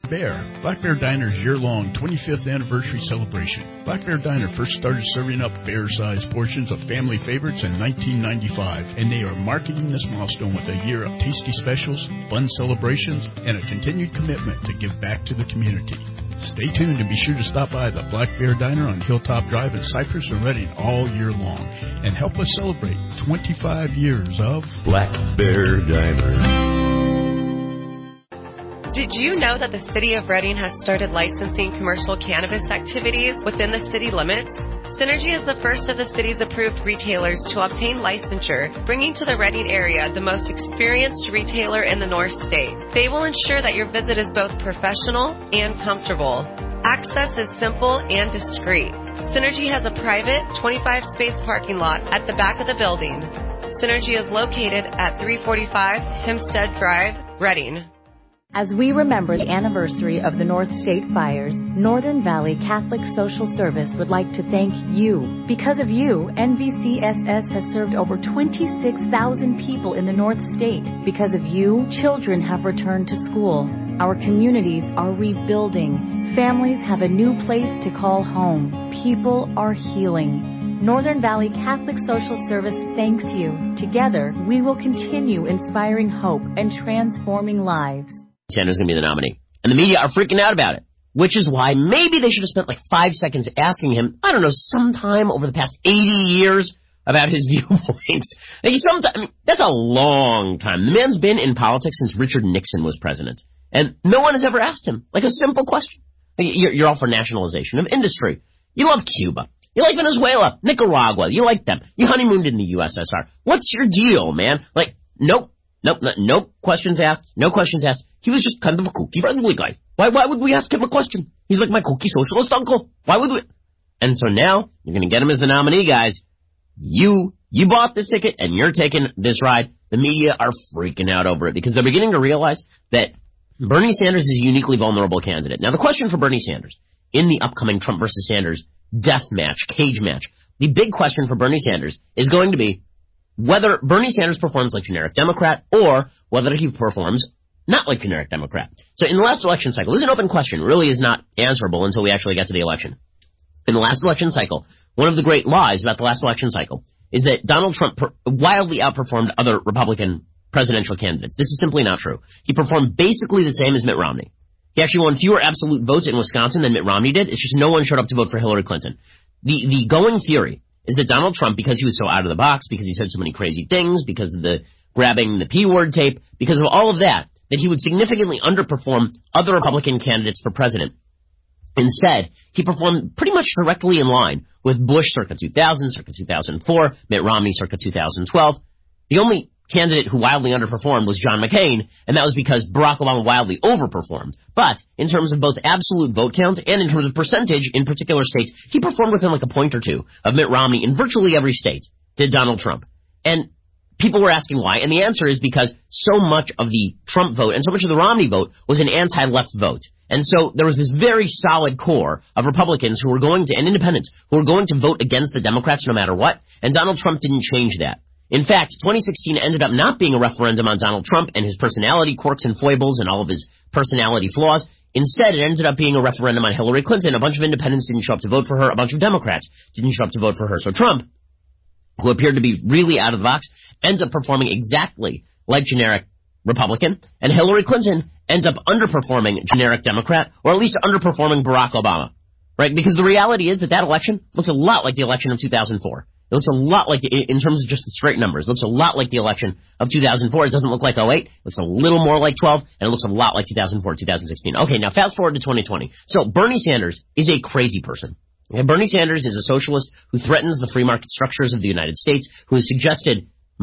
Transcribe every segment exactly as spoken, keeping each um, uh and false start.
Bear, Black Bear Diner's year-long twenty-fifth anniversary celebration. Black Bear Diner first started serving up bear-sized portions of family favorites in nineteen ninety-five, and they are marking this milestone with a year of tasty specials, fun celebrations, and a continued commitment to give back to the community. Stay tuned and be sure to stop by the Black Bear Diner on Hilltop Drive in Cypress and Redding all year long and help us celebrate twenty-five years of Black Bear Diner. Did you know that the City of Redding has started licensing commercial cannabis activities within the city limits? Synergy is the first of the city's approved retailers to obtain licensure, bringing to the Redding area the most experienced retailer in the North State. They will ensure that your visit is both professional and comfortable. Access is simple and discreet. Synergy has a private twenty-five space parking lot at the back of the building. Synergy is located at three forty-five Hempstead Drive, Redding. As we remember the anniversary of the North State fires, Northern Valley Catholic Social Service would like to thank you. Because of you, N V C S S has served over twenty-six thousand people in the North State. Because of you, children have returned to school. Our communities are rebuilding. Families have a new place to call home. People are healing. Northern Valley Catholic Social Service thanks you. Together, we will continue inspiring hope and transforming lives. Sanders is going to be the nominee. And the media are freaking out about it, which is why maybe they should have spent like five seconds asking him, I don't know, sometime over the past eighty years about his viewpoints. Like sometime, I mean, that's a long time. The man's been in politics since Richard Nixon was president. And no one has ever asked him, like, a simple question. Like, you're, you're all for nationalization of industry. You love Cuba. You like Venezuela, Nicaragua. You like them. You honeymooned in the U S S R. What's your deal, man? Like, nope. Nope, no, no questions asked, no questions asked. He was just kind of a kooky, friendly guy. Why why would we ask him a question? He's like my kooky socialist uncle. Why would we? And so now, you're going to get him as the nominee, guys. You, you bought this ticket, and you're taking this ride. The media are freaking out over it, because they're beginning to realize that Bernie Sanders is a uniquely vulnerable candidate. Now, the question for Bernie Sanders, in the upcoming Trump versus Sanders death match, cage match, the big question for Bernie Sanders is going to be, whether Bernie Sanders performs like generic Democrat or whether he performs not like generic Democrat. So in the last election cycle, this is an open question, really is not answerable until we actually get to the election. In the last election cycle, one of the great lies about the last election cycle is that Donald Trump per- wildly outperformed other Republican presidential candidates. This is simply not true. He performed basically the same as Mitt Romney. He actually won fewer absolute votes in Wisconsin than Mitt Romney did. It's just no one showed up to vote for Hillary Clinton. The, the going theory is that Donald Trump, because he was so out of the box, because he said so many crazy things, because of the grabbing the P-word tape, because of all of that, that he would significantly underperform other Republican candidates for president. Instead, he performed pretty much directly in line with Bush circa two thousand, circa two thousand four, Mitt Romney circa two thousand twelve. The only candidate who wildly underperformed was John McCain, and that was because Barack Obama wildly overperformed. But in terms of both absolute vote count and in terms of percentage in particular states, he performed within like a point or two of Mitt Romney in virtually every state, did Donald Trump. And people were asking why, and the answer is because so much of the Trump vote and so much of the Romney vote was an anti-left vote. And so there was this very solid core of Republicans who were going to, and independents, who were going to vote against the Democrats no matter what, and Donald Trump didn't change that. In fact, twenty sixteen ended up not being a referendum on Donald Trump and his personality quirks and foibles and all of his personality flaws. Instead, it ended up being a referendum on Hillary Clinton. A bunch of independents didn't show up to vote for her. A bunch of Democrats didn't show up to vote for her. So Trump, who appeared to be really out of the box, ends up performing exactly like generic Republican, and Hillary Clinton ends up underperforming generic Democrat, or at least underperforming Barack Obama, right? Because the reality is that that election looks a lot like the election of two thousand four. It looks a lot like, the, in terms of just the straight numbers, it looks a lot like the election of two thousand four. It doesn't look like oh eight. It looks a little more like twelve, and it looks a lot like two thousand four, two thousand sixteen. Okay, now fast forward to twenty twenty. So Bernie Sanders is a crazy person. Okay, Bernie Sanders is a socialist who threatens the free market structures of the United States, who has suggested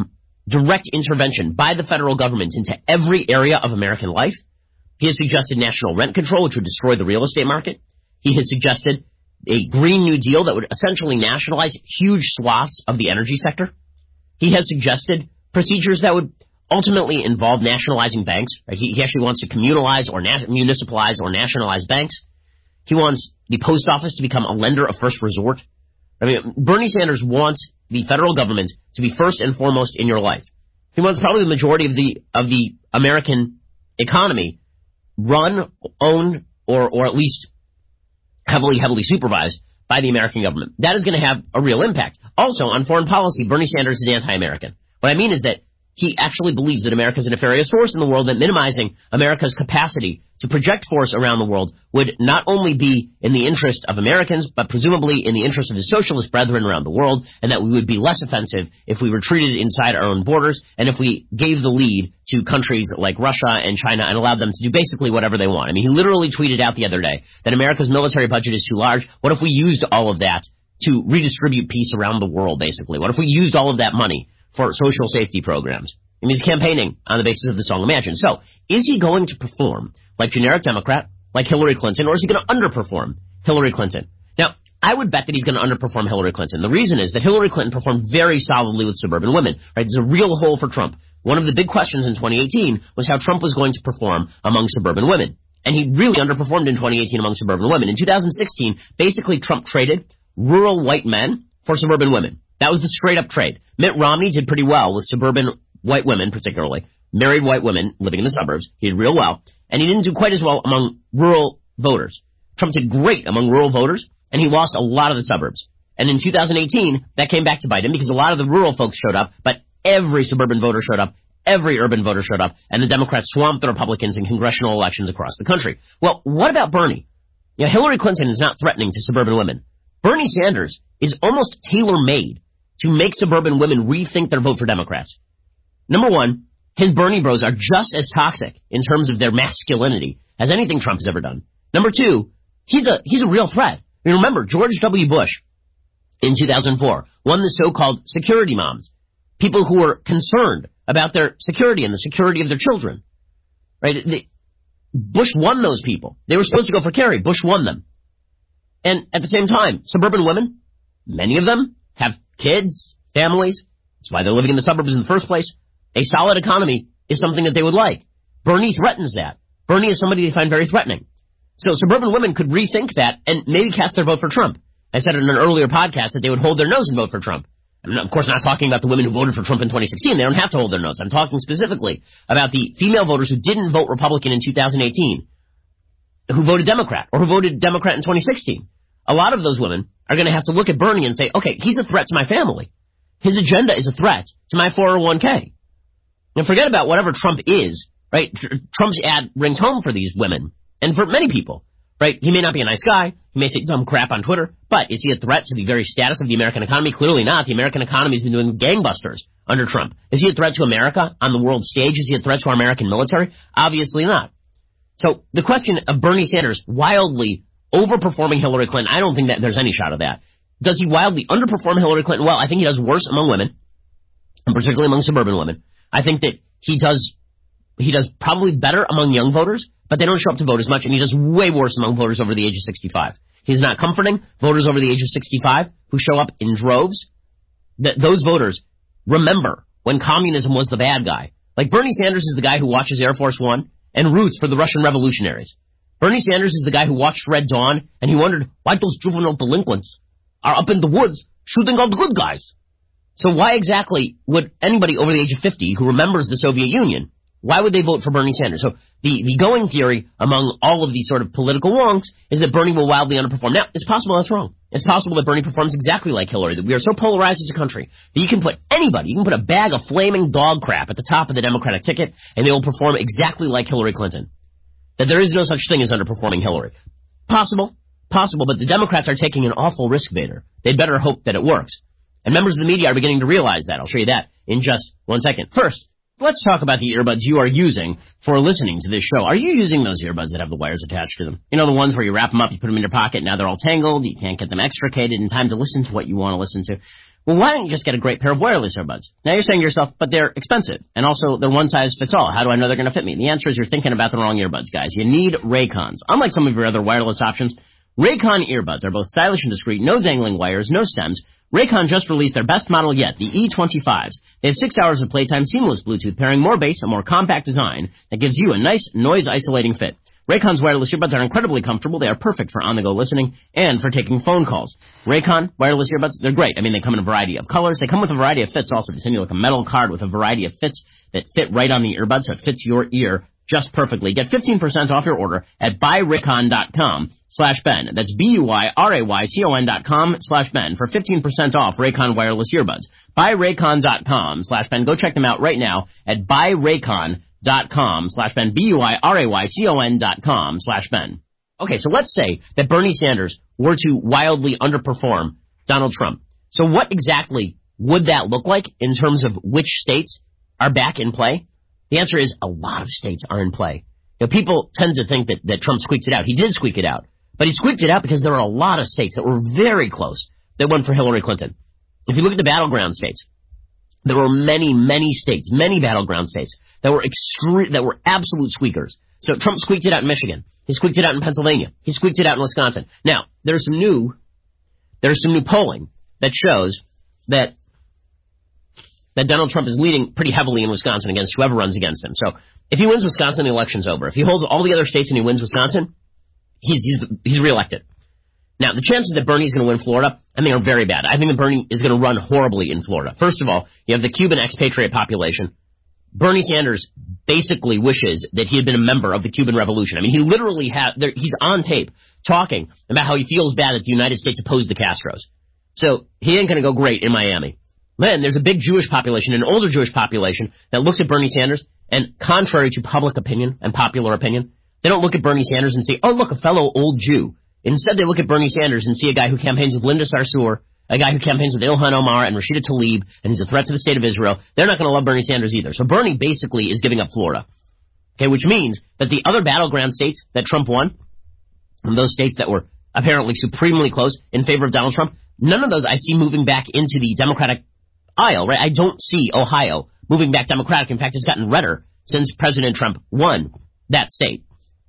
direct intervention by the federal government into every area of American life. He has suggested national rent control, which would destroy the real estate market. He has suggested a Green New Deal that would essentially nationalize huge swaths of the energy sector. He has suggested procedures that would ultimately involve nationalizing banks. Right? He, he actually wants to communalize or na- municipalize or nationalize banks. He wants the post office to become a lender of first resort. I mean, Bernie Sanders wants the federal government to be first and foremost in your life. He wants probably the majority of the of the American economy run, owned, or, or at least heavily, heavily supervised by the American government. That is going to have a real impact. Also, on foreign policy, Bernie Sanders is anti-American. What I mean is that he actually believes that America is a nefarious force in the world, that minimizing America's capacity to project force around the world would not only be in the interest of Americans, but presumably in the interest of his socialist brethren around the world, and that we would be less offensive if we retreated inside our own borders, and if we gave the lead to countries like Russia and China and allowed them to do basically whatever they want. I mean, he literally tweeted out the other day that America's military budget is too large. What if we used all of that to redistribute peace around the world, basically? What if we used all of that money for social safety programs? I mean, he's campaigning on the basis of the song Imagine. So, is he going to perform like generic Democrat, like Hillary Clinton, or is he going to underperform Hillary Clinton? Now, I would bet that he's going to underperform Hillary Clinton. The reason is that Hillary Clinton performed very solidly with suburban women, right? There's a real hole for Trump. One of the big questions in twenty eighteen was how Trump was going to perform among suburban women. And he really underperformed in twenty eighteen among suburban women. In two thousand sixteen, basically Trump traded rural white men for suburban women. That was the straight-up trade. Mitt Romney did pretty well with suburban white women, particularly married white women living in the suburbs. He did real well, and he didn't do quite as well among rural voters. Trump did great among rural voters, and he lost a lot of the suburbs. And in two thousand eighteen, that came back to bite him because a lot of the rural folks showed up, but every suburban voter showed up, every urban voter showed up, and the Democrats swamped the Republicans in congressional elections across the country. Well, what about Bernie? You know, Hillary Clinton is not threatening to suburban women. Bernie Sanders is almost tailor-made to make suburban women rethink their vote for Democrats. Number one, his Bernie bros are just as toxic in terms of their masculinity as anything Trump has ever done. Number two, he's a he's a real threat. I mean, remember, George W. Bush in two thousand four won the so-called security moms, people who were concerned about their security and the security of their children. Right? They, Bush won those people. They were supposed to go for Kerry. Bush won them. And at the same time, suburban women, many of them have kids, families. That's why they're living in the suburbs in the first place. A solid economy is something that they would like. Bernie threatens that. Bernie is somebody they find very threatening. So suburban women could rethink that and maybe cast their vote for Trump. I said in an earlier podcast that they would hold their nose and vote for Trump. I'm, of course, not talking about the women who voted for Trump in twenty sixteen. They don't have to hold their nose. I'm talking specifically about the female voters who didn't vote Republican in two thousand eighteen, who voted Democrat, or who voted Democrat in twenty sixteen. A lot of those women are going to have to look at Bernie and say, okay, he's a threat to my family. His agenda is a threat to my four oh one k. And forget about whatever Trump is, right? Trump's ad rings home for these women and for many people, right? He may not be a nice guy. He may say dumb crap on Twitter, but is he a threat to the very status of the American economy? Clearly not. The American economy has been doing gangbusters under Trump. Is he a threat to America on the world stage? Is he a threat to our American military? Obviously not. So the question of Bernie Sanders wildly overperforming Hillary Clinton, I don't think that there's any shot of that. Does he wildly underperform Hillary Clinton? Well, I think he does worse among women, and particularly among suburban women. I think that he does he does probably better among young voters, but they don't show up to vote as much, and he does way worse among voters over the age of sixty-five. He's not comforting voters over the age of sixty-five who show up in droves. That those voters remember when communism was the bad guy. Like Bernie Sanders is the guy who watches Air Force One and roots for the Russian revolutionaries. Bernie Sanders is the guy who watched Red Dawn and he wondered why those juvenile delinquents are up in the woods shooting all the good guys. So why exactly would anybody over the age of fifty who remembers the Soviet Union, why would they vote for Bernie Sanders? So the, the going theory among all of these sort of political wonks is that Bernie will wildly underperform. Now, it's possible that's wrong. It's possible that Bernie performs exactly like Hillary, that we are so polarized as a country that you can put anybody, you can put a bag of flaming dog crap at the top of the Democratic ticket and they will perform exactly like Hillary Clinton. That there is no such thing as underperforming Hillary. Possible, possible, but the Democrats are taking an awful risk, Vader. They'd better hope that it works. And members of the media are beginning to realize that. I'll show you that in just one second. First, let's talk about the earbuds you are using for listening to this show. Are you using those earbuds that have the wires attached to them? You know, the ones where you wrap them up, you put them in your pocket, now they're all tangled, you can't get them extricated in time to listen to what you want to listen to. Well, why don't you just get a great pair of wireless earbuds? Now you're saying to yourself, but they're expensive, and also they're one size fits all. How do I know they're going to fit me? The answer is you're thinking about the wrong earbuds, guys. You need Raycons. Unlike some of your other wireless options, Raycon earbuds are both stylish and discreet, no dangling wires, no stems. Raycon just released their best model yet, the E twenty-fives. They have six hours of playtime, seamless Bluetooth pairing, more bass, a more compact design that gives you a nice noise-isolating fit. Raycon's wireless earbuds are incredibly comfortable. They are perfect for on-the-go listening and for taking phone calls. Raycon wireless earbuds, they're great. I mean, they come in a variety of colors. They come with a variety of fits also. They send you like a metal card with a variety of fits that fit right on the earbud, so it fits your ear just perfectly. Get fifteen percent off your order at buyraycon.com slash Ben. That's B-U-Y-R-A-Y-C-O-N dot com slash Ben for fifteen percent off Raycon wireless earbuds. Buyraycon.com slash Ben. Go check them out right now at buyraycon.com slash Ben. B-U-Y-R-A-Y-C-O-N dot com slash Ben. Okay, so let's say that Bernie Sanders were to wildly underperform Donald Trump. So what exactly would that look like in terms of which states are back in play? The answer is a lot of states are in play. You know, people tend to think that, that Trump squeaked it out. He did squeak it out. But he squeaked it out because there are a lot of states that were very close that went for Hillary Clinton. If you look at the battleground states, there were many, many states, many battleground states that were extre- that were absolute squeakers. So Trump squeaked it out in Michigan. He squeaked it out in Pennsylvania. He squeaked it out in Wisconsin. Now, there's some new, there's some new polling that shows that that Donald Trump is leading pretty heavily in Wisconsin against whoever runs against him. So if he wins Wisconsin, the election's over. If he holds all the other states and he wins Wisconsin, he's he's he's reelected. Now, the chances that Bernie's going to win Florida, I think, are very bad. I think that Bernie is going to run horribly in Florida. First of all, you have the Cuban expatriate population. Bernie Sanders basically wishes that he had been a member of the Cuban Revolution. I mean, he literally had, there, he's on tape talking about how he feels bad that the United States opposed the Castros. So he ain't going to go great in Miami. Then there's a big Jewish population, an older Jewish population, that looks at Bernie Sanders, and contrary to public opinion and popular opinion, they don't look at Bernie Sanders and say, oh, look, a fellow old Jew. Instead, they look at Bernie Sanders and see a guy who campaigns with Linda Sarsour, a guy who campaigns with Ilhan Omar and Rashida Tlaib, and he's a threat to the state of Israel. They're not going to love Bernie Sanders either. So Bernie basically is giving up Florida. Okay, which means that the other battleground states that Trump won, and those states that were apparently supremely close in favor of Donald Trump, none of those I see moving back into the Democratic aisle, right? I don't see Ohio moving back Democratic. In fact, it's gotten redder since President Trump won that state.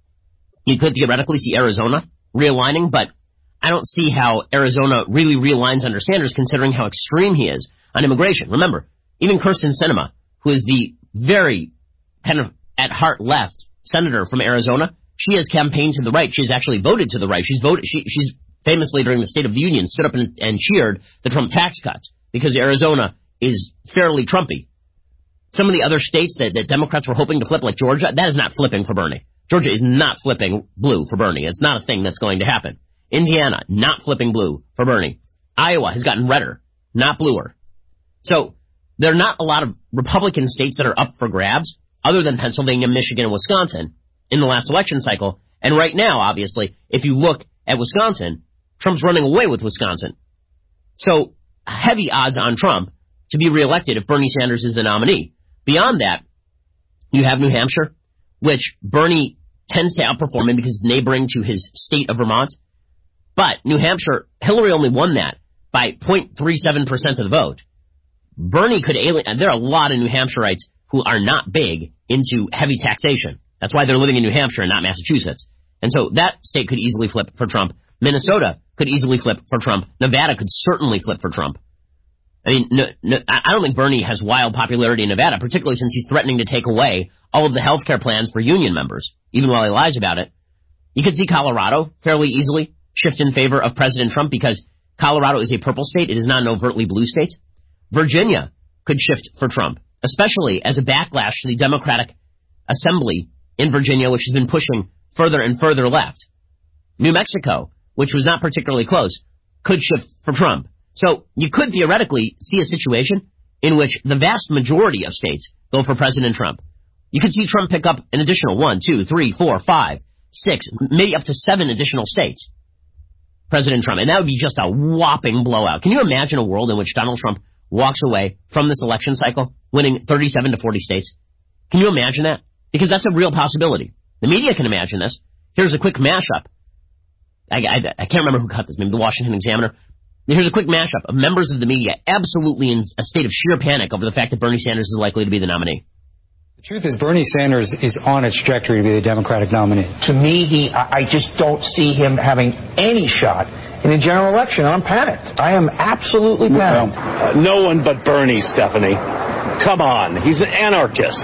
You could theoretically see Arizona realigning, but I don't see how Arizona really realigns under Sanders, considering how extreme he is on immigration. Remember, even Kyrsten Sinema, who is the very kind of at heart left senator from Arizona, she has campaigned to the right. She has actually voted to the right. She's voted. She, she's famously during the State of the Union stood up and, and cheered the Trump tax cuts because Arizona is fairly Trumpy. Some of the other states that, that Democrats were hoping to flip, like Georgia, that is not flipping for Bernie. Georgia is not flipping blue for Bernie. It's not a thing that's going to happen. Indiana, not flipping blue for Bernie. Iowa has gotten redder, not bluer. So there are not a lot of Republican states that are up for grabs, other than Pennsylvania, Michigan, and Wisconsin in the last election cycle. And right now, obviously, if you look at Wisconsin, Trump's running away with Wisconsin. So heavy odds on Trump to be reelected if Bernie Sanders is the nominee. Beyond that, you have New Hampshire, which Bernie tends to outperform in because it's neighboring to his state of Vermont. But New Hampshire, Hillary only won that by zero point three seven percent of the vote. Bernie could alienate, there are a lot of New Hampshireites who are not big into heavy taxation. That's why they're living in New Hampshire and not Massachusetts. And so that state could easily flip for Trump. Minnesota could easily flip for Trump. Nevada could certainly flip for Trump. I mean, no, no, I don't think Bernie has wild popularity in Nevada, particularly since he's threatening to take away all of the health care plans for union members, even while he lies about it. You could see Colorado fairly easily shift in favor of President Trump because Colorado is a purple state. It is not an overtly blue state. Virginia could shift for Trump, especially as a backlash to the Democratic Assembly in Virginia, which has been pushing further and further left. New Mexico, which was not particularly close, could shift for Trump. So you could theoretically see a situation in which the vast majority of states go for President Trump. You could see Trump pick up an additional one, two, three, four, five, six, maybe up to seven additional states. President Trump. And that would be just a whopping blowout. Can you imagine a world in which Donald Trump walks away from this election cycle winning thirty-seven to forty states? Can you imagine that? Because that's a real possibility. The media can imagine this. Here's a quick mashup. I, I, I can't remember who cut this, maybe the Washington Examiner. Here's a quick mashup of members of the media absolutely in a state of sheer panic over the fact that Bernie Sanders is likely to be the nominee. The truth is Bernie Sanders is on a trajectory to be the Democratic nominee. To me, he, I just don't see him having any shot in a general election. I'm panicked. I am absolutely panicked. Well, uh, no one but Bernie, Stephanie. Come on. He's an anarchist.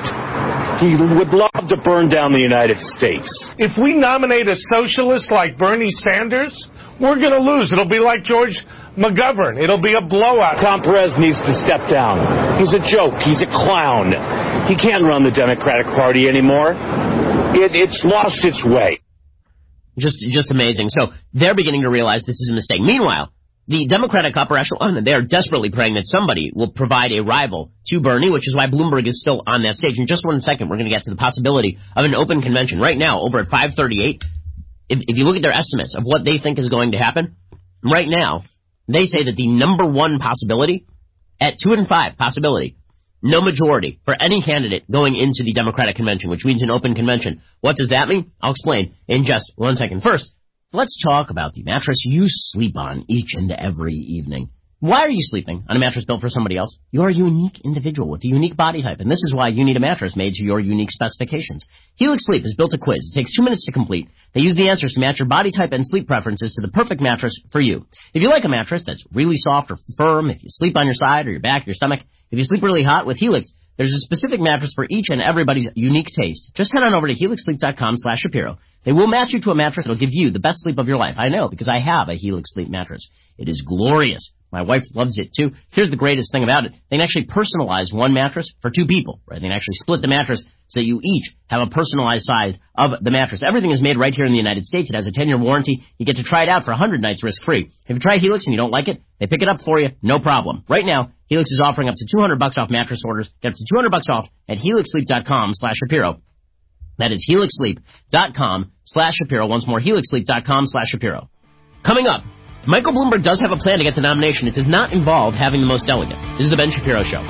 He would love to burn down the United States. If we nominate a socialist like Bernie Sanders, we're going to lose. It'll be like George McGovern. It'll be a blowout. Tom Perez needs to step down. He's a joke. He's a clown. He can't run the Democratic Party anymore. It, it's lost its way. Just, just amazing. So they're beginning to realize this is a mistake. Meanwhile, the Democratic upper echelon, they are desperately praying that somebody will provide a rival to Bernie, which is why Bloomberg is still on that stage. In just one second, we're going to get to the possibility of an open convention. Right now, over at five thirty-eight, if, if you look at their estimates of what they think is going to happen, right now, they say that the number one possibility, at two and five possibility, no majority for any candidate going into the Democratic convention, which means an open convention. What does that mean? I'll explain in just one second. First, let's talk about the mattress you sleep on each and every evening. Why are you sleeping on a mattress built for somebody else? You're a unique individual with a unique body type, and this is why you need a mattress made to your unique specifications. Helix Sleep has built a quiz. It takes two minutes to complete. They use the answers to match your body type and sleep preferences to the perfect mattress for you. If you like a mattress that's really soft or firm, if you sleep on your side or your back, your stomach, if you sleep really hot with Helix, there's a specific mattress for each and everybody's unique taste. Just head on over to helix sleep dot com slash Shapiro. They will match you to a mattress that will give you the best sleep of your life. I know, because I have a Helix Sleep mattress. It is glorious. My wife loves it, too. Here's the greatest thing about it. They can actually personalize one mattress for two people, right? They can actually split the mattress so that you each have a personalized side of the mattress. Everything is made right here in the United States. It has a ten-year warranty. You get to try it out for one hundred nights risk-free. If you try Helix and you don't like it, they pick it up for you, no problem. Right now, Helix is offering up to two hundred bucks off mattress orders. Get up to two hundred bucks off at helix sleep dot com slash Shapiro. That is helix sleep dot com slash Shapiro. Once more, helix sleep dot com slash Shapiro. Coming up, Michael Bloomberg does have a plan to get the nomination. It does not involve having the most delegates. This is the Ben Shapiro Show.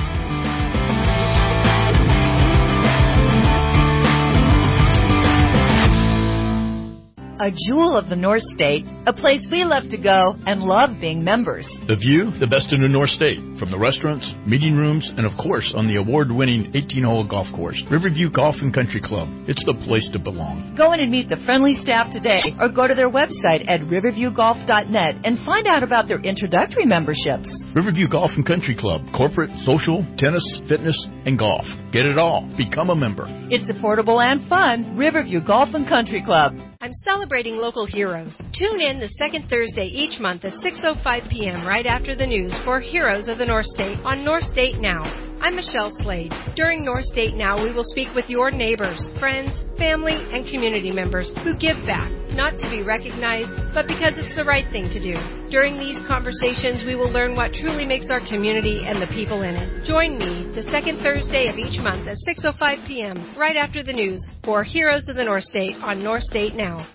A jewel of the North State, a place we love to go and love being members. The view, the best in the North State, from the restaurants, meeting rooms, and of course on the award-winning eighteen-hole golf course, Riverview Golf and Country Club. It's the place to belong. Go in and meet the friendly staff today, or go to their website at riverview golf dot net and find out about their introductory memberships. Riverview Golf and Country Club, corporate, social, tennis, fitness, and golf. Get it all. Become a member. It's affordable and fun. Riverview Golf and Country Club. I'm celebrating local heroes. Tune in the second Thursday each month at six oh five p.m. right after the news for Heroes of the North State on North State Now. I'm Michelle Slade. During North State Now, we will speak with your neighbors, friends, family, and community members who give back, not to be recognized, but because it's the right thing to do. During these conversations, we will learn what truly makes our community and the people in it. Join me the second Thursday of each month at six oh five p.m. right after the news for Heroes of the North State on North State Now.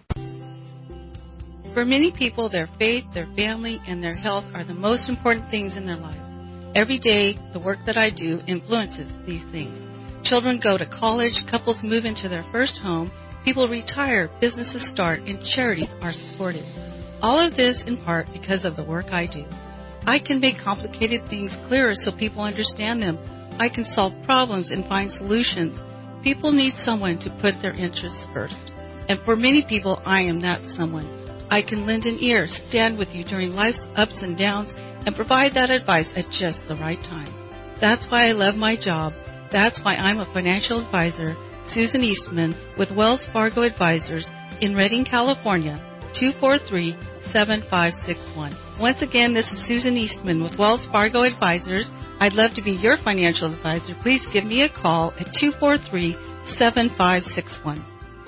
For many people, their faith, their family, and their health are the most important things in their lives. Every day, the work that I do influences these things. Children go to college, couples move into their first home, people retire, businesses start, and charities are supported. All of this in part because of the work I do. I can make complicated things clearer so people understand them. I can solve problems and find solutions. People need someone to put their interests first. And for many people, I am that someone. I can lend an ear, stand with you during life's ups and downs, and provide that advice at just the right time. That's why I love my job. That's why I'm a financial advisor, Susan Eastman, with Wells Fargo Advisors in Redding, California, two four three, seven five six one. Once again, this is Susan Eastman with Wells Fargo Advisors. I'd love to be your financial advisor. Please give me a call at two four three, seven five six one.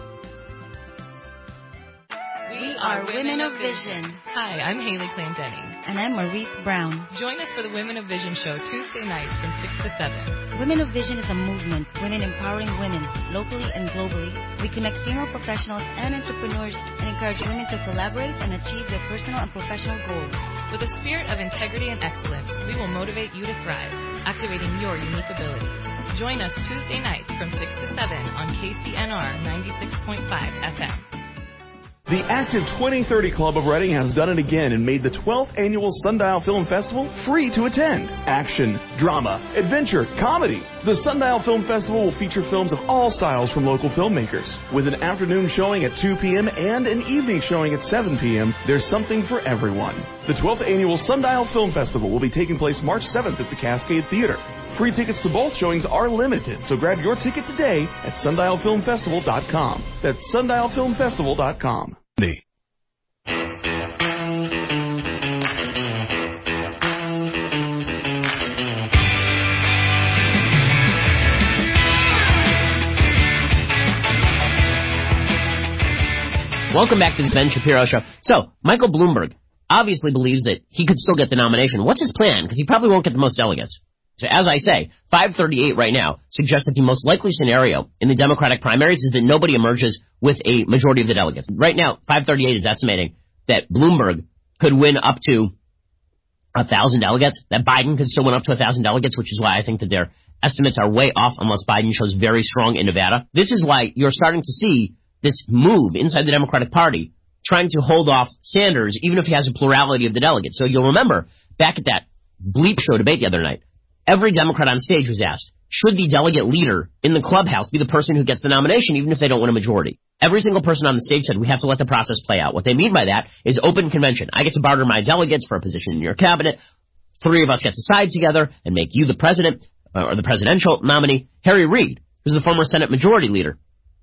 We are Women of Vision. Hi, I'm Haley Clendenning. And I'm Maurice Brown. Join us for the Women of Vision show Tuesday nights from six to seven. Women of Vision is a movement, women empowering women, locally and globally. We connect female professionals and entrepreneurs and encourage women to collaborate and achieve their personal and professional goals. With a spirit of integrity and excellence, we will motivate you to thrive, activating your unique abilities. Join us Tuesday nights from six to seven on K C N R ninety-six point five F M. The Active twenty thirty Club of Redding has done it again and made the twelfth Annual Sundial Film Festival free to attend. Action, drama, adventure, comedy. The Sundial Film Festival will feature films of all styles from local filmmakers. With an afternoon showing at two p.m. and an evening showing at seven p.m., there's something for everyone. The twelfth Annual Sundial Film Festival will be taking place March seventh at the Cascade Theater. Free tickets to both showings are limited, so grab your ticket today at sundial film festival dot com. That's sundial film festival dot com. Welcome back to the Ben Shapiro Show. So, Michael Bloomberg obviously believes that he could still get the nomination. What's his plan? Because he probably won't get the most delegates. So, as I say, five thirty-eight right now suggests that the most likely scenario in the Democratic primaries is that nobody emerges with a majority of the delegates. Right now, five thirty-eight is estimating that Bloomberg could win up to one thousand delegates, that Biden could still win up to one thousand delegates, which is why I think that their estimates are way off unless Biden shows very strong in Nevada. This is why you're starting to see this move inside the Democratic Party trying to hold off Sanders, even if he has a plurality of the delegates. So you'll remember, back at that Bleep Show debate the other night, every Democrat on stage was asked, should the delegate leader in the clubhouse be the person who gets the nomination, even if they don't win a majority? Every single person on the stage said, we have to let the process play out. What they mean by that is open convention. I get to barter my delegates for a position in your cabinet. Three of us get to side together and make you the president, or the presidential nominee. Harry Reid, who's the former Senate Majority Leader,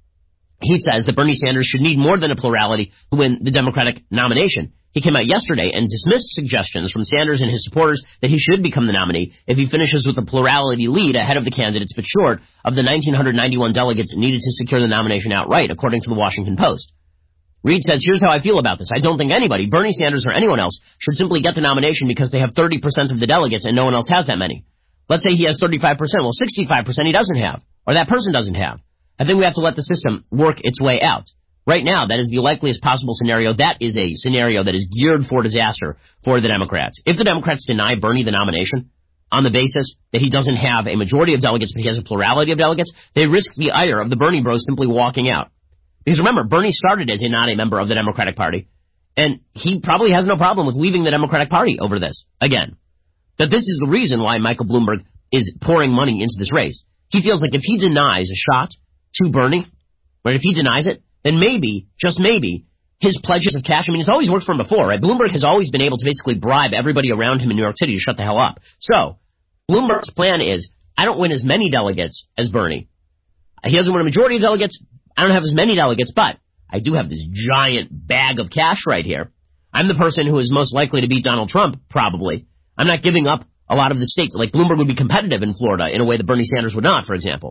he says that Bernie Sanders should need more than a plurality to win the Democratic nomination. He came out yesterday and dismissed suggestions from Sanders and his supporters that he should become the nominee if he finishes with a plurality lead ahead of the candidates, but short of the one thousand nine hundred ninety-one delegates needed to secure the nomination outright, according to the Washington Post. Reid says, here's how I feel about this. I don't think anybody, Bernie Sanders or anyone else, should simply get the nomination because they have thirty percent of the delegates and no one else has that many. Let's say he has thirty-five percent. Well, sixty-five percent he doesn't have, or that person doesn't have. I think we have to let the system work its way out. Right now, that is the likeliest possible scenario. That is a scenario that is geared for disaster for the Democrats. If the Democrats deny Bernie the nomination on the basis that he doesn't have a majority of delegates but he has a plurality of delegates, they risk the ire of the Bernie bros simply walking out. Because remember, Bernie started as a not a member of the Democratic Party, and he probably has no problem with leaving the Democratic Party over this again. But this is the reason why Michael Bloomberg is pouring money into this race. He feels like if he denies a shot to Bernie, right, if he denies it, then maybe, just maybe, his pledges of cash, I mean, it's always worked for him before, right? Bloomberg has always been able to basically bribe everybody around him in New York City to shut the hell up. So, Bloomberg's plan is, I don't win as many delegates as Bernie. He doesn't win a majority of delegates. I don't have as many delegates, but I do have this giant bag of cash right here. I'm the person who is most likely to beat Donald Trump, probably. I'm not giving up a lot of the states. Like, Bloomberg would be competitive in Florida in a way that Bernie Sanders would not, for example.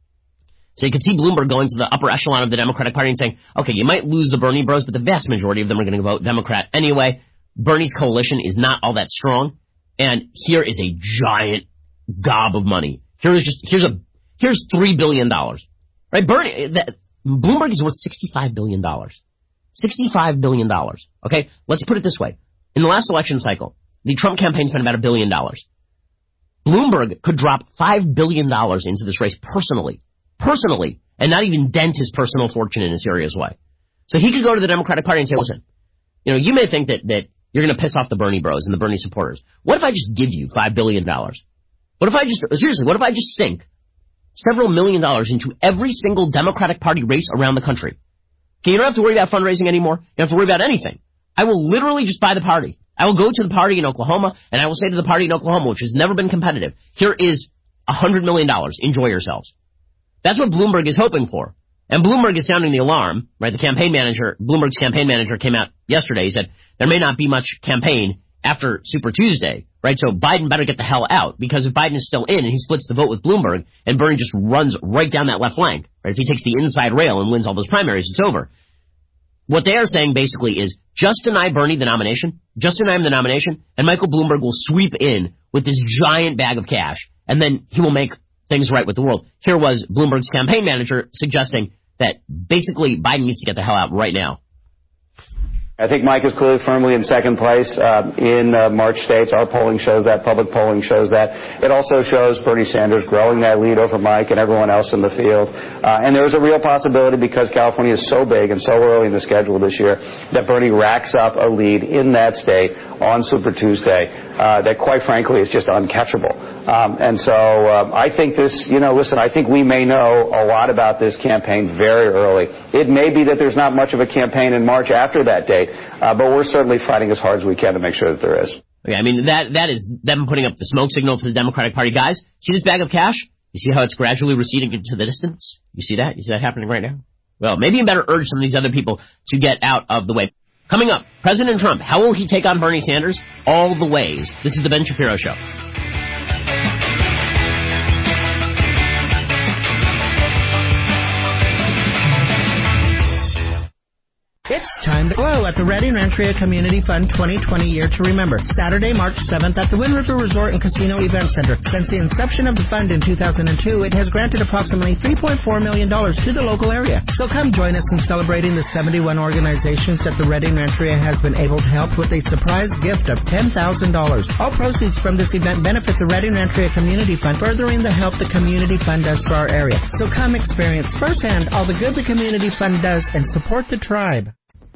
So you could see Bloomberg going to the upper echelon of the Democratic Party and saying, okay, you might lose the Bernie bros, but the vast majority of them are going to vote Democrat anyway. Bernie's coalition is not all that strong. And here is a giant gob of money. Here is just, here's a, here's three billion dollars. Right? Bernie, that, Bloomberg is worth sixty-five billion dollars. sixty-five billion dollars. Okay? Let's put it this way. In the last election cycle, the Trump campaign spent about a billion dollars. Bloomberg could drop five billion dollars into this race personally. Personally, and not even dent his personal fortune in a serious way. So he could go to the Democratic Party and say, listen, you know, you may think that, that you're going to piss off the Bernie bros and the Bernie supporters. What if I just give you five billion dollars? What if I just, seriously, what if I just sink several million dollars into every single Democratic Party race around the country? Okay, you don't have to worry about fundraising anymore. You don't have to worry about anything. I will literally just buy the party. I will go to the party in Oklahoma, and I will say to the party in Oklahoma, which has never been competitive, here is one hundred million dollars. Enjoy yourselves. That's what Bloomberg is hoping for. And Bloomberg is sounding the alarm, right? The campaign manager, Bloomberg's campaign manager came out yesterday. He said there may not be much campaign after Super Tuesday, right? So Biden better get the hell out, because if Biden is still in and he splits the vote with Bloomberg and Bernie just runs right down that left flank, right? If he takes the inside rail and wins all those primaries, it's over. What they are saying basically is just deny Bernie the nomination, just deny him the nomination, and Michael Bloomberg will sweep in with this giant bag of cash, and then he will make things right with the world. Here was Bloomberg's campaign manager suggesting that basically Biden needs to get the hell out right now. I think Mike is clearly firmly in second place uh, in uh, March states. Our polling shows that. Public polling shows that. It also shows Bernie Sanders growing that lead over Mike and everyone else in the field. Uh, and there is a real possibility, because California is so big and so early in the schedule this year, that Bernie racks up a lead in that state on Super Tuesday uh, that, quite frankly, is just uncatchable. Um, and so uh, I think this, you know, listen, I think we may know a lot about this campaign very early. It may be that there's not much of a campaign in March after that date. Uh, but we're certainly fighting as hard as we can to make sure that there is. Okay, I mean, that that is them putting up the smoke signal to the Democratic Party. Guys, see this bag of cash? You see how it's gradually receding into the distance? You see that? You see that happening right now? Well, maybe you better urge some of these other people to get out of the way. Coming up, President Trump, how will he take on Bernie Sanders? All the ways. This is the Ben Shapiro Show. It's time to glow at the Redding Rancheria Community Fund twenty twenty Year to Remember, Saturday, March seventh at the Wind River Resort and Casino Event Center. Since the inception of the fund in two thousand two, it has granted approximately three point four million dollars to the local area. So come join us in celebrating the seventy-one organizations that the Redding Rancheria has been able to help with a surprise gift of ten thousand dollars. All proceeds from this event benefit the Redding Rancheria Community Fund, furthering the help the Community Fund does for our area. So come experience firsthand all the good the Community Fund does and support the tribe.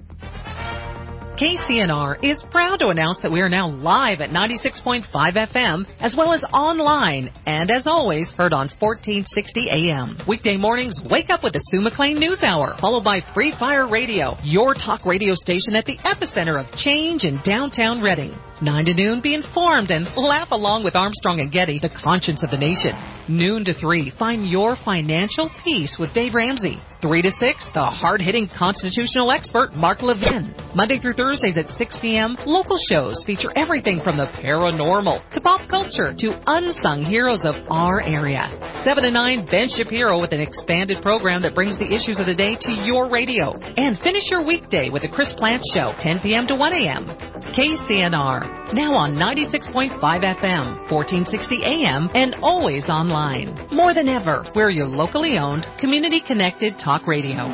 K C N R is proud to announce that we are now live at ninety-six point five F M, as well as online, and as always, heard on fourteen sixty A M. Weekday mornings, wake up with the Sue McLean News Hour, followed by Free Fire Radio, your talk radio station at the epicenter of change in downtown Redding. nine to noon, be informed and laugh along with Armstrong and Getty, the conscience of the nation. Noon to three, find your financial peace with Dave Ramsey. three to six, the hard-hitting constitutional expert, Mark Levin. Monday through Thursdays at six p.m., local shows feature everything from the paranormal to pop culture to unsung heroes of our area. seven to nine, Ben Shapiro with an expanded program that brings the issues of the day to your radio. And finish your weekday with the Chris Plant Show, ten p.m. to one a.m. K C N R, now on ninety-six point five F M, fourteen sixty A M, and always online. More than ever, we're your locally owned, community-connected talk radio.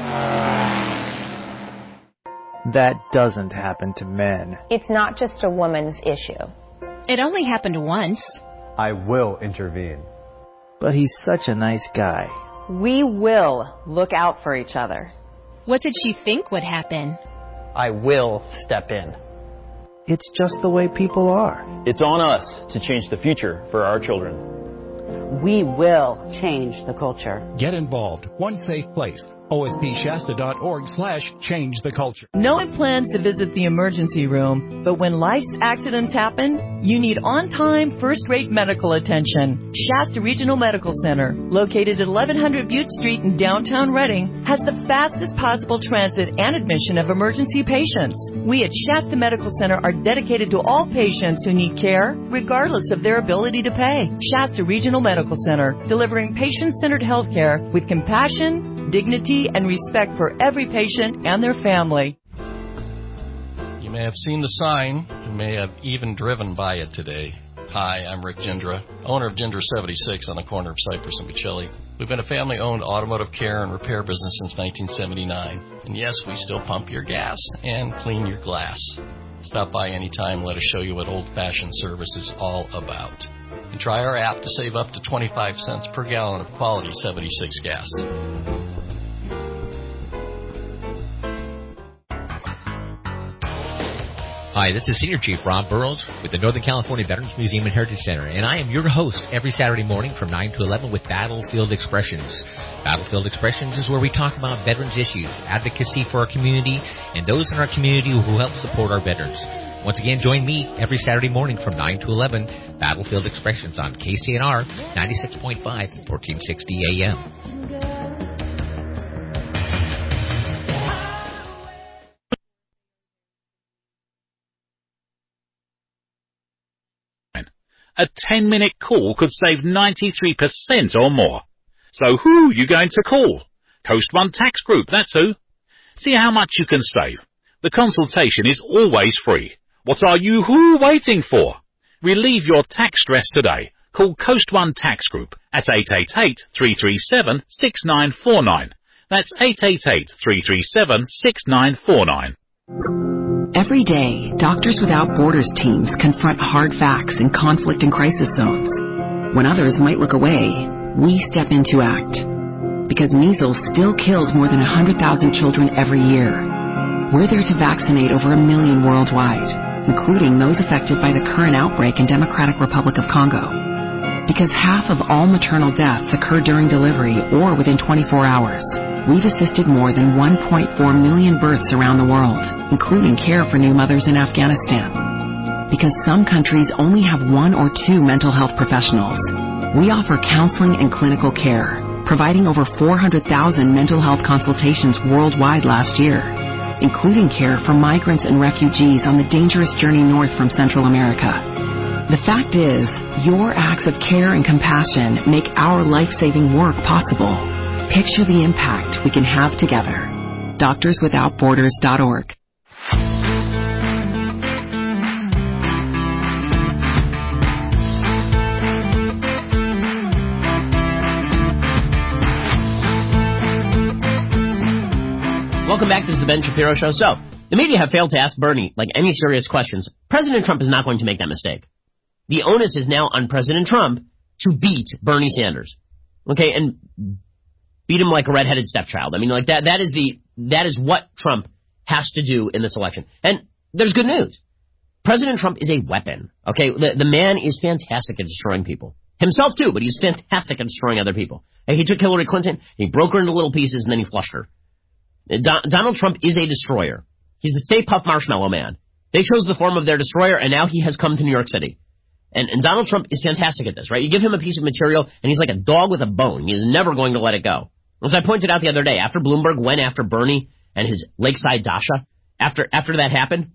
That doesn't happen to men. It's not just a woman's issue. It only happened once. I will intervene. But he's such a nice guy. We will look out for each other. What did she think would happen? I will step in. It's just the way people are. It's on us to change the future for our children. We will change the culture. Get involved. One safe place. O S P Shasta dot org slash change the culture. No one plans to visit the emergency room, but when life's accidents happen, you need on-time, first-rate medical attention. Shasta Regional Medical Center, located at eleven hundred Butte Street in downtown Redding, has the fastest possible transit and admission of emergency patients. We at Shasta Medical Center are dedicated to all patients who need care, regardless of their ability to pay. Shasta Regional Medical Center, delivering patient-centered health care with compassion, dignity, and respect for every patient and their family. You may have seen the sign. You may have even driven by it today. Hi, I'm Rick Gindra, owner of Gindra seventy-six on the corner of Cypress and Bocelli. We've been a family-owned automotive care and repair business since nineteen seventy-nine. And yes, we still pump your gas and clean your glass. Stop by anytime. Let us show you what old-fashioned service is all about. And try our app to save up to twenty-five cents per gallon of quality seventy-six gas. Hi, this is Senior Chief Rob Burrows with the Northern California Veterans Museum and Heritage Center, and I am your host every Saturday morning from nine to eleven with Battlefield Expressions. Battlefield Expressions is where we talk about veterans issues, advocacy for our community, and those in our community who help support our veterans. Once again, join me every Saturday morning from nine to eleven, Battlefield Expressions on K C N R ninety-six point five, fourteen sixty A M. A ten-minute call could save ninety-three percent or more. So who are you going to call? Coast One Tax Group, that's who. See how much you can save. The consultation is always free. What are you who waiting for? Relieve your tax stress today. Call Coast One Tax Group at eight eight eight, three three seven, six nine four nine. That's eight eight eight, three three seven, six nine four nine. Every day, Doctors Without Borders teams confront hard facts in conflict and crisis zones. When others might look away, we step in to act. Because measles still kills more than one hundred thousand children every year. We're there to vaccinate over a million worldwide, including those affected by the current outbreak in Democratic Republic of Congo. Because half of all maternal deaths occur during delivery or within twenty-four hours. We've assisted more than one point four million births around the world, including care for new mothers in Afghanistan. Because some countries only have one or two mental health professionals, we offer counseling and clinical care, providing over four hundred thousand mental health consultations worldwide last year, including care for migrants and refugees on the dangerous journey north from Central America. The fact is, your acts of care and compassion make our life-saving work possible. Picture the impact we can have together. doctors without borders dot org. Welcome back. This is the Ben Shapiro Show. So, the media have failed to ask Bernie, like, any serious questions. President Trump is not going to make that mistake. The onus is now on President Trump to beat Bernie Sanders. Okay, and beat him like a redheaded stepchild. I mean, like, that, that is the, that is what Trump has to do in this election. And there's good news. President Trump is a weapon. Okay, the, the man is fantastic at destroying people. Himself, too, but he's fantastic at destroying other people. And he took Hillary Clinton, he broke her into little pieces, and then he flushed her. Don- Donald Trump is a destroyer. He's the Stay Puft Marshmallow Man. They chose the form of their destroyer, and now he has come to New York City. And, and Donald Trump is fantastic at this, right? You give him a piece of material, and he's like a dog with a bone. He is never going to let it go. As I pointed out the other day, after Bloomberg went after Bernie and his Lakeside Dasha, after after that happened,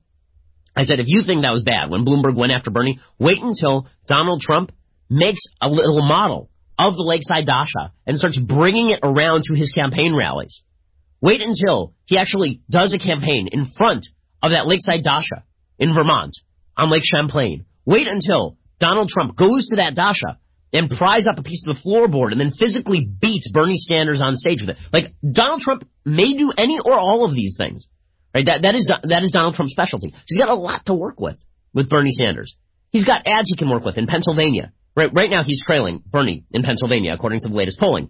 I said, if you think that was bad, when Bloomberg went after Bernie, wait until Donald Trump makes a little model of the Lakeside Dasha and starts bringing it around to his campaign rallies. Wait until he actually does a campaign in front of that Lakeside Dasha in Vermont on Lake Champlain. Wait until Donald Trump goes to that Dasha and pries up a piece of the floorboard and then physically beats Bernie Sanders on stage with it. Like, Donald Trump may do any or all of these things. Right? That, that is, that is Donald Trump's specialty. He's got a lot to work with, with Bernie Sanders. He's got ads he can work with in Pennsylvania. Right, right now he's trailing Bernie in Pennsylvania, according to the latest polling.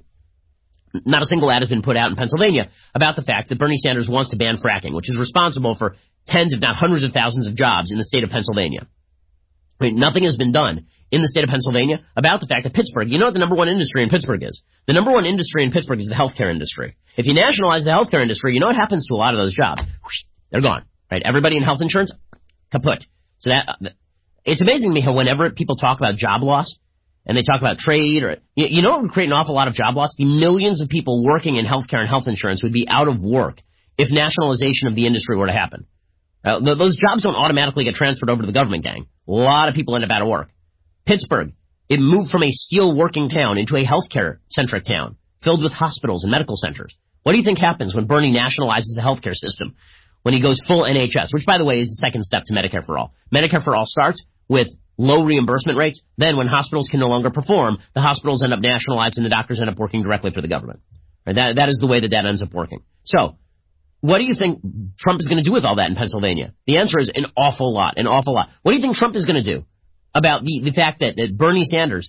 Not a single ad has been put out in Pennsylvania about the fact that Bernie Sanders wants to ban fracking, which is responsible for tens, if not hundreds of thousands of jobs in the state of Pennsylvania. I mean, nothing has been done in the state of Pennsylvania about the fact that Pittsburgh, you know what the number one industry in Pittsburgh is? The number one industry in Pittsburgh is the healthcare industry. If you nationalize the healthcare industry, you know what happens to a lot of those jobs? Whoosh, they're gone, right? Everybody in health insurance, kaput. So that, uh, it's amazing to me how whenever people talk about job loss, and they talk about trade, or you, you know what would create an awful lot of job loss? The millions of people working in healthcare and health insurance would be out of work if nationalization of the industry were to happen. Uh, th- those jobs don't automatically get transferred over to the government, gang. A lot of people end up out of work. Pittsburgh, it moved from a steel working town into a healthcare-centric town, filled with hospitals and medical centers. What do you think happens when Bernie nationalizes the healthcare system? When he goes full N H S, which, by the way, is the second step to Medicare for All. Medicare for All starts with low reimbursement rates. Then when hospitals can no longer perform, the hospitals end up nationalized and the doctors end up working directly for the government. Right? That, that is the way that that ends up working. So, what do you think Trump is going to do with all that in Pennsylvania? The answer is an awful lot, an awful lot. What do you think Trump is going to do about the, the fact that, that Bernie Sanders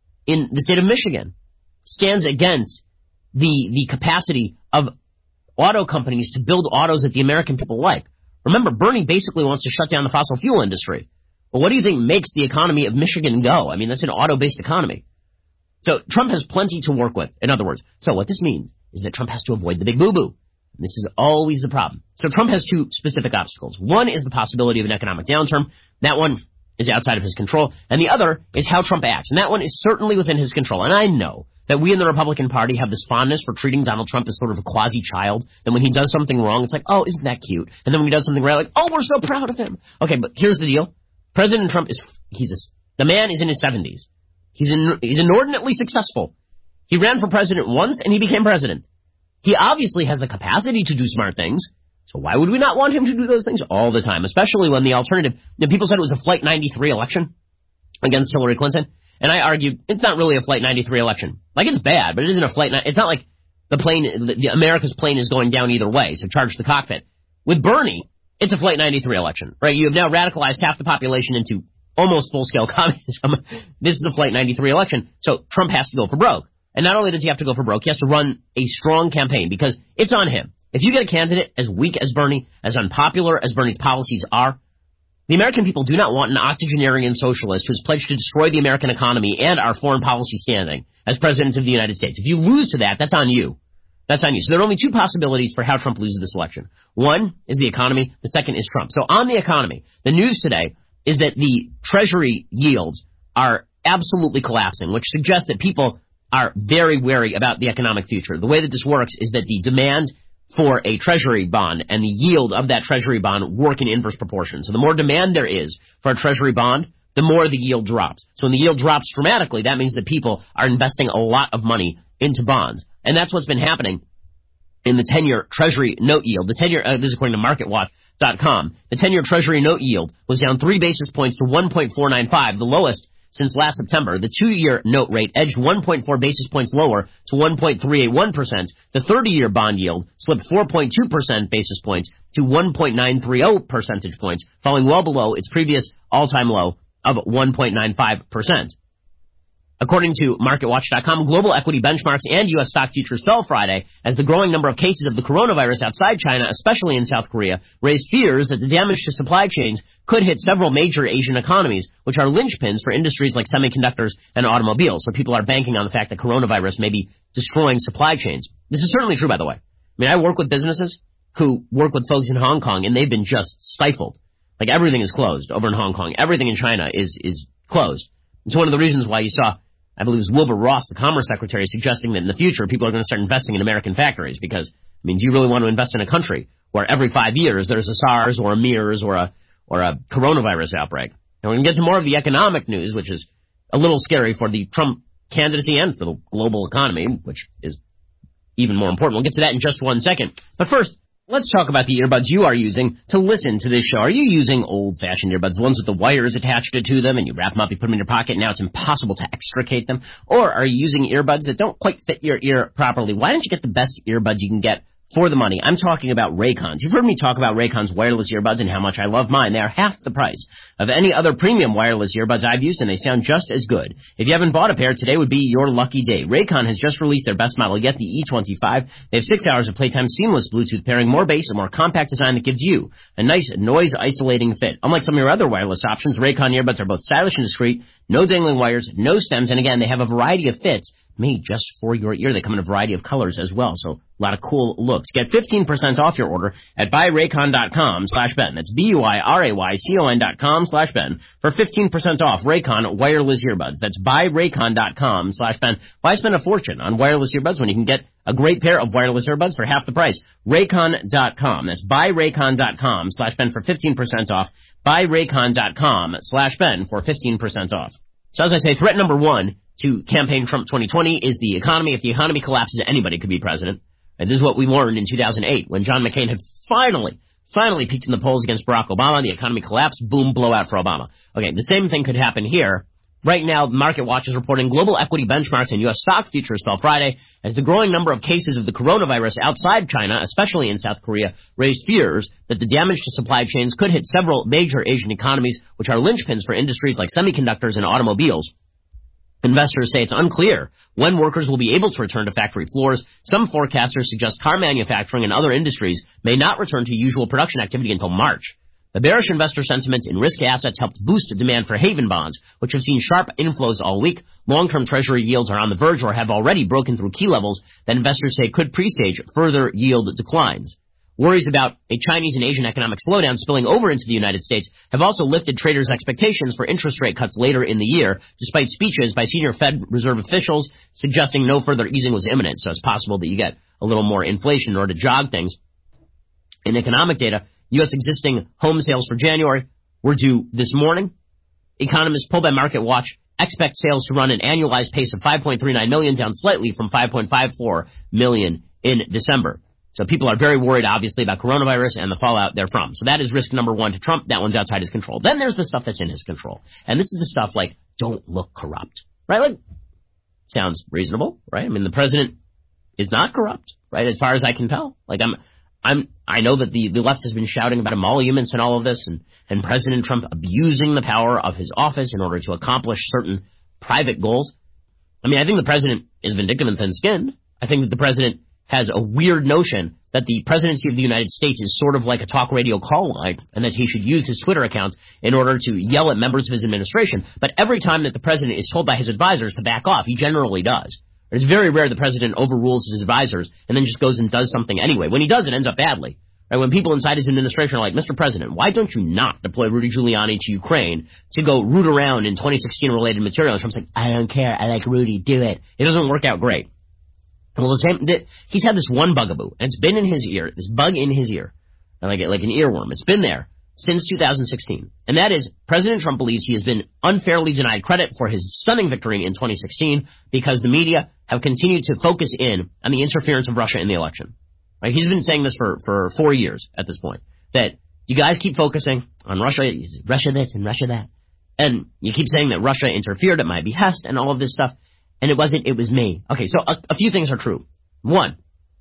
in the state of Michigan stands against the, the capacity of auto companies to build autos that the American people like? Remember, Bernie basically wants to shut down the fossil fuel industry. Well, what do you think makes the economy of Michigan go? I mean, that's an auto-based economy. So Trump has plenty to work with, in other words. So what this means is that Trump has to avoid the big boo-boo. And this is always the problem. So Trump has two specific obstacles. One is the possibility of an economic downturn. That one is outside of his control. And the other is how Trump acts. And that one is certainly within his control. And I know that we in the Republican Party have this fondness for treating Donald Trump as sort of a quasi-child. That when he does something wrong, it's like, oh, isn't that cute? And then when he does something right, like, oh, we're so proud of him. Okay, but here's the deal. President Trump is, he's a, the man is in his seventies. He's in, he's inordinately successful. He ran for president once and he became president. He obviously has the capacity to do smart things. So why would we not want him to do those things all the time? Especially when the alternative, you know, people said it was a Flight ninety-three election against Hillary Clinton. And I argued it's not really a Flight ninety-three election. Like, it's bad, but it isn't a Flight, it's not like the plane, the, the America's plane is going down either way. So charge the cockpit. With Bernie, it's a Flight ninety-three election, right? You have now radicalized half the population into almost full-scale communism. This is a Flight ninety-three election, so Trump has to go for broke. And not only does he have to go for broke, he has to run a strong campaign because it's on him. If you get a candidate as weak as Bernie, as unpopular as Bernie's policies are, the American people do not want an octogenarian socialist who's pledged to destroy the American economy and our foreign policy standing as president of the United States. If you lose to that, that's on you. That's on you. So there are only two possibilities for how Trump loses this election. One is the economy. The second is Trump. So on the economy, the news today is that the Treasury yields are absolutely collapsing, which suggests that people are very wary about the economic future. The way that this works is that the demand for a Treasury bond and the yield of that Treasury bond work in inverse proportion. So the more demand there is for a Treasury bond, the more the yield drops. So when the yield drops dramatically, that means that people are investing a lot of money into bonds. And that's what's been happening in the ten-year Treasury note yield. The ten-year, uh, this is according to market watch dot com. The ten-year Treasury note yield was down three basis points to one point four nine five, the lowest since last September. The two-year note rate edged one point four basis points lower to one point three eight one percent. The thirty-year bond yield slipped four point two percent basis points to one point nine three zero percentage points, falling well below its previous all-time low of one point nine five percent. According to market watch dot com, global equity benchmarks and U S stock futures fell Friday as the growing number of cases of the coronavirus outside China, especially in South Korea, raised fears that the damage to supply chains could hit several major Asian economies, which are linchpins for industries like semiconductors and automobiles. So people are banking on the fact that coronavirus may be destroying supply chains. This is certainly true, by the way. I mean, I work with businesses who work with folks in Hong Kong, and they've been just stifled. Like, everything is closed over in Hong Kong. Everything in China is is closed. It's one of the reasons why you saw, I believe it was Wilbur Ross, the Commerce Secretary, suggesting that in the future people are going to start investing in American factories because, I mean, do you really want to invest in a country where every five years there's a SARS or a MERS or a or a coronavirus outbreak? And we're going to get to more of the economic news, which is a little scary for the Trump candidacy and for the global economy, which is even more important. We'll get to that in just one second. But first, let's talk about the earbuds you are using to listen to this show. Are you using old-fashioned earbuds, the ones with the wires attached to them, and you wrap them up, you put them in your pocket, and now it's impossible to extricate them? Or are you using earbuds that don't quite fit your ear properly? Why don't you get the best earbuds you can get for the money? I'm talking about Raycons. You've heard me talk about Raycons wireless earbuds and how much I love mine. They are half the price of any other premium wireless earbuds I've used, and they sound just as good. If you haven't bought a pair, today would be your lucky day. Raycon has just released their best model yet, the E twenty-five. They have six hours of playtime, seamless Bluetooth pairing, more bass, a more compact design that gives you a nice noise-isolating fit. Unlike some of your other wireless options, Raycon earbuds are both stylish and discreet, no dangling wires, no stems, and again, they have a variety of fits made just for your ear. They come in a variety of colors as well, so a lot of cool looks. Get fifteen percent off your order at buy raycon dot com slash Ben. That's B U I R A Y C O N dot com slash Ben for fifteen percent off Raycon wireless earbuds. That's buy raycon dot com slash Ben. Why spend a fortune on wireless earbuds when you can get a great pair of wireless earbuds for half the price? Raycon dot com. That's buy raycon dot com slash Ben for fifteen percent off. buy raycon dot com slash Ben for fifteen percent off. So as I say, threat number one to campaign Trump twenty twenty is the economy. If the economy collapses, anybody could be president. And this is what we learned in two thousand eight when John McCain had finally, finally peaked in the polls against Barack Obama. The economy collapsed. Boom, blowout for Obama. Okay, the same thing could happen here. Right now, Market Watch is reporting global equity benchmarks and U S stock futures fell Friday as the growing number of cases of the coronavirus outside China, especially in South Korea, raised fears that the damage to supply chains could hit several major Asian economies, which are linchpins for industries like semiconductors and automobiles. Investors say it's unclear when workers will be able to return to factory floors. Some forecasters suggest car manufacturing and other industries may not return to usual production activity until March. The bearish investor sentiment in risk assets helped boost demand for haven bonds, which have seen sharp inflows all week. Long-term treasury yields are on the verge or have already broken through key levels that investors say could presage further yield declines. Worries about a Chinese and Asian economic slowdown spilling over into the United States have also lifted traders' expectations for interest rate cuts later in the year, despite speeches by senior Fed Reserve officials suggesting no further easing was imminent. So it's possible that you get a little more inflation in order to jog things. In economic data, U S existing home sales for January were due this morning. Economists pulled by Market Watch expect sales to run an annualized pace of five point three nine million, down slightly from five point five four million in December. So people are very worried, obviously, about coronavirus and the fallout therefrom. So that is risk number one to Trump. That one's outside his control. Then there's the stuff that's in his control. And this is the stuff like, don't look corrupt, right? Like, sounds reasonable, right? I mean, the president is not corrupt, right? As far as I can tell. Like, I'm, I'm, I know that the, the left has been shouting about emoluments and all of this, and, and President Trump abusing the power of his office in order to accomplish certain private goals. I mean, I think the president is vindictive and thin-skinned. I think that the president has a weird notion that the presidency of the United States is sort of like a talk radio call line and that he should use his Twitter account in order to yell at members of his administration. But every time that the president is told by his advisors to back off, he generally does. It's very rare the president overrules his advisors and then just goes and does something anyway. When he does, it ends up badly. Right? When people inside his administration are like, Mister President, why don't you not deploy Rudy Giuliani to Ukraine to go root around in twenty sixteen related material? And Trump's like, I don't care. I like Rudy. Do it. It doesn't work out great. Well, the same, the, he's had this one bugaboo, and it's been in his ear, this bug in his ear, like, like an earworm. It's been there since two thousand sixteen. And that is, President Trump believes he has been unfairly denied credit for his stunning victory in twenty sixteen because the media have continued to focus in on the interference of Russia in the election. Right? He's been saying this for, for four years at this point, that you guys keep focusing on Russia, Russia this and Russia that. And you keep saying that Russia interfered at my behest and all of this stuff. And it wasn't, it was me. Okay, so a, a few things are true. One,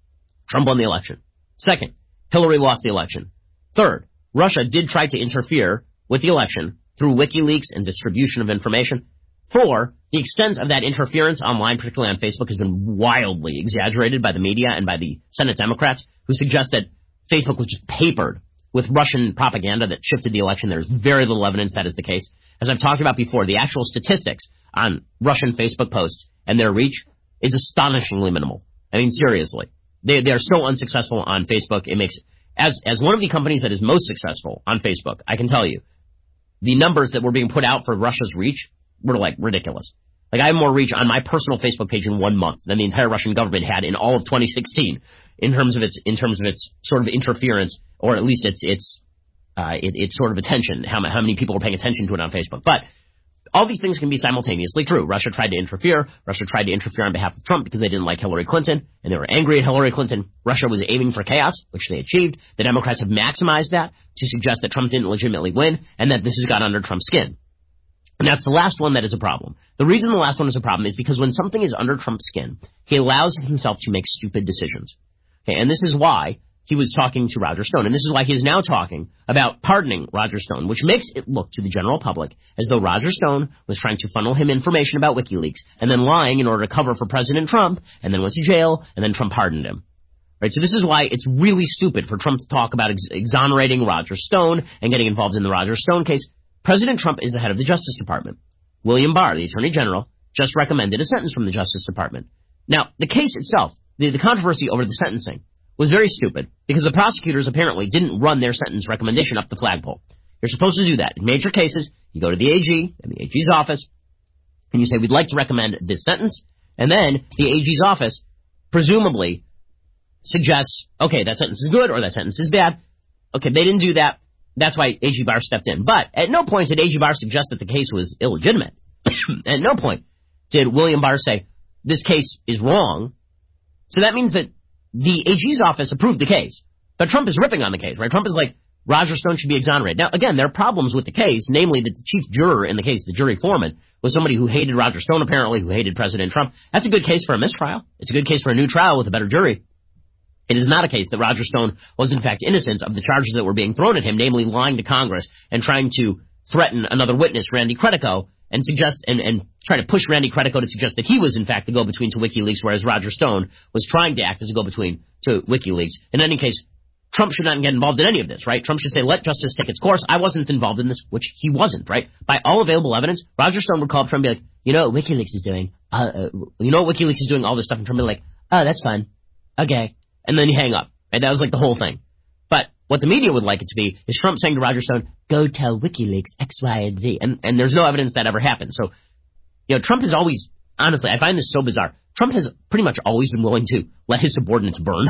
Trump won the election. Second, Hillary lost the election. Third, Russia did try to interfere with the election through WikiLeaks and distribution of information. Four, the extent of that interference online, particularly on Facebook, has been wildly exaggerated by the media and by the Senate Democrats, who suggest that Facebook was just papered with Russian propaganda that shifted the election. There's very little evidence that is the case. As I've talked about before, the actual statistics on Russian Facebook posts and their reach is astonishingly minimal. I mean, seriously. They they are so unsuccessful on Facebook. It makes, as as one of the companies that is most successful on Facebook, I can tell you, the numbers that were being put out for Russia's reach were like ridiculous. Like, I have more reach on my personal Facebook page in one month than the entire Russian government had in all of twenty sixteen in terms of its in terms of its sort of interference, or at least its its uh, it, its sort of attention. How how many people are paying attention to it on Facebook? But all these things can be simultaneously true. Russia tried to interfere. Russia tried to interfere on behalf of Trump because they didn't like Hillary Clinton, and they were angry at Hillary Clinton. Russia was aiming for chaos, which they achieved. The Democrats have maximized that to suggest that Trump didn't legitimately win, and that this has got under Trump's skin. And that's the last one that is a problem. The reason the last one is a problem is because when something is under Trump's skin, he allows himself to make stupid decisions. Okay, and this is why he was talking to Roger Stone, and this is why he is now talking about pardoning Roger Stone, which makes it look to the general public as though Roger Stone was trying to funnel him information about WikiLeaks and then lying in order to cover for President Trump, and then went to jail, and then Trump pardoned him. Right, so this is why it's really stupid for Trump to talk about ex- exonerating Roger Stone and getting involved in the Roger Stone case. President Trump is the head of the Justice Department. William Barr, the Attorney General, just recommended a sentence from the Justice Department. Now, the case itself, the, the controversy over the sentencing, was very stupid because the prosecutors apparently didn't run their sentence recommendation up the flagpole. You're supposed to do that. In major cases, you go to the A G and the A G's office, and you say, we'd like to recommend this sentence, and then the A G's office presumably suggests, okay, that sentence is good or that sentence is bad. Okay, they didn't do that. That's why A G Barr stepped in. But at no point did A G Barr suggest that the case was illegitimate. At no point did William Barr say, this case is wrong. So that means that the A G's office approved the case. But Trump is ripping on the case, right? Trump is like, Roger Stone should be exonerated. Now, again, there are problems with the case, namely that the chief juror in the case, the jury foreman, was somebody who hated Roger Stone, apparently, who hated President Trump. That's a good case for a mistrial. It's a good case for a new trial with a better jury. It is not a case that Roger Stone was, in fact, innocent of the charges that were being thrown at him, namely lying to Congress and trying to threaten another witness, Randy Credico, and suggest and, and try to push Randy Credico to suggest that he was, in fact, the go-between to WikiLeaks, whereas Roger Stone was trying to act as a go-between to WikiLeaks. In any case, Trump should not get involved in any of this, right? Trump should say, let justice take its course. I wasn't involved in this, which he wasn't, right? By all available evidence, Roger Stone would call up Trump and be like, you know what WikiLeaks is doing? Uh, uh, you know what WikiLeaks is doing all this stuff? And Trump would be like, oh, that's fun. Okay. And then you hang up. And that was like the whole thing. But what the media would like it to be is Trump saying to Roger Stone, go tell WikiLeaks X, Y, and Z. And, and there's no evidence that ever happened. So, you know, Trump has always, honestly, I find this so bizarre. Trump has pretty much always been willing to let his subordinates burn.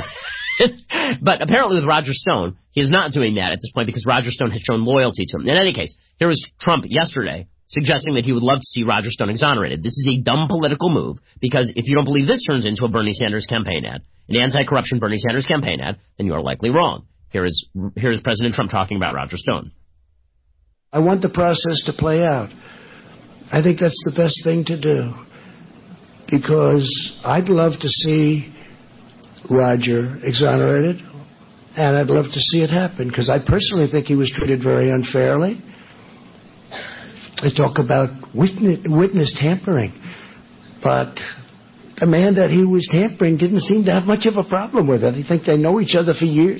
But apparently with Roger Stone, he is not doing that at this point because Roger Stone has shown loyalty to him. In any case, here was Trump yesterday suggesting that he would love to see Roger Stone exonerated. This is a dumb political move because if you don't believe this turns into a Bernie Sanders campaign ad, an anti-corruption Bernie Sanders campaign ad, then you are likely wrong. Here is here is President Trump talking about Roger Stone. I want the process to play out. I think that's the best thing to do because I'd love to see Roger exonerated, and I'd love to see it happen because I personally think he was treated very unfairly. They talk about witness, witness tampering, but the man that he was tampering didn't seem to have much of a problem with it. I think they know each other for years.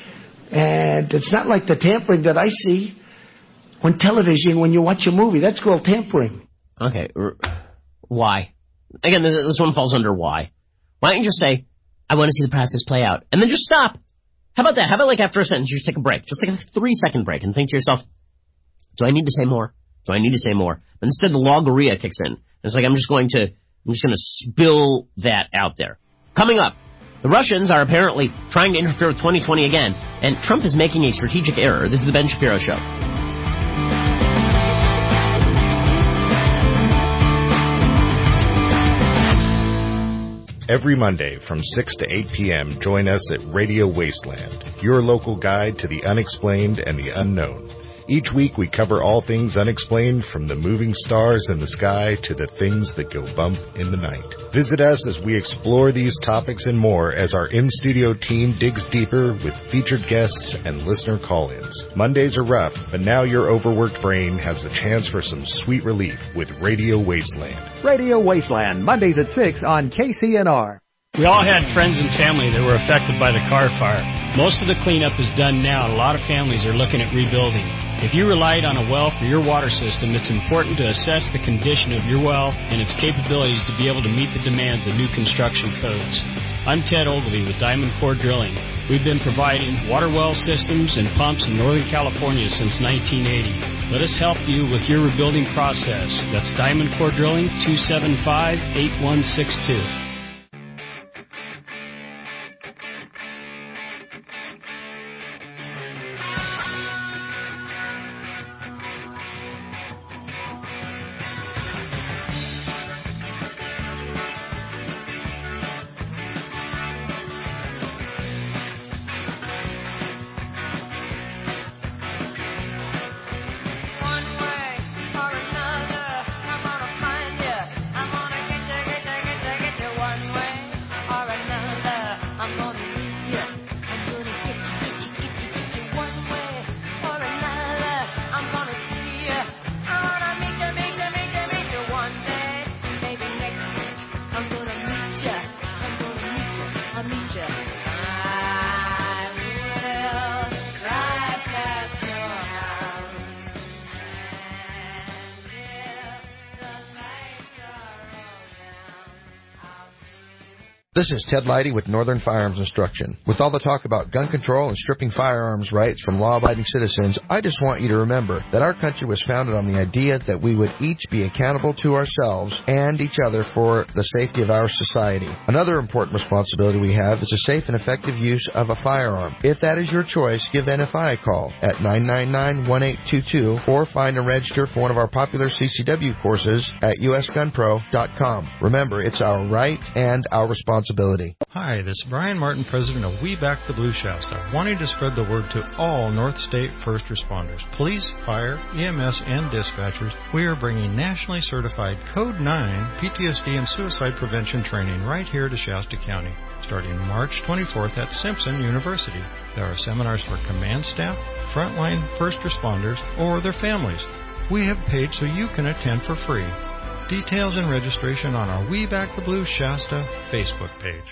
And it's not like the tampering that I see on television when you watch a movie. That's called tampering. Okay. Why? Again, this one falls under why. Why don't you just say, I want to see the process play out, and then just stop? How about that? How about like after a sentence, you just take a break, just like a three-second break, and think to yourself, do I need to say more? Do I need to say more? But instead, the logorrhea kicks in. It's like I'm just going to, I'm just going to spill that out there. Coming up, the Russians are apparently trying to interfere with twenty twenty again, and Trump is making a strategic error. This is the Ben Shapiro Show. Every Monday from six to eight p.m., join us at Radio Wasteland, your local guide to the unexplained and the unknown. Each week we cover all things unexplained, from the moving stars in the sky to the things that go bump in the night. Visit us as we explore these topics and more as our in-studio team digs deeper with featured guests and listener call-ins. Mondays are rough, but now your overworked brain has a chance for some sweet relief with Radio Wasteland. Radio Wasteland, Mondays at six on K C N R. We all had friends and family that were affected by the Carr fire. Most of the cleanup is done now, and a lot of families are looking at rebuilding. If you relied on a well for your water system, it's important to assess the condition of your well and its capabilities to be able to meet the demands of new construction codes. I'm Ted Ogilvie with Diamond Core Drilling. We've been providing water well systems and pumps in Northern California since nineteen eighty. Let us help you with your rebuilding process. That's Diamond Core Drilling, two seven five, eight one six two. This is Ted Leidy with Northern Firearms Instruction. With all the talk about gun control and stripping firearms rights from law-abiding citizens, I just want you to remember that our country was founded on the idea that we would each be accountable to ourselves and each other for the safety of our society. Another important responsibility we have is the safe and effective use of a firearm. If that is your choice, give N F I a call at nine nine nine, one eight two two or find and register for one of our popular C C W courses at U S gun pro dot com. Remember, it's our right and our responsibility. Hi, this is Brian Martin, president of We Back the Blue Shasta, wanting to spread the word to all North State first responders, police, fire, E M S, and dispatchers. We are bringing nationally certified Code nine P T S D and suicide prevention training right here to Shasta County, starting March twenty-fourth at Simpson University. There are seminars for command staff, frontline first responders, or their families. We have paid so you can attend for free. Details and registration on our We Back the Blue Shasta Facebook page.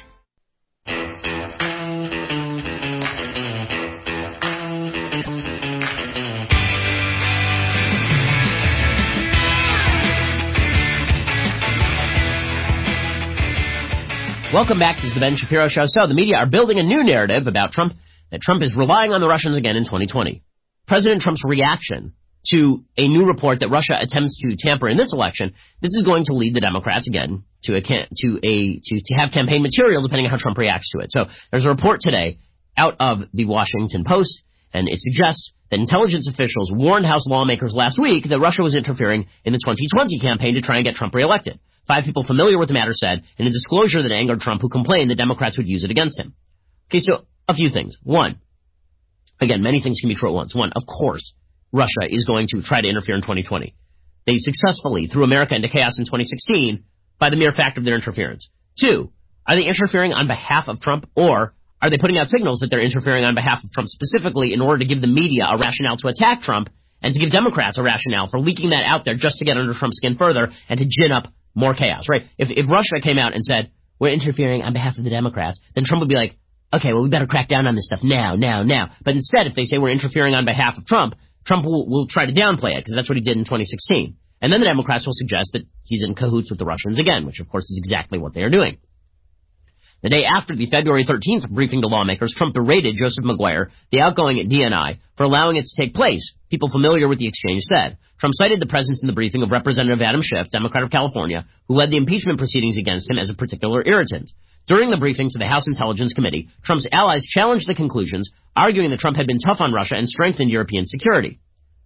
Welcome back. This is the Ben Shapiro Show. So the media are building a new narrative about Trump, that Trump is relying on the Russians again in twenty twenty. President Trump's reaction to a new report that Russia attempts to tamper in this election, this is going to lead the Democrats again to a to a to, to have campaign material depending on how Trump reacts to it. So there's a report today out of the Washington Post, and it suggests that intelligence officials warned House lawmakers last week that Russia was interfering in the twenty twenty campaign to try and get Trump reelected. Five people familiar with the matter said in a disclosure that angered Trump, who complained that Democrats would use it against him. Okay, so a few things. One, again, many things can be true at once. One, of course, Russia is going to try to interfere in twenty twenty. They successfully threw America into chaos in twenty sixteen by the mere fact of their interference. Two, are they interfering on behalf of Trump, or are they putting out signals that they're interfering on behalf of Trump specifically in order to give the media a rationale to attack Trump and to give Democrats a rationale for leaking that out there just to get under Trump's skin further and to gin up more chaos, right? If, if Russia came out and said, we're interfering on behalf of the Democrats, then Trump would be like, okay, well, we better crack down on this stuff now, now, now. But instead, if they say we're interfering on behalf of Trump, Trump will, will try to downplay it, because that's what he did in twenty sixteen. And then the Democrats will suggest that he's in cahoots with the Russians again, which of course is exactly what they are doing. The day after the February thirteenth briefing to lawmakers, Trump berated Joseph Maguire, the outgoing at D N I, for allowing it to take place. People familiar with the exchange said. Trump cited the presence in the briefing of Representative Adam Schiff, Democrat of California, who led the impeachment proceedings against him, as a particular irritant. During the briefing to the House Intelligence Committee, Trump's allies challenged the conclusions, arguing that Trump had been tough on Russia and strengthened European security.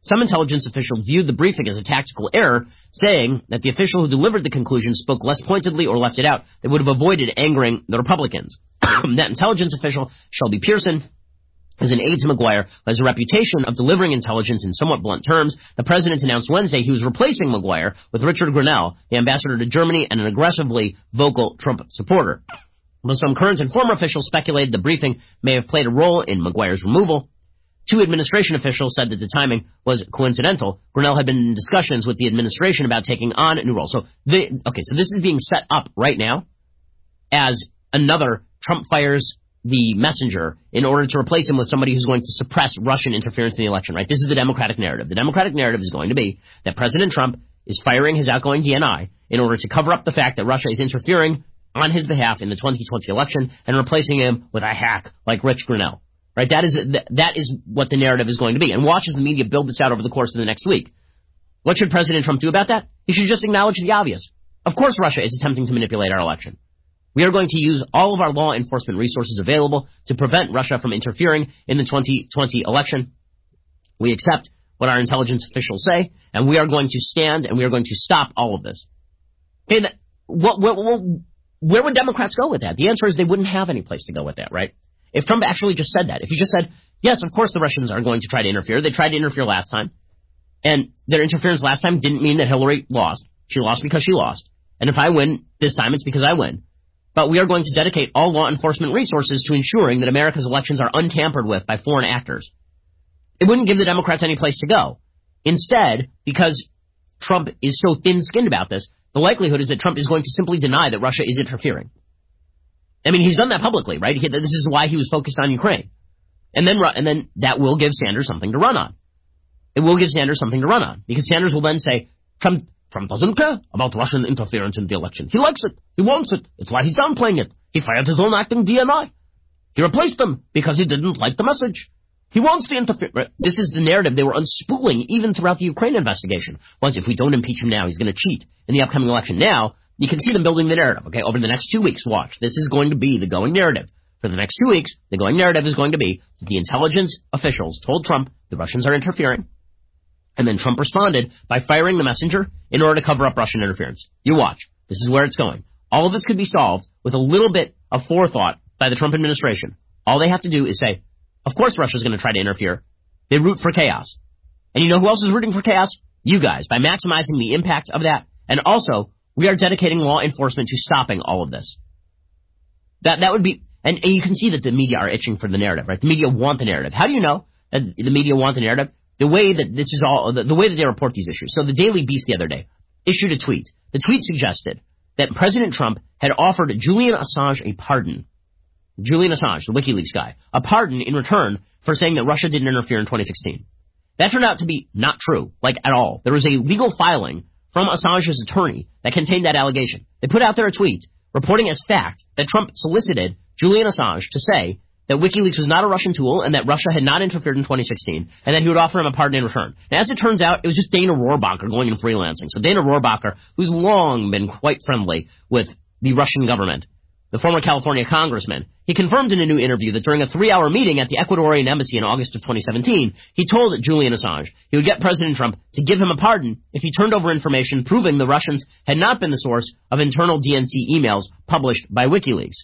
Some intelligence officials viewed the briefing as a tactical error, saying that the official who delivered the conclusion spoke less pointedly or left it out. They would have avoided angering the Republicans. That intelligence official, Shelby Pearson, is an aide to McGuire, who has a reputation of delivering intelligence in somewhat blunt terms. The president announced Wednesday he was replacing McGuire with Richard Grenell, the ambassador to Germany and an aggressively vocal Trump supporter. Though some current and former officials speculated the briefing may have played a role in McGuire's removal, two administration officials said that the timing was coincidental. Grenell had been in discussions with the administration about taking on a new role. So, they, okay, so this is being set up right now as another Trump fires the messenger in order to replace him with somebody who's going to suppress Russian interference in the election, right? This is the Democratic narrative. The Democratic narrative is going to be that President Trump is firing his outgoing D N I in order to cover up the fact that Russia is interfering on his behalf in the twenty twenty election and replacing him with a hack like Rich Grenell. Right, that is that is what the narrative is going to be. And watch as the media build this out over the course of the next week. What should President Trump do about that? He should just acknowledge the obvious. Of course Russia is attempting to manipulate our election. We are going to use all of our law enforcement resources available to prevent Russia from interfering in the twenty twenty election. We accept what our intelligence officials say, and we are going to stand and we are going to stop all of this. Okay, that, what, what, what, where would Democrats go with that? The answer is they wouldn't have any place to go with that, right? If Trump actually just said that, if he just said, yes, of course the Russians are going to try to interfere. They tried to interfere last time. And their interference last time didn't mean that Hillary lost. She lost because she lost. And if I win this time, it's because I win. But we are going to dedicate all law enforcement resources to ensuring that America's elections are untampered with by foreign actors. It wouldn't give the Democrats any place to go. Instead, because Trump is so thin-skinned about this, the likelihood is that Trump is going to simply deny that Russia is interfering. I mean, he's done that publicly, right? He, this is why he was focused on Ukraine. And then, and then that will give Sanders something to run on. It will give Sanders something to run on. Because Sanders will then say, Trump, Trump doesn't care about Russian interference in the election. He likes it. He wants it. It's why he's downplaying it. He fired his own acting D N I. He replaced him because he didn't like the message. He wants to interfere. This is the narrative they were unspooling even throughout the Ukraine investigation. Was if we don't impeach him now, he's going to cheat in the upcoming election. Now, you can see them building the narrative, okay, over the next two weeks. Watch. This is going to be the going narrative. For the next two weeks, the going narrative is going to be that the intelligence officials told Trump the Russians are interfering, and then Trump responded by firing the messenger in order to cover up Russian interference. You watch. This is where it's going. All of this could be solved with a little bit of forethought by the Trump administration. All they have to do is say, of course Russia's going to try to interfere. They root for chaos. And you know who else is rooting for chaos? You guys, by maximizing the impact of that, and also we are dedicating law enforcement to stopping all of this. That that would be, and, and you can see that the media are itching for the narrative, right? The media want the narrative. How do you know that the media want the narrative? The way that this is all, the, the way that they report these issues. So the Daily Beast the other day issued a tweet. The tweet suggested that President Trump had offered Julian Assange a pardon. Julian Assange, the WikiLeaks guy, a pardon in return for saying that Russia didn't interfere in twenty sixteen. That turned out to be not true, like at all. There was a legal filing from Assange's attorney that contained that allegation. They put out there a tweet reporting as fact that Trump solicited Julian Assange to say that WikiLeaks was not a Russian tool and that Russia had not interfered in twenty sixteen and that he would offer him a pardon in return. And as it turns out, it was just Dana Rohrabacher going and freelancing. So Dana Rohrabacher, who's long been quite friendly with the Russian government, the former California congressman, he confirmed in a new interview that during a three-hour meeting at the Ecuadorian embassy in August of twenty seventeen, he told Julian Assange he would get President Trump to give him a pardon if he turned over information proving the Russians had not been the source of internal D N C emails published by WikiLeaks.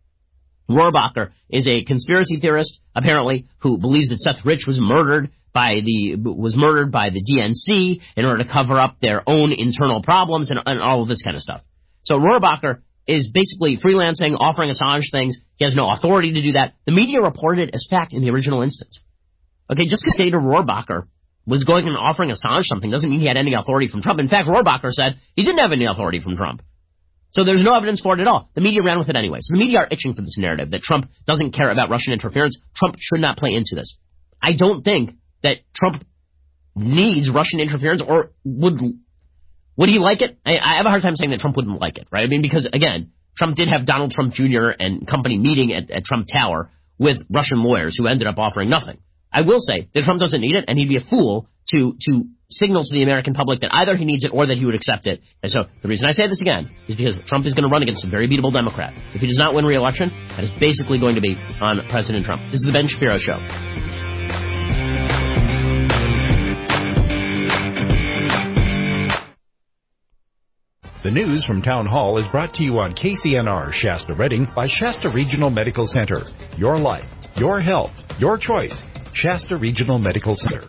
Rohrabacher is a conspiracy theorist, apparently, who believes that Seth Rich was murdered by the was murdered by the D N C in order to cover up their own internal problems and, and all of this kind of stuff. So Rohrabacher is basically freelancing, offering Assange things. He has no authority to do that. The media reported it as fact in the original instance. Okay, just because Dana Rohrabacher was going and offering Assange something doesn't mean he had any authority from Trump. In fact, Rohrabacher said he didn't have any authority from Trump. So there's no evidence for it at all. The media ran with it anyway. So the media are itching for this narrative that Trump doesn't care about Russian interference. Trump should not play into this. I don't think that Trump needs Russian interference or would... Would he like it? I, I have a hard time saying that Trump wouldn't like it, right? I mean, because, again, Trump did have Donald Trump Junior and company meeting at, at Trump Tower with Russian lawyers who ended up offering nothing. I will say that Trump doesn't need it, and he'd be a fool to to signal to the American public that either he needs it or that he would accept it. And so the reason I say this again is because Trump is going to run against a very beatable Democrat. If he does not win re-election, that is basically going to be on President Trump. This is the Ben Shapiro Show. The news from Town Hall is brought to you on K C N R Shasta Redding by Shasta Regional Medical Center. Your life, your health, your choice. Shasta Regional Medical Center.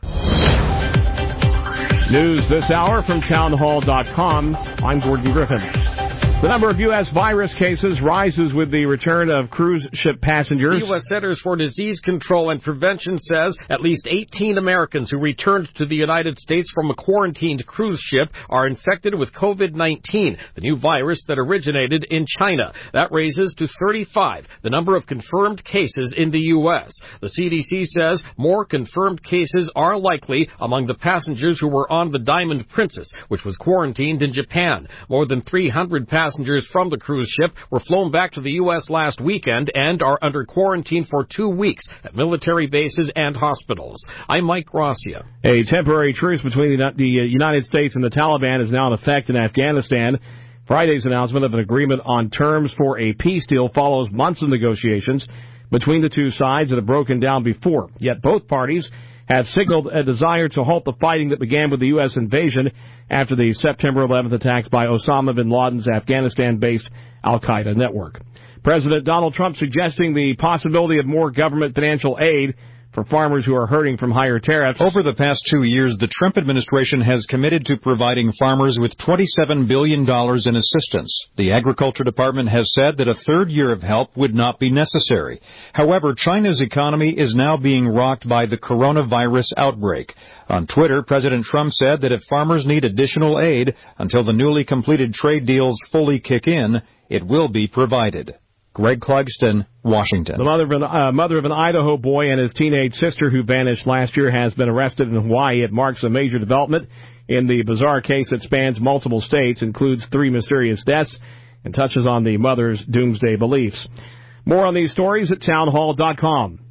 News this hour from town hall dot com. I'm Gordon Griffin. The number of U S virus cases rises with the return of cruise ship passengers. The U S Centers for Disease Control and Prevention says at least eighteen Americans who returned to the United States from a quarantined cruise ship are infected with COVID nineteen, the new virus that originated in China. That raises to thirty-five the number of confirmed cases in the U S. The C D C says more confirmed cases are likely among the passengers who were on the Diamond Princess, which was quarantined in Japan. More than three hundred passengers Passengers from the cruise ship were flown back to the U S last weekend and are under quarantine for two weeks at military bases and hospitals. I'm Mike Gracia. A temporary truce between the United States and the Taliban is now in effect in Afghanistan. Friday's announcement of an agreement on terms for a peace deal follows months of negotiations between the two sides that have broken down before. Yet both parties have signaled a desire to halt the fighting that began with the U S invasion after the September eleventh attacks by Osama bin Laden's Afghanistan-based al-Qaeda network. President Donald Trump suggesting the possibility of more government financial aid for farmers who are hurting from higher tariffs. Over the past two years, the Trump administration has committed to providing farmers with twenty-seven billion dollars in assistance. The Agriculture Department has said that a third year of help would not be necessary. However, China's economy is now being rocked by the coronavirus outbreak. On Twitter, President Trump said that if farmers need additional aid until the newly completed trade deals fully kick in, it will be provided. Greg Clugston, Washington. The mother of, an, uh, mother of an Idaho boy and his teenage sister who vanished last year has been arrested in Hawaii. It marks a major development in the bizarre case that spans multiple states, includes three mysterious deaths, and touches on the mother's doomsday beliefs. More on these stories at town hall dot com.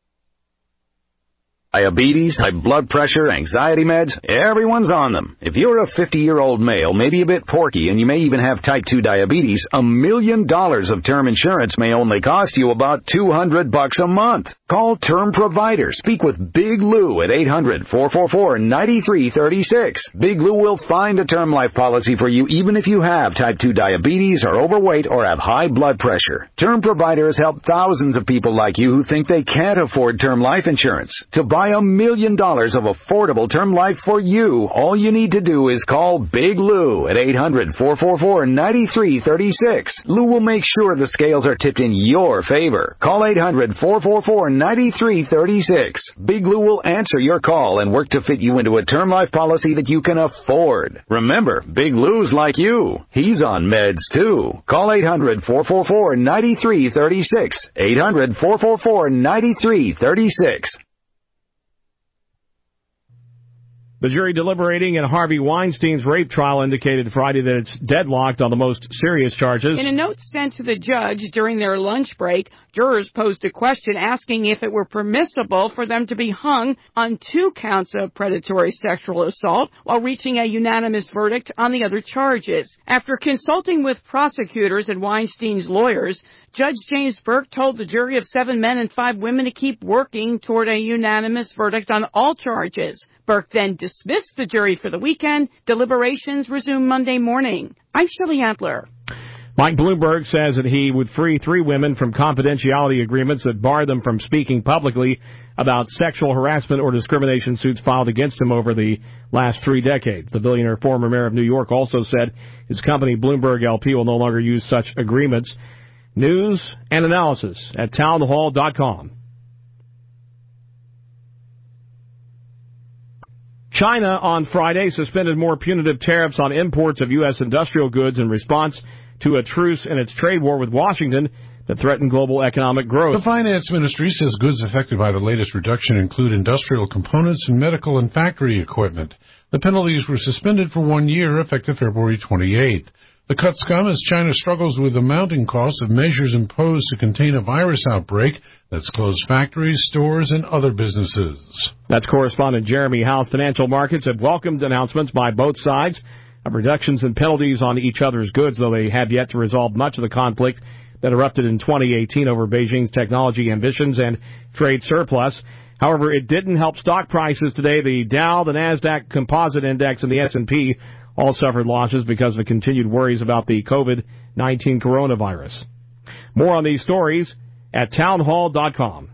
Diabetes, high blood pressure, anxiety meds, everyone's on them. If you're a fifty-year-old male, maybe a bit porky, and you may even have type two diabetes, a million dollars of term insurance may only cost you about two hundred bucks a month. Call Term Provider. Speak with Big Lou at eight hundred, four four four, nine three three six. Big Lou will find a term life policy for you even if you have type two diabetes, are overweight, or have high blood pressure. Term Provider has helped thousands of people like you who think they can't afford term life insurance. To buy a million dollars of affordable term life for you, all you need to do is call Big Lou at eight hundred, four four four, nine three three six. Lou will make sure the scales are tipped in your favor. Call eight hundred, four four four, nine three three six. Big Lou will answer your call and work to fit you into a term life policy that you can afford. Remember, Big Lou's like you. He's on meds too. Call eight hundred, four four four, nine three three six. eight hundred, four four four, nine three three six. The jury deliberating in Harvey Weinstein's rape trial indicated Friday that it's deadlocked on the most serious charges. In a note sent to the judge during their lunch break, jurors posed a question asking if it were permissible for them to be hung on two counts of predatory sexual assault while reaching a unanimous verdict on the other charges. After consulting with prosecutors and Weinstein's lawyers, Judge James Burke told the jury of seven men and five women to keep working toward a unanimous verdict on all charges. Burke then dismissed the jury for the weekend. Deliberations resume Monday morning. I'm Shirley Adler. Mike Bloomberg says that he would free three women from confidentiality agreements that bar them from speaking publicly about sexual harassment or discrimination suits filed against him over the last three decades. The billionaire former mayor of New York also said his company, Bloomberg L P, will no longer use such agreements. News and analysis at town hall dot com. China on Friday suspended more punitive tariffs on imports of U S industrial goods in response to a truce in its trade war with Washington that threatened global economic growth. The finance ministry says goods affected by the latest reduction include industrial components and medical and factory equipment. The penalties were suspended for one year, effective February twenty-eighth. The cuts come as China struggles with the mounting costs of measures imposed to contain a virus outbreak that's closed factories, stores, and other businesses. That's correspondent Jeremy House. Financial markets have welcomed announcements by both sides of reductions in penalties on each other's goods, though they have yet to resolve much of the conflict that erupted in twenty eighteen over Beijing's technology ambitions and trade surplus. However, it didn't help stock prices today. The Dow, the NASDAQ Composite Index, and the S and P All suffered losses because of the continued worries about the COVID nineteen coronavirus. More on these stories at townhall dot com.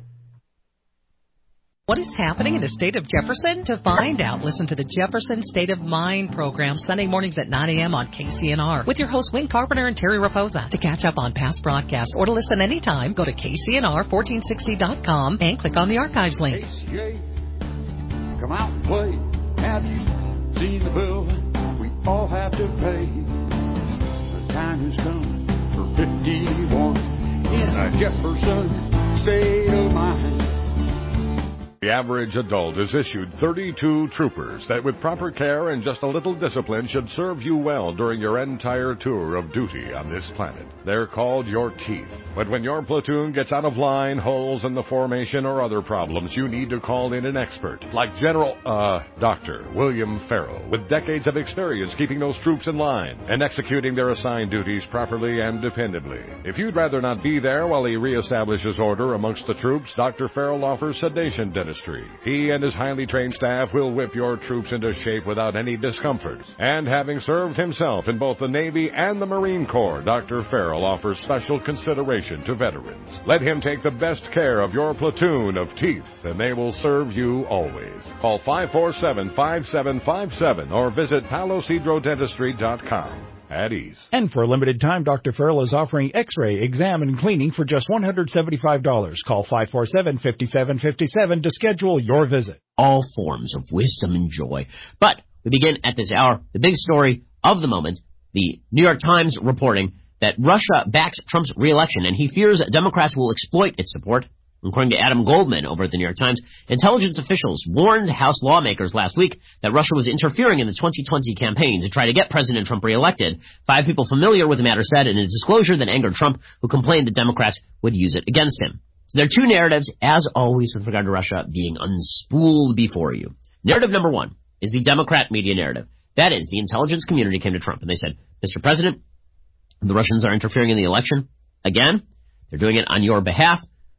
What is happening in the state of Jefferson? To find out, listen to the Jefferson State of Mind program Sunday mornings at nine a.m. on K C N R with your hosts Wayne Carpenter and Terry Raposa. To catch up on past broadcasts or to listen anytime, go to K C N R fourteen sixty dot com and click on the archives link. K C A, come out and play. Have you seen the bill we all have to pay? The time has come for fifty-one in a Jefferson State of Mind. The average adult is issued thirty-two troopers that with proper care and just a little discipline should serve you well during your entire tour of duty on this planet. They're called your teeth. But when your platoon gets out of line, holes in the formation, or other problems, you need to call in an expert like General, uh, Doctor William Farrell, with decades of experience keeping those troops in line and executing their assigned duties properly and dependably. If you'd rather not be there while he reestablishes order amongst the troops, Doctor Farrell offers sedation dentistry. He and his highly trained staff will whip your troops into shape without any discomfort. And having served himself in both the Navy and the Marine Corps, Doctor Farrell offers special consideration to veterans. Let him take the best care of your platoon of teeth, and they will serve you always. Call five four seven, five seven five seven or visit palos hydro dentistry dot com. At ease. And for a limited time, Doctor Farrell is offering x-ray, exam, and cleaning for just one hundred seventy-five dollars. Call five four seven, five seven five seven to schedule your visit. All forms of wisdom and joy. But we begin at this hour, the big story of the moment, the New York Times reporting that Russia backs Trump's re-election, and he fears Democrats will exploit its support. According to Adam Goldman over at the New York Times, intelligence officials warned House lawmakers last week that Russia was interfering in the twenty twenty campaign to try to get President Trump reelected. Five people familiar with the matter said in a disclosure that angered Trump, who complained that Democrats would use it against him. So there are two narratives, as always, with regard to Russia being unspooled before you. Narrative number one is the Democrat media narrative. That is, the intelligence community came to Trump and they said, Mister President, the Russians are interfering in the election again. They're doing it on your behalf.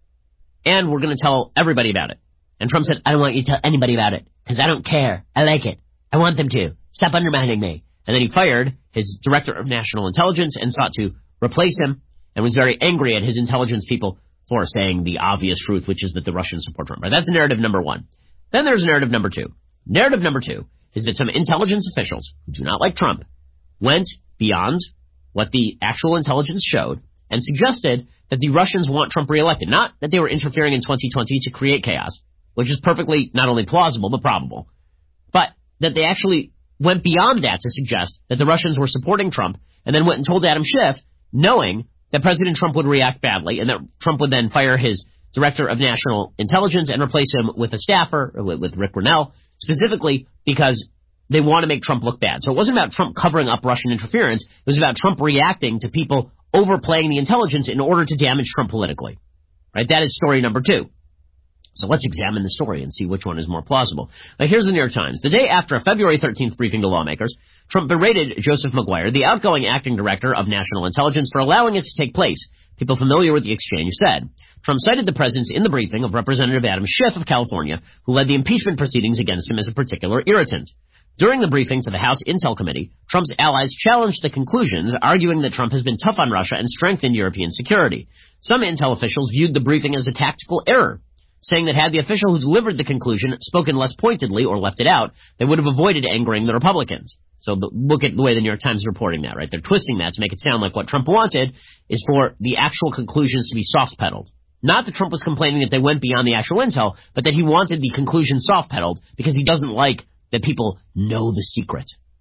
And we're going to tell everybody about it. And Trump said, I don't want you to tell anybody about it, because I don't care. I like it. I want them to. Stop undermining me. And then he fired his director of national intelligence and sought to replace him and was very angry at his intelligence people for saying the obvious truth, which is that the Russians support Trump. Right? That's narrative number one. Then there's narrative number two. Narrative number two is that some intelligence officials who do not like Trump went beyond what the actual intelligence showed and suggested that the Russians want Trump reelected. Not that they were interfering in twenty twenty to create chaos, which is perfectly not only plausible but probable, but that they actually went beyond that to suggest that the Russians were supporting Trump and then went and told Adam Schiff, knowing that President Trump would react badly and that Trump would then fire his director of national intelligence and replace him with a staffer, with, with Rick Grinnell, specifically because they want to make Trump look bad. So it wasn't about Trump covering up Russian interference. It was about Trump reacting to people overplaying the intelligence in order to damage Trump politically. Right? That is story number two. So let's examine the story and see which one is more plausible. Now, here's the New York Times. The day after a February thirteenth briefing to lawmakers, Trump berated Joseph Maguire, the outgoing acting director of national intelligence, for allowing it to take place. People familiar with the exchange said. Trump cited the presence in the briefing of Representative Adam Schiff of California, who led the impeachment proceedings against him, as a particular irritant. During the briefing to the House Intel Committee, Trump's allies challenged the conclusions, arguing that Trump has been tough on Russia and strengthened European security. Some Intel officials viewed the briefing as a tactical error, saying that had the official who delivered the conclusion spoken less pointedly or left it out, they would have avoided angering the Republicans. So look at the way the New York Times is reporting that, right? They're twisting that to make it sound like what Trump wanted is for the actual conclusions to be soft-pedaled. Not that Trump was complaining that they went beyond the actual intel, but that he wanted the conclusion soft-pedaled because he doesn't like that people know the secret.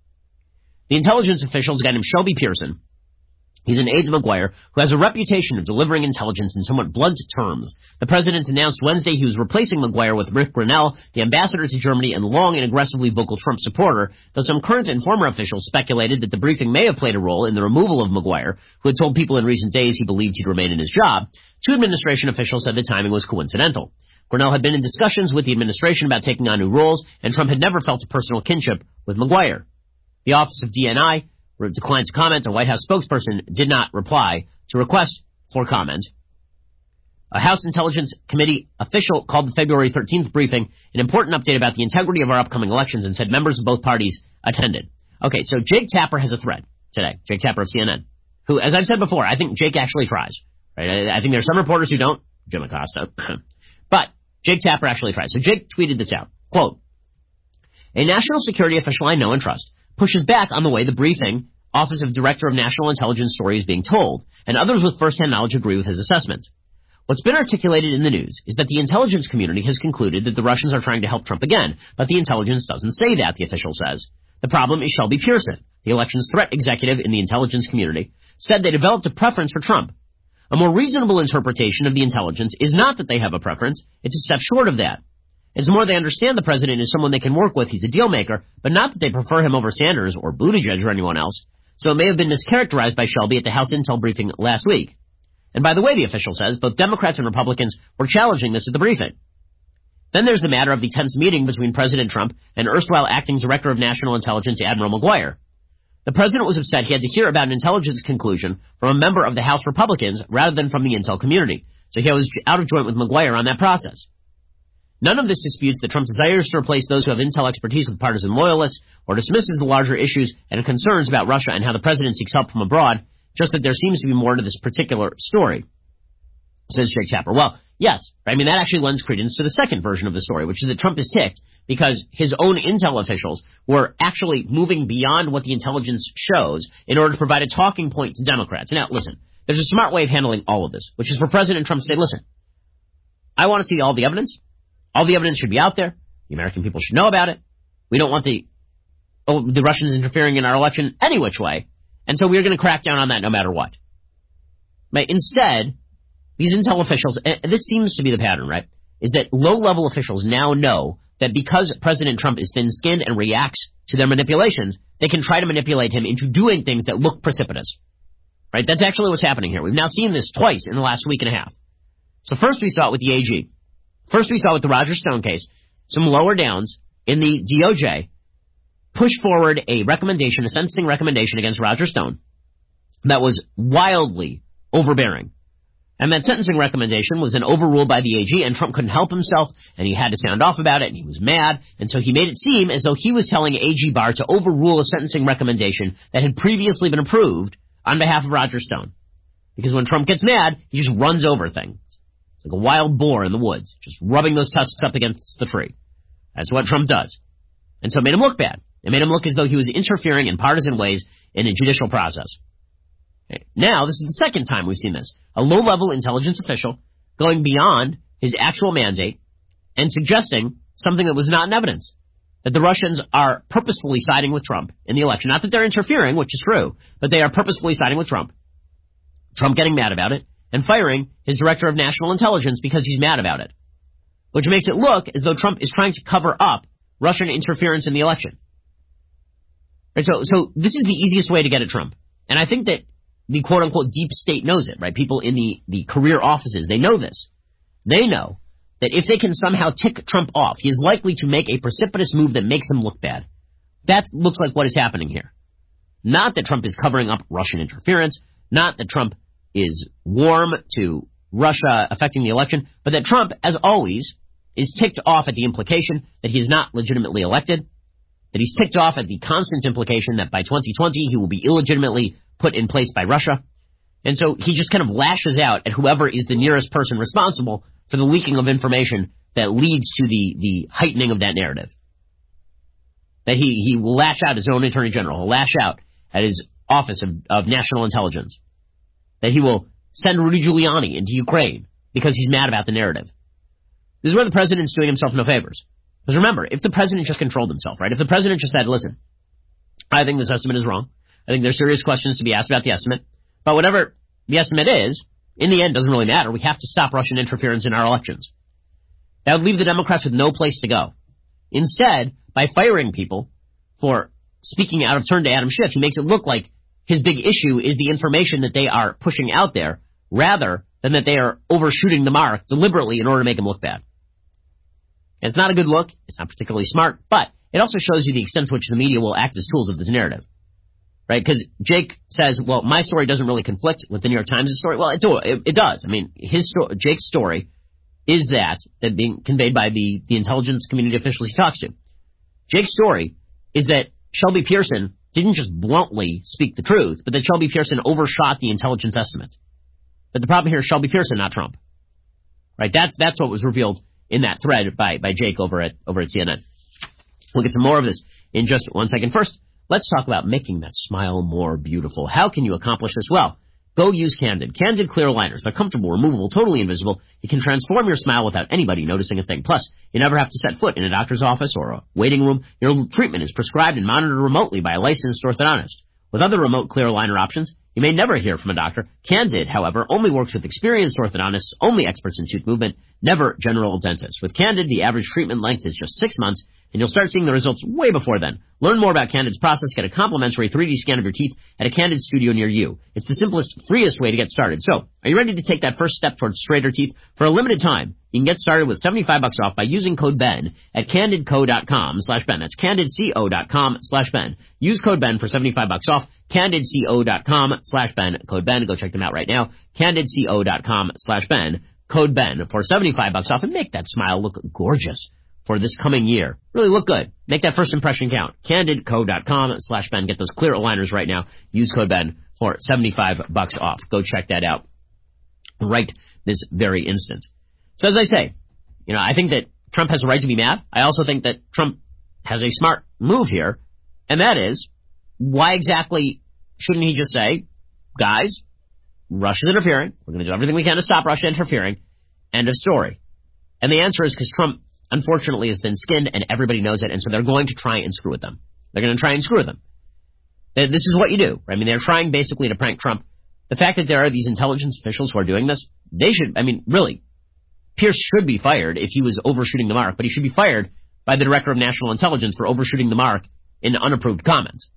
The intelligence officials got him Shelby Pearson. He's an aide to Maguire who has a reputation of delivering intelligence in somewhat blunt terms. The president announced Wednesday he was replacing Maguire with Rick Grinnell, the ambassador to Germany and long and aggressively vocal Trump supporter, though some current and former officials speculated that the briefing may have played a role in the removal of Maguire, who had told people in recent days he believed he'd remain in his job. Two administration officials said the timing was coincidental. Grinnell had been in discussions with the administration about taking on new roles, and Trump had never felt a personal kinship with Maguire. The Office of D N I declined to comment. A White House spokesperson did not reply to request for comment. A House Intelligence Committee official called the February thirteenth briefing an important update about the integrity of our upcoming elections and said members of both parties attended. Okay, so Jake Tapper has a thread today. Jake Tapper of C N N, who, as I've said before, I think Jake actually tries. Right? I, I think there are some reporters who don't. Jim Acosta. But Jake Tapper actually tries. So Jake tweeted this out. Quote, a national security official I know and trust pushes back on the way the briefing Office of Director of National Intelligence story is being told, and others with first-hand knowledge agree with his assessment. What's been articulated in the news is that the intelligence community has concluded that the Russians are trying to help Trump again, but the intelligence doesn't say that, the official says. The problem is Shelby Pearson, the elections threat executive in the intelligence community, said they developed a preference for Trump. A more reasonable interpretation of the intelligence is not that they have a preference, it's a step short of that. It's more they understand the president is someone they can work with, he's a deal maker, but not that they prefer him over Sanders or Buttigieg or anyone else. So it may have been mischaracterized by Shelby at the House Intel briefing last week. And by the way, the official says, both Democrats and Republicans were challenging this at the briefing. Then there's the matter of the tense meeting between President Trump and erstwhile acting Director of National Intelligence Admiral Maguire. The president was upset he had to hear about an intelligence conclusion from a member of the House Republicans rather than from the intel community, so he was out of joint with Maguire on that process. None of this disputes that Trump desires to replace those who have intel expertise with partisan loyalists or dismisses the larger issues and concerns about Russia and how the president seeks help from abroad, just that there seems to be more to this particular story, says Jake Tapper. Well, yes, I mean, that actually lends credence to the second version of the story, which is that Trump is ticked because his own intel officials were actually moving beyond what the intelligence shows in order to provide a talking point to Democrats. Now, listen, there's a smart way of handling all of this, which is for President Trump to say, listen, I want to see all the evidence. All the evidence should be out there. The American people should know about it. We don't want the oh, the Russians interfering in our election any which way. And so we're going to crack down on that no matter what. But instead, these intel officials, and this seems to be the pattern, right, is that low-level officials now know that because President Trump is thin-skinned and reacts to their manipulations, they can try to manipulate him into doing things that look precipitous. Right? That's actually what's happening here. We've now seen this twice in the last week and a half. So first we saw it with the A G. First we saw with the Roger Stone case, some lower downs in the D O J pushed forward a recommendation, a sentencing recommendation against Roger Stone that was wildly overbearing. And that sentencing recommendation was then overruled by the A G, and Trump couldn't help himself, and he had to sound off about it, and he was mad, and so he made it seem as though he was telling A G Barr to overrule a sentencing recommendation that had previously been approved on behalf of Roger Stone. Because when Trump gets mad, he just runs over things. It's like a wild boar in the woods, just rubbing those tusks up against the tree. That's what Trump does. And so it made him look bad. It made him look as though he was interfering in partisan ways in a judicial process. Okay. Now, this is the second time we've seen this. A low-level intelligence official going beyond his actual mandate and suggesting something that was not in evidence. That the Russians are purposefully siding with Trump in the election. Not that they're interfering, which is true, but they are purposefully siding with Trump. Trump getting mad about it and firing his Director of National Intelligence because he's mad about it. Which makes it look as though Trump is trying to cover up Russian interference in the election. Right, so, so this is the easiest way to get at Trump. And I think that the quote-unquote deep state knows it, right? People in the, the career offices, they know this. They know that if they can somehow tick Trump off, he is likely to make a precipitous move that makes him look bad. That looks like what is happening here. Not that Trump is covering up Russian interference, not that Trump is warm to Russia affecting the election, but that Trump, as always, is ticked off at the implication that he is not legitimately elected, that he's ticked off at the constant implication that by twenty twenty he will be illegitimately put in place by Russia. And so he just kind of lashes out at whoever is the nearest person responsible for the leaking of information that leads to the, the heightening of that narrative. That he, he will lash out his own Attorney General. He'll lash out at his Office of, of National Intelligence. That he will send Rudy Giuliani into Ukraine because he's mad about the narrative. This is where the president's doing himself no favors. Because remember, if the president just controlled himself, right? If the president just said, listen, I think this estimate is wrong. I think there's serious questions to be asked about the estimate. But whatever the estimate is, in the end, doesn't really matter. We have to stop Russian interference in our elections. That would leave the Democrats with no place to go. Instead, by firing people for speaking out of turn to Adam Schiff, he makes it look like his big issue is the information that they are pushing out there, rather than that they are overshooting the mark deliberately in order to make him look bad. And it's not a good look. It's not particularly smart, but it also shows you the extent to which the media will act as tools of this narrative. Right? Because Jake says, well, my story doesn't really conflict with the New York Times' story. Well, it, do, it, it does. I mean, his sto- Jake's story is that, that being conveyed by the, the intelligence community officials he talks to. Jake's story is that Shelby Pearson didn't just bluntly speak the truth, but that Shelby Pearson overshot the intelligence estimate. But the problem here is Shelby Pearson, not Trump. Right? That's that's what was revealed in that thread by, by Jake over at over at C N N. We'll get some more of this in just one second. First, let's talk about making that smile more beautiful. How can you accomplish this? Well, go use Candid. Candid clear aligners. They're comfortable, removable, totally invisible. You can transform your smile without anybody noticing a thing. Plus, you never have to set foot in a doctor's office or a waiting room. Your treatment is prescribed and monitored remotely by a licensed orthodontist. With other remote clear aligner options, you may never hear from a doctor. Candid, however, only works with experienced orthodontists, only experts in tooth movement, never general dentists. With Candid, the average treatment length is just six months, and you'll start seeing the results way before then. Learn more about Candid's process. Get a complimentary three D scan of your teeth at a Candid studio near you. It's the simplest, freest way to get started. So, are you ready to take that first step towards straighter teeth? For a limited time, you can get started with seventy-five bucks off by using code BEN at candidco.com slash Ben. That's candidco.com slash Ben. Use code BEN for seventy-five bucks off. candidco.com slash Ben. Code BEN. Go check them out right now. candidco.com slash Ben. Code BEN for seventy-five bucks off and make that smile look gorgeous for this coming year. Really look good. Make that first impression count. candidco.com slash Ben. Get those clear aligners right now. Use code BEN for seventy-five bucks off. Go check that out right this very instant. So as I say, you know, I think that Trump has a right to be mad. I also think that Trump has a smart move here, and that is, why exactly shouldn't he just say, guys, Russia's interfering. We're going to do everything we can to stop Russia interfering. End of story. And the answer is because Trump, unfortunately, is thin-skinned, and everybody knows it, and so they're going to try and screw with them. They're going to try and screw with them. This is what you do. I mean, they're trying basically to prank Trump. The fact that there are these intelligence officials who are doing this, they should, I mean, really, Pierce should be fired if he was overshooting the mark, but he should be fired by the Director of National Intelligence for overshooting the mark in unapproved comments.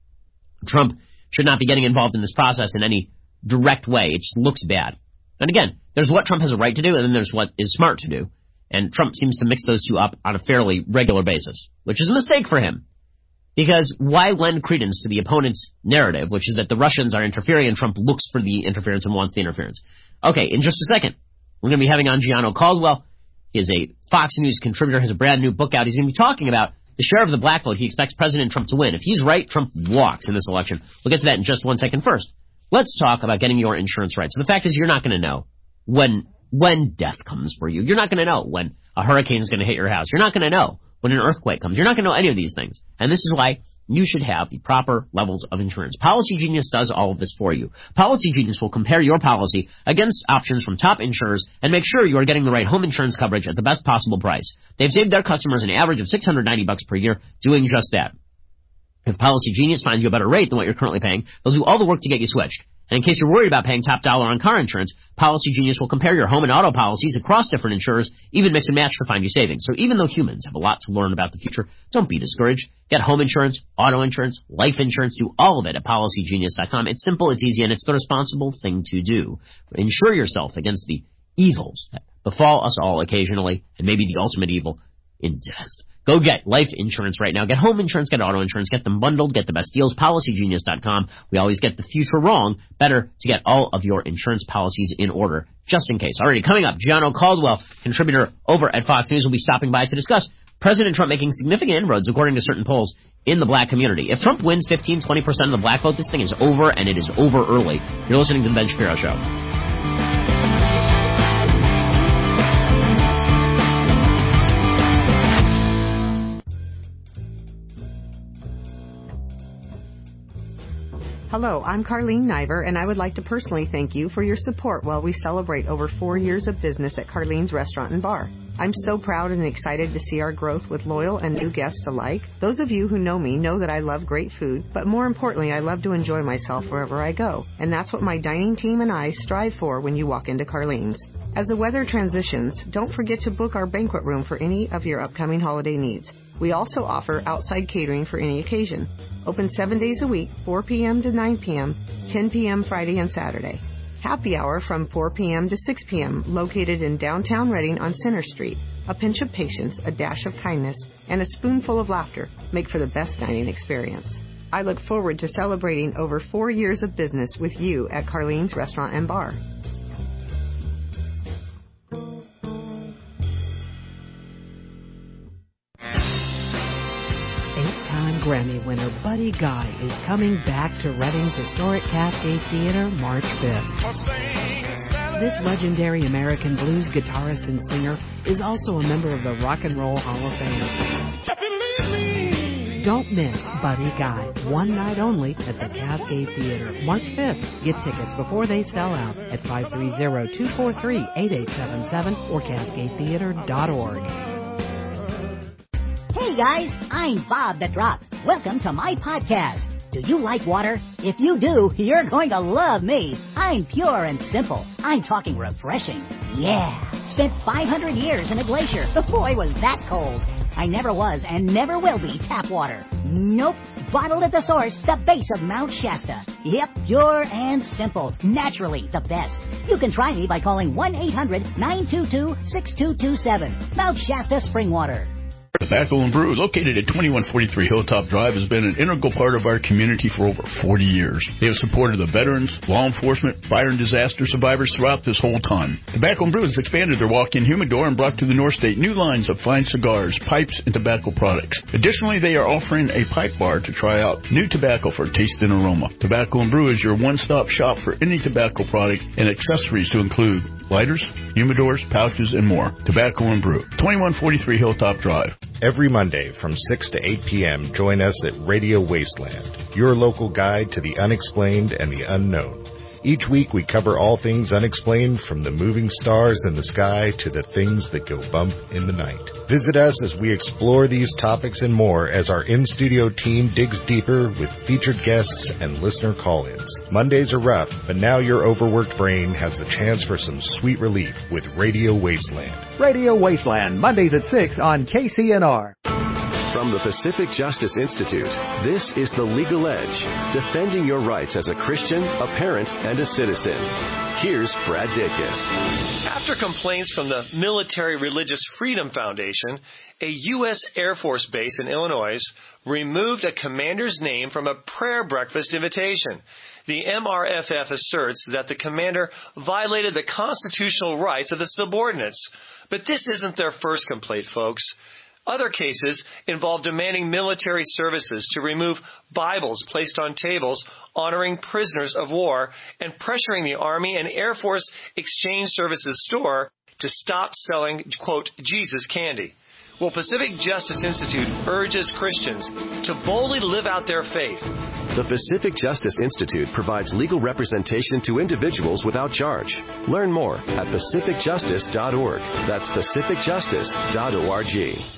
Trump should not be getting involved in this process in any direct way. It just looks bad. And again, there's what Trump has a right to do, and then there's what is smart to do. And Trump seems to mix those two up on a fairly regular basis, which is a mistake for him. Because why lend credence to the opponent's narrative, which is that the Russians are interfering and Trump looks for the interference and wants the interference? Okay, in just a second, we're going to be having on Gianno Caldwell. He is a Fox News contributor, has a brand new book out. He's going to be talking about the share of the black vote he expects President Trump to win. If he's right, Trump walks in this election. We'll get to that in just one second. First, let's talk about getting your insurance right. So the fact is, you're not going to know when when death comes for you. You're not going to know when a hurricane is going to hit your house. You're not going to know when an earthquake comes. You're not going to know any of these things. And this is why you should have the proper levels of insurance. Policy Genius does all of this for you. Policy Genius will compare your policy against options from top insurers and make sure you are getting the right home insurance coverage at the best possible price. They've saved their customers an average of six hundred ninety bucks per year doing just that. If Policy Genius finds you a better rate than what you're currently paying, they'll do all the work to get you switched. And in case you're worried about paying top dollar on car insurance, Policy Genius will compare your home and auto policies across different insurers, even mix and match to find you savings. So even though humans have a lot to learn about the future, don't be discouraged. Get home insurance, auto insurance, life insurance, do all of it at policy genius dot com. It's simple, it's easy, and it's the responsible thing to do. Insure yourself against the evils that befall us all occasionally, and maybe the ultimate evil in death. Go get life insurance right now. Get home insurance, get auto insurance, get them bundled, get the best deals, policy genius dot com. We always get the future wrong. Better to get all of your insurance policies in order, just in case. Alrighty, coming up, Gianno Caldwell, contributor over at Fox News, will be stopping by to discuss President Trump making significant inroads, according to certain polls, in the black community. If Trump wins fifteen, twenty percent of the black vote, this thing is over, and it is over early. You're listening to The Ben Shapiro Show. Hello, I'm Carlene Niver, and I would like to personally thank you for your support while we celebrate over four years of business at Carlene's Restaurant and Bar. I'm so proud and excited to see our growth with loyal and new guests alike. Those of you who know me know that I love great food, but more importantly, I love to enjoy myself wherever I go. And that's what my dining team and I strive for when you walk into Carlene's. As the weather transitions, don't forget to book our banquet room for any of your upcoming holiday needs. We also offer outside catering for any occasion. Open seven days a week, four p.m. to nine p.m., ten p.m. Friday and Saturday. Happy hour from four p.m. to six p.m., located in downtown Reading on Center Street. A pinch of patience, a dash of kindness, and a spoonful of laughter make for the best dining experience. I look forward to celebrating over four years of business with you at Carlene's Restaurant and Bar. Grammy winner Buddy Guy is coming back to Reading's historic Cascade Theater March fifth. This legendary American blues guitarist and singer is also a member of the Rock and Roll Hall of Fame. Don't miss Buddy Guy, one night only at the Cascade Theater, March fifth. Get tickets before they sell out at five three zero, two four three, eight eight seven seven or cascade theater dot org. Hey guys, I'm Bob the Drop. Welcome to my podcast. Do you like water? If you do, you're going to love me. I'm pure and simple. I'm talking refreshing. Yeah. Spent five hundred years in a glacier. Boy, was that cold. I never was and never will be tap water. Nope. Bottled at the source, the base of Mount Shasta. Yep, pure and simple. Naturally the best. You can try me by calling one eight hundred, nine two two, six two two seven. Mount Shasta Spring Water. Tobacco and Brew, located at twenty-one forty-three Hilltop Drive, has been an integral part of our community for over forty years. They have supported the veterans, law enforcement, fire and disaster survivors throughout this whole time. Tobacco and Brew has expanded their walk-in humidor and brought to the North State new lines of fine cigars, pipes, and tobacco products. Additionally, they are offering a pipe bar to try out new tobacco for taste and aroma. Tobacco and Brew is your one-stop shop for any tobacco product and accessories to include lighters, humidors, pouches, and more. Tobacco and Brew, twenty-one forty-three Hilltop Drive. Every Monday from six to eight p.m., join us at Radio Wasteland, your local guide to the unexplained and the unknown. Each week we cover all things unexplained, from the moving stars in the sky to the things that go bump in the night. Visit us as we explore these topics and more as our in-studio team digs deeper with featured guests and listener call-ins. Mondays are rough, but now your overworked brain has the chance for some sweet relief with Radio Wasteland. Radio Wasteland, Mondays at six on K C N R. From the Pacific Justice Institute, this is The Legal Edge, defending your rights as a Christian, a parent, and a citizen. Here's Brad Dacus. After complaints from the Military Religious Freedom Foundation, a U S Air Force base in Illinois removed a commander's name from a prayer breakfast invitation. The M R F F asserts that the commander violated the constitutional rights of the subordinates. But this isn't their first complaint, folks. Other cases involve demanding military services to remove Bibles placed on tables honoring prisoners of war and pressuring the Army and Air Force Exchange Services store to stop selling, quote, Jesus candy. Well, Pacific Justice Institute urges Christians to boldly live out their faith. The Pacific Justice Institute provides legal representation to individuals without charge. Learn more at pacific justice dot org. That's pacific justice dot org.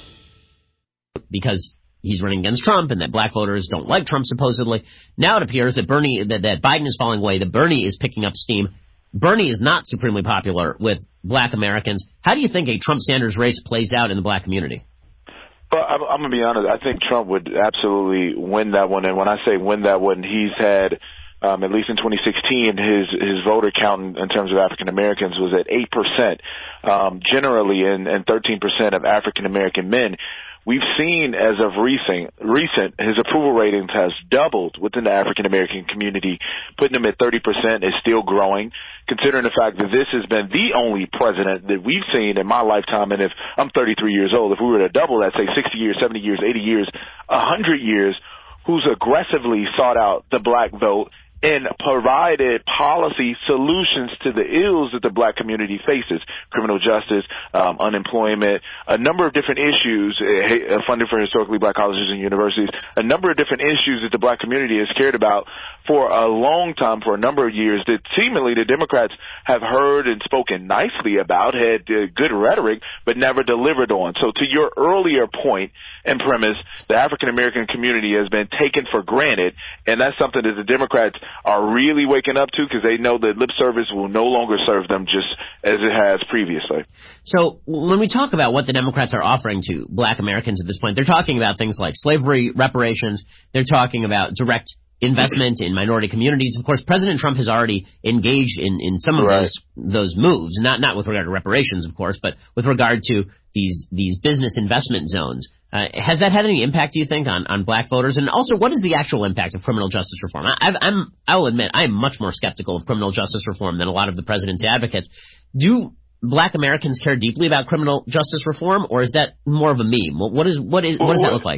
Because he's running against Trump and that black voters don't like Trump, supposedly. Now it appears that Bernie, that, that Biden is falling away, that Bernie is picking up steam. Bernie is not supremely popular with black Americans. How do you think a Trump-Sanders race plays out in the black community? Well, I'm, I'm going to be honest. I think Trump would absolutely win that one. And when I say win that one, he's had, um, at least in twenty sixteen, his, his voter count in, in terms of African Americans was at eight percent, um, generally, and, and thirteen percent of African American men. We've seen, as of recent, recent, his approval ratings has doubled within the African-American community. Putting him at thirty percent is still growing, considering the fact that this has been the only president that we've seen in my lifetime. And if I'm thirty-three years old, if we were to double that, say sixty years, seventy years, eighty years, one hundred years, who's aggressively sought out the black vote and provided policy solutions to the ills that the black community faces, criminal justice, um, unemployment, a number of different issues, uh, funding for historically black colleges and universities, a number of different issues that the black community has cared about for a long time, for a number of years, that seemingly the Democrats have heard and spoken nicely about, had uh, good rhetoric, but never delivered on. So to your earlier point and premise, the African-American community has been taken for granted, and that's something that the Democrats are really waking up to, because they know that lip service will no longer serve them just as it has previously. So when we talk about what the Democrats are offering to black Americans at this point, they're talking about things like slavery reparations. They're talking about direct investment in minority communities. Of course, President Trump has already engaged in, in some of right. those those moves, not not with regard to reparations, of course, but with regard to these these business investment zones. Uh, has that had any impact, do you think, on, on black voters? And also, what is the actual impact of criminal justice reform? I, I've, I'm, I will admit, I am much more skeptical of criminal justice reform than a lot of the president's advocates. Do black Americans care deeply about criminal justice reform, or is that more of a meme? What is what is what does that look like?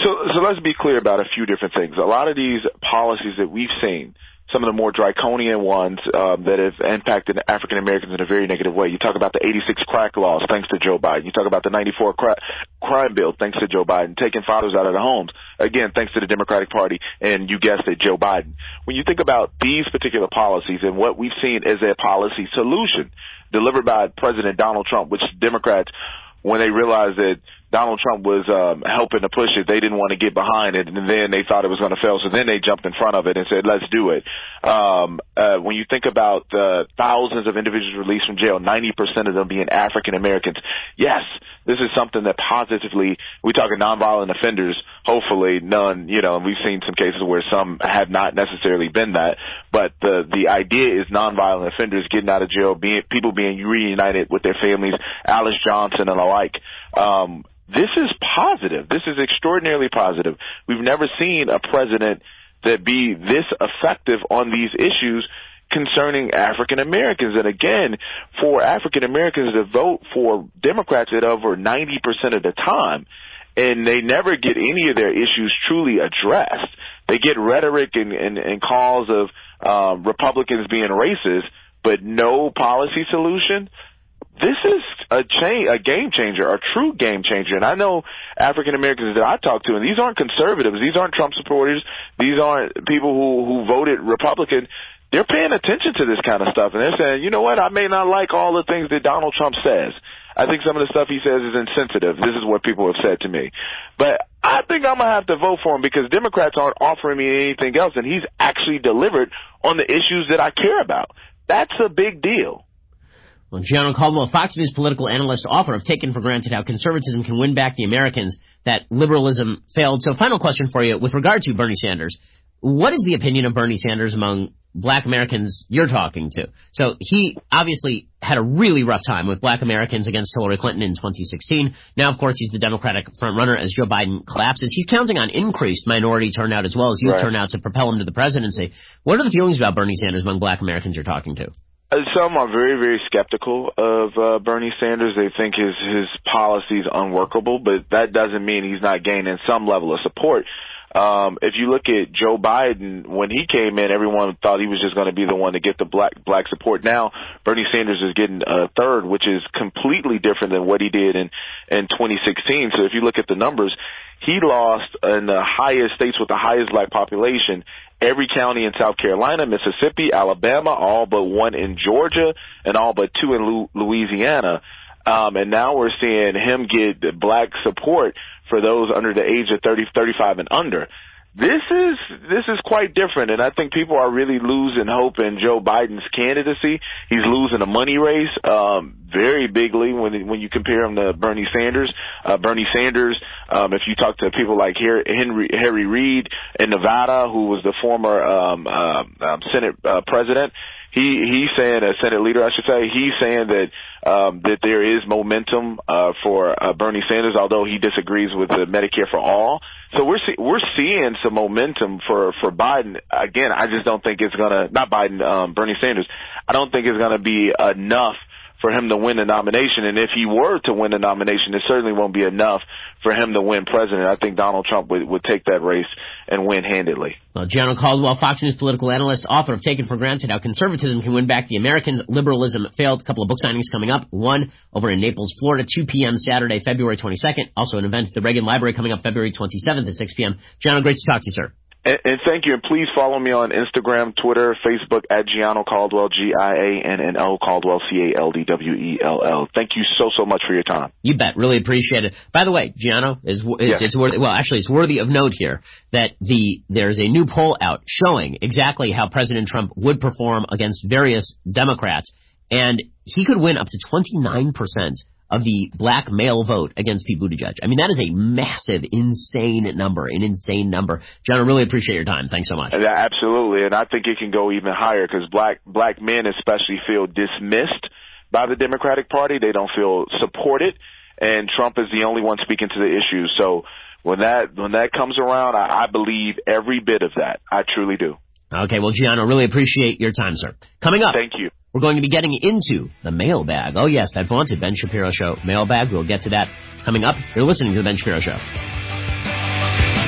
So, so let's be clear about a few different things. A lot of these policies that we've seen, some of the more draconian ones um, that have impacted African Americans in a very negative way. You talk about the eighty-six crack laws, thanks to Joe Biden. You talk about the ninety-four cra- crime bill, thanks to Joe Biden. Taking fathers out of their homes, again, thanks to the Democratic Party, and you guessed it, Joe Biden. When you think about these particular policies and what we've seen as a policy solution delivered by President Donald Trump, which Democrats, when they realized that Donald Trump was um, helping to push it, they didn't want to get behind it, and then they thought it was going to fail, so then they jumped in front of it and said, let's do it. Um, uh, when you think about uh, thousands of individuals released from jail, ninety percent of them being African Americans, yes, this is something that positively, we're talking nonviolent offenders, hopefully none, you know, and we've seen some cases where some have not necessarily been that, but the the idea is nonviolent offenders getting out of jail, being people being reunited with their families, Alice Johnson and the like. Um, This is positive. This is extraordinarily positive. We've never seen a president that be this effective on these issues concerning African Americans. And again, for African Americans to vote for Democrats at over ninety percent of the time, and they never get any of their issues truly addressed. They get rhetoric and, and, and calls of um, Republicans being racist, but no policy solution. This is a change, a game changer, a true game changer. And I know African Americans that I talk to, and these aren't conservatives, these aren't Trump supporters, these aren't people who, who voted Republican. They're paying attention to this kind of stuff, and they're saying, you know what, I may not like all the things that Donald Trump says. I think some of the stuff he says is insensitive. This is what people have said to me. But I think I'm going to have to vote for him because Democrats aren't offering me anything else, and he's actually delivered on the issues that I care about. That's a big deal. Well, Gianno Caldwell, Fox News political analyst, author of Taken for Granted, How Conservatism Can Win Back the Americans That Liberalism Failed. So final question for you with regard to Bernie Sanders. What is the opinion of Bernie Sanders among black Americans you're talking to? So he obviously had a really rough time with black Americans against Hillary Clinton in twenty sixteen. Now, of course, he's the Democratic frontrunner as Joe Biden collapses. He's counting on increased minority turnout as well as youth right. turnout to propel him to the presidency. What are the feelings about Bernie Sanders among black Americans you're talking to? Some are very, very skeptical of uh, Bernie Sanders. They think his his policy is unworkable, but that doesn't mean he's not gaining some level of support. Um, if you look at Joe Biden, when he came in, everyone thought he was just going to be the one to get the black black support. Now, Bernie Sanders is getting a third, which is completely different than what he did in, in twenty sixteen. So if you look at the numbers, he lost in the highest states with the highest black population, every county in South Carolina, Mississippi, Alabama, all but one in Georgia, and all but two in Lu- Louisiana. Um, and now we're seeing him get black support for those under the age of thirty, thirty-five and under. This is this is quite different, and I think people are really losing hope in Joe Biden's candidacy. He's losing a money race um, very bigly when when you compare him to Bernie Sanders. Uh, Bernie Sanders, um, if you talk to people like Henry Harry Reid in Nevada, who was the former um, uh, um, Senate uh, president, he he's saying, a Senate leader, I should say, he's saying that um, that there is momentum uh, for uh, Bernie Sanders, although he disagrees with the Medicare for All. So we're see- we're seeing some momentum for, for Biden. Again, I just don't think it's gonna not Biden, um, Bernie Sanders. I don't think it's gonna be enough for him to win the nomination. And if he were to win the nomination, it certainly won't be enough for him to win president. I think Donald Trump would, would take that race and win handedly. Well, Gianno Caldwell, Fox News political analyst, author of Taken for Granted, How Conservatism Can Win Back the Americans, Liberalism Failed. A couple of book signings coming up. One over in Naples, Florida, two p.m. Saturday, February twenty-second. Also an event at the Reagan Library coming up February twenty-seventh at six p.m. Gianno, great to talk to you, sir. And, and thank you. And please follow me on Instagram, Twitter, Facebook at Gianno Caldwell, G I A N N O, Caldwell, C A L D W E L L. Thank you so, so much for your time. You bet. Really appreciate it. By the way, Gianno, is it's, yeah. it's worthy, well, actually, it's worthy of note here that the there's a new poll out showing exactly how President Trump would perform against various Democrats, and he could win up to twenty-nine percent of the black male vote against Pete Buttigieg. I mean, that is a massive, insane number, an insane number. John, I really appreciate your time. Thanks so much. Yeah, absolutely, and I think it can go even higher because black black men especially feel dismissed by the Democratic Party. They don't feel supported, and Trump is the only one speaking to the issues. So when that when that comes around, I, I believe every bit of that. I truly do. Okay, well, Gianno, really appreciate your time, sir. Coming up. Thank you. We're going to be getting into the mailbag. Oh, yes, that vaunted Ben Shapiro Show mailbag. We'll get to that coming up. You're listening to the Ben Shapiro Show.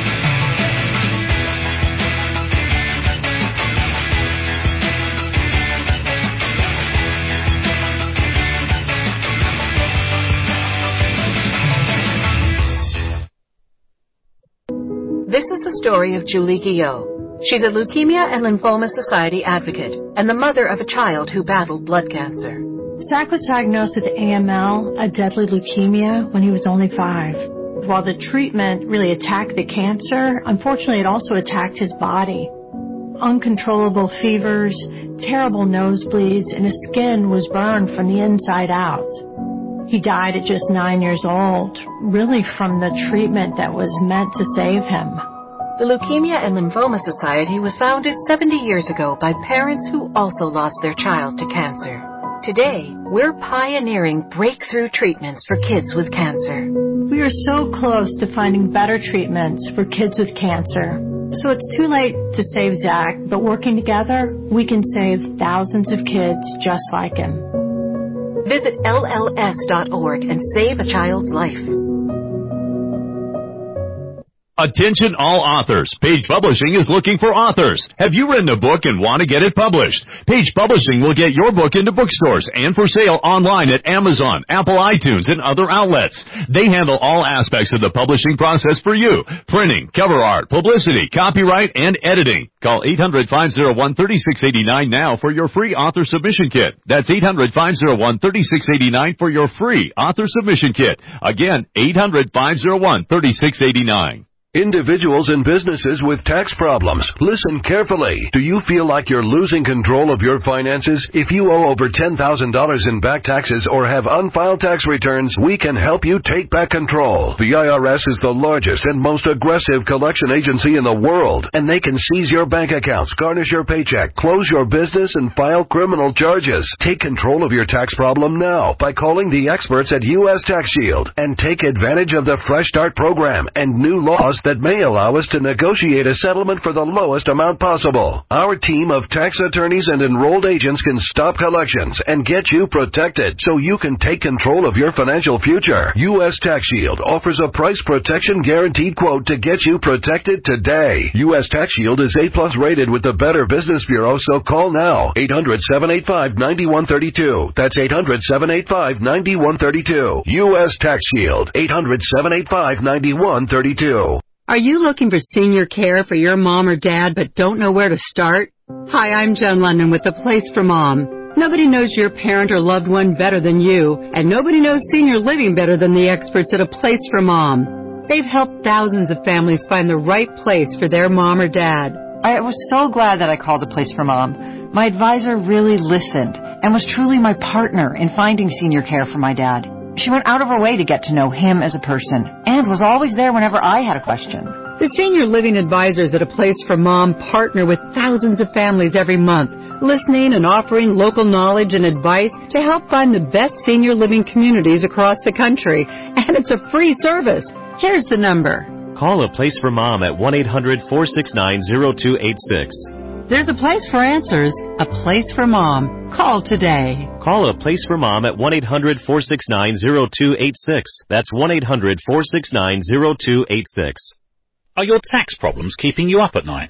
story of Julie Guillot. She's a Leukemia and Lymphoma Society advocate and the mother of a child who battled blood cancer. Zach was diagnosed with A M L, a deadly leukemia, when he was only five. While the treatment really attacked the cancer, unfortunately it also attacked his body. Uncontrollable fevers, terrible nosebleeds, and his skin was burned from the inside out. He died at just nine years old, really from the treatment that was meant to save him. The Leukemia and Lymphoma Society was founded seventy years ago by parents who also lost their child to cancer. Today, we're pioneering breakthrough treatments for kids with cancer. We are so close to finding better treatments for kids with cancer. So it's too late to save Zach, but working together, we can save thousands of kids just like him. Visit L L S dot org and save a child's life. Attention all authors. Page Publishing is looking for authors. Have you written a book and want to get it published? Page Publishing will get your book into bookstores and for sale online at Amazon, Apple iTunes, and other outlets. They handle all aspects of the publishing process for you. Printing, cover art, publicity, copyright, and editing. Call eight hundred, five oh one, three six eight nine now for your free author submission kit. That's eight hundred, five oh one, three six eight nine for your free author submission kit. Again, eight hundred, five oh one, three six eight nine. Individuals and businesses with tax problems, listen carefully. Do you feel like you're losing control of your finances? If you owe over ten thousand dollars in back taxes or have unfiled tax returns, we can help you take back control. The I R S is the largest and most aggressive collection agency in the world, and they can seize your bank accounts, garnish your paycheck, close your business, and file criminal charges. Take control of your tax problem now by calling the experts at U S Tax Shield and take advantage of the Fresh Start program and new laws that may allow us to negotiate a settlement for the lowest amount possible. Our team of tax attorneys and enrolled agents can stop collections and get you protected so you can take control of your financial future. U S Tax Shield offers a price protection guaranteed quote to get you protected today. U S Tax Shield is A plus rated with the Better Business Bureau, so call now. eight hundred, seven eight five, nine one three two. That's eight hundred, seven eight five, nine one three two. U S Tax Shield. eight hundred, seven eight five, nine one three two. Are you looking for senior care for your mom or dad but don't know where to start? Hi, I'm Jen London with The Place for Mom. Nobody knows your parent or loved one better than you, and nobody knows senior living better than the experts at A Place for Mom. They've helped thousands of families find the right place for their mom or dad. I was so glad that I called A Place for Mom. My advisor really listened and was truly my partner in finding senior care for my dad. She went out of her way to get to know him as a person and was always there whenever I had a question. The senior living advisors at A Place for Mom partner with thousands of families every month, listening and offering local knowledge and advice to help find the best senior living communities across the country. And it's a free service. Here's the number. Call A Place for Mom at one eight hundred, four six nine, zero two eight six. There's a place for answers, a place for mom. Call today. Call A Place for Mom at one eight hundred, four six nine, zero two eight six. That's one eight hundred, four six nine, zero two eight six. Are your tax problems keeping you up at night?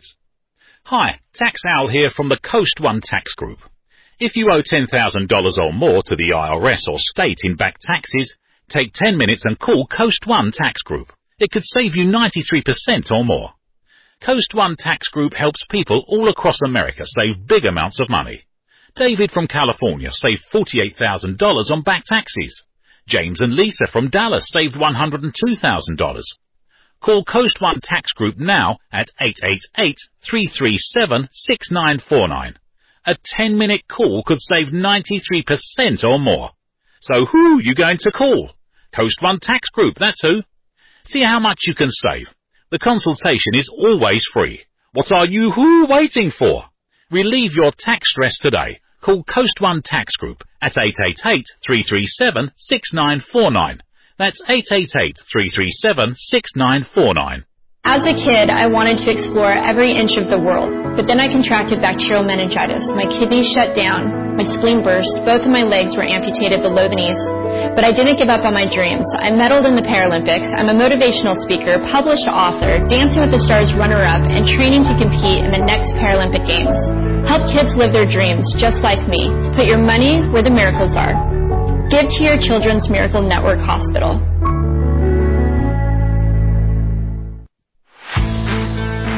Hi, Tax Al here from the Coast One Tax Group. If you owe ten thousand dollars or more to the I R S or state in back taxes, take ten minutes and call Coast One Tax Group. It could save you ninety-three percent or more. Coast One Tax Group helps people all across America save big amounts of money. David from California saved forty-eight thousand dollars on back taxes. James and Lisa from Dallas saved one hundred two thousand dollars. Call Coast One Tax Group now at eight eight eight, three three seven, six nine four nine. A ten-minute call could save ninety-three percent or more. So who are you going to call? Coast One Tax Group, that's who. See how much you can save. The consultation is always free. What are you who waiting for? Relieve your tax stress today. Call Coast One Tax Group at eight eight eight, three three seven, six nine four nine. That's eight eight eight, three three seven, six nine four nine. As a kid, I wanted to explore every inch of the world, but then I contracted bacterial meningitis. My kidneys shut down, my spleen burst, both of my legs were amputated below the knees. But I didn't give up on my dreams. I medaled in the Paralympics. I'm a motivational speaker, published author, Dancing with the Stars runner-up, and training to compete in the next Paralympic Games. Help kids live their dreams just like me. Put your money where the miracles are. Give to your Children's Miracle Network Hospital.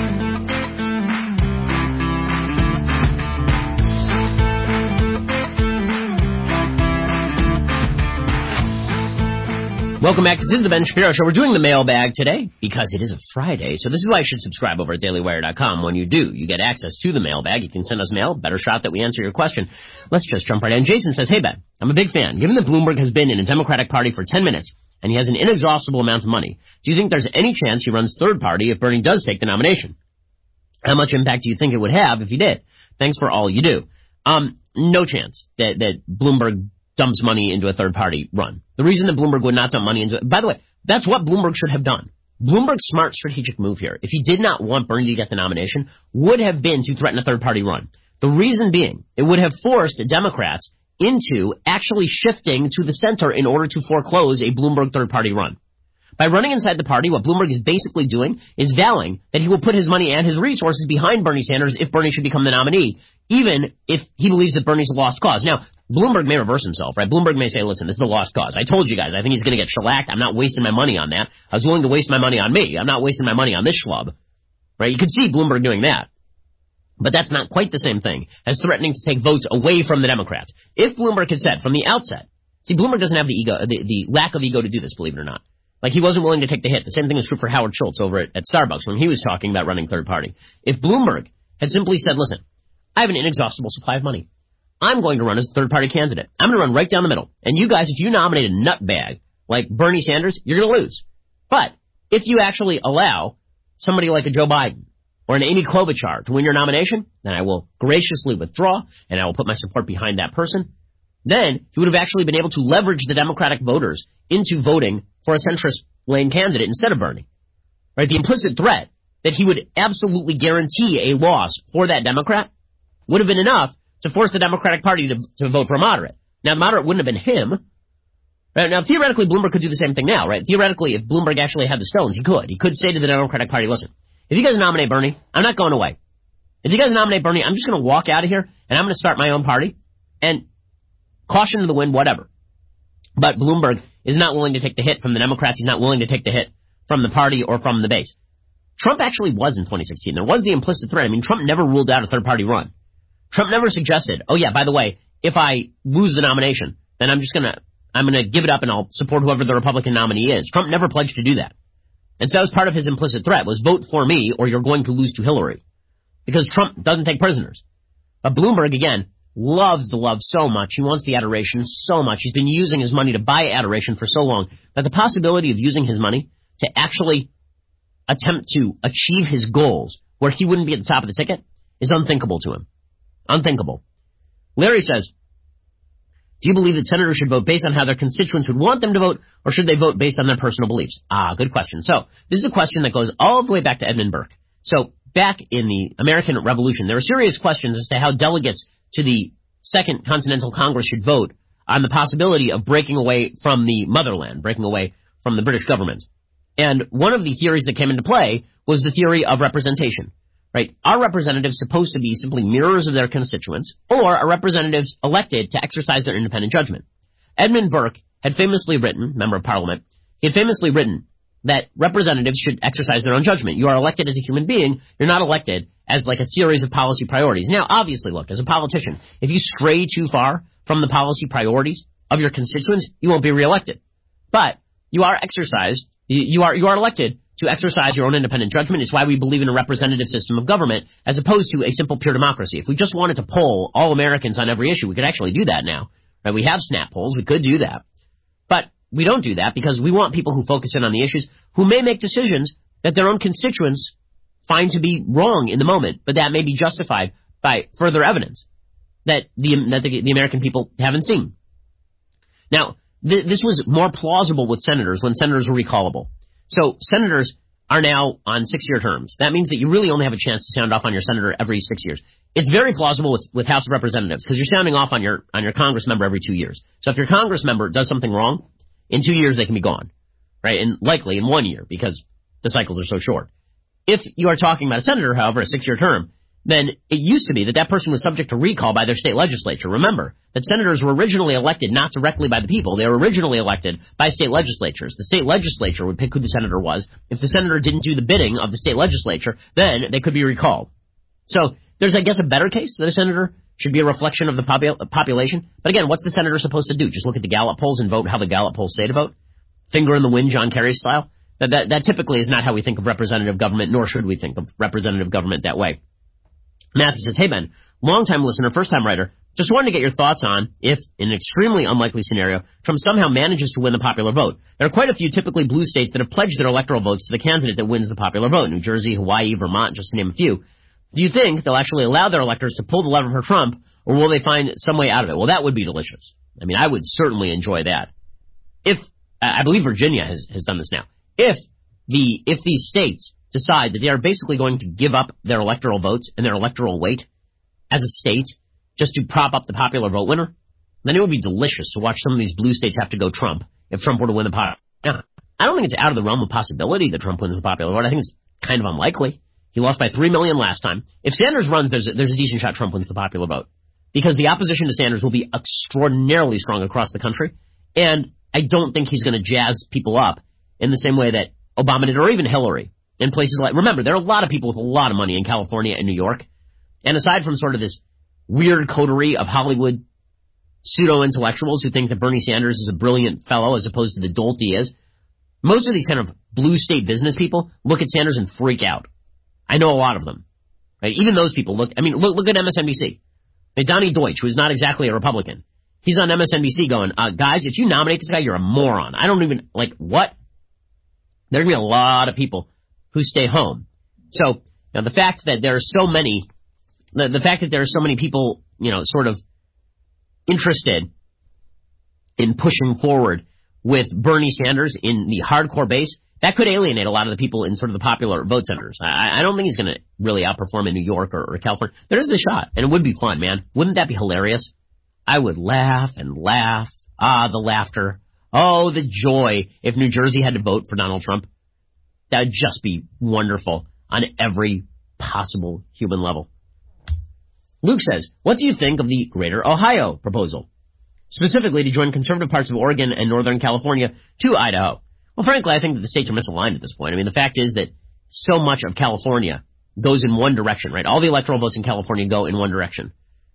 Welcome back. This is the Ben Shapiro Show. We're doing the mailbag today because it is a Friday. So this is why you should subscribe over at daily wire dot com. When you do, you get access to the mailbag. You can send us mail. Better shot that we answer your question. Let's just jump right in. Jason says, hey, Ben, I'm a big fan. Given that Bloomberg has been in a Democratic Party for ten minutes and he has an inexhaustible amount of money, do you think there's any chance he runs third party if Bernie does take the nomination? How much impact do you think it would have if he did? Thanks for all you do. Um, no chance that, that Bloomberg dumps money into a third-party run. The reason that Bloomberg would not dump money into it, by the way, that's what Bloomberg should have done. Bloomberg's smart strategic move here, if he did not want Bernie to get the nomination, would have been to threaten a third-party run. The reason being, it would have forced Democrats into actually shifting to the center in order to foreclose a Bloomberg third-party run. By running inside the party, what Bloomberg is basically doing is vowing that he will put his money and his resources behind Bernie Sanders if Bernie should become the nominee, even if he believes that Bernie's a lost cause. Now, Bloomberg may reverse himself, right? Bloomberg may say, listen, this is a lost cause. I told you guys, I think he's going to get shellacked. I'm not wasting my money on that. I was willing to waste my money on me. I'm not wasting my money on this schlub, right? You could see Bloomberg doing that. But that's not quite the same thing as threatening to take votes away from the Democrats. If Bloomberg had said from the outset, see, Bloomberg doesn't have the ego, the, the lack of ego to do this, believe it or not. Like, he wasn't willing to take the hit. The same thing is true for Howard Schultz over at, at Starbucks when he was talking about running third party. If Bloomberg had simply said, listen, I have an inexhaustible supply of money. I'm going to run as a third-party candidate. I'm going to run right down the middle. And you guys, if you nominate a nutbag like Bernie Sanders, you're going to lose. But if you actually allow somebody like a Joe Biden or an Amy Klobuchar to win your nomination, then I will graciously withdraw, and I will put my support behind that person. Then he would have actually been able to leverage the Democratic voters into voting for a centrist lane candidate instead of Bernie. Right? The implicit threat that he would absolutely guarantee a loss for that Democrat would have been enough to force the Democratic Party to, to vote for a moderate. Now, the moderate wouldn't have been him. Right? Now, theoretically, Bloomberg could do the same thing now, right? Theoretically, if Bloomberg actually had the stones, he could. He could say to the Democratic Party, listen, if you guys nominate Bernie, I'm not going away. If you guys nominate Bernie, I'm just going to walk out of here, and I'm going to start my own party, and caution to the wind, whatever. But Bloomberg is not willing to take the hit from the Democrats. He's not willing to take the hit from the party or from the base. Trump actually was in twenty sixteen. There was the implicit threat. I mean, Trump never ruled out a third-party run. Trump never suggested, oh, yeah, by the way, if I lose the nomination, then I'm just going to I'm going to give it up and I'll support whoever the Republican nominee is. Trump never pledged to do that. And so that was part of his implicit threat, was vote for me or you're going to lose to Hillary. Because Trump doesn't take prisoners. But Bloomberg, again, loves the love so much. He wants the adoration so much. He's been using his money to buy adoration for so long that the possibility of using his money to actually attempt to achieve his goals where he wouldn't be at the top of the ticket is unthinkable to him. Unthinkable. Larry says, do you believe that senators should vote based on how their constituents would want them to vote, or should they vote based on their personal beliefs? Ah, good question. So, this is a question that goes all the way back to Edmund Burke. So, back in the American Revolution, there were serious questions as to how delegates to the Second Continental Congress should vote on the possibility of breaking away from the motherland, breaking away from the British government. And one of the theories that came into play was the theory of representation. Right? Are representatives supposed to be simply mirrors of their constituents, or are representatives elected to exercise their independent judgment? Edmund Burke had famously written, member of Parliament, he had famously written that representatives should exercise their own judgment. You are elected as a human being. You're not elected as like a series of policy priorities. Now, obviously, look, as a politician, if you stray too far from the policy priorities of your constituents, you won't be reelected. But you are exercised, you are, you are elected to exercise your own independent judgment. It's why we believe in a representative system of government as opposed to a simple pure democracy. If we just wanted to poll all Americans on every issue, we could actually do that now. Right? We have snap polls. We could do that. But we don't do that because we want people who focus in on the issues who may make decisions that their own constituents find to be wrong in the moment, but that may be justified by further evidence that the, that the, the American people haven't seen. Now, th- this was more plausible with senators when senators were recallable. So senators are now on six-year terms. That means that you really only have a chance to sound off on your senator every six years. It's very plausible with, with House of Representatives because you're sounding off on your on your Congress member every two years. So if your Congress member does something wrong, in two years they can be gone, right? And likely in one year because the cycles are so short. If you are talking about a senator, however, a six-year term, then it used to be that that person was subject to recall by their state legislature. Remember that senators were originally elected not directly by the people. They were originally elected by state legislatures. The state legislature would pick who the senator was. If the senator didn't do the bidding of the state legislature, then they could be recalled. So there's, I guess, a better case that a senator should be a reflection of the popul- population. But again, what's the senator supposed to do? Just look at the Gallup polls and vote how the Gallup polls say to vote? finger in the wind John Kerry style. That, that, that typically is not how we think of representative government, nor should we think of representative government that way. Matthew says, hey, Ben, long-time listener, first-time writer, just wanted to get your thoughts on if, in an extremely unlikely scenario, Trump somehow manages to win the popular vote. There are quite a few typically blue states that have pledged their electoral votes to the candidate that wins the popular vote, New Jersey, Hawaii, Vermont, just to name a few. Do you think they'll actually allow their electors to pull the lever for Trump, or will they find some way out of it? Well, that would be delicious. I mean, I would certainly enjoy that. If, I believe Virginia has, has done this now. If the, if these states decide that they are basically going to give up their electoral votes and their electoral weight as a state just to prop up the popular vote winner, then it would be delicious to watch some of these blue states have to go Trump if Trump were to win the popular vote. I don't think it's out of the realm of possibility that Trump wins the popular vote. I think it's kind of unlikely. He lost by three million last time. If Sanders runs, there's a, there's a decent shot Trump wins the popular vote, because the opposition to Sanders will be extraordinarily strong across the country, and I don't think he's going to jazz people up in the same way that Obama did, or even Hillary, in places like, remember, there are a lot of people with a lot of money in California and New York, and aside from sort of this weird coterie of Hollywood pseudo-intellectuals who think that Bernie Sanders is a brilliant fellow as opposed to the dolt he is, most of these kind of blue state business people look at Sanders and freak out. I know a lot of them. Right? Even those people look, I mean, look, look at M S N B C. Right, Donnie Deutsch, who is not exactly a Republican, he's on M S N B C going, uh, guys, if you nominate this guy, you're a moron. I don't even, like, what? There are going to be a lot of people who stay home. So, now the fact that there are so many, the, the fact that there are so many people, you know, sort of interested in pushing forward with Bernie Sanders in the hardcore base, that could alienate a lot of the people in sort of the popular vote centers. I, I don't think he's going to really outperform in New York or, or California. There is the shot, and it would be fun, man. Wouldn't that be hilarious? I would laugh and laugh. Ah, the laughter. Oh, the joy if New Jersey had to vote for Donald Trump. That would just be wonderful on every possible human level. Luke says, what do you think of the Greater Ohio proposal? Specifically to join conservative parts of Oregon and Northern California to Idaho. Well, frankly, I think that the states are misaligned at this point. I mean, the fact is that so much of California goes in one direction, right? All the electoral votes in California go in one direction.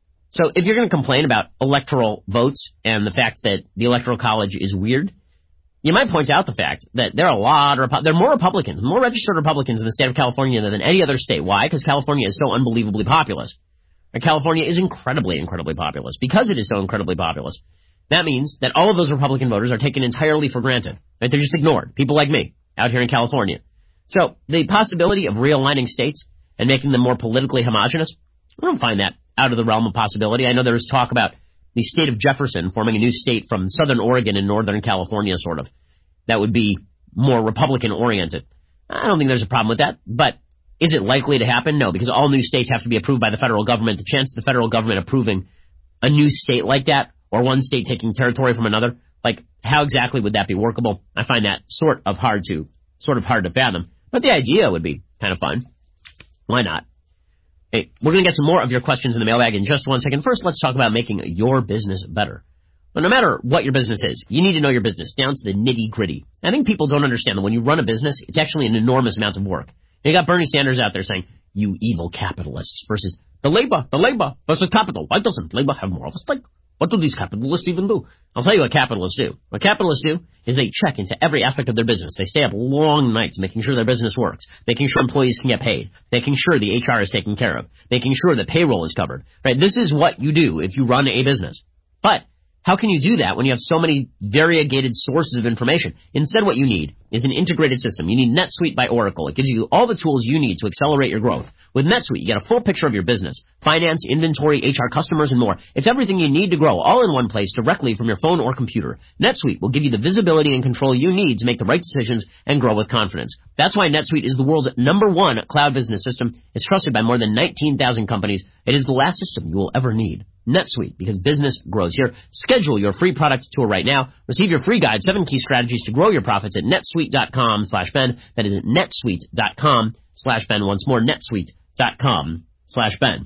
So if you're going to complain about electoral votes and the fact that the Electoral College is weird, you might point out the fact that there are a lot of, there are more Republicans, more registered Republicans in the state of California than any other state. Why? Because California is so unbelievably populous. And California is incredibly, incredibly populous. Because it is so incredibly populous, that means that all of those Republican voters are taken entirely for granted. Right? They're just ignored. People like me out here in California. So the possibility of realigning states and making them more politically homogenous, I don't find that out of the realm of possibility. I know there was talk about the state of Jefferson forming a new state from southern Oregon and northern California, sort of. That would be more Republican-oriented. I don't think there's a problem with that, but is it likely to happen? No, because all new states have to be approved by the federal government. The chance of the federal government approving a new state like that, or one state taking territory from another, like, how exactly would that be workable? I find that sort of hard to, sort of hard to fathom. But the idea would be kind of fun. Why not? Hey, we're going to get some more of your questions in the mailbag in just one second. First, let's talk about making your business better. But no matter what your business is, you need to know your business down to the nitty-gritty. I think people don't understand that when you run a business, it's actually an enormous amount of work. You got Bernie Sanders out there saying, you evil capitalists, versus the labor, the labor versus capital. Why doesn't labor have more of a stake? What do these capitalists even do? I'll tell you what capitalists do. What capitalists do is they check into every aspect of their business. They stay up long nights making sure their business works, making sure employees can get paid, making sure the H R is taken care of, making sure that payroll is covered. Right? This is what you do if you run a business. But how can you do that when you have so many variegated sources of information? Instead, what you need is an integrated system. You need NetSuite by Oracle. It gives you all the tools you need to accelerate your growth. With NetSuite, you get a full picture of your business, finance, inventory, H R, customers, and more. It's everything you need to grow, all in one place, directly from your phone or computer. NetSuite will give you the visibility and control you need to make the right decisions and grow with confidence. That's why NetSuite is the world's number one cloud business system. It's trusted by more than nineteen thousand companies. It is the last system you will ever need. NetSuite, because business grows here. Schedule your free product tour right now. Receive your free guide, seven key strategies to grow your profits at netsuite.com slash Ben. That is at netsuite.com slash Ben. Once more, netsuite.com slash Ben.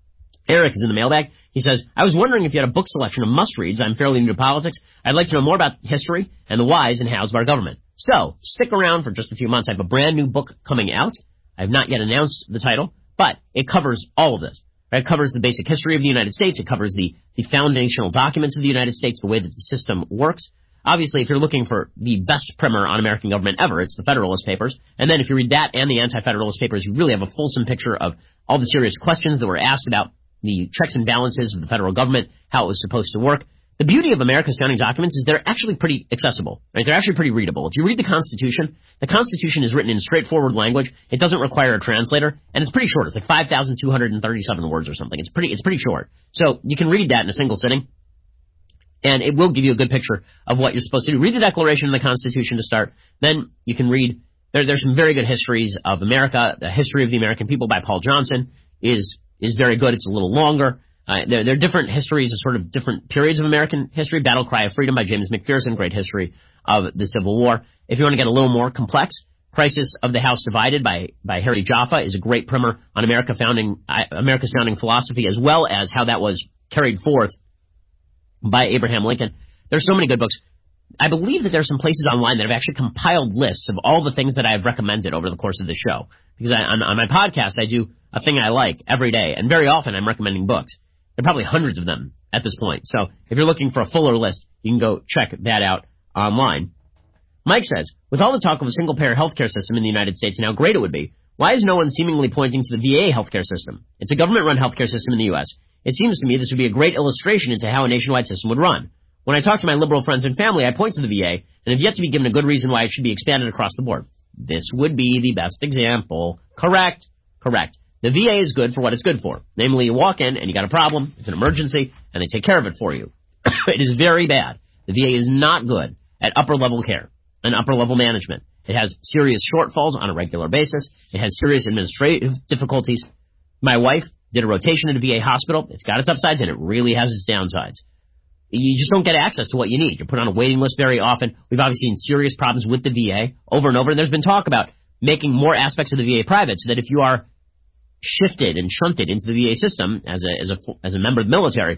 Eric is in the mailbag. He says, I was wondering if you had a book selection of must-reads. I'm fairly new to politics. I'd like to know more about history and the whys and hows of our government. So, stick around for just a few months. I have a brand new book coming out. I have not yet announced the title, but it covers all of this. It covers the basic history of the United States. It covers the, the foundational documents of the United States, the way that the system works. Obviously, if you're looking for the best primer on American government ever, it's the Federalist Papers. And then if you read that and the Anti-Federalist Papers, you really have a fulsome picture of all the serious questions that were asked about the checks and balances of the federal government, how it was supposed to work. The beauty of America's founding documents is they're actually pretty accessible, right? They're actually pretty readable. If you read the Constitution, the Constitution is written in straightforward language. It doesn't require a translator, and it's pretty short. It's like five thousand two hundred thirty-seven words or something. It's pretty, it's pretty short. So you can read that in a single sitting, and it will give you a good picture of what you're supposed to do. Read the Declaration and the Constitution to start. Then you can read, there, there's some very good histories of America. The History of the American People by Paul Johnson is, is very good. It's a little longer. Uh, there, there are different histories of sort of different periods of American history. Battle Cry of Freedom by James McPherson, great history of the Civil War. If you want to get a little more complex, Crisis of the House Divided by, by Harry Jaffa is a great primer on America founding, uh, America's founding philosophy, as well as how that was carried forth by Abraham Lincoln. There's so many good books. I believe that there are some places online that have actually compiled lists of all the things that I've recommended over the course of the show. Because I, on, on my podcast, I do a thing I like every day, and very often I'm recommending books. There are probably hundreds of them at this point. So if you're looking for a fuller list, you can go check that out online. Mike says, with all the talk of a single-payer healthcare system in the United States and how great it would be, why is no one seemingly pointing to the V A healthcare system? It's a government-run healthcare system in the U S It seems to me this would be a great illustration into how a nationwide system would run. When I talk to my liberal friends and family, I point to the V A and have yet to be given a good reason why it should be expanded across the board. This would be the best example. Correct. Correct. The V A is good for what it's good for. Namely, you walk in and you got a problem, it's an emergency, and they take care of it for you. It is very bad. The V A is not good at upper-level care and upper-level management. It has serious shortfalls on a regular basis. It has serious administrative difficulties. My wife did a rotation at a V A hospital. It's got its upsides and it really has its downsides. You just don't get access to what you need. You're put on a waiting list very often. We've obviously seen serious problems with the V A over and over, and there's been talk about making more aspects of the V A private so that if you are shifted and shunted into the V A system as a, as a, as a member of the military,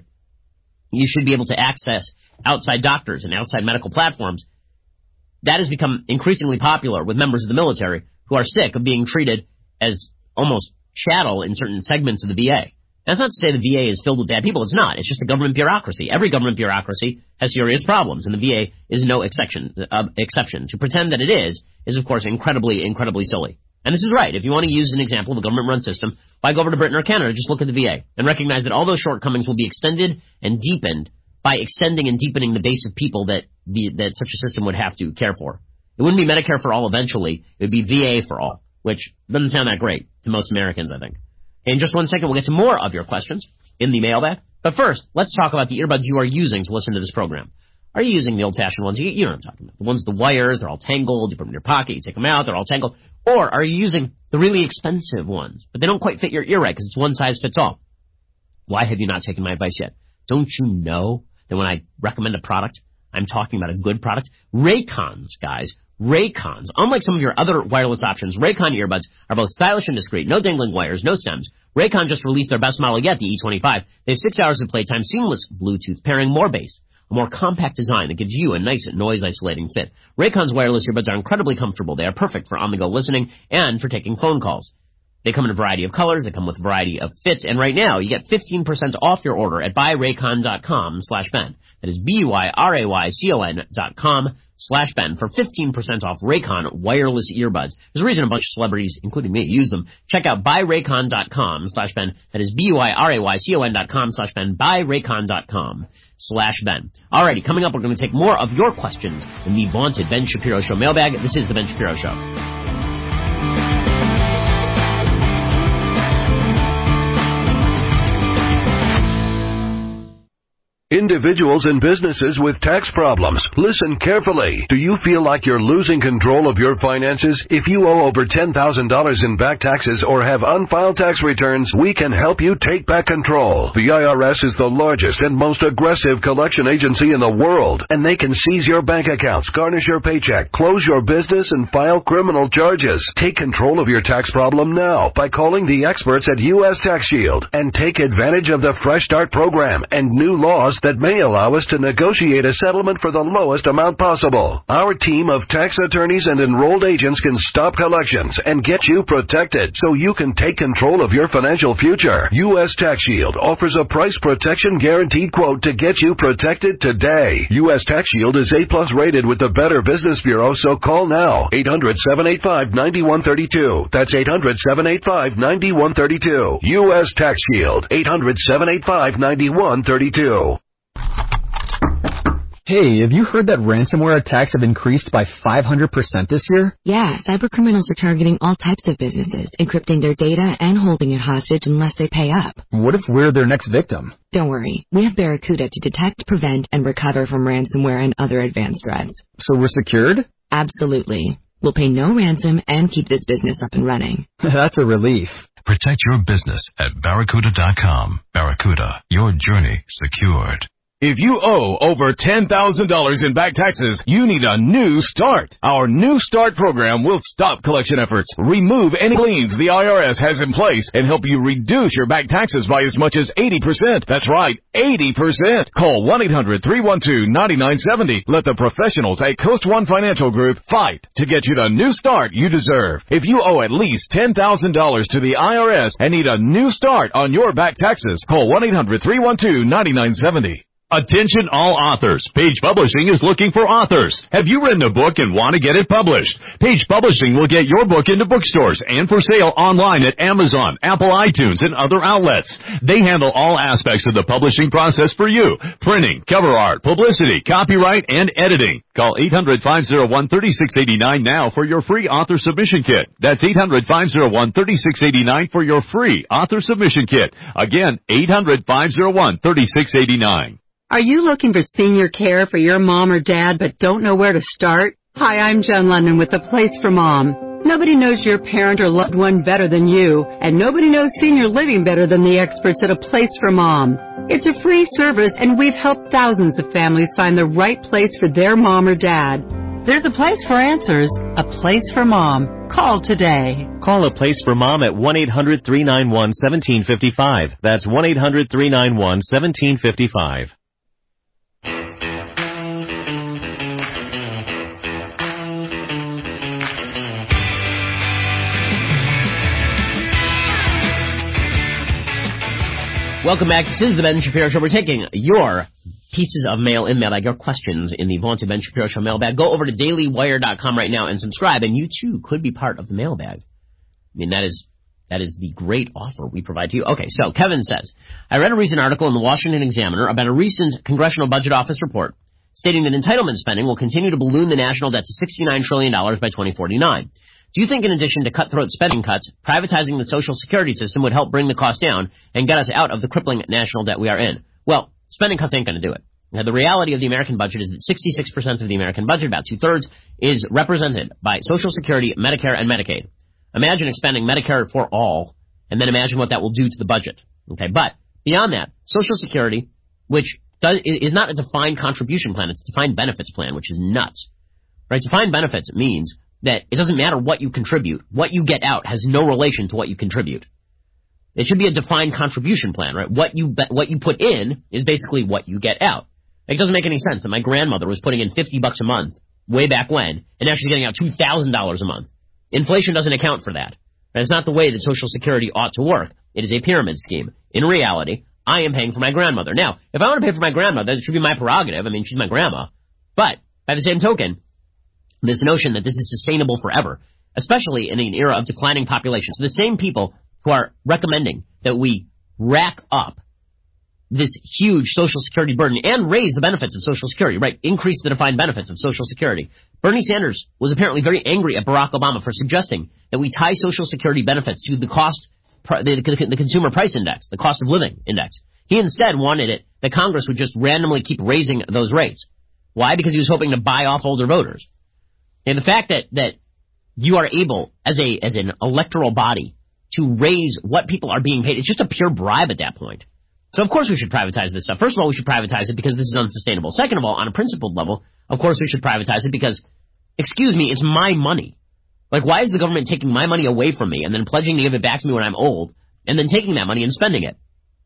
you should be able to access outside doctors and outside medical platforms. That has become increasingly popular with members of the military who are sick of being treated as almost chattel in certain segments of the V A. That's not to say the V A is filled with bad people. It's not. It's just a government bureaucracy. Every government bureaucracy has serious problems, and the V A is no exception. Uh, exception. To pretend that it is, is of course incredibly, incredibly silly. And this is right. If you want to use an example of a government-run system, why go over to Britain or Canada? Just look at the V A and recognize that all those shortcomings will be extended and deepened by extending and deepening the base of people that the, that such a system would have to care for. It wouldn't be Medicare for all eventually. It would be V A for all, which doesn't sound that great to most Americans, I think. In just one second, we'll get to more of your questions in the mailbag. But first, let's talk about the earbuds you are using to listen to this program. Are you using the old-fashioned ones? You, you know what I'm talking about. The ones with the wires, they're all tangled. You put them in your pocket, you take them out, they're all tangled. Or are you using the really expensive ones, but they don't quite fit your ear right because it's one size fits all? Why have you not taken my advice yet? Don't you know that when I recommend a product, I'm talking about a good product? Raycons, guys. Raycons. Unlike some of your other wireless options, Raycon earbuds are both stylish and discreet. No dangling wires, no stems. Raycon just released their best model yet, the E twenty-five. They have six hours of playtime, seamless Bluetooth pairing, more bass, a more compact design that gives you a nice noise-isolating fit. Raycon's wireless earbuds are incredibly comfortable. They are perfect for on-the-go listening and for taking phone calls. They come in a variety of colors. They come with a variety of fits. And right now, you get fifteen percent off your order at buyraycon.com slash Ben. That is B-Y-R-A-Y-C-O-N dot com slash Ben for fifteen percent off Raycon wireless earbuds. There's a reason a bunch of celebrities, including me, use them. Check out buyraycon.com slash Ben. That is B-Y-R-A-Y-C-O-N dot com slash Ben. Buyraycon.com slash Ben. Alrighty, coming up, we're going to take more of your questions in the vaunted Ben Shapiro Show mailbag. This is the Ben Shapiro Show. Individuals and businesses with tax problems, listen carefully. Do you feel like you're losing control of your finances? If you owe over ten thousand dollars in back taxes or have unfiled tax returns, we can help you take back control. The I R S is the largest and most aggressive collection agency in the world, and they can seize your bank accounts, garnish your paycheck, close your business, and file criminal charges. Take control of your tax problem now by calling the experts at U S Tax Shield and take advantage of the Fresh Start program and new laws that may allow us to negotiate a settlement for the lowest amount possible. Our team of tax attorneys and enrolled agents can stop collections and get you protected so you can take control of your financial future. U S Tax Shield offers a price protection guaranteed quote to get you protected today. U S Tax Shield is A plus rated with the Better Business Bureau, so call now. eight hundred, seven eight five, nine one three two. That's eight hundred, seven eight five, nine one three two. U S Tax Shield. eight hundred, seven eight five, nine one three two. Hey, have you heard that ransomware attacks have increased by five hundred percent this year? Yeah, cybercriminals are targeting all types of businesses, encrypting their data and holding it hostage unless they pay up. What if we're their next victim? Don't worry. We have Barracuda to detect, prevent, and recover from ransomware and other advanced threats. So we're secured? Absolutely. We'll pay no ransom and keep this business up and running. That's a relief. Protect your business at Barracuda dot com. Barracuda, your journey secured. If you owe over ten thousand dollars in back taxes, you need a new start. Our New Start program will stop collection efforts, remove any liens the I R S has in place, and help you reduce your back taxes by as much as eighty percent. That's right, eighty percent. Call one eight hundred, three one two, nine nine seven zero. Let the professionals at Coast One Financial Group fight to get you the new start you deserve. If you owe at least ten thousand dollars to the I R S and need a new start on your back taxes, call one eight hundred, three one two, nine nine seven zero. Attention all authors. Page Publishing is looking for authors. Have you written a book and want to get it published? Page Publishing will get your book into bookstores and for sale online at Amazon, Apple iTunes, and other outlets. They handle all aspects of the publishing process for you. Printing, cover art, publicity, copyright, and editing. Call eight hundred, five oh one, three six eight nine now for your free author submission kit. That's eight hundred, five oh one, three six eight nine for your free author submission kit. Again, eight hundred, five oh one, three six eight nine. Are you looking for senior care for your mom or dad but don't know where to start? Hi, I'm Jen London with The Place for Mom. Nobody knows your parent or loved one better than you, and nobody knows senior living better than the experts at A Place for Mom. It's a free service, and we've helped thousands of families find the right place for their mom or dad. There's a place for answers, a place for mom. Call today. Call A Place for Mom at one eight hundred, three nine one, one seven five five. That's one eight hundred, three nine one, one seven five five. Welcome back. This is the Ben Shapiro Show. We're taking your pieces of mail in mailbag, your questions in the vaunted Ben Shapiro Show mailbag. Go over to daily wire dot com right now and subscribe, and you too could be part of the mailbag. I mean, that is that is the great offer we provide to you. Okay, so Kevin says, I read a recent article in the Washington Examiner about a recent Congressional Budget Office report stating that entitlement spending will continue to balloon the national debt to sixty-nine trillion dollars by twenty forty-nine. Do you think in addition to cutthroat spending cuts, privatizing the Social Security system would help bring the cost down and get us out of the crippling national debt we are in? Well, spending cuts ain't going to do it. Now, the reality of the American budget is that sixty-six percent of the American budget, about two-thirds, is represented by Social Security, Medicare, and Medicaid. Imagine expanding Medicare for all, and then imagine what that will do to the budget. Okay, but beyond that, Social Security, which does, is not a defined contribution plan, it's a defined benefits plan, which is nuts. Right? Defined benefits means that it doesn't matter what you contribute. What you get out has no relation to what you contribute. It should be a defined contribution plan, right? What you be- what you put in is basically what you get out. It doesn't make any sense that my grandmother was putting in fifty bucks a month way back when, and now she's getting out two thousand dollars a month. Inflation doesn't account for that. That's not the way that Social Security ought to work. It is a pyramid scheme. In reality, I am paying for my grandmother. Now, if I want to pay for my grandmother, it should be my prerogative. I mean, she's my grandma. But by the same token, this notion that this is sustainable forever, especially in an era of declining populations. The same people who are recommending that we rack up this huge Social Security burden and raise the benefits of Social Security, right? Increase the defined benefits of Social Security. Bernie Sanders was apparently very angry at Barack Obama for suggesting that we tie Social Security benefits to the cost, the, the consumer price index, the cost of living index. He instead wanted it that Congress would just randomly keep raising those rates. Why? Because he was hoping to buy off older voters. And the fact that, that you are able, as a as an electoral body, to raise what people are being paid, it's just a pure bribe at that point. So of course we should privatize this stuff. First of all, we should privatize it because this is unsustainable. Second of all, on a principled level, of course we should privatize it because, excuse me, it's my money. Like, why is the government taking my money away from me and then pledging to give it back to me when I'm old and then taking that money and spending it?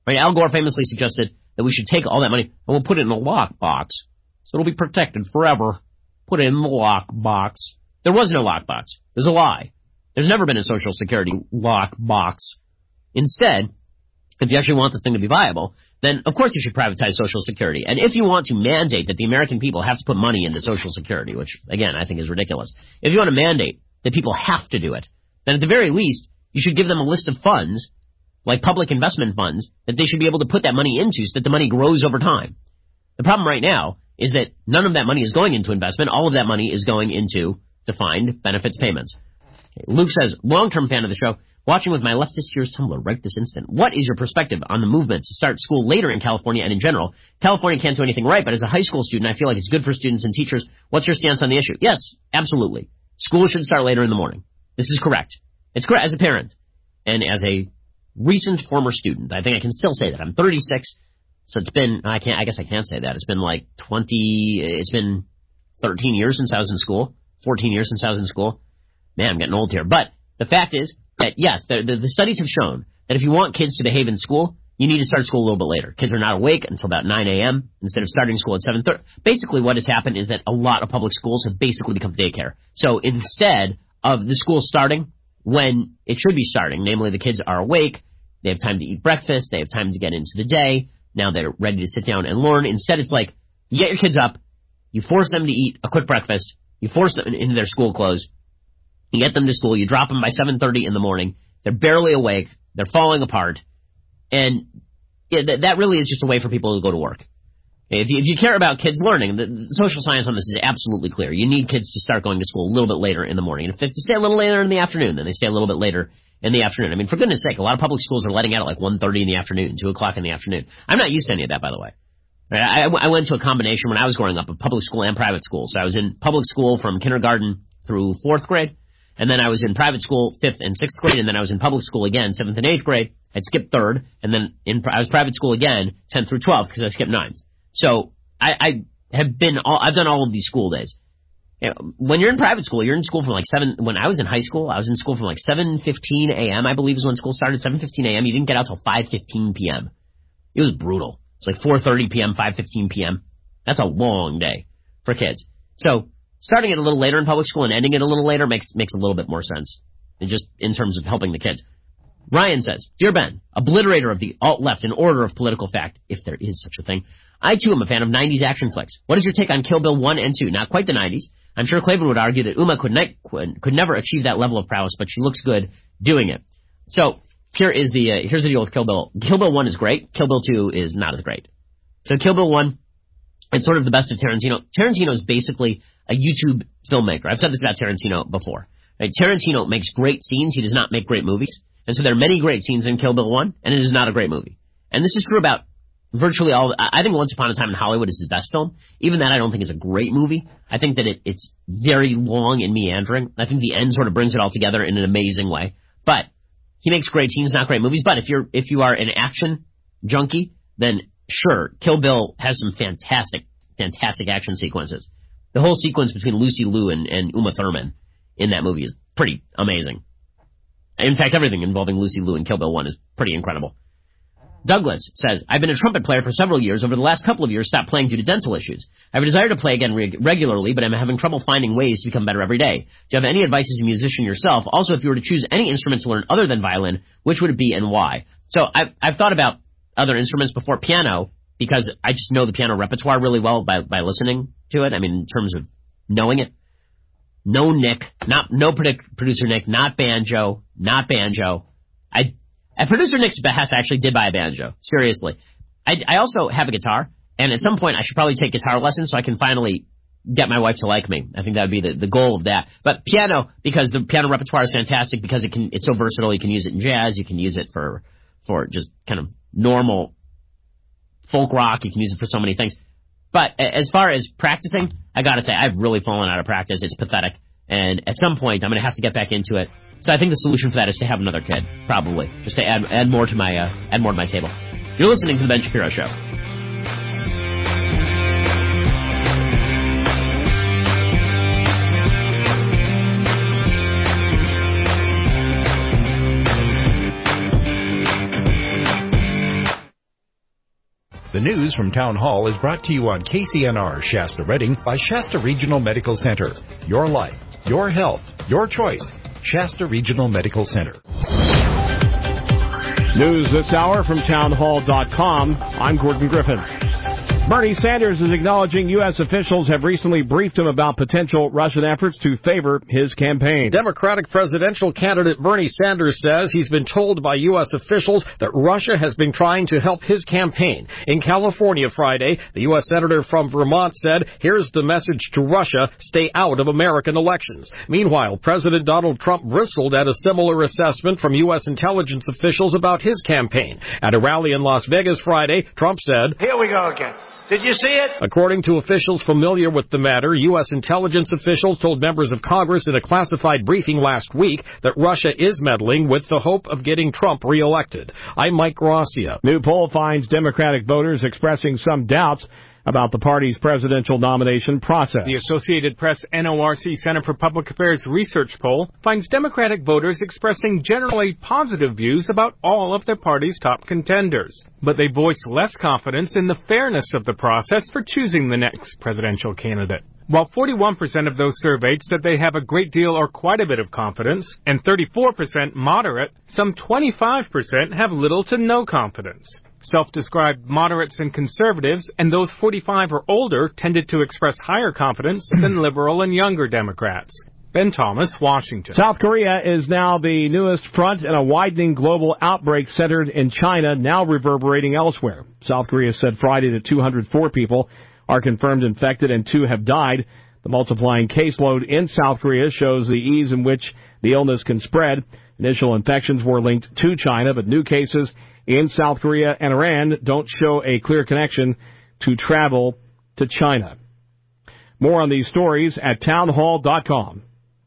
Right? Al Gore famously suggested that we should take all that money and we'll put it in a lockbox. So it'll be protected forever. Put it in the lockbox. There was no lockbox. It was a lie. There's never been a Social Security lockbox. Instead, if you actually want this thing to be viable, then of course you should privatize Social Security. And if you want to mandate that the American people have to put money into Social Security, which, again, I think is ridiculous, if you want to mandate that people have to do it, then at the very least, you should give them a list of funds, like public investment funds, that they should be able to put that money into so that the money grows over time. The problem right now is that none of that money is going into investment. All of that money is going into defined benefits payments. Okay, Luke says, long-term fan of the show, watching with my leftist ears Tumblr right this instant. What is your perspective on the movement to start school later in California and in general? California can't do anything right, but as a high school student, I feel like it's good for students and teachers. What's your stance on the issue? Yes, absolutely. School should start later in the morning. This is correct. It's correct as a parent and as a recent former student. I think I can still say that. I'm thirty-six, so it's been, I can't, I guess I can't say that. It's been like twenty, it's been thirteen years since I was in school, fourteen years since I was in school. Man, I'm getting old here. But the fact is that, yes, the, the, the studies have shown that if you want kids to behave in school, you need to start school a little bit later. Kids are not awake until about nine a.m. instead of starting school at seven thirty. Basically what has happened is that a lot of public schools have basically become daycare. So instead of the school starting when it should be starting, namely the kids are awake, they have time to eat breakfast, they have time to get into the day, now they're ready to sit down and learn. Instead it's like, you get your kids up, you force them to eat a quick breakfast, you force them into their school clothes, you get them to school, you drop them by seven thirty in the morning, they're barely awake, they're falling apart, and yeah, th- that really is just a way for people to go to work. If you, if you care about kids learning, the, the social science on this is absolutely clear. You need kids to start going to school a little bit later in the morning. And if they stay a little later in the afternoon, then they stay a little bit later in the afternoon. I mean, for goodness sake, a lot of public schools are letting out at like one thirty in the afternoon, two o'clock in the afternoon. I'm not used to any of that, by the way. I, I, I went to a combination when I was growing up of public school and private school. So I was in public school from kindergarten through fourth grade. And then I was in private school, fifth and sixth grade, and then I was in public school again, seventh and eighth grade. I'd skipped third, and then in, I was private school again, tenth through twelfth, because I skipped ninth. So I, I have been, all, I've done all of these school days. You know, when you're in private school, you're in school from like seven. When I was in high school, I was in school from like seven fifteen a.m. I believe is when school started. seven fifteen a.m. You didn't get out till five fifteen p.m. It was brutal. It's like four thirty p.m., five fifteen p.m. That's a long day for kids. So starting it a little later in public school and ending it a little later makes makes a little bit more sense, just in terms of helping the kids. Ryan says, Dear Ben, obliterator of the alt-left in order of political fact, if there is such a thing, I too am a fan of nineties action flicks. What is your take on Kill Bill one and two? Not quite the nineties. I'm sure Clavin would argue that Uma could, ne- could never achieve that level of prowess, but she looks good doing it. So here is the uh, here's the deal with Kill Bill. Kill Bill one is great. Kill Bill two is not as great. So Kill Bill one, it's sort of the best of Tarantino. Tarantino is basically a YouTube filmmaker. I've said this about Tarantino before. Right? Tarantino makes great scenes. He does not make great movies. And so there are many great scenes in Kill Bill one, and it is not a great movie. And this is true about virtually all. I think Once Upon a Time in Hollywood is his best film. Even that I don't think is a great movie. I think that it, it's very long and meandering. I think the end sort of brings it all together in an amazing way. But he makes great scenes, not great movies. But if you're if you are an action junkie, then sure, Kill Bill has some fantastic, fantastic action sequences. The whole sequence between Lucy Liu and, and Uma Thurman in that movie is pretty amazing. In fact, everything involving Lucy Liu in Kill Bill one is pretty incredible. Douglas says, I've been a trumpet player for several years. Over the last couple of years, stopped playing due to dental issues. I have a desire to play again reg- regularly, but I'm having trouble finding ways to become better every day. Do you have any advice as a musician yourself? Also, if you were to choose any instrument to learn other than violin, which would it be and why? So I've, I've thought about other instruments before. Piano, because I just know the piano repertoire really well by, by listening to it. I mean, in terms of knowing it. No Nick, not, no predict, producer Nick, not banjo, not banjo. I, at producer Nick's behest, I actually did buy a banjo. Seriously. I, I also have a guitar, and at some point I should probably take guitar lessons so I can finally get my wife to like me. I think that would be the, the goal of that. But piano, because the piano repertoire is fantastic, because it can, it's so versatile. You can use it in jazz, you can use it for, for just kind of normal folk rock, you can use it for so many things. But as far as practicing, I gotta say, I've really fallen out of practice. It's pathetic. And at some point, I'm gonna have to get back into it. So I think the solution for that is to have another kid, probably. Just to add, add more to my, uh, add more to my table. You're listening to The Ben Shapiro Show. The news from Town Hall is brought to you on K C N R Shasta Redding by Shasta Regional Medical Center. Your life, your health, your choice. Shasta Regional Medical Center. News this hour from town hall dot com. I'm Gordon Griffin. Bernie Sanders is acknowledging U S officials have recently briefed him about potential Russian efforts to favor his campaign. Democratic presidential candidate Bernie Sanders says he's been told by U S officials that Russia has been trying to help his campaign. In California Friday, the U S senator from Vermont said, here's the message to Russia, stay out of American elections. Meanwhile, President Donald Trump bristled at a similar assessment from U S intelligence officials about his campaign. At a rally in Las Vegas Friday, Trump said, here we go again. Did you see it? According to officials familiar with the matter, U S intelligence officials told members of Congress in a classified briefing last week that Russia is meddling with the hope of getting Trump reelected. I'm Mike Gracia. New poll finds Democratic voters expressing some doubts about the party's presidential nomination process. The Associated Press N O R C Center for Public Affairs research poll finds Democratic voters expressing generally positive views about all of their party's top contenders, but they voice less confidence in the fairness of the process for choosing the next presidential candidate. While forty-one percent of those surveyed said they have a great deal or quite a bit of confidence, and thirty-four percent moderate, some twenty-five percent have little to no confidence. Self-described moderates and conservatives, and those forty-five or older, tended to express higher confidence than liberal and younger Democrats. Ben Thomas, Washington. South Korea is now the newest front in a widening global outbreak centered in China, now reverberating elsewhere. South Korea said Friday that two hundred four people are confirmed infected and two have died. The multiplying caseload in South Korea shows the ease in which the illness can spread. Initial infections were linked to China, but new cases in South Korea and Iran don't show a clear connection to travel to China. More on these stories at town hall dot com.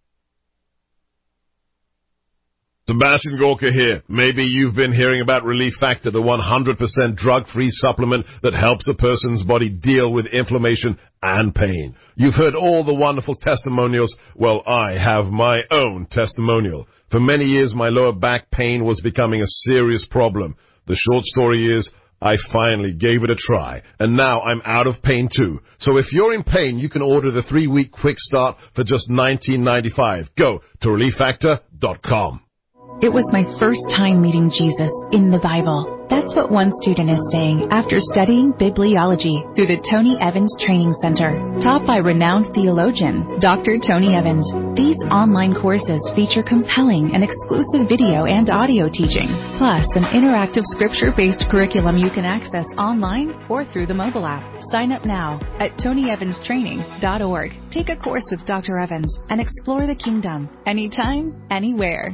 Sebastian Gorka here. Maybe you've been hearing about Relief Factor, the one hundred percent drug-free supplement that helps a person's body deal with inflammation and pain. You've heard all the wonderful testimonials. Well, I have my own testimonial. For many years, my lower back pain was becoming a serious problem. The short story is, I finally gave it a try, and now I'm out of pain too. So if you're in pain, you can order the three-week quick start for just nineteen ninety-five. Go to relief factor dot com. It was my first time meeting Jesus in the Bible. That's what one student is saying after studying bibliology through the Tony Evans Training Center, taught by renowned theologian, Doctor Tony Evans. These online courses feature compelling and exclusive video and audio teaching, plus an interactive scripture-based curriculum you can access online or through the mobile app. Sign up now at tony evans training dot org. Take a course with Doctor Evans and explore the kingdom anytime, anywhere.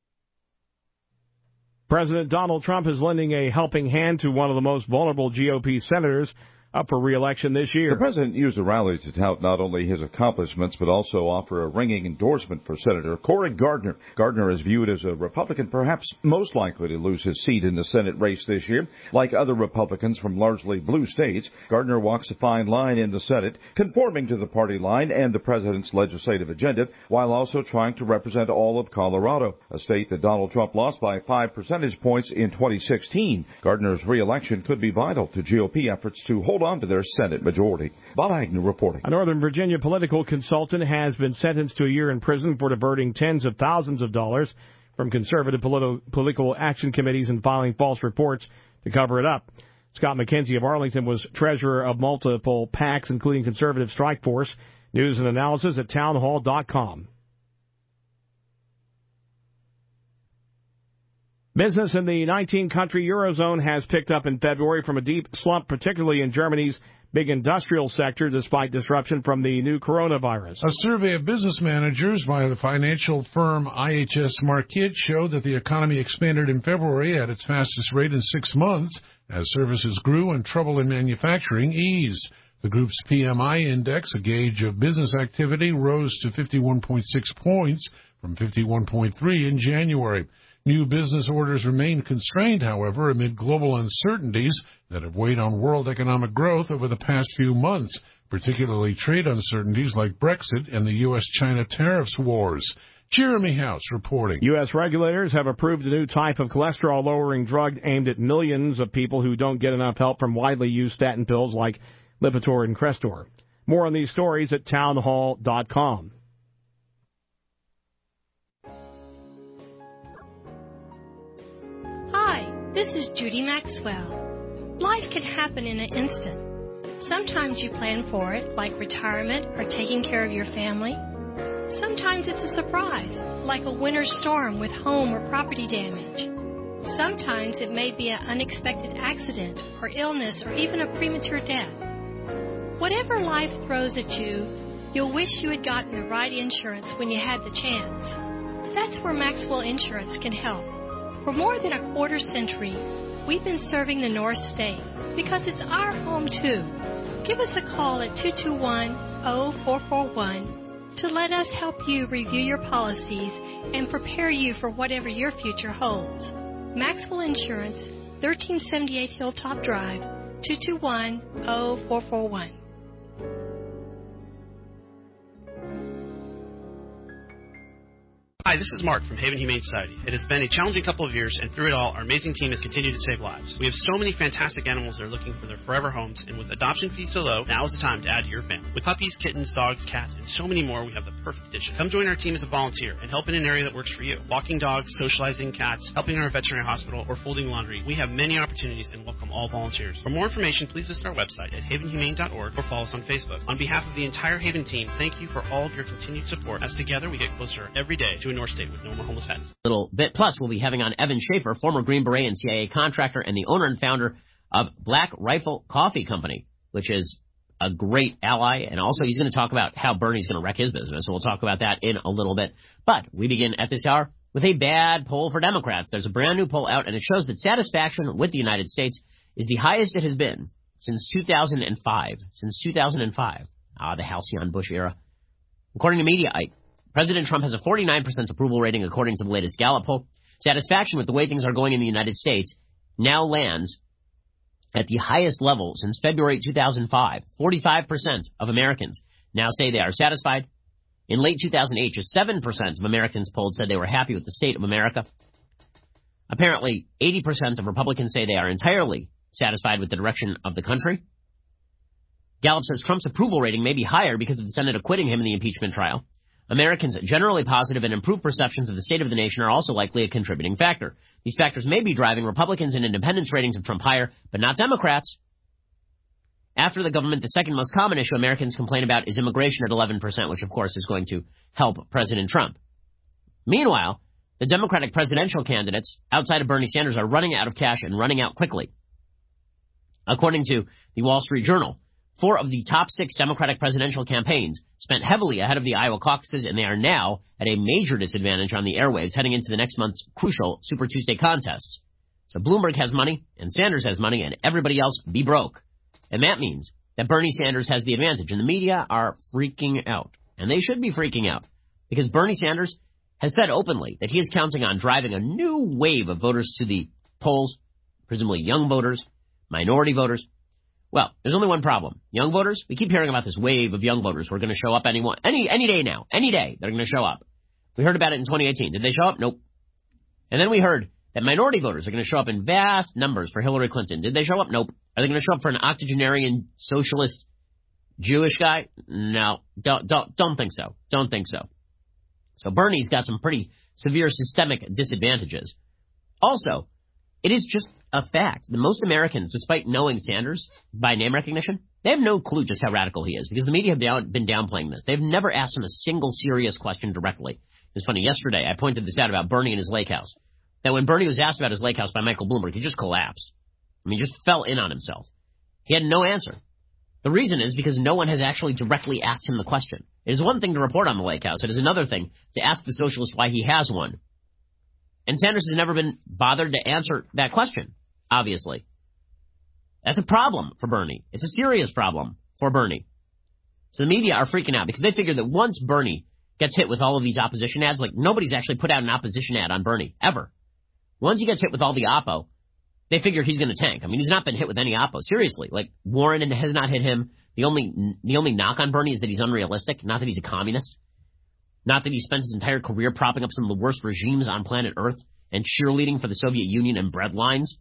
President Donald Trump is lending a helping hand to one of the most vulnerable G O P senators up for re-election this year. The president used the rally to tout not only his accomplishments, but also offer a ringing endorsement for Senator Cory Gardner. Gardner is viewed as a Republican perhaps most likely to lose his seat in the Senate race this year. Like other Republicans from largely blue states, Gardner walks a fine line in the Senate, conforming to the party line and the president's legislative agenda, while also trying to represent all of Colorado, a state that Donald Trump lost by five percentage points in twenty sixteen. Gardner's re-election could be vital to G O P efforts to hold on to their Senate majority. Bob Agnew reporting. A Northern Virginia political consultant has been sentenced to a year in prison for diverting tens of thousands of dollars from conservative politi- political action committees and filing false reports to cover it up. Scott McKenzie of Arlington was treasurer of multiple PACs, including Conservative Strike Force. News and analysis at town hall dot com. Business in the nineteen-country Eurozone has picked up in February from a deep slump, particularly in Germany's big industrial sector, despite disruption from the new coronavirus. A survey of business managers by the financial firm I H S Markit showed that the economy expanded in February at its fastest rate in six months as services grew and trouble in manufacturing eased. The group's P M I index, a gauge of business activity, rose to fifty-one point six points from fifty-one point three in January. New business orders remain constrained, however, amid global uncertainties that have weighed on world economic growth over the past few months, particularly trade uncertainties like Brexit and the U S China tariffs wars. Jeremy House reporting. U S regulators have approved a new type of cholesterol-lowering drug aimed at millions of people who don't get enough help from widely used statin pills like Lipitor and Crestor. More on these stories at townhall dot com. Hi, this is Judy Maxwell. Life can happen in an instant. Sometimes you plan for it, like retirement or taking care of your family. Sometimes it's a surprise, like a winter storm with home or property damage. Sometimes it may be an unexpected accident or illness or even a premature death. Whatever life throws at you, you'll wish you had gotten the right insurance when you had the chance. That's where Maxwell Insurance can help. For more than a quarter century, we've been serving the North State because it's our home too. Give us a call at two two one, zero four four one to let us help you review your policies and prepare you for whatever your future holds. Maxwell Insurance, thirteen seventy-eight Hilltop Drive, two two one, zero four four one. Hi, this is Mark from Haven Humane Society. It has been a challenging couple of years, and through it all, our amazing team has continued to save lives. We have so many fantastic animals that are looking for their forever homes, and with adoption fees so low, now is the time to add to your family. With puppies, kittens, dogs, cats, and so many more, we have the perfect addition. Come join our team as a volunteer and help in an area that works for you. Walking dogs, socializing cats, helping in our veterinary hospital, or folding laundry. We have many opportunities and welcome all volunteers. For more information, please visit our website at haven humane dot org or follow us on Facebook. On behalf of the entire Haven team, thank you for all of your continued support, as together we get closer every day to a North State with no more homeless pets. Little bit. Plus, we'll be having on Evan Schaefer, former Green Beret and C I A contractor and the owner and founder of Black Rifle Coffee Company, which is a great ally. And also, he's going to talk about how Bernie's going to wreck his business. And we'll talk about that in a little bit. But we begin at this hour with a bad poll for Democrats. There's a brand new poll out, and it shows that satisfaction with the United States is the highest it has been since two thousand five. Since two thousand five. Ah, the Halcyon Bush era. According to Mediaite, President Trump has a forty-nine percent approval rating according to the latest Gallup poll. Satisfaction with the way things are going in the United States now lands at the highest level since February two thousand five. forty-five percent of Americans now say they are satisfied. In late two thousand eight, just seven percent of Americans polled said they were happy with the state of America. Apparently, eighty percent of Republicans say they are entirely satisfied with the direction of the country. Gallup says Trump's approval rating may be higher because of the Senate acquitting him in the impeachment trial. Americans' generally positive and improved perceptions of the state of the nation are also likely a contributing factor. These factors may be driving Republicans and independents ratings of Trump higher, but not Democrats. After the government, the second most common issue Americans complain about is immigration at eleven percent, which of course is going to help President Trump. Meanwhile, the Democratic presidential candidates outside of Bernie Sanders are running out of cash and running out quickly. According to the Wall Street Journal, four of the top six Democratic presidential campaigns spent heavily ahead of the Iowa caucuses, and they are now at a major disadvantage on the airwaves heading into the next month's crucial Super Tuesday contests. So Bloomberg has money, and Sanders has money, and everybody else be broke. And that means that Bernie Sanders has the advantage, and the media are freaking out. And they should be freaking out, because Bernie Sanders has said openly that he is counting on driving a new wave of voters to the polls, presumably young voters, minority voters. Well, there's only one problem. Young voters, we keep hearing about this wave of young voters who are going to show up any, any, any day now. Any day they're going to show up. We heard about it in twenty eighteen. Did they show up? Nope. And then we heard that minority voters are going to show up in vast numbers for Hillary Clinton. Did they show up? Nope. Are they going to show up for an octogenarian socialist Jewish guy? No. Don't, don't, don't think so. Don't think so. So Bernie's got some pretty severe systemic disadvantages. Also, it is just a fact that most Americans, despite knowing Sanders by name recognition, they have no clue just how radical he is, because the media have down, been downplaying this. They've never asked him a single serious question directly. It's funny, yesterday I pointed this out about Bernie and his lake house. That when Bernie was asked about his lake house by Michael Bloomberg, he just collapsed. I mean, just fell in on himself. He had no answer. The reason is because no one has actually directly asked him the question. It is one thing to report on the lake house. It is another thing to ask the socialist why he has one. And Sanders has never been bothered to answer that question, obviously. That's a problem for Bernie. It's a serious problem for Bernie. So the media are freaking out because they figure that once Bernie gets hit with all of these opposition ads, like nobody's actually put out an opposition ad on Bernie, ever. Once he gets hit with all the oppo, they figure he's going to tank. I mean, he's not been hit with any oppo. Seriously. Like, Warren has not hit him. The only the only knock on Bernie is that he's unrealistic, not that he's a communist. Not that he spent his entire career propping up some of the worst regimes on planet Earth and cheerleading for the Soviet Union and bread lines.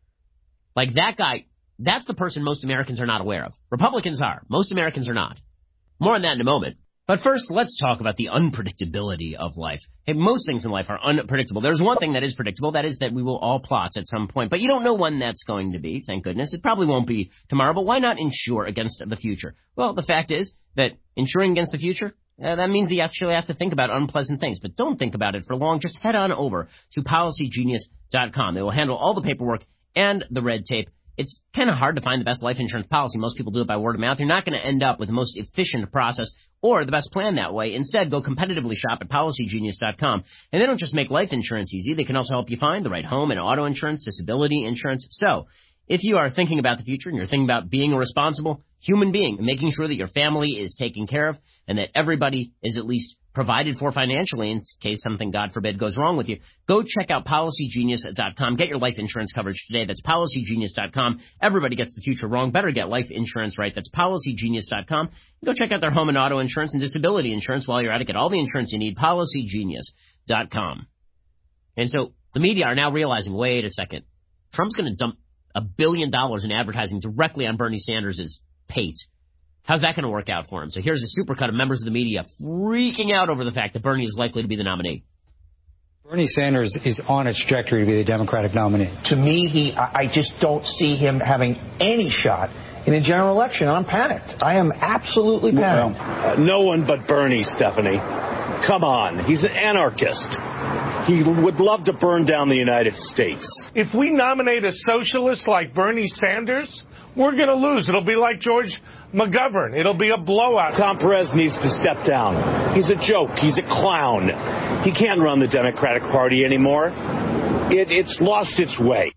Like that guy, that's the person most Americans are not aware of. Republicans are. Most Americans are not. More on that in a moment. But first, let's talk about the unpredictability of life. Hey, most things in life are unpredictable. There's one thing that is predictable. That is that we will all plot at some point. But you don't know when that's going to be, thank goodness. It probably won't be tomorrow. But why not insure against the future? Well, the fact is that insuring against the future, uh, that means that you actually have to think about unpleasant things. But don't think about it for long. Just head on over to policy genius dot com. They will handle all the paperwork and the red tape. It's kind of hard to find the best life insurance policy. Most people do it by word of mouth. You're not going to end up with the most efficient process or the best plan that way. Instead, go competitively shop at policy genius dot com. And they don't just make life insurance easy. They can also help you find the right home and auto insurance, disability insurance. So, if you are thinking about the future and you're thinking about being a responsible human being and making sure that your family is taken care of and that everybody is at least provided for financially in case something, God forbid, goes wrong with you, go check out policy genius dot com. Get your life insurance coverage today. That's policy genius dot com. Everybody gets the future wrong. Better get life insurance right. That's policy genius dot com. Go check out their home and auto insurance and disability insurance while you're at it. Get all the insurance you need. policy genius dot com. And so the media are now realizing, wait a second, Trump's going to dump a billion dollars in advertising directly on Bernie Sanders' pate. How's that going to work out for him? So here's a supercut of members of the media freaking out over the fact that Bernie is likely to be the nominee. Bernie Sanders is on a trajectory to be the Democratic nominee. To me, he, I just don't see him having any shot in a general election. I'm panicked. I am absolutely panicked. Uh, no one but Bernie, Stephanie. Come on. He's an anarchist. He would love to burn down the United States. If we nominate a socialist like Bernie Sanders, we're going to lose. It'll be like George McGovern. It'll be a blowout. Tom Perez needs to step down. He's a joke. He's a clown. He can't run the Democratic Party anymore. It, it's lost its way.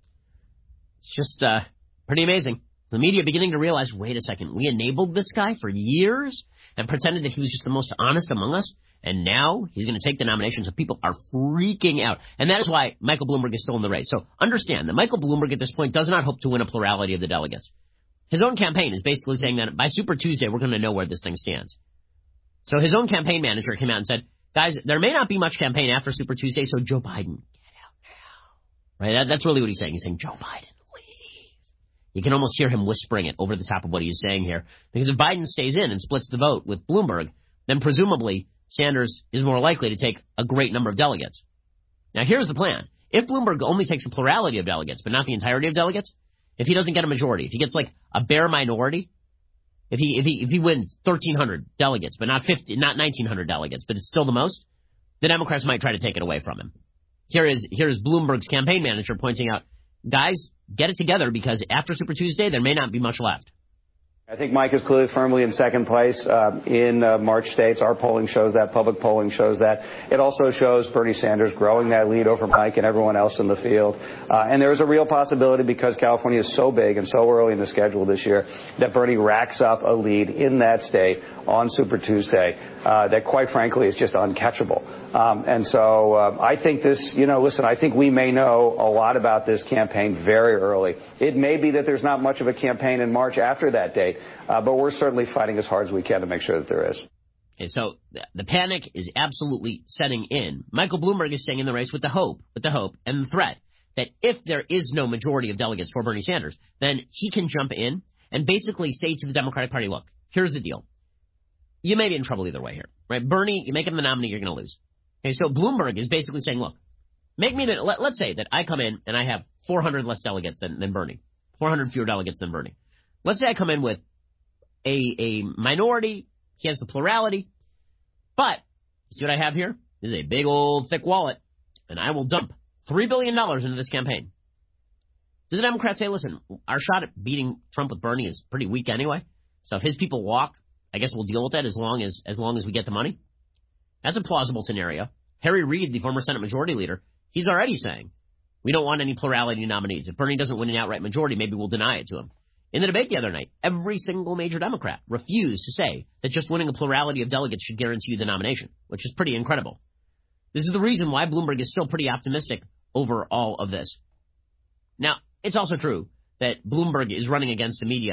It's just uh, pretty amazing. The media beginning to realize, wait a second, we enabled this guy for years and pretended that he was just the most honest among us, and now he's going to take the nomination, so people are freaking out. And that is why Michael Bloomberg is still in the race. So understand that Michael Bloomberg at this point does not hope to win a plurality of the delegates. His own campaign is basically saying that by Super Tuesday, we're going to know where this thing stands. So his own campaign manager came out and said, guys, there may not be much campaign after Super Tuesday, so Joe Biden, get out now. Right? That, that's really what he's saying. He's saying, Joe Biden. You can almost hear him whispering it over the top of what he's saying here. Because if Biden stays in and splits the vote with Bloomberg, then presumably Sanders is more likely to take a great number of delegates. Now, here's the plan. If Bloomberg only takes a plurality of delegates, but not the entirety of delegates, if he doesn't get a majority, if he gets like a bare minority, if he if he if he wins thirteen hundred delegates, but not fifty, not nineteen hundred delegates, but it's still the most, the Democrats might try to take it away from him. Here is here is Bloomberg's campaign manager pointing out, guys, get it together because after Super Tuesday, there may not be much left. I think Mike is clearly firmly in second place uh, in uh, March states. Our polling shows that. Public polling shows that. It also shows Bernie Sanders growing that lead over Mike and everyone else in the field. Uh, and there is a real possibility, because California is so big and so early in the schedule this year, that Bernie racks up a lead in that state on Super Tuesday uh, that, quite frankly, is just uncatchable. Um, and so uh, I think this, you know, listen, I think we may know a lot about this campaign very early. It may be that there's not much of a campaign in March after that date, uh, but we're certainly fighting as hard as we can to make sure that there is. Okay, so the panic is absolutely setting in. Michael Bloomberg is staying in the race with the hope, with the hope and the threat that if there is no majority of delegates for Bernie Sanders, then he can jump in and basically say to the Democratic Party, look, here's the deal. You may be in trouble either way here, right? Bernie, you make him the nominee, you're going to lose. Okay, so Bloomberg is basically saying, look, make me the, let, let's say that I come in and I have four hundred less delegates than, than Bernie, four hundred fewer delegates than Bernie. Let's say I come in with a, a minority, he has the plurality, but see what I have here? This is a big old thick wallet, and I will dump three billion dollars into this campaign. Do the Democrats say, listen, our shot at beating Trump with Bernie is pretty weak anyway, so if his people walk, I guess we'll deal with that as long as as long as we get the money? That's a plausible scenario. Harry Reid, the former Senate Majority Leader, he's already saying, we don't want any plurality nominees. If Bernie doesn't win an outright majority, maybe we'll deny it to him. In the debate the other night, every single major Democrat refused to say that just winning a plurality of delegates should guarantee you the nomination, which is pretty incredible. This is the reason why Bloomberg is still pretty optimistic over all of this. Now, it's also true that Bloomberg is running against a media that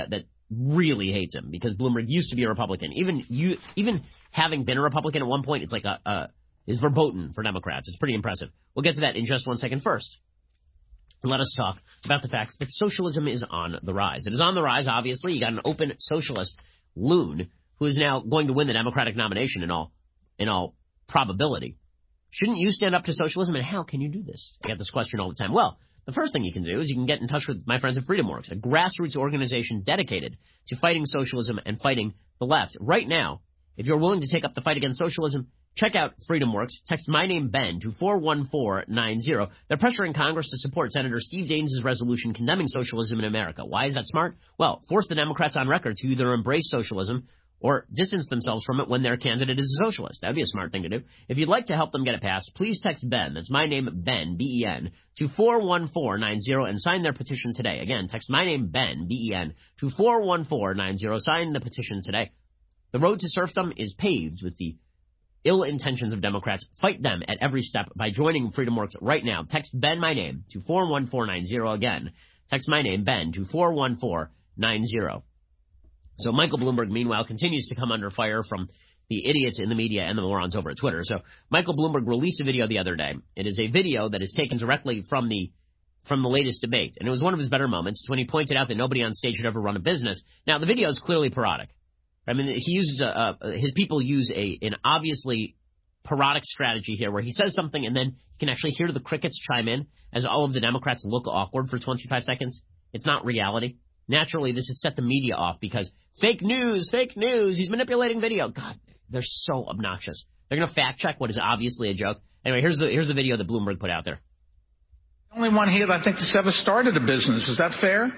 really hates him because Bloomberg used to be a Republican. Even you, even having been a Republican at one point, it's like a, a is verboten for Democrats. It's pretty impressive. We'll get to that in just one second. First, let us talk about the fact that socialism is on the rise. It is on the rise, obviously. You got an open socialist loon who is now going to win the Democratic nomination in all in all probability. Shouldn't you stand up to socialism, and how can you do this? I get this question all the time. Well, the first thing you can do is you can get in touch with my friends at FreedomWorks, a grassroots organization dedicated to fighting socialism and fighting the left. Right now, if you're willing to take up the fight against socialism, check out FreedomWorks. Text my name, Ben, to four one four nine zero. They're pressuring Congress to support Senator Steve Daines' resolution condemning socialism in America. Why is that smart? Well, force the Democrats on record to either embrace socialism or distance themselves from it when their candidate is a socialist. That would be a smart thing to do. If you'd like to help them get it passed, please text Ben, that's my name, Ben, B E N, to four one four nine zero and sign their petition today. Again, text my name, Ben, B E N, to four one four nine zero. Sign the petition today. The road to serfdom is paved with the ill intentions of Democrats. Fight them at every step by joining FreedomWorks right now. Text Ben, my name, to four one four nine zero. Again, text my name, Ben, to four one four nine zero. So Michael Bloomberg, meanwhile, continues to come under fire from the idiots in the media and the morons over at Twitter. So Michael Bloomberg released a video the other day. It is a video that is taken directly from the from the latest debate. And it was one of his better moments when he pointed out that nobody on stage should ever run a business. Now, the video is clearly parodic. I mean, he uses a, a, his people use a an obviously parodic strategy here where he says something and then you can actually hear the crickets chime in as all of the Democrats look awkward for twenty-five seconds. It's not reality. Naturally, this has set the media off because fake news, fake news, he's manipulating video. God, they're so obnoxious. They're going to fact check what is obviously a joke. Anyway, here's the here's the video that Bloomberg put out there. The only one here that I think that's ever started a business. Is that fair?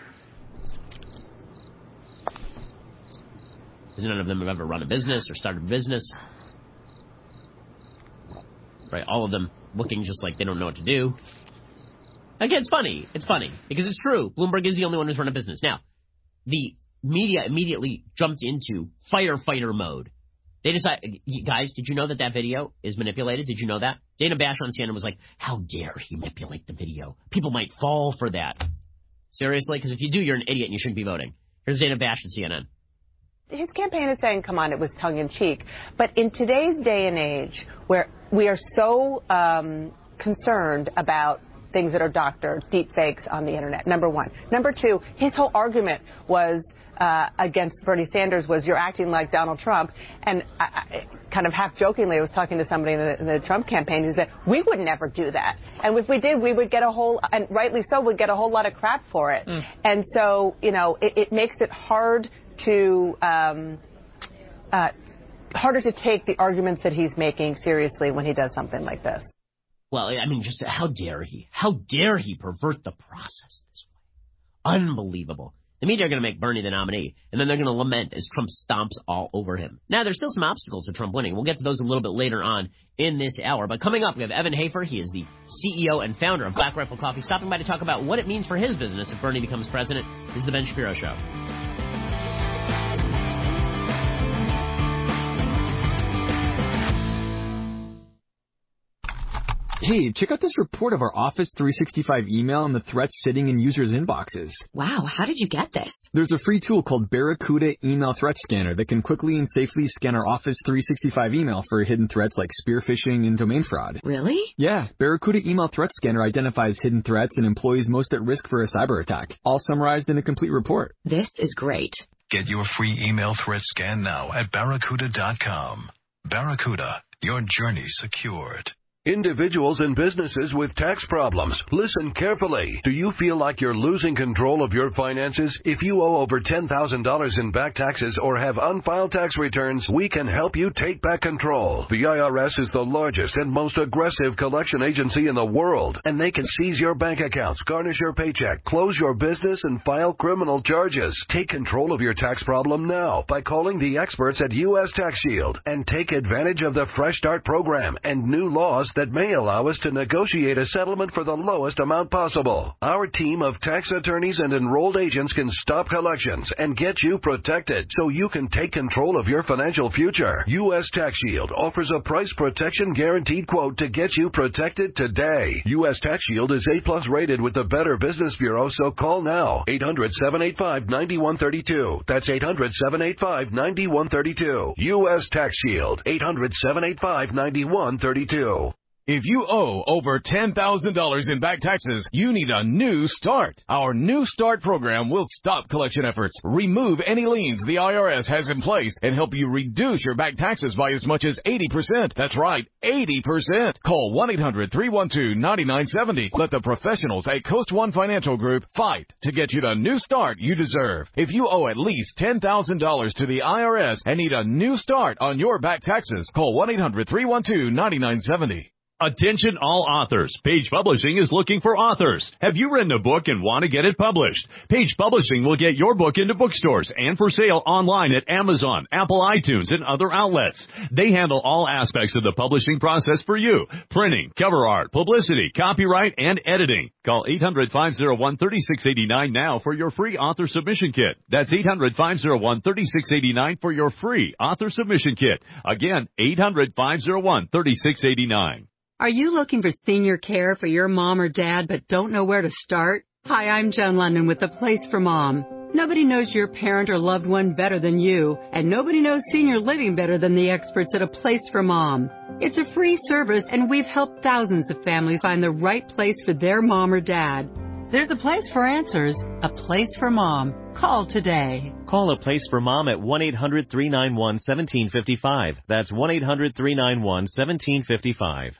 Because none of them have ever run a business or started a business. Right, all of them looking just like they don't know what to do. Again, it's funny. It's funny because it's true. Bloomberg is the only one who's run a business. Now, the media immediately jumped into firefighter mode. They decided, guys, did you know that that video is manipulated? Did you know that? Dana Bash on C N N was like, how dare he manipulate the video? People might fall for that. Seriously? Because if you do, you're an idiot and you shouldn't be voting. Here's Dana Bash on C N N. His campaign is saying, come on, it was tongue-in-cheek. But in today's day and age, where we are so um, concerned about things that are doctored, deep fakes on the internet, number one. Number two, his whole argument was uh, against Bernie Sanders was you're acting like Donald Trump. And I, I, kind of half jokingly, I was talking to somebody in the, in the Trump campaign who said, we would never do that. And if we did, we would get a whole, and rightly so, we'd get a whole lot of crap for it. Mm. And so, you know, it, it makes it hard to, um, uh, harder to take the arguments that he's making seriously when he does something like this. Well, I mean, just how dare he? How dare he pervert the process this way? Unbelievable. The media are going to make Bernie the nominee, and then they're going to lament as Trump stomps all over him. Now, there's still some obstacles to Trump winning. We'll get to those a little bit later on in this hour. But coming up, we have Evan Hafer. He is the C E O and founder of Black Rifle Coffee, stopping by to talk about what it means for his business if Bernie becomes president. This is the Ben Shapiro Show. Hey, check out this report of our Office three sixty-five email and the threats sitting in users' inboxes. Wow, how did you get this? There's a free tool called Barracuda Email Threat Scanner that can quickly and safely scan our Office three sixty-five email for hidden threats like spear phishing and domain fraud. Really? Yeah, Barracuda Email Threat Scanner identifies hidden threats and employees most at risk for a cyber attack, all summarized in a complete report. This is great. Get your free email threat scan now at barracuda dot com. Barracuda, your journey secured. Individuals and businesses with tax problems, listen carefully. Do you feel like you're losing control of your finances? If you owe over ten thousand dollars in back taxes or have unfiled tax returns, we can help you take back control. The I R S is the largest and most aggressive collection agency in the world, and they can seize your bank accounts, garnish your paycheck, close your business, and file criminal charges. Take control of your tax problem now by calling the experts at U S Tax Shield and take advantage of the Fresh Start program and new laws that may allow us to negotiate a settlement for the lowest amount possible. Our team of tax attorneys and enrolled agents can stop collections and get you protected so you can take control of your financial future. U S Tax Shield offers a price protection guaranteed quote to get you protected today. U S Tax Shield is A plus rated with the Better Business Bureau, so call now. eight hundred, seven eight five, nine one three two. That's eight hundred, seven eight five, nine one three two. U S Tax Shield. eight hundred, seven eight five, nine one three two. If you owe over ten thousand dollars in back taxes, you need a new start. Our New Start program will stop collection efforts, remove any liens the I R S has in place, and help you reduce your back taxes by as much as eighty percent. That's right, eighty percent. Call one eight hundred, three one two, nine nine seven zero. Let the professionals at Coast One Financial Group fight to get you the new start you deserve. If you owe at least ten thousand dollars to the I R S and need a new start on your back taxes, call one eight hundred, three one two, nine nine seven zero. Attention all authors. Page Publishing is looking for authors. Have you written a book and want to get it published? Page Publishing will get your book into bookstores and for sale online at Amazon, Apple iTunes, and other outlets. They handle all aspects of the publishing process for you. Printing, cover art, publicity, copyright, and editing. Call eight hundred, five oh one, three six eight nine now for your free author submission kit. That's eight hundred, five oh one, three six eight nine for your free author submission kit. Again, eight hundred, five oh one, three six eight nine. Are you looking for senior care for your mom or dad but don't know where to start? Hi, I'm Joan London with The Place for Mom. Nobody knows your parent or loved one better than you, and nobody knows senior living better than the experts at A Place for Mom. It's a free service, and we've helped thousands of families find the right place for their mom or dad. There's a place for answers, a place for mom. Call today. Call A Place for Mom at one eight hundred, three nine one, one seven five five. That's one eight hundred, three nine one, one seven five five.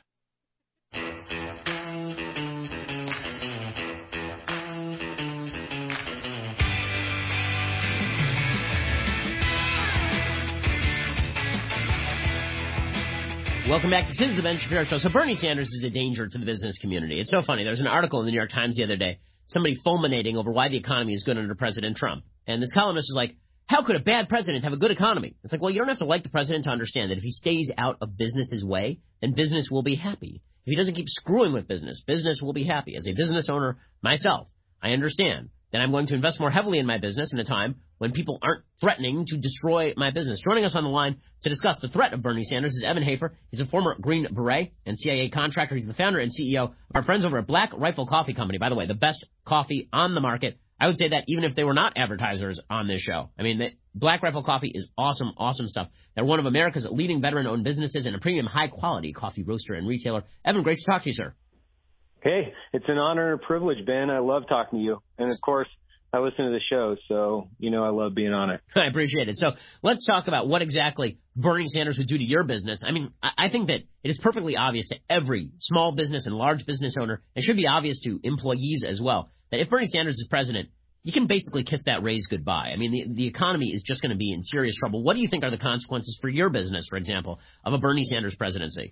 Welcome back. This is the Ben Shapiro Show. So Bernie Sanders is a danger to the business community. It's so funny. There's an article in the New York Times the other day, somebody fulminating over why the economy is good under President Trump. And this columnist is like, how could a bad president have a good economy? It's like, well, you don't have to like the president to understand that if he stays out of business's way, then business will be happy. If he doesn't keep screwing with business, business will be happy. As a business owner myself, I understand that I'm going to invest more heavily in my business in a time when people aren't threatening to destroy my business. Joining us on the line to discuss the threat of Bernie Sanders is Evan Hafer. He's a former Green Beret and C I A contractor. He's the founder and C E O of our friends over at Black Rifle Coffee Company. By the way, the best coffee on the market. I would say that even if they were not advertisers on this show. I mean, the Black Rifle Coffee is awesome, awesome stuff. They're one of America's leading veteran-owned businesses and a premium high-quality coffee roaster and retailer. Evan, great to talk to you, sir. Hey, it's an honor and a privilege, Ben. I love talking to you. And, of course, I listen to the show, so you know I love being on it. I appreciate it. So let's talk about what exactly Bernie Sanders would do to your business. I mean, I think that it is perfectly obvious to every small business and large business owner, and should be obvious to employees as well, that if Bernie Sanders is president, you can basically kiss that raise goodbye. I mean, the, the economy is just going to be in serious trouble. What do you think are the consequences for your business, for example, of a Bernie Sanders presidency?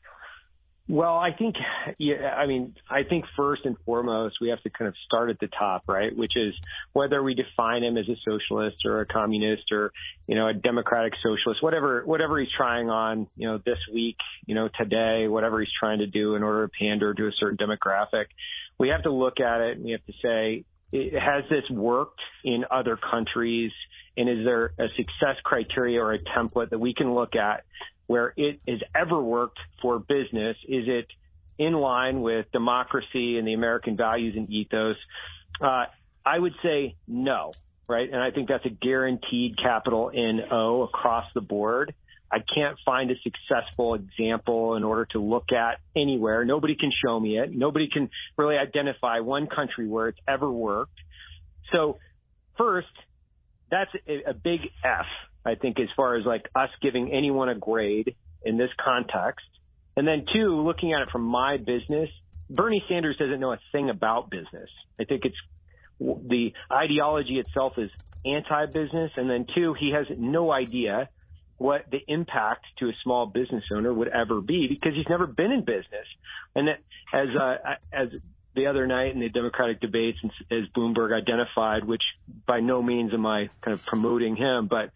Well, I think, yeah, I mean, I think first and foremost, we have to kind of start at the top, right? Which is whether we define him as a socialist or a communist or, you know, a democratic socialist, whatever, whatever he's trying on, you know, this week, you know, today, whatever he's trying to do in order to pander to a certain demographic. We have to look at it and we have to say, has this worked in other countries? And is there a success criteria or a template that we can look at where it has ever worked for business? Is it in line with democracy and the American values and ethos? Uh, I would say no, right? And I think that's a guaranteed capital N O across the board. I can't find a successful example in order to look at anywhere. Nobody can show me it. Nobody can really identify one country where it's ever worked. So first, that's a, a big F, I think, as far as like us giving anyone a grade in this context. And then two, looking at it from my business, Bernie Sanders doesn't know a thing about business. I think it's the ideology itself is anti-business. And then two, he has no idea what the impact to a small business owner would ever be because he's never been in business. And that, as uh, as the other night in the Democratic debates, as Bloomberg identified, which by no means am I kind of promoting him, but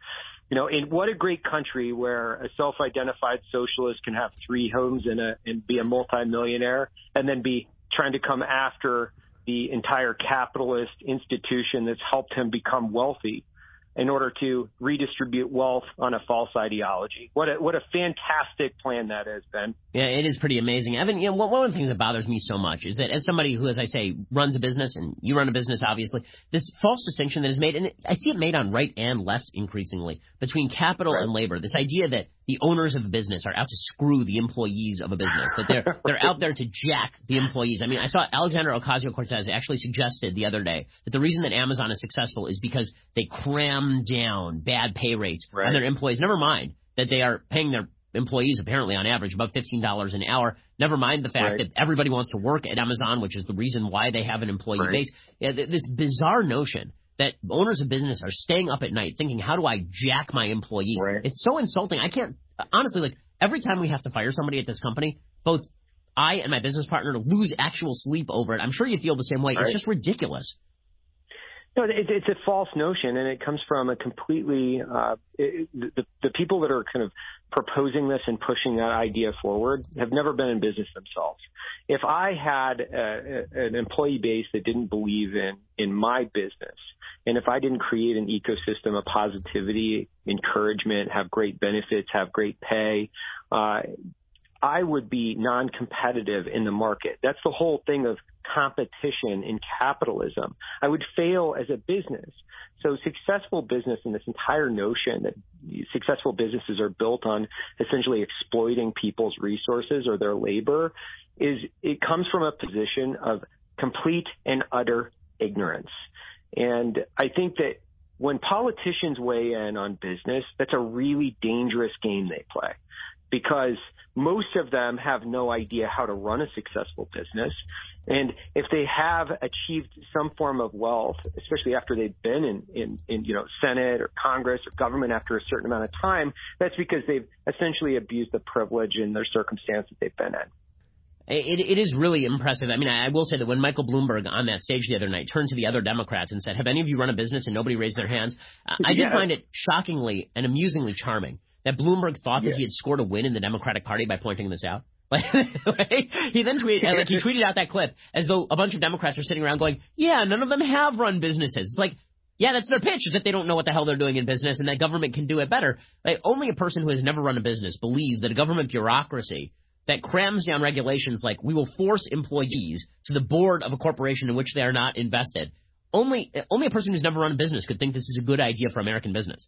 You know, in what a great country where a self-identified socialist can have three homes and, a, and be a multimillionaire and then be trying to come after the entire capitalist institution that's helped him become wealthy in order to redistribute wealth on a false ideology. What a, what a fantastic plan that has been. Yeah, it is pretty amazing. Evan, you know, one of the things that bothers me so much is that as somebody who, as I say, runs a business, and you run a business, obviously, this false distinction that is made, and I see it made on right and left increasingly, between capital right. and labor. This idea that the owners of a business are out to screw the employees of a business, that they're they're out there to jack the employees. I mean, I saw Alexandra Ocasio-Cortez actually suggested the other day that the reason that Amazon is successful is because they cram down bad pay rates right. on their employees. Never mind that they are paying their employees apparently on average about fifteen dollars an hour. Never mind the fact right. that everybody wants to work at Amazon, which is the reason why they have an employee right. base. Yeah, th- this bizarre notion that owners of business are staying up at night thinking, how do I jack my employees? Right. It's so insulting. I can't, honestly, like, every time we have to fire somebody at this company, both I and my business partner lose actual sleep over it. I'm sure you feel the same way. Right. It's just ridiculous. No, it, it's a false notion, and it comes from a completely uh, it, the, the people that are kind of proposing this and pushing that idea forward have never been in business themselves. If I had a, a, an employee base that didn't believe in in my business, and if I didn't create an ecosystem of positivity, encouragement, have great benefits, have great pay, uh, I would be non-competitive in the market. That's the whole thing of competition in capitalism. I would fail as a business. So successful business, and this entire notion that successful businesses are built on essentially exploiting people's resources or their labor, is it comes from a position of complete and utter ignorance. And I think that when politicians weigh in on business, that's a really dangerous game they play, because most of them have no idea how to run a successful business. And if they have achieved some form of wealth, especially after they've been in, in, in, you know, Senate or Congress or government after a certain amount of time, that's because they've essentially abused the privilege and their circumstance that they've been in. It, it is really impressive. I mean, I will say that when Michael Bloomberg on that stage the other night turned to the other Democrats and said, have any of you run a business, and nobody raised their hands, I did yeah. find it shockingly and amusingly charming that Bloomberg thought yeah. that he had scored a win in the Democratic Party by pointing this out. Like, he then tweeted, like, he tweeted out that clip as though a bunch of Democrats are sitting around going, yeah, none of them have run businesses. It's like, yeah, that's their pitch, is that they don't know what the hell they're doing in business and that government can do it better. Like, only a person who has never run a business believes that a government bureaucracy that crams down regulations like we will force employees to the board of a corporation in which they are not invested. Only, only a person who's never run a business could think this is a good idea for American business.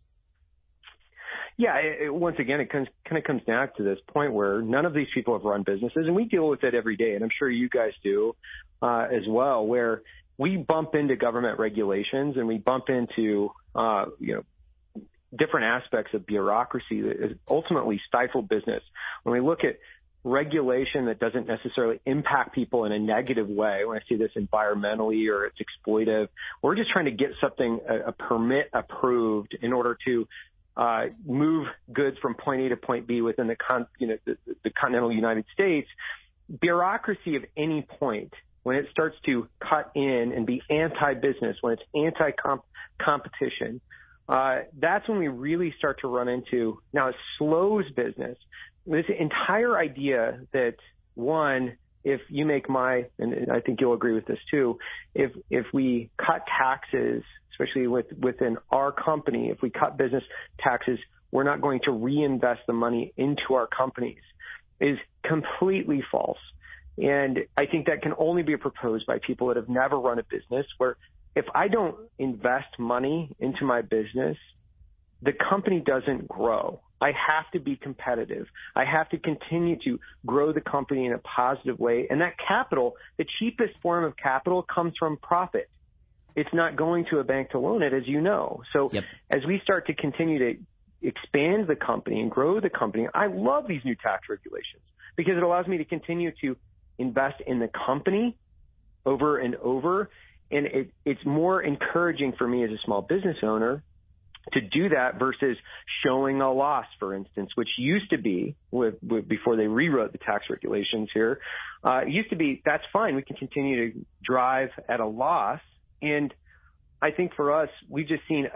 Yeah, it, it, once again, it comes, kind of comes down to this point where none of these people have run businesses, and we deal with it every day, and I'm sure you guys do uh, as well, where we bump into government regulations and we bump into, uh, you know, different aspects of bureaucracy that ultimately stifle business. When we look at regulation that doesn't necessarily impact people in a negative way, when I see this environmentally or it's exploitive, we're just trying to get something, a, a permit approved in order to uh, move goods from point A to point B within the, con, you know, the, the continental United States. Bureaucracy of any point, when it starts to cut in and be anti-business, when it's anti-competition, uh, that's when we really start to run into, now it slows business. This entire idea that, one, if you make my, and I think you'll agree with this too, if if we cut taxes, especially with, within our company, if we cut business taxes, we're not going to reinvest the money into our companies, is completely false. And I think that can only be proposed by people that have never run a business, where if I don't invest money into my business, the company doesn't grow. I have to be competitive. I have to continue to grow the company in a positive way. And that capital, the cheapest form of capital, comes from profit. It's not going to a bank to loan it, as you know. So yep. as we start to continue to expand the company and grow the company, I love these new tax regulations because it allows me to continue to invest in the company over and over. And it, it's more encouraging for me as a small business owner to do that versus showing a loss, for instance, which used to be, with, with, before they rewrote the tax regulations here, uh, it used to be, that's fine. We can continue to drive at a loss. And I think for us, we've just seen a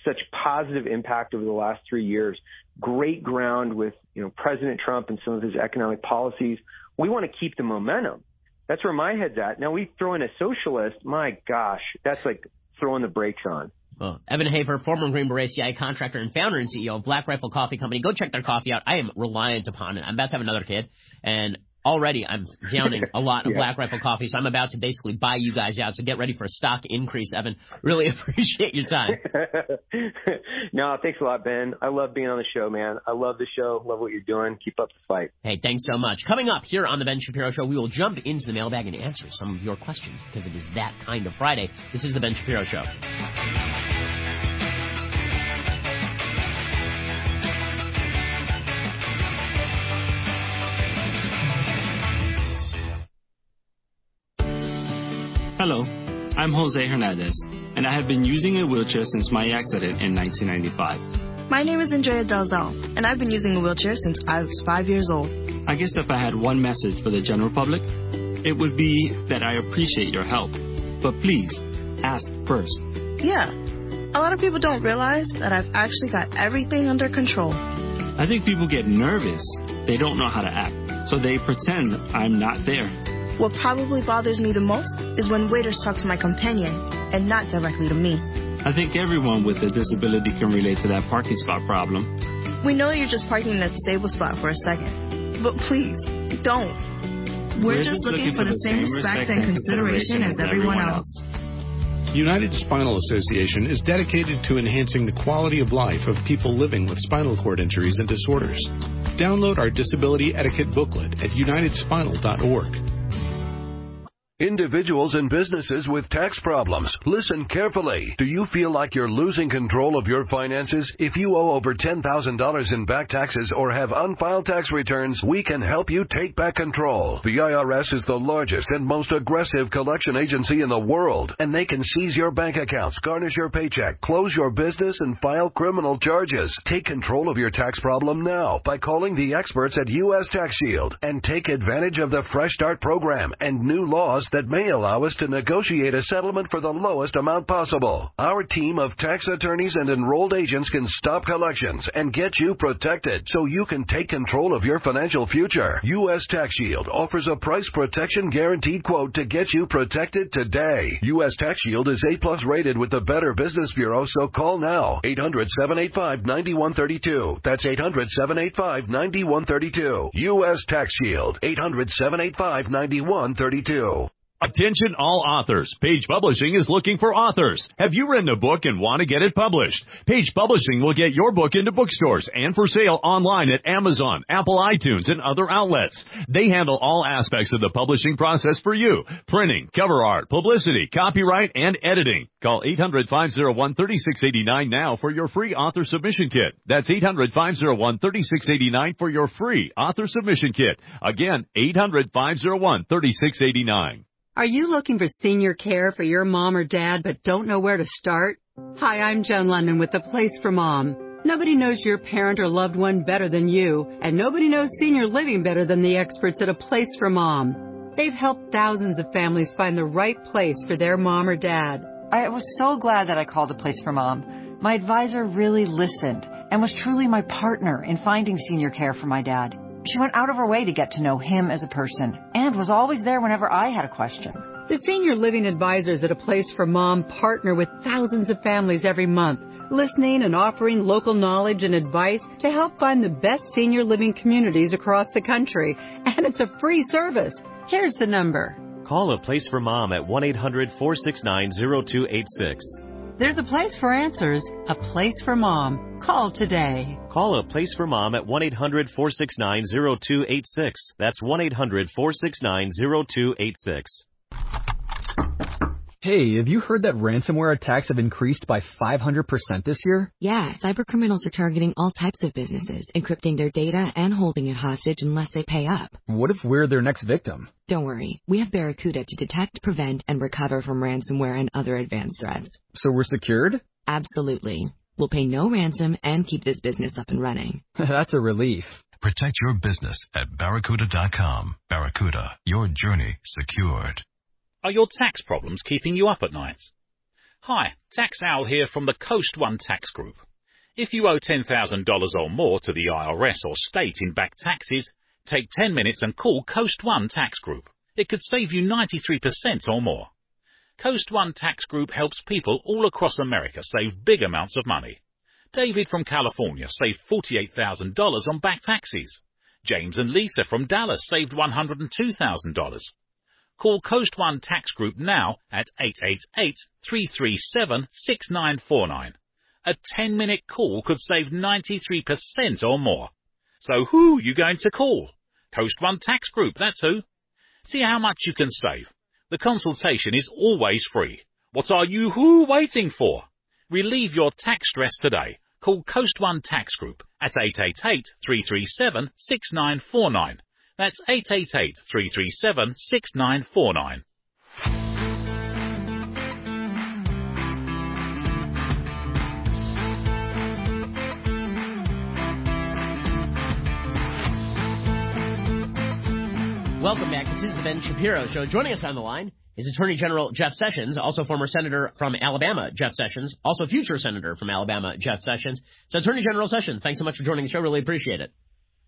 such positive impact over the last three years. Great ground with, you know, President Trump and some of his economic policies. We want to keep the momentum. That's where my head's at. Now, we throw in a socialist. My gosh, that's like throwing the brakes on. Well, Evan Hafer, former Green Beret C I A contractor and founder and C E O of Black Rifle Coffee Company. Go check their coffee out. I am reliant upon it. I'm about to have another kid, and already I'm downing a lot of yeah. Black Rifle coffee, so I'm about to basically buy you guys out. So get ready for a stock increase, Evan. Really appreciate your time. No, thanks a lot, Ben. I love being on the show, man. I love the show. Love what you're doing. Keep up the fight. Hey, thanks so much. Coming up here on the Ben Shapiro Show, we will jump into the mailbag and answer some of your questions because it is that kind of Friday. This is the Ben Shapiro Show. Hello, I'm Jose Hernandez, and I have been using a wheelchair since my accident in nineteen ninety-five. My name is Andrea Dalzal, and I've been using a wheelchair since I was five years old. I guess if I had one message for the general public, it would be that I appreciate your help, but please, ask first. Yeah, a lot of people don't realize that I've actually got everything under control. I think people get nervous. They don't know how to act, so they pretend I'm not there. What probably bothers me the most is when waiters talk to my companion and not directly to me. I think everyone with a disability can relate to that parking spot problem. We know you're just parking in a disabled spot for a second, but please, don't. We're, We're just, just looking, looking for the same respect and consideration as everyone else. United Spinal Association is dedicated to enhancing the quality of life of people living with spinal cord injuries and disorders. Download our disability etiquette booklet at united spinal dot org. Individuals and businesses with tax problems, listen carefully. Do you feel like you're losing control of your finances? If you owe over ten thousand dollars in back taxes or have unfiled tax returns, we can help you take back control. The I R S is the largest and most aggressive collection agency in the world, and they can seize your bank accounts, garnish your paycheck, close your business, and file criminal charges. Take control of your tax problem now by calling the experts at U S Tax Shield and take advantage of the Fresh Start program and new laws that may allow us to negotiate a settlement for the lowest amount possible. Our team of tax attorneys and enrolled agents can stop collections and get you protected so you can take control of your financial future. U S Tax Shield offers a price protection guaranteed quote to get you protected today. U S Tax Shield is A plus rated with the Better Business Bureau, so call now. eight hundred, seven eight five, nine one three two. That's eight hundred, seven eight five, nine one three two. U S Tax Shield. eight hundred, seven eight five, nine one three two. Attention all authors. Page Publishing is looking for authors. Have you written a book and want to get it published? Page Publishing will get your book into bookstores and for sale online at Amazon, Apple iTunes, and other outlets. They handle all aspects of the publishing process for you. Printing, cover art, publicity, copyright, and editing. Call eight hundred, five oh one, three six eight nine now for your free author submission kit. That's eight hundred, five oh one, three six eight nine for your free author submission kit. Again, eight hundred, five oh one, three six eight nine. Are you looking for senior care for your mom or dad but don't know where to start? Hi, I'm Joan London with The Place for Mom. Nobody knows your parent or loved one better than you, and nobody knows senior living better than the experts at A Place for Mom. They've helped thousands of families find the right place for their mom or dad. I was so glad that I called A Place for Mom. My advisor really listened and was truly my partner in finding senior care for my dad. She went out of her way to get to know him as a person and was always there whenever I had a question. The senior living advisors at A Place for Mom partner with thousands of families every month, listening and offering local knowledge and advice to help find the best senior living communities across the country. And it's a free service. Here's the number. Call A Place for Mom at one eight hundred, four six nine, zero two eight six. There's a place for answers, A Place for Mom. Call today. Call A Place for Mom at one eight hundred, four six nine, zero two eight six. That's one eight hundred, four six nine, zero two eight six. Hey, have you heard that ransomware attacks have increased by five hundred percent this year? Yeah, cybercriminals are targeting all types of businesses, encrypting their data and holding it hostage unless they pay up. What if we're their next victim? Don't worry. We have Barracuda to detect, prevent, and recover from ransomware and other advanced threats. So we're secured? Absolutely. We'll pay no ransom and keep this business up and running. That's a relief. Protect your business at barracuda dot com. Barracuda, your journey secured. Are your tax problems keeping you up at night? Hi, Tax Owl here from the Coast One Tax Group. If you owe ten thousand dollars or more to the I R S or state in back taxes, take ten minutes and call Coast One Tax Group. It could save you ninety-three percent or more. Coast One Tax Group helps people all across America save big amounts of money. David from California saved forty-eight thousand dollars on back taxes. James and Lisa from Dallas saved one hundred two thousand dollars. Call Coast One Tax Group now at eight eight eight, three three seven, six nine four nine. A ten-minute call could save ninety-three percent or more. So who are you going to call? Coast One Tax Group, that's who. See how much you can save. The consultation is always free. What are you who waiting for? Relieve your tax stress today. Call Coast One Tax Group at eight eight eight, three three seven, six nine four nine. That's eight eight eight, three three seven, six nine four nine. Welcome back. This is the Ben Shapiro Show. Joining us on the line is Attorney General Jeff Sessions, also former Senator from Alabama, Jeff Sessions, also future Senator from Alabama, Jeff Sessions. So Attorney General Sessions, thanks so much for joining the show. Really appreciate it.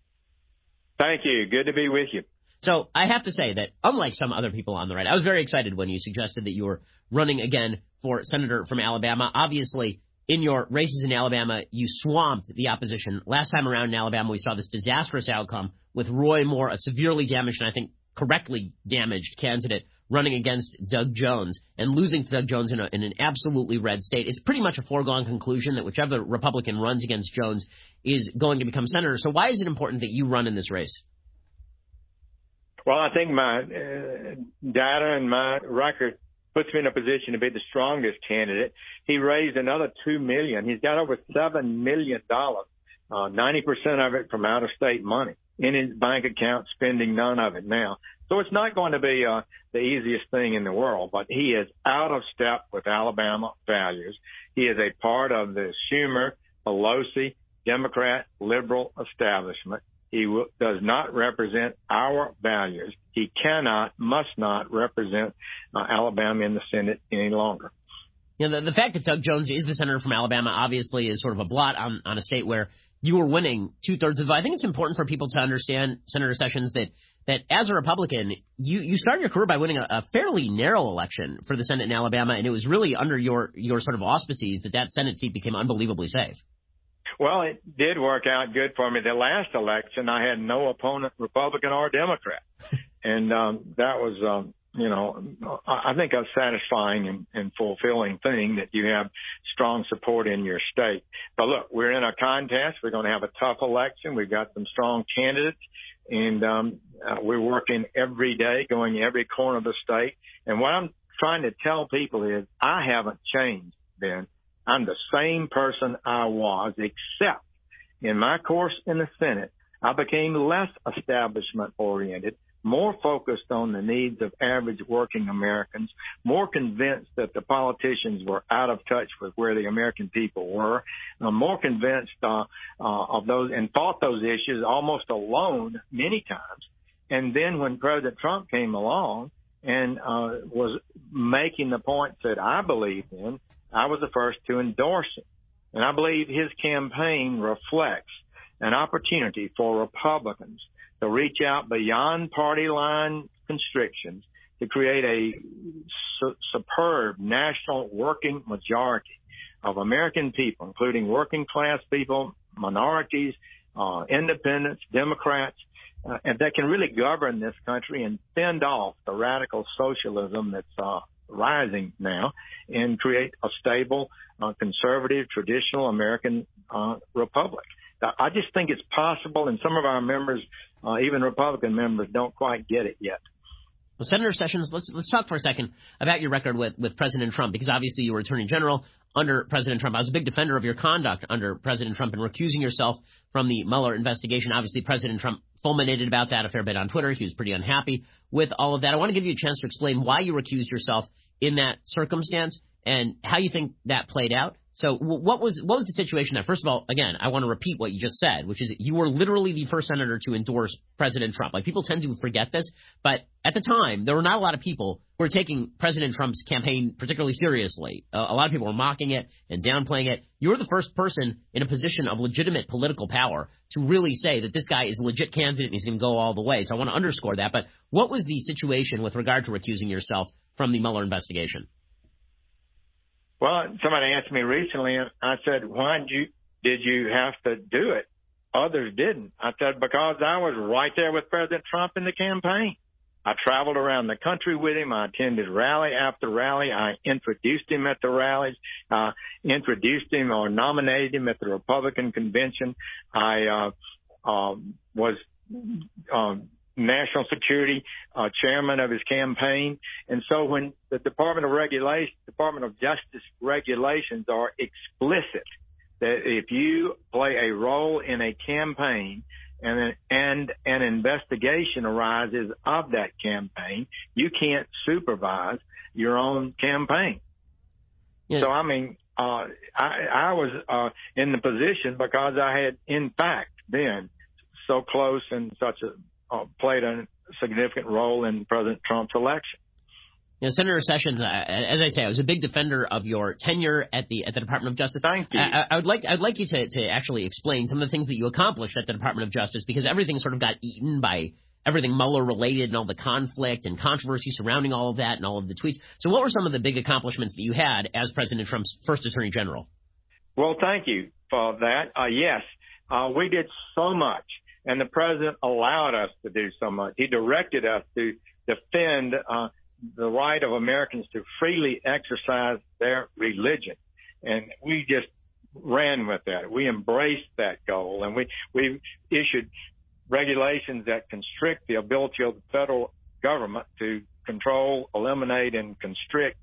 Thank you. Good to be with you. So I have to say that unlike some other people on the right, I was very excited when you suggested that you were running again for Senator from Alabama. Obviously, in your races in Alabama, you swamped the opposition. Last time around in Alabama, we saw this disastrous outcome with Roy Moore, a severely damaged and I think correctly damaged candidate, running against Doug Jones and losing to Doug Jones in, a, in an absolutely red state. It's pretty much a foregone conclusion that whichever Republican runs against Jones is going to become senator. So why is it important that you run in this race? Well, I think my uh, data and my record puts me in a position to be the strongest candidate. He raised another two million dollars. He's got over seven million dollars, uh, ninety percent of it from out-of-state money in his bank account, spending none of it now. So it's not going to be uh, the easiest thing in the world, but he is out of step with Alabama values. He is a part of the Schumer, Pelosi, Democrat, liberal establishment. He w- does not represent our values. He cannot, must not represent uh, Alabama in the Senate any longer. You know, the, the fact that Doug Jones is the senator from Alabama obviously is sort of a blot on, on a state where you were winning two-thirds of the vote. I think it's important for people to understand, Senator Sessions, that that as a Republican, you, you started your career by winning a, a fairly narrow election for the Senate in Alabama, and it was really under your, your sort of auspices that that Senate seat became unbelievably safe. Well, it did work out good for me. The last election, I had no opponent, Republican or Democrat. And um, that was, um, you know, I think a satisfying and, and fulfilling thing that you have strong support in your state. But look, we're in a contest. We're going to have a tough election. We've got some strong candidates. And um, uh, we're working every day, going every corner of the state. And what I'm trying to tell people is I haven't changed, Ben. I'm the same person I was, except in my course in the Senate, I became less establishment-oriented, more focused on the needs of average working Americans, more convinced that the politicians were out of touch with where the American people were, uh, more convinced uh, uh, of those and fought those issues almost alone many times. And then when President Trump came along and uh, was making the points that I believed in, I was the first to endorse him. And I believe his campaign reflects an opportunity for Republicans to reach out beyond party line constrictions to create a su- superb national working majority of American people, including working class people, minorities, uh, independents, Democrats, uh, and that can really govern this country and fend off the radical socialism that's uh, rising now and create a stable, uh, conservative, traditional American uh, republic. I just think it's possible, and some of our members, uh, even Republican members, don't quite get it yet. Well, Senator Sessions, let's let's talk for a second about your record with, with President Trump, because obviously you were Attorney General under President Trump. I was a big defender of your conduct under President Trump and recusing yourself from the Mueller investigation. Obviously, President Trump fulminated about that a fair bit on Twitter. He was pretty unhappy with all of that. I want to give you a chance to explain why you recused yourself in that circumstance and how you think that played out. So what was what was the situation there? First of all, again, I want to repeat what you just said, which is you were literally the first senator to endorse President Trump. Like, people tend to forget this, but at the time, there were not a lot of people who were taking President Trump's campaign particularly seriously. Uh, a lot of people were mocking it and downplaying it. You were the first person in a position of legitimate political power to really say that this guy is a legit candidate and he's going to go all the way. So I want to underscore that. But what was the situation with regard to recusing yourself from the Mueller investigation? Well, somebody asked me recently, and I said, why did you, did you have to do it? Others didn't. I said, because I was right there with President Trump in the campaign. I traveled around the country with him. I attended rally after rally. I introduced him at the rallies, uh, introduced him or nominated him at the Republican convention. I uh, uh, was um, national security uh, chairman of his campaign. And so when the Department of Regulation, Department of Justice regulations are explicit that if you play a role in a campaign and and an investigation arises of that campaign, you can't supervise your own campaign. Yeah. So, I mean, uh, I, I was uh, in the position because I had, in fact, been so close and such a Uh, played a significant role in President Trump's election. You know, Senator Sessions, uh, as I say, I was a big defender of your tenure at the at the Department of Justice. Thank you. I, I would like I'd like you to, to actually explain some of the things that you accomplished at the Department of Justice, because everything sort of got eaten by everything Mueller related and all the conflict and controversy surrounding all of that and all of the tweets. So what were some of the big accomplishments that you had as President Trump's first Attorney General? Well, thank you for that. Uh, yes, uh, we did so much. And the president allowed us to do so much. He directed us to defend uh, the right of Americans to freely exercise their religion. And we just ran with that. We embraced that goal. And we, we issued regulations that constrict the ability of the federal government to control, eliminate, and constrict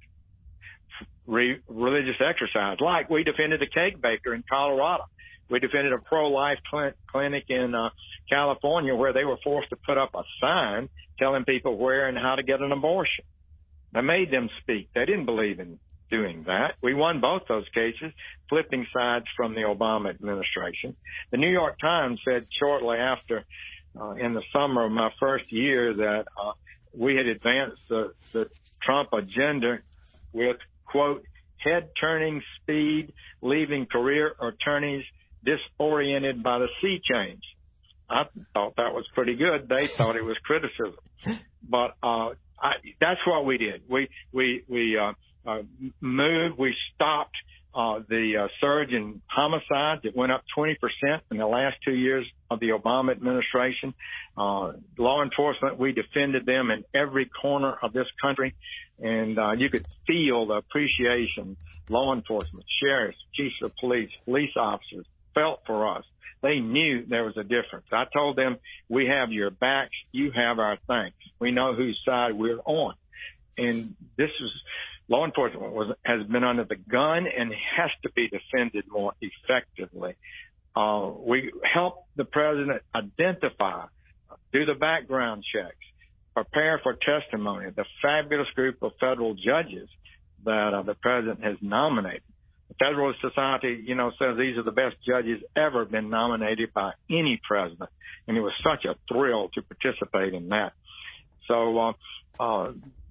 re- religious exercise. Like we defended a cake baker in Colorado. We defended a pro-life cl- clinic in uh, California where they were forced to put up a sign telling people where and how to get an abortion. They made them speak. They didn't believe in doing that. We won both those cases, flipping sides from the Obama administration. The New York Times said shortly after, uh, in the summer of my first year, that uh, we had advanced the, the Trump agenda with, quote, head-turning speed, leaving career attorneys disoriented by the sea change. I thought that was pretty good. They thought it was criticism. But uh, I, that's what we did. We we we uh, uh, moved. We stopped uh, the uh, surge in homicides. It went up twenty percent in the last two years of the Obama administration. Uh, law enforcement, we defended them in every corner of this country. And uh, you could feel the appreciation law enforcement, sheriffs, chiefs of police, police officers felt for us. They knew there was a difference. I told them, we have your backs, you have our thanks. We know whose side we're on. And this is, law enforcement was, has been under the gun and has to be defended more effectively. Uh, we helped the president identify, do the background checks, prepare for testimony, the fabulous group of federal judges that uh, the president has nominated. The Federalist Society, you know, says these are the best judges ever been nominated by any president. And it was such a thrill to participate in that. So, uh, uh,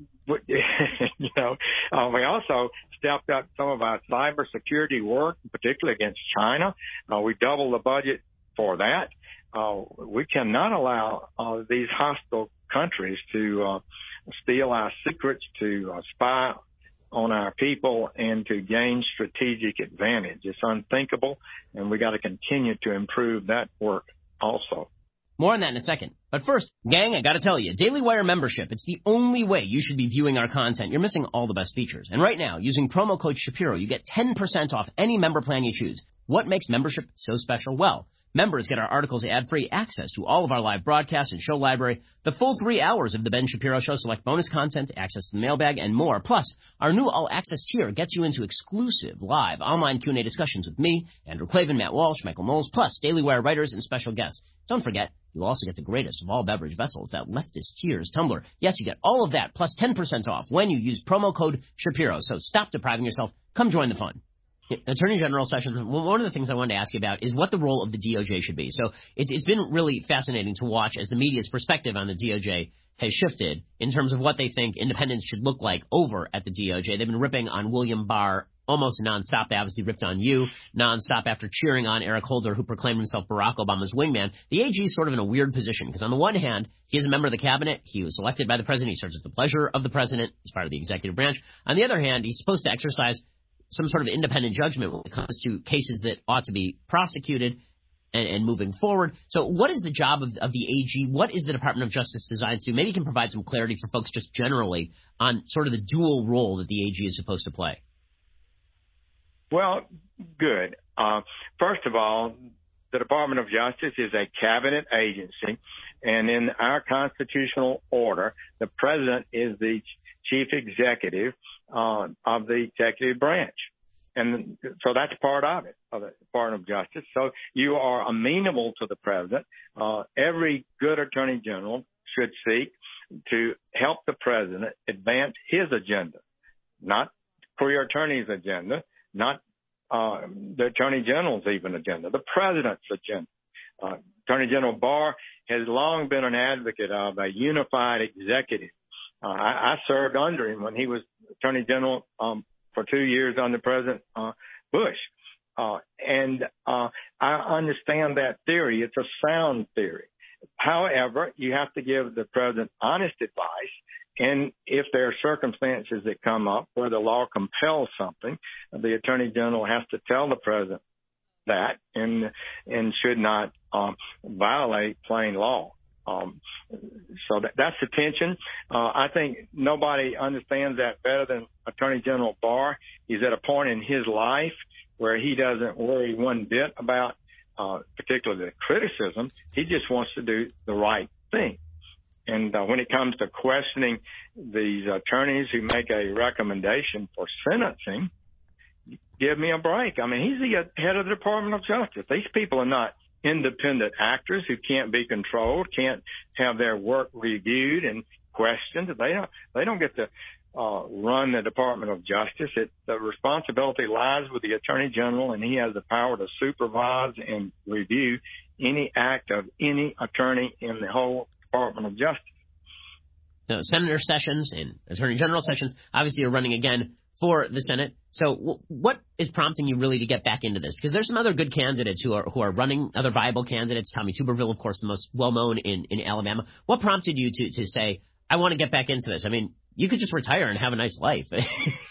you know, uh, we also stepped up some of our cybersecurity work, particularly against China. Uh, we doubled the budget for that. Uh, we cannot allow uh, these hostile countries to uh, steal our secrets, to uh, spy on our people, and to gain strategic advantage. It's unthinkable, and we got to continue to improve that work also. More on that in a second. But first, gang, I got to tell you, Daily Wire membership, it's the only way you should be viewing our content. You're missing all the best features. And right now, using promo code Shapiro, you get ten percent off any member plan you choose. What makes membership so special? Well, members get our articles ad-free, access to all of our live broadcasts and show library, the full three hours of The Ben Shapiro Show, select bonus content, access to the mailbag, and more. Plus, our new all-access tier gets you into exclusive live online Q and A discussions with me, Andrew Klavan, Matt Walsh, Michael Knowles, plus Daily Wire writers and special guests. Don't forget, you'll also get the greatest of all beverage vessels, that Leftist Tears tumbler. Yes, you get all of that, plus ten percent off when you use promo code Shapiro. So stop depriving yourself. Come join the fun. Attorney General Sessions, one of the things I wanted to ask you about is what the role of the D O J should be. So it, it's been really fascinating to watch as the media's perspective on the D O J has shifted in terms of what they think independence should look like over at the D O J. They've been ripping on William Barr almost nonstop. They obviously ripped on you nonstop after cheering on Eric Holder, who proclaimed himself Barack Obama's wingman. The A G is sort of in a weird position because on the one hand, he is a member of the cabinet. He was elected by the president. He serves at the pleasure of the president as part of the executive branch. On the other hand, he's supposed to exercise some sort of independent judgment when it comes to cases that ought to be prosecuted and, and moving forward. So what is the job of, of the A G? What is the Department of Justice designed to do? Maybe you can provide some clarity for folks just generally on sort of the dual role that the A G is supposed to play. Well, good. Uh, first of all, the Department of Justice is a cabinet agency, and in our constitutional order, the president is the chief executive uh, of the executive branch. And so that's part of it, of the Department of Justice. So you are amenable to the president. Uh, every good attorney general should seek to help the president advance his agenda, not career attorney's agenda, not uh, the attorney general's even agenda, the president's agenda. Uh, Attorney General Barr has long been an advocate of a unified executive. Uh, I, I served under him when he was Attorney General um, for two years under President uh, Bush. Uh, and uh, I understand that theory. It's a sound theory. However, you have to give the president honest advice. And if there are circumstances that come up where the law compels something, the attorney general has to tell the president that and and should not um, violate plain law. Um, so that, that's the tension. Uh, I think nobody understands that better than Attorney General Barr. He's at a point in his life where he doesn't worry one bit about uh, particularly the criticism. He just wants to do the right thing. And uh, when it comes to questioning these attorneys who make a recommendation for sentencing, give me a break. I mean, he's the head of the Department of Justice. These people are not independent actors who can't be controlled, can't have their work reviewed and questioned. They don't, they don't get to uh, run the Department of Justice. It, the responsibility lies with the Attorney General, and he has the power to supervise and review any act of any attorney in the whole Department of Justice. Now, Senator Sessions and Attorney General Sessions obviously are running again for the Senate. So w- what is prompting you really to get back into this? Because there's some other good candidates who are who are running, other viable candidates. Tommy Tuberville, of course, the most well-known in, in Alabama. What prompted you to, to say, I want to get back into this? I mean, you could just retire and have a nice life. uh,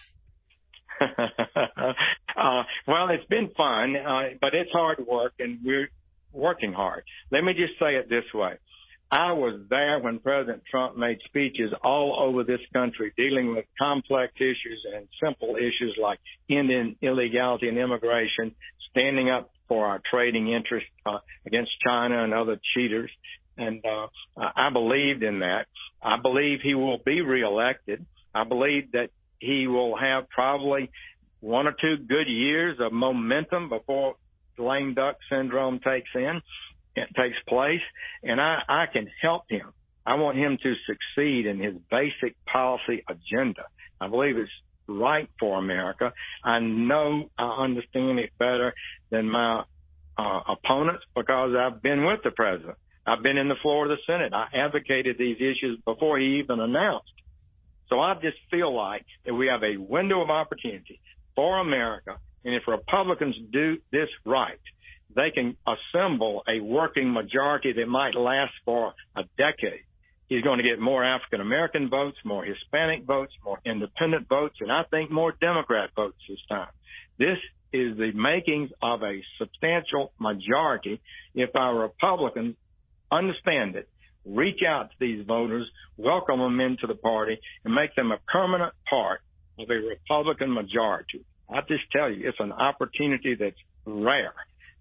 well, it's been fun, uh, but it's hard work, and we're working hard. Let me just say it this way. I was there when President Trump made speeches all over this country dealing with complex issues and simple issues like ending illegality and immigration, standing up for our trading interests uh, against China and other cheaters. And uh, I believed in that. I believe he will be reelected. I believe that he will have probably one or two good years of momentum before lame duck syndrome takes in. It takes place, and I, I can help him. I want him to succeed in his basic policy agenda. I believe it's right for America. I know I understand it better than my uh, opponents because I've been with the president. I've been in the floor of the Senate. I advocated these issues before he even announced. So I just feel like that we have a window of opportunity for America, and if Republicans do this right, they can assemble a working majority that might last for a decade. He's going to get more African-American votes, more Hispanic votes, more independent votes, and I think more Democrat votes this time. This is the makings of a substantial majority if our Republicans understand it, reach out to these voters, welcome them into the party, and make them a permanent part of a Republican majority. I just tell you, it's an opportunity that's rare.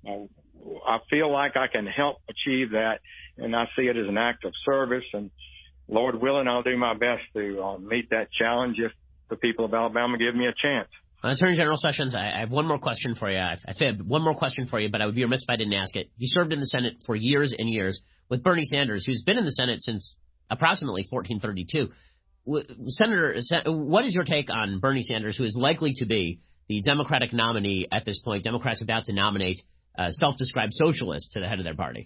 I feel like I can help achieve that, and I see it as an act of service. And Lord willing, I'll do my best to uh, meet that challenge if the people of Alabama give me a chance. Well, Attorney General Sessions, I have one more question for you. I said one more question for you, but I would be remiss if I didn't ask it. You served in the Senate for years and years with Bernie Sanders, who's been in the Senate since approximately fourteen thirty-two. Senator, what is your take on Bernie Sanders, who is likely to be the Democratic nominee at this point. Democrats about to nominate a self-described socialist to the head of their party.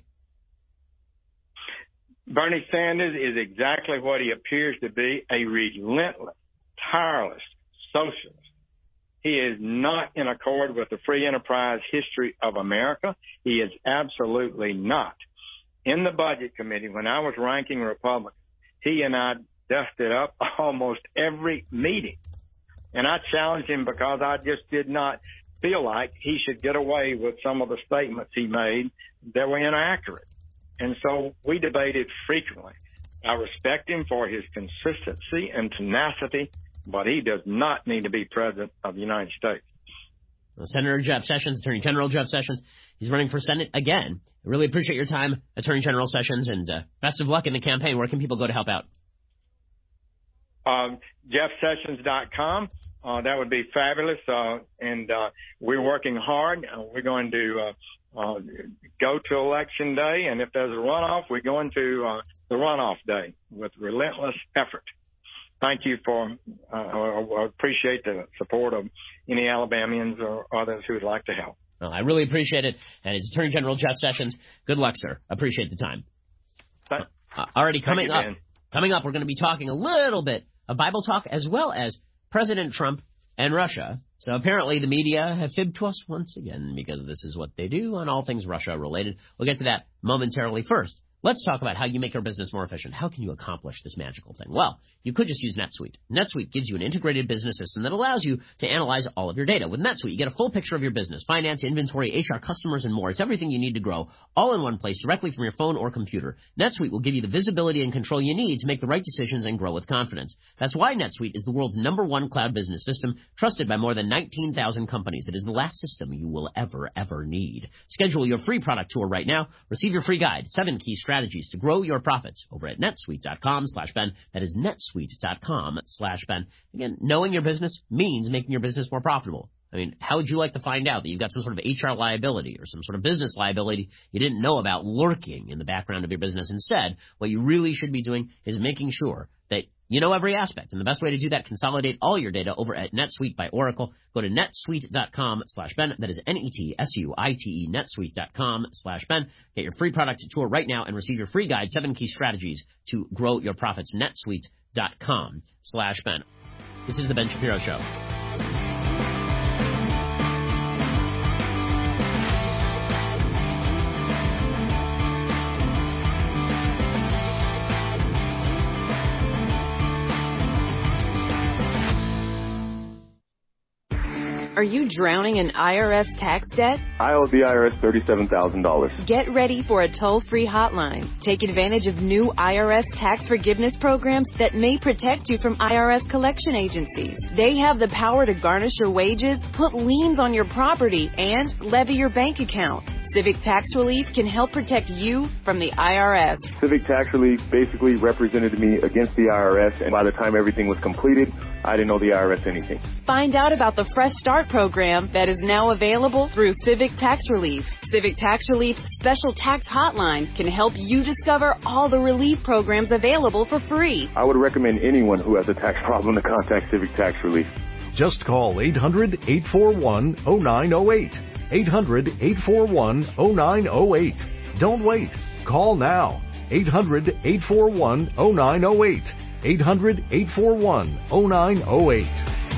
Bernie Sanders is exactly what he appears to be, a relentless, tireless socialist. He is not in accord with the free enterprise history of America. He is absolutely not. In the Budget Committee, when I was ranking Republican, he and I dusted up almost every meeting. And I challenged him because I just did not feel like he should get away with some of the statements he made that were inaccurate. And so we debated frequently. I respect him for his consistency and tenacity, but he does not need to be president of the United States. Well, Senator Jeff Sessions, Attorney General Jeff Sessions, he's running for Senate again. I really appreciate your time, Attorney General Sessions, and uh, best of luck in the campaign. Where can people go to help out? Um, Jeff Sessions dot com. Uh, that would be fabulous. Uh, and uh, we're working hard. Uh, we're going to uh, uh, go to Election Day, and if there's a runoff, we're going to uh, the runoff day with relentless effort. Thank you for, uh, I appreciate the support of any Alabamians or others who would like to help. Well, I really appreciate it. And it's Attorney General Jeff Sessions. Good luck, sir. Appreciate the time. Thank, uh, already coming you, up, Ben. coming up, we're going to be talking a little bit of Bible talk as well as President Trump and Russia. So apparently the media have fibbed to us once again because this is what they do on all things Russia related. We'll get to that momentarily. First, let's talk about how you make your business more efficient. How can you accomplish this magical thing? Well, you could just use NetSuite. NetSuite gives you an integrated business system that allows you to analyze all of your data. With NetSuite, you get a full picture of your business, finance, inventory, H R, customers, and more. It's everything you need to grow, all in one place, directly from your phone or computer. NetSuite will give you the visibility and control you need to make the right decisions and grow with confidence. That's why NetSuite is the world's number one cloud business system, trusted by more than nineteen thousand companies. It is the last system you will ever, ever need. Schedule your free product tour right now. Receive your free guide, seven key strategies to grow your profits, over at netsuite.com slash Ben. That is netsuite.com slash Ben. Again, knowing your business means making your business more profitable. I mean, how would you like to find out that you've got some sort of H R liability or some sort of business liability you didn't know about lurking in the background of your business? Instead, what you really should be doing is making sure that you know every aspect. And the best way to do that, consolidate all your data over at NetSuite by Oracle. Go to netsuite.com slash Ben. That is N-E-T-S-U-I-T-E, netsuite.com slash Ben. Get your free product tour right now and receive your free guide, seven key strategies to grow your profits. netsuite.com slash Ben. This is The Ben Shapiro Show. Are you drowning in I R S tax debt? I owe the I R S thirty-seven thousand dollars. Get ready for a toll-free hotline. Take advantage of new I R S tax forgiveness programs that may protect you from I R S collection agencies. They have the power to garnish your wages, put liens on your property, and levy your bank account. Civic Tax Relief can help protect you from the I R S. Civic Tax Relief basically represented me against the I R S, and by the time everything was completed, I didn't owe the I R S anything. Find out about the Fresh Start program that is now available through Civic Tax Relief. Civic Tax Relief's special tax hotline can help you discover all the relief programs available for free. I would recommend anyone who has a tax problem to contact Civic Tax Relief. Just call eight hundred, eight four one, oh nine oh eight. eight hundred, eight four one, oh nine oh eight. Don't wait. Call now. eight hundred, eight four one, oh nine oh eight. eight hundred, eight four one, oh nine oh eight.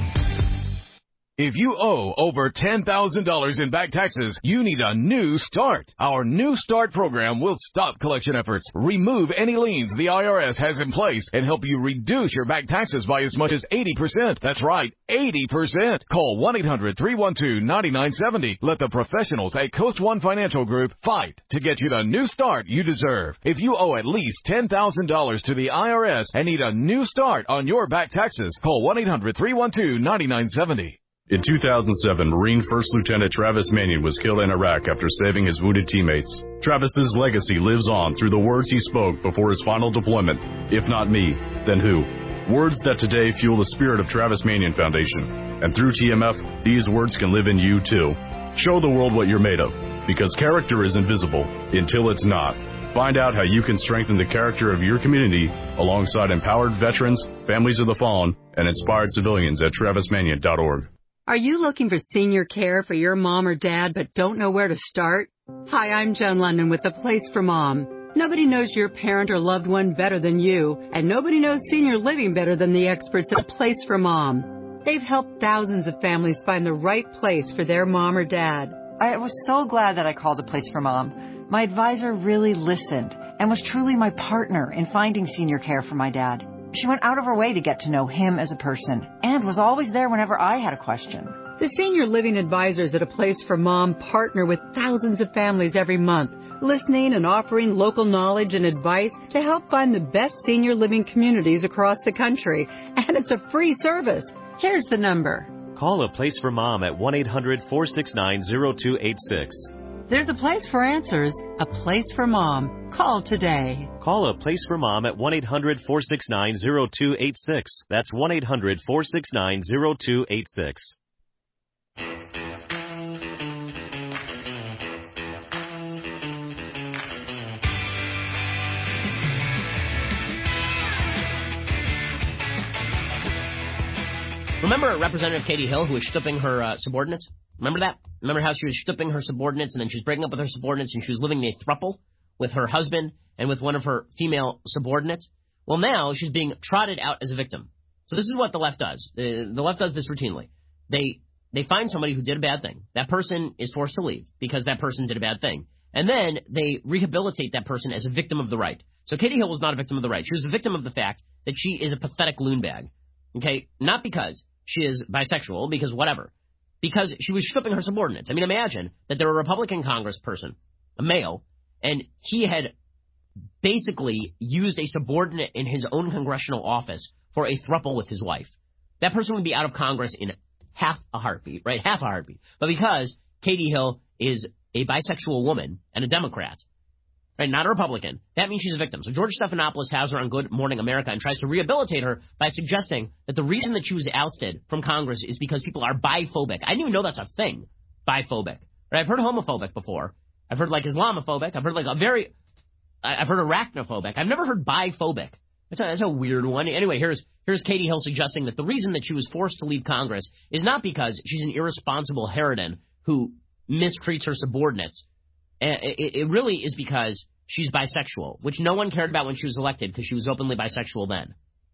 If you owe over ten thousand dollars in back taxes, you need a new start. Our New Start program will stop collection efforts, remove any liens the I R S has in place, and help you reduce your back taxes by as much as eighty percent. That's right, eighty percent. Call one eight hundred, three one two, nine nine seven zero. Let the professionals at Coast One Financial Group fight to get you the new start you deserve. If you owe at least ten thousand dollars to the I R S and need a new start on your back taxes, call one eight hundred, three one two, nine nine seven zero. In two thousand seven, Marine First Lieutenant Travis Manion was killed in Iraq after saving his wounded teammates. Travis's legacy lives on through the words he spoke before his final deployment. If not me, then who? Words that today fuel the spirit of Travis Manion Foundation. And through T M F, these words can live in you too. Show the world what you're made of, because character is invisible until it's not. Find out how you can strengthen the character of your community alongside empowered veterans, families of the fallen, and inspired civilians at travis manion dot org. Are you looking for senior care for your mom or dad but don't know where to start? Hi, I'm Jen London with The Place for Mom. Nobody knows your parent or loved one better than you, and nobody knows senior living better than the experts at Place for Mom. They've helped thousands of families find the right place for their mom or dad. I was so glad that I called A Place for Mom. My advisor really listened and was truly my partner in finding senior care for my dad. She went out of her way to get to know him as a person and was always there whenever I had a question. The senior living advisors at A Place for Mom partner with thousands of families every month, listening and offering local knowledge and advice to help find the best senior living communities across the country. And it's a free service. Here's the number. Call A Place for Mom at one eight hundred four six nine zero two eight six. There's a place for answers, a place for mom. Call today. Call A Place for Mom at one eight hundred four six nine zero two eight six. That's one eight hundred four six nine zero two eight six. Remember Representative Katie Hill, who was stooping her uh, subordinates? Remember that? Remember how she was stooping her subordinates, and then she was breaking up with her subordinates, and she was living in a throuple with her husband and with one of her female subordinates? Well, now she's being trotted out as a victim. So this is what the left does. Uh, the left does this routinely. They they find somebody who did a bad thing. That person is forced to leave because that person did a bad thing. And then they rehabilitate that person as a victim of the right. So Katie Hill was not a victim of the right. She was a victim of the fact that she is a pathetic loon bag. Okay? Not because she is bisexual, because whatever. Because she was stripping her subordinates. I mean, imagine that there were a Republican congressperson, a male, and he had basically used a subordinate in his own congressional office for a throuple with his wife. That person would be out of Congress in half a heartbeat, right? Half a heartbeat. But because Katie Hill is a bisexual woman and a Democrat, right, not a Republican, that means she's a victim. So George Stephanopoulos has her on Good Morning America and tries to rehabilitate her by suggesting that the reason that she was ousted from Congress is because people are biphobic. I didn't even know that's a thing, biphobic. Right? I've heard homophobic before. I've heard like Islamophobic. I've heard like a very, I've heard arachnophobic. I've never heard biphobic. That's a, that's a weird one. Anyway, here's here's Katie Hill suggesting that the reason that she was forced to leave Congress is not because she's an irresponsible harridan who mistreats her subordinates. It, it really is because she's bisexual, which no one cared about when she was elected because she was openly bisexual then.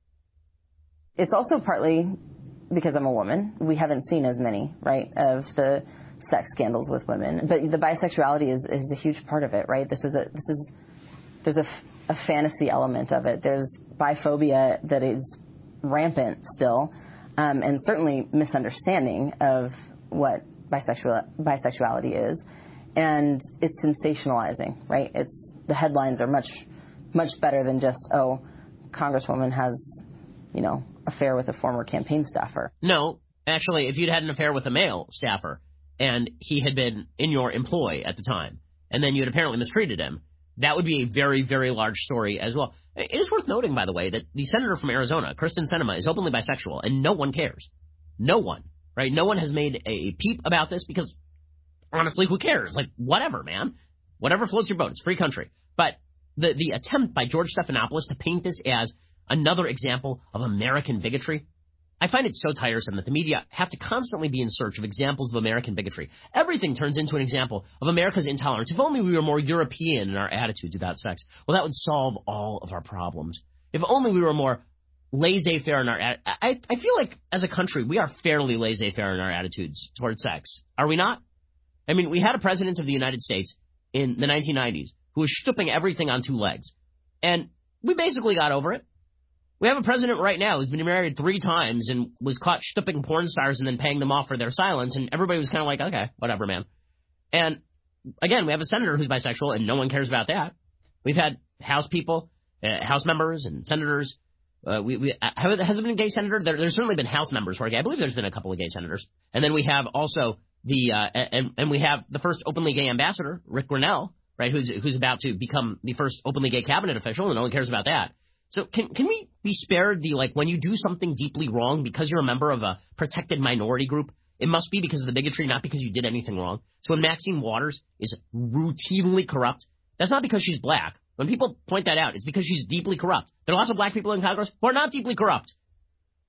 It's also partly because I'm a woman. We haven't seen as many, right, of the sex scandals with women. But the bisexuality is, is a huge part of it, right? This is a this is there's a, a fantasy element of it. There's biphobia that is rampant still, um, and certainly misunderstanding of what bisexual bisexuality is. And it's sensationalizing, right? It's the headlines are much, much better than just, oh, Congresswoman has, you know, affair with a former campaign staffer. No, actually, if you'd had an affair with a male staffer and he had been in your employ at the time, and then you had apparently mistreated him, that would be a very, very large story as well. It is worth noting, by the way, that the senator from Arizona, Kristen Sinema, is openly bisexual, and no one cares. No one, right? No one has made a peep about this because, honestly, who cares? Like, whatever, man. Whatever floats your boat. It's a free country. But the, the attempt by George Stephanopoulos to paint this as another example of American bigotry, I find it so tiresome that the media have to constantly be in search of examples of American bigotry. Everything turns into an example of America's intolerance. If only we were more European in our attitudes about sex, well, that would solve all of our problems. If only we were more laissez-faire in our I, I feel like, as a country, we are fairly laissez-faire in our attitudes towards sex. Are we not? I mean, we had a president of the United States in the nineteen nineties who was stripping everything on two legs. And we basically got over it. We have a president right now who's been married three times and was caught stripping porn stars and then paying them off for their silence, and everybody was kind of like, okay, whatever, man. And, again, we have a senator who's bisexual, and no one cares about that. We've had House people, uh, House members and senators. Uh, we, we uh, has there been a gay senator? There, there's certainly been House members who are gay. I believe there's been a couple of gay senators. And then we have also the uh, and, and we have the first openly gay ambassador, Rick Grinnell, right, who's who's about to become the first openly gay cabinet official, and no one cares about that. So can can we be spared the, like, when you do something deeply wrong because you're a member of a protected minority group, it must be because of the bigotry, not because you did anything wrong. So when Maxine Waters is routinely corrupt, that's not because she's black. When people point that out, it's because she's deeply corrupt. There are lots of black people in Congress who are not deeply corrupt.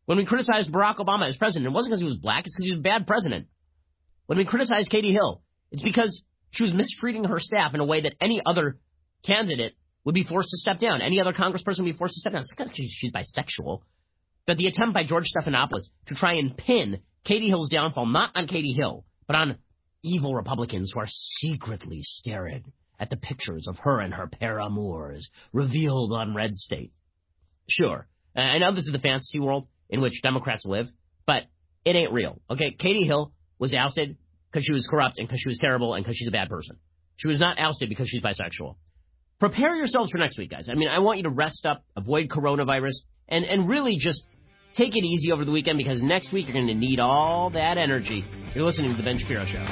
When we criticized Barack Obama as president, it wasn't because he was black, it's because he was a bad president. When we criticized Katie Hill, it's because she was mistreating her staff in a way that any other candidate would be forced to step down. Any other congressperson would be forced to step down. It's because she's bisexual. But the attempt by George Stephanopoulos to try and pin Katie Hill's downfall, not on Katie Hill, but on evil Republicans who are secretly staring at the pictures of her and her paramours revealed on Red State. Sure, I know this is the fantasy world in which Democrats live, but it ain't real. Okay, Katie Hill was ousted because she was corrupt and because she was terrible and because she's a bad person. She was not ousted because she's bisexual. Prepare yourselves for next week, guys. I mean, I want you to rest up, avoid coronavirus, and, and really just take it easy over the weekend because next week you're going to need all that energy. You're listening to The Ben Shapiro Show.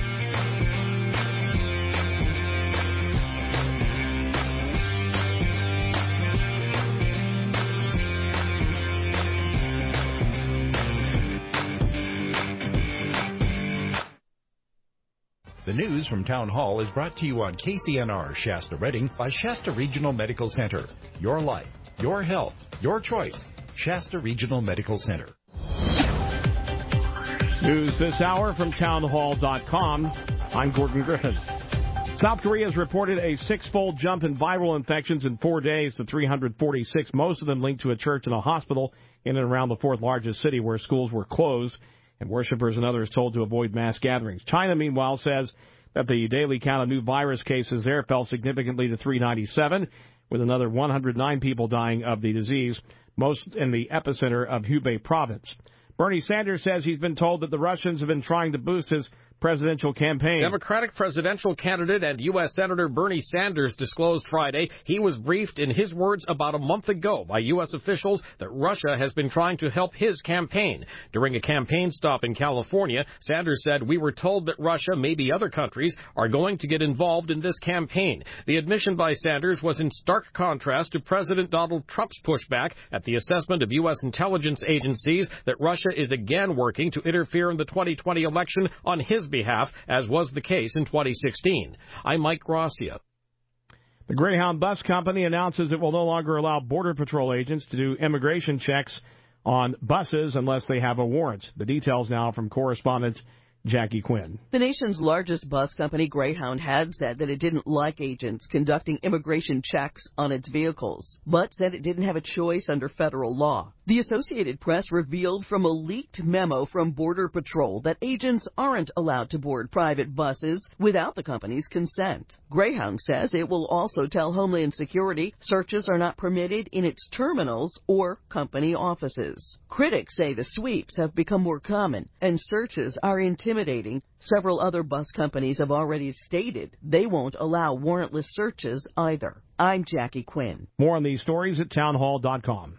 The news from Town Hall is brought to you on K C N R Shasta Redding by Shasta Regional Medical Center. Your life, your health, your choice. Shasta Regional Medical Center. News this hour from town hall dot com. I'm Gordon Griffin. South Korea has reported a six-fold jump in viral infections in four days to three hundred forty-six, most of them linked to a church and a hospital in and around the fourth largest city where schools were closed and worshipers and others told to avoid mass gatherings. China, meanwhile, says that the daily count of new virus cases there fell significantly to three ninety-seven, with another one hundred nine people dying of the disease, most in the epicenter of Hubei province. Bernie Sanders says he's been told that the Russians have been trying to boost his presidential campaign. Democratic presidential candidate and U S Senator Bernie Sanders disclosed Friday he was briefed, in his words, about a month ago by U S officials that Russia has been trying to help his campaign. During a campaign stop in California, Sanders said, "We were told that Russia, maybe other countries, are going to get involved in this campaign." The admission by Sanders was in stark contrast to President Donald Trump's pushback at the assessment of U S intelligence agencies that Russia is again working to interfere in the twenty twenty election on his behalf, as was the case in twenty sixteen. I'm Mike Gracia. The Greyhound Bus Company announces it will no longer allow Border Patrol agents to do immigration checks on buses unless they have a warrant. The details now from correspondent Jackie Quinn. The nation's largest bus company, Greyhound, had said that it didn't like agents conducting immigration checks on its vehicles, but said it didn't have a choice under federal law. The Associated Press revealed from a leaked memo from Border Patrol that agents aren't allowed to board private buses without the company's consent. Greyhound says it will also tell Homeland Security searches are not permitted in its terminals or company offices. Critics say the sweeps have become more common and searches are intimidating. Several other bus companies have already stated they won't allow warrantless searches either. I'm Jackie Quinn. More on these stories at town hall dot com.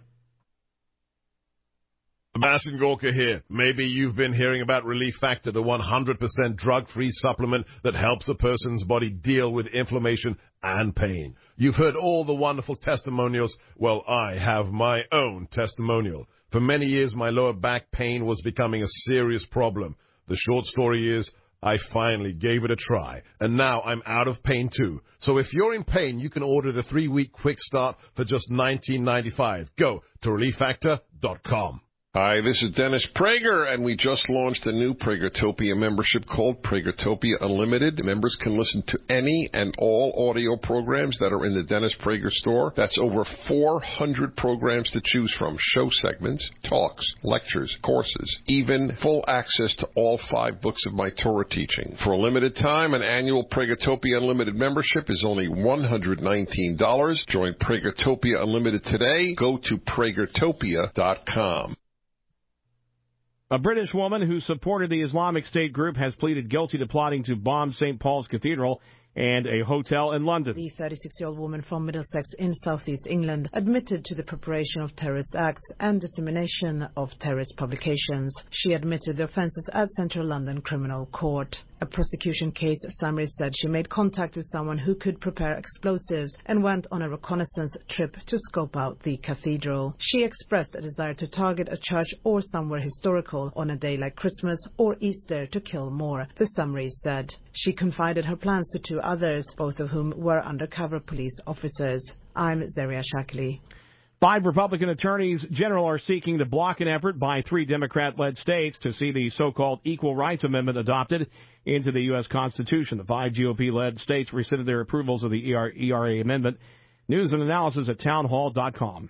Sebastian Gorka here. Maybe you've been hearing about Relief Factor, the one hundred percent drug-free supplement that helps a person's body deal with inflammation and pain. You've heard all the wonderful testimonials. Well, I have my own testimonial. For many years, my lower back pain was becoming a serious problem. The short story is, I finally gave it a try, and now I'm out of pain too. So if you're in pain, you can order the three-week quick start for just nineteen ninety-five. Go to relief factor dot com. Hi, this is Dennis Prager, and we just launched a new Pragertopia membership called Pragertopia Unlimited. Members can listen to any and all audio programs that are in the Dennis Prager store. That's over four hundred programs to choose from. Show segments, talks, lectures, courses, even full access to all five books of my Torah teaching. For a limited time, an annual Pragertopia Unlimited membership is only one hundred nineteen dollars. Join Pragertopia Unlimited today. Go to Pragertopia dot com. A British woman who supported the Islamic State group has pleaded guilty to plotting to bomb Saint Paul's Cathedral and a hotel in London. The thirty-six-year-old woman from Middlesex in southeast England admitted to the preparation of terrorist acts and dissemination of terrorist publications. She admitted the offences at Central London Criminal Court. A prosecution case summary said she made contact with someone who could prepare explosives and went on a reconnaissance trip to scope out the cathedral. She expressed a desire to target a church or somewhere historical on a day like Christmas or Easter to kill more, the summary said. She confided her plans to two others, both of whom were undercover police officers. I'm Zaria Shakli. Five Republican attorneys general are seeking to block an effort by three Democrat-led states to see the so-called Equal Rights Amendment adopted into the U S. Constitution. The five G O P-led states rescinded their approvals of the E R A amendment. News and analysis at townhall dot com.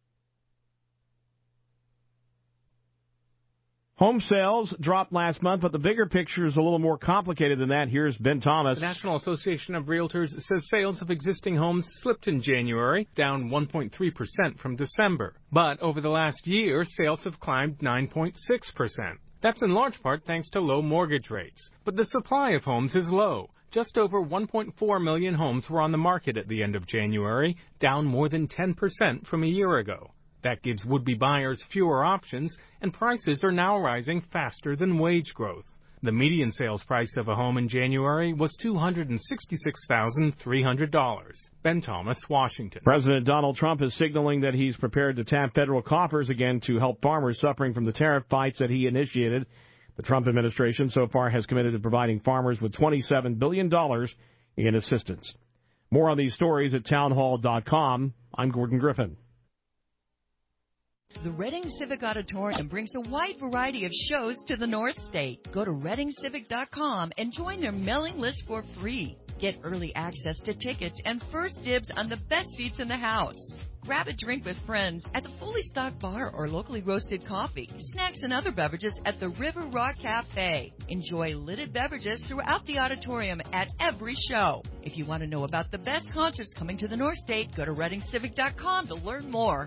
Home sales dropped last month, but the bigger picture is a little more complicated than that. Here's Ben Thomas. The National Association of Realtors says sales of existing homes slipped in January, down one point three percent from December. But over the last year, sales have climbed nine point six percent. That's in large part thanks to low mortgage rates. But the supply of homes is low. Just over one point four million homes were on the market at the end of January, down more than ten percent from a year ago. That gives would-be buyers fewer options, and prices are now rising faster than wage growth. The median sales price of a home in January was two hundred sixty-six thousand three hundred dollars. Ben Thomas, Washington. President Donald Trump is signaling that he's prepared to tap federal coffers again to help farmers suffering from the tariff fights that he initiated. The Trump administration so far has committed to providing farmers with twenty-seven billion dollars in assistance. More on these stories at townhall dot com. I'm Gordon Griffin. The Reading Civic Auditorium brings a wide variety of shows to the North State. Go to reading civic dot com and join their mailing list for free. Get early access to tickets and first dibs on the best seats in the house. Grab a drink with friends at the fully stocked bar or locally roasted coffee, snacks and other beverages at the River Rock Cafe. Enjoy lidded beverages throughout the auditorium at every show. If you want to know about the best concerts coming to the North State, go to reading civic dot com to learn more.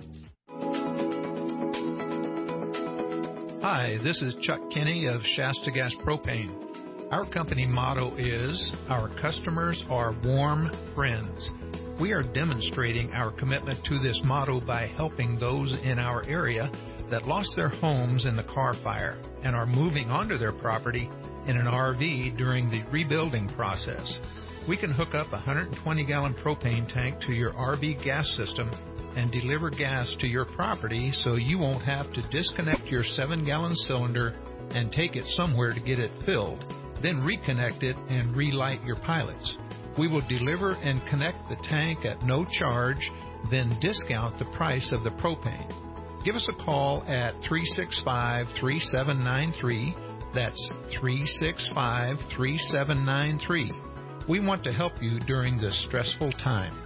Hi, this is Chuck Kinney of Shasta Gas Propane. Our company motto is, our customers are warm friends. We are demonstrating our commitment to this motto by helping those in our area that lost their homes in the Carr Fire and are moving onto their property in an R V during the rebuilding process. We can hook up a one hundred twenty gallon propane tank to your R V gas system and deliver gas to your property so you won't have to disconnect your seven gallon cylinder and take it somewhere to get it filled, then reconnect it and relight your pilots. We will deliver and connect the tank at no charge, then discount the price of the propane. Give us a call at three six five, three seven nine three. That's three six five, three seven nine three. We want to help you during this stressful time.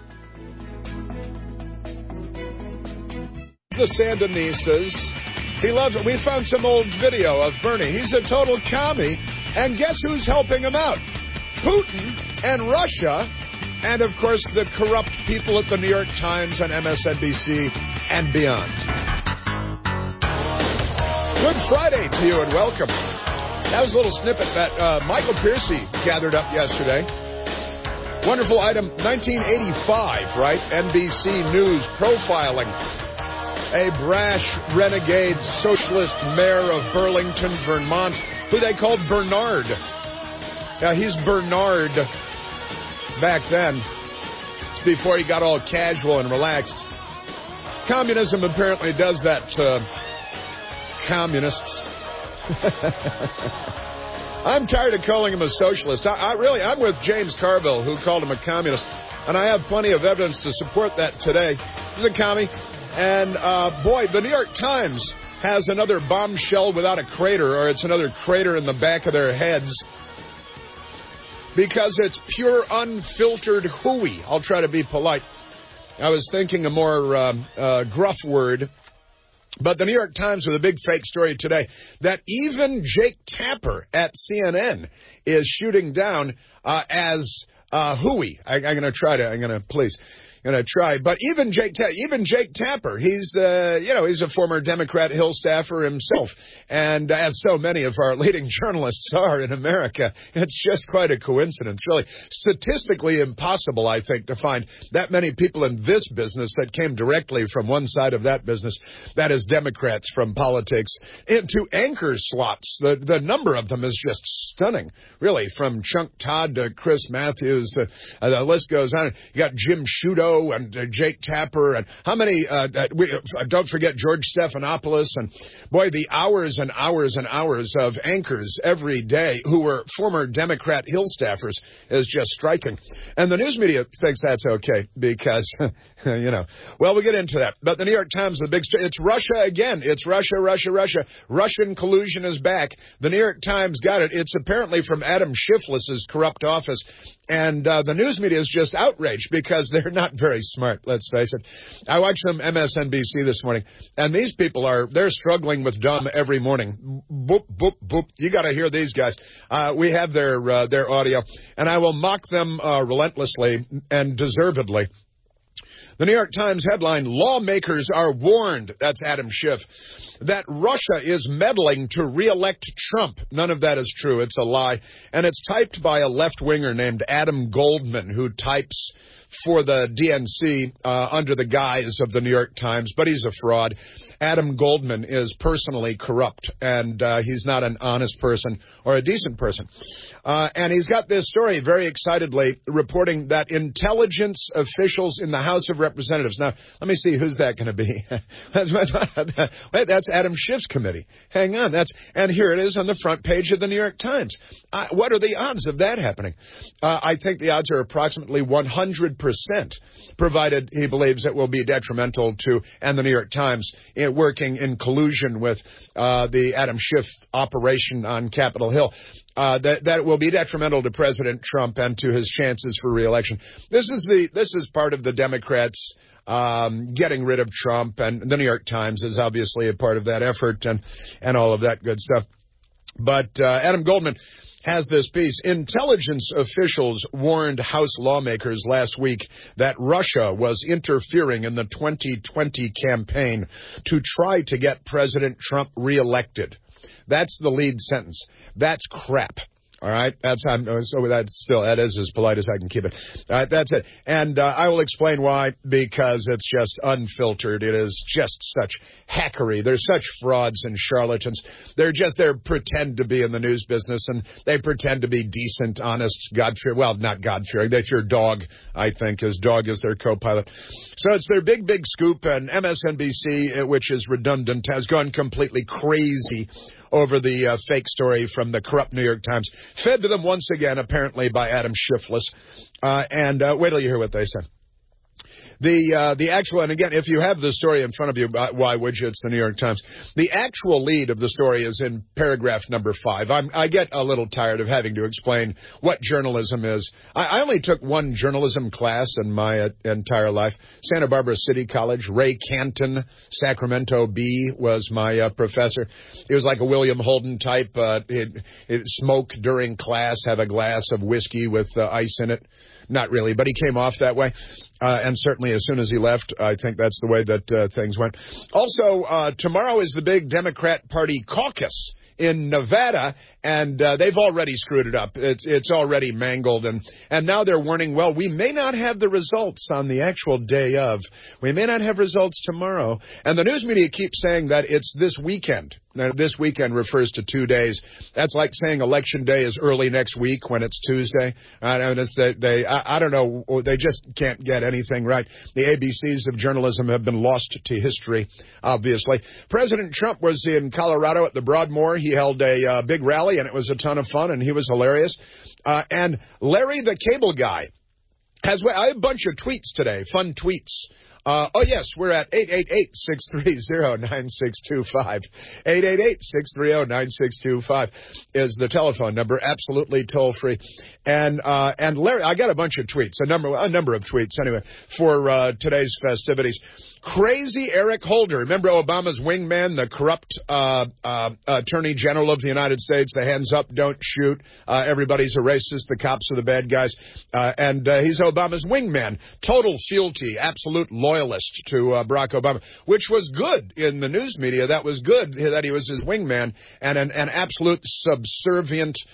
The Sandinistas. He loves it. We found some old video of Bernie. He's a total commie. And guess who's helping him out? Putin and Russia. And, of course, the corrupt people at the New York Times and M S N B C and beyond. Good Friday to you and welcome. That was a little snippet that uh, Michael Piercy gathered up yesterday. Wonderful item, nineteen eighty-five, right? N B C News profiling a brash, renegade, socialist mayor of Burlington, Vermont, who they called Bernard. Yeah, he's Bernard back then, before he got all casual and relaxed. Communism apparently does that to communists. I'm tired of calling him a socialist. I, I really, I'm with James Carville, who called him a communist, and I have plenty of evidence to support that today. He's a commie. And, uh, boy, the New York Times has another bombshell without a crater, or it's another crater in the back of their heads, because it's pure, unfiltered hooey. I'll try to be polite. I was thinking a more uh, uh, gruff word. But the New York Times with a big fake story today that even Jake Tapper at C N N is shooting down uh, as uh, hooey. I, I'm going to try to, I'm going to, please. Gonna try, but even Jake, Ta- even Jake Tapper, he's, uh, you know, he's a former Democrat Hill staffer himself, and as so many of our leading journalists are in America, it's just quite a coincidence, really. Statistically impossible, I think, to find that many people in this business that came directly from one side of that business, that is Democrats from politics, into anchor slots. The the number of them is just stunning, really, from Chuck Todd to Chris Matthews News. Uh, uh, the list goes on. You got Jim Sciutto and uh, Jake Tapper, and how many? Uh, uh, we, uh, don't forget George Stephanopoulos, and boy, the hours and hours and hours of anchors every day who were former Democrat Hill staffers is just striking. And the news media thinks that's okay because, you know, well, we'll get into that. But the New York Times, the big story, it's Russia again. It's Russia, Russia, Russia. Russian collusion is back. The New York Times got it. It's apparently from Adam Schiffless's corrupt office. And uh, the news media is just outraged because they're not very smart, let's face it. I watched some M S N B C this morning, and these people are, they're struggling with dumb every morning. Boop, boop, boop. You got to hear these guys. Uh, we have their uh, their audio, and I will mock them uh, relentlessly and deservedly. The New York Times headline, lawmakers are warned, that's Adam Schiff, that Russia is meddling to re-elect Trump. None of that is true. It's a lie. And it's typed by a left-winger named Adam Goldman, who types for the D N C uh, under the guise of the New York Times, but he's a fraud. Adam Goldman is personally corrupt, and uh, he's not an honest person or a decent person. Uh, and he's got this story very excitedly reporting that intelligence officials in the House of Representatives. Now, let me see, who's that going to be? Wait, that's Adam Schiff's committee. Hang on. That's and here it is on the front page of the New York Times. Uh, what are the odds of that happening? Uh, I think the odds are approximately one hundred percent, provided he believes it will be detrimental to, and the New York Times, in working in collusion with uh, the Adam Schiff operation on Capitol Hill. Uh, that, that will be detrimental to President Trump and to his chances for re-election. This is the this is part of the Democrats um, getting rid of Trump, and the New York Times is obviously a part of that effort and and all of that good stuff. But uh, Adam Goldman has this piece. Intelligence officials warned House lawmakers last week that Russia was interfering in the twenty twenty campaign to try to get President Trump reelected. That's the lead sentence. That's crap. All right, that's I'm, so that's still that is as polite as I can keep it. All right, that's it, and uh, I will explain why, because it's just unfiltered. It is just such hackery. There's such frauds and charlatans. They're just they pretend to be in the news business, and they pretend to be decent, honest, God-fearing. Well, not God-fearing. They fear dog. I think his dog is their co-pilot. So it's their big, big scoop, and M S N B C, which is redundant, has gone completely crazy over the uh, fake story from the corrupt New York Times, fed to them once again, apparently, by Adam Schiffless. Uh, and uh, wait till you hear what they say. The uh, the actual, and again, if you have the story in front of you, why would you? It's the New York Times. The actual lead of the story is in paragraph number five. I'm, I get a little tired of having to explain what journalism is. I, I only took one journalism class in my uh, entire life. Santa Barbara City College. Ray Canton, Sacramento Bee, was my uh, professor. He was like a William Holden type. Uh, he'd, he'd smoke during class, have a glass of whiskey with uh, ice in it. Not really, but he came off that way. Uh, and certainly as soon as he left, I think that's the way that uh, things went. Also, uh, tomorrow is the big Democrat Party caucus in Nevada, and uh, they've already screwed it up. It's it's already mangled, and, and now they're warning, well, we may not have the results on the actual day of. We may not have results tomorrow. And the news media keeps saying that it's this weekend. Now, this weekend refers to two days. That's like saying Election Day is early next week when it's Tuesday. I, mean, it's they, they, I, I don't know. They just can't get anything right. The A B Cs of journalism have been lost to history, obviously. President Trump was in Colorado at the Broadmoor. He held a uh, big rally, and it was a ton of fun, and he was hilarious. Uh, and Larry the Cable Guy has I have a bunch of tweets today, fun tweets. Uh, oh, yes, we're at eight eight eight, six three zero, nine six two five. eight eight eight, six three zero, nine six two five is the telephone number, absolutely toll-free. And uh, and Larry, I got a bunch of tweets, a number a number of tweets, anyway, for uh, today's festivities. Crazy Eric Holder. Remember Obama's wingman, the corrupt uh, uh, Attorney General of the United States, the hands up, don't shoot. Uh, everybody's a racist. The cops are the bad guys. Uh, and uh, he's Obama's wingman. Total fealty, absolute loyalist to uh, Barack Obama, which was good in the news media. That was good that he was his wingman and an, an absolute subservient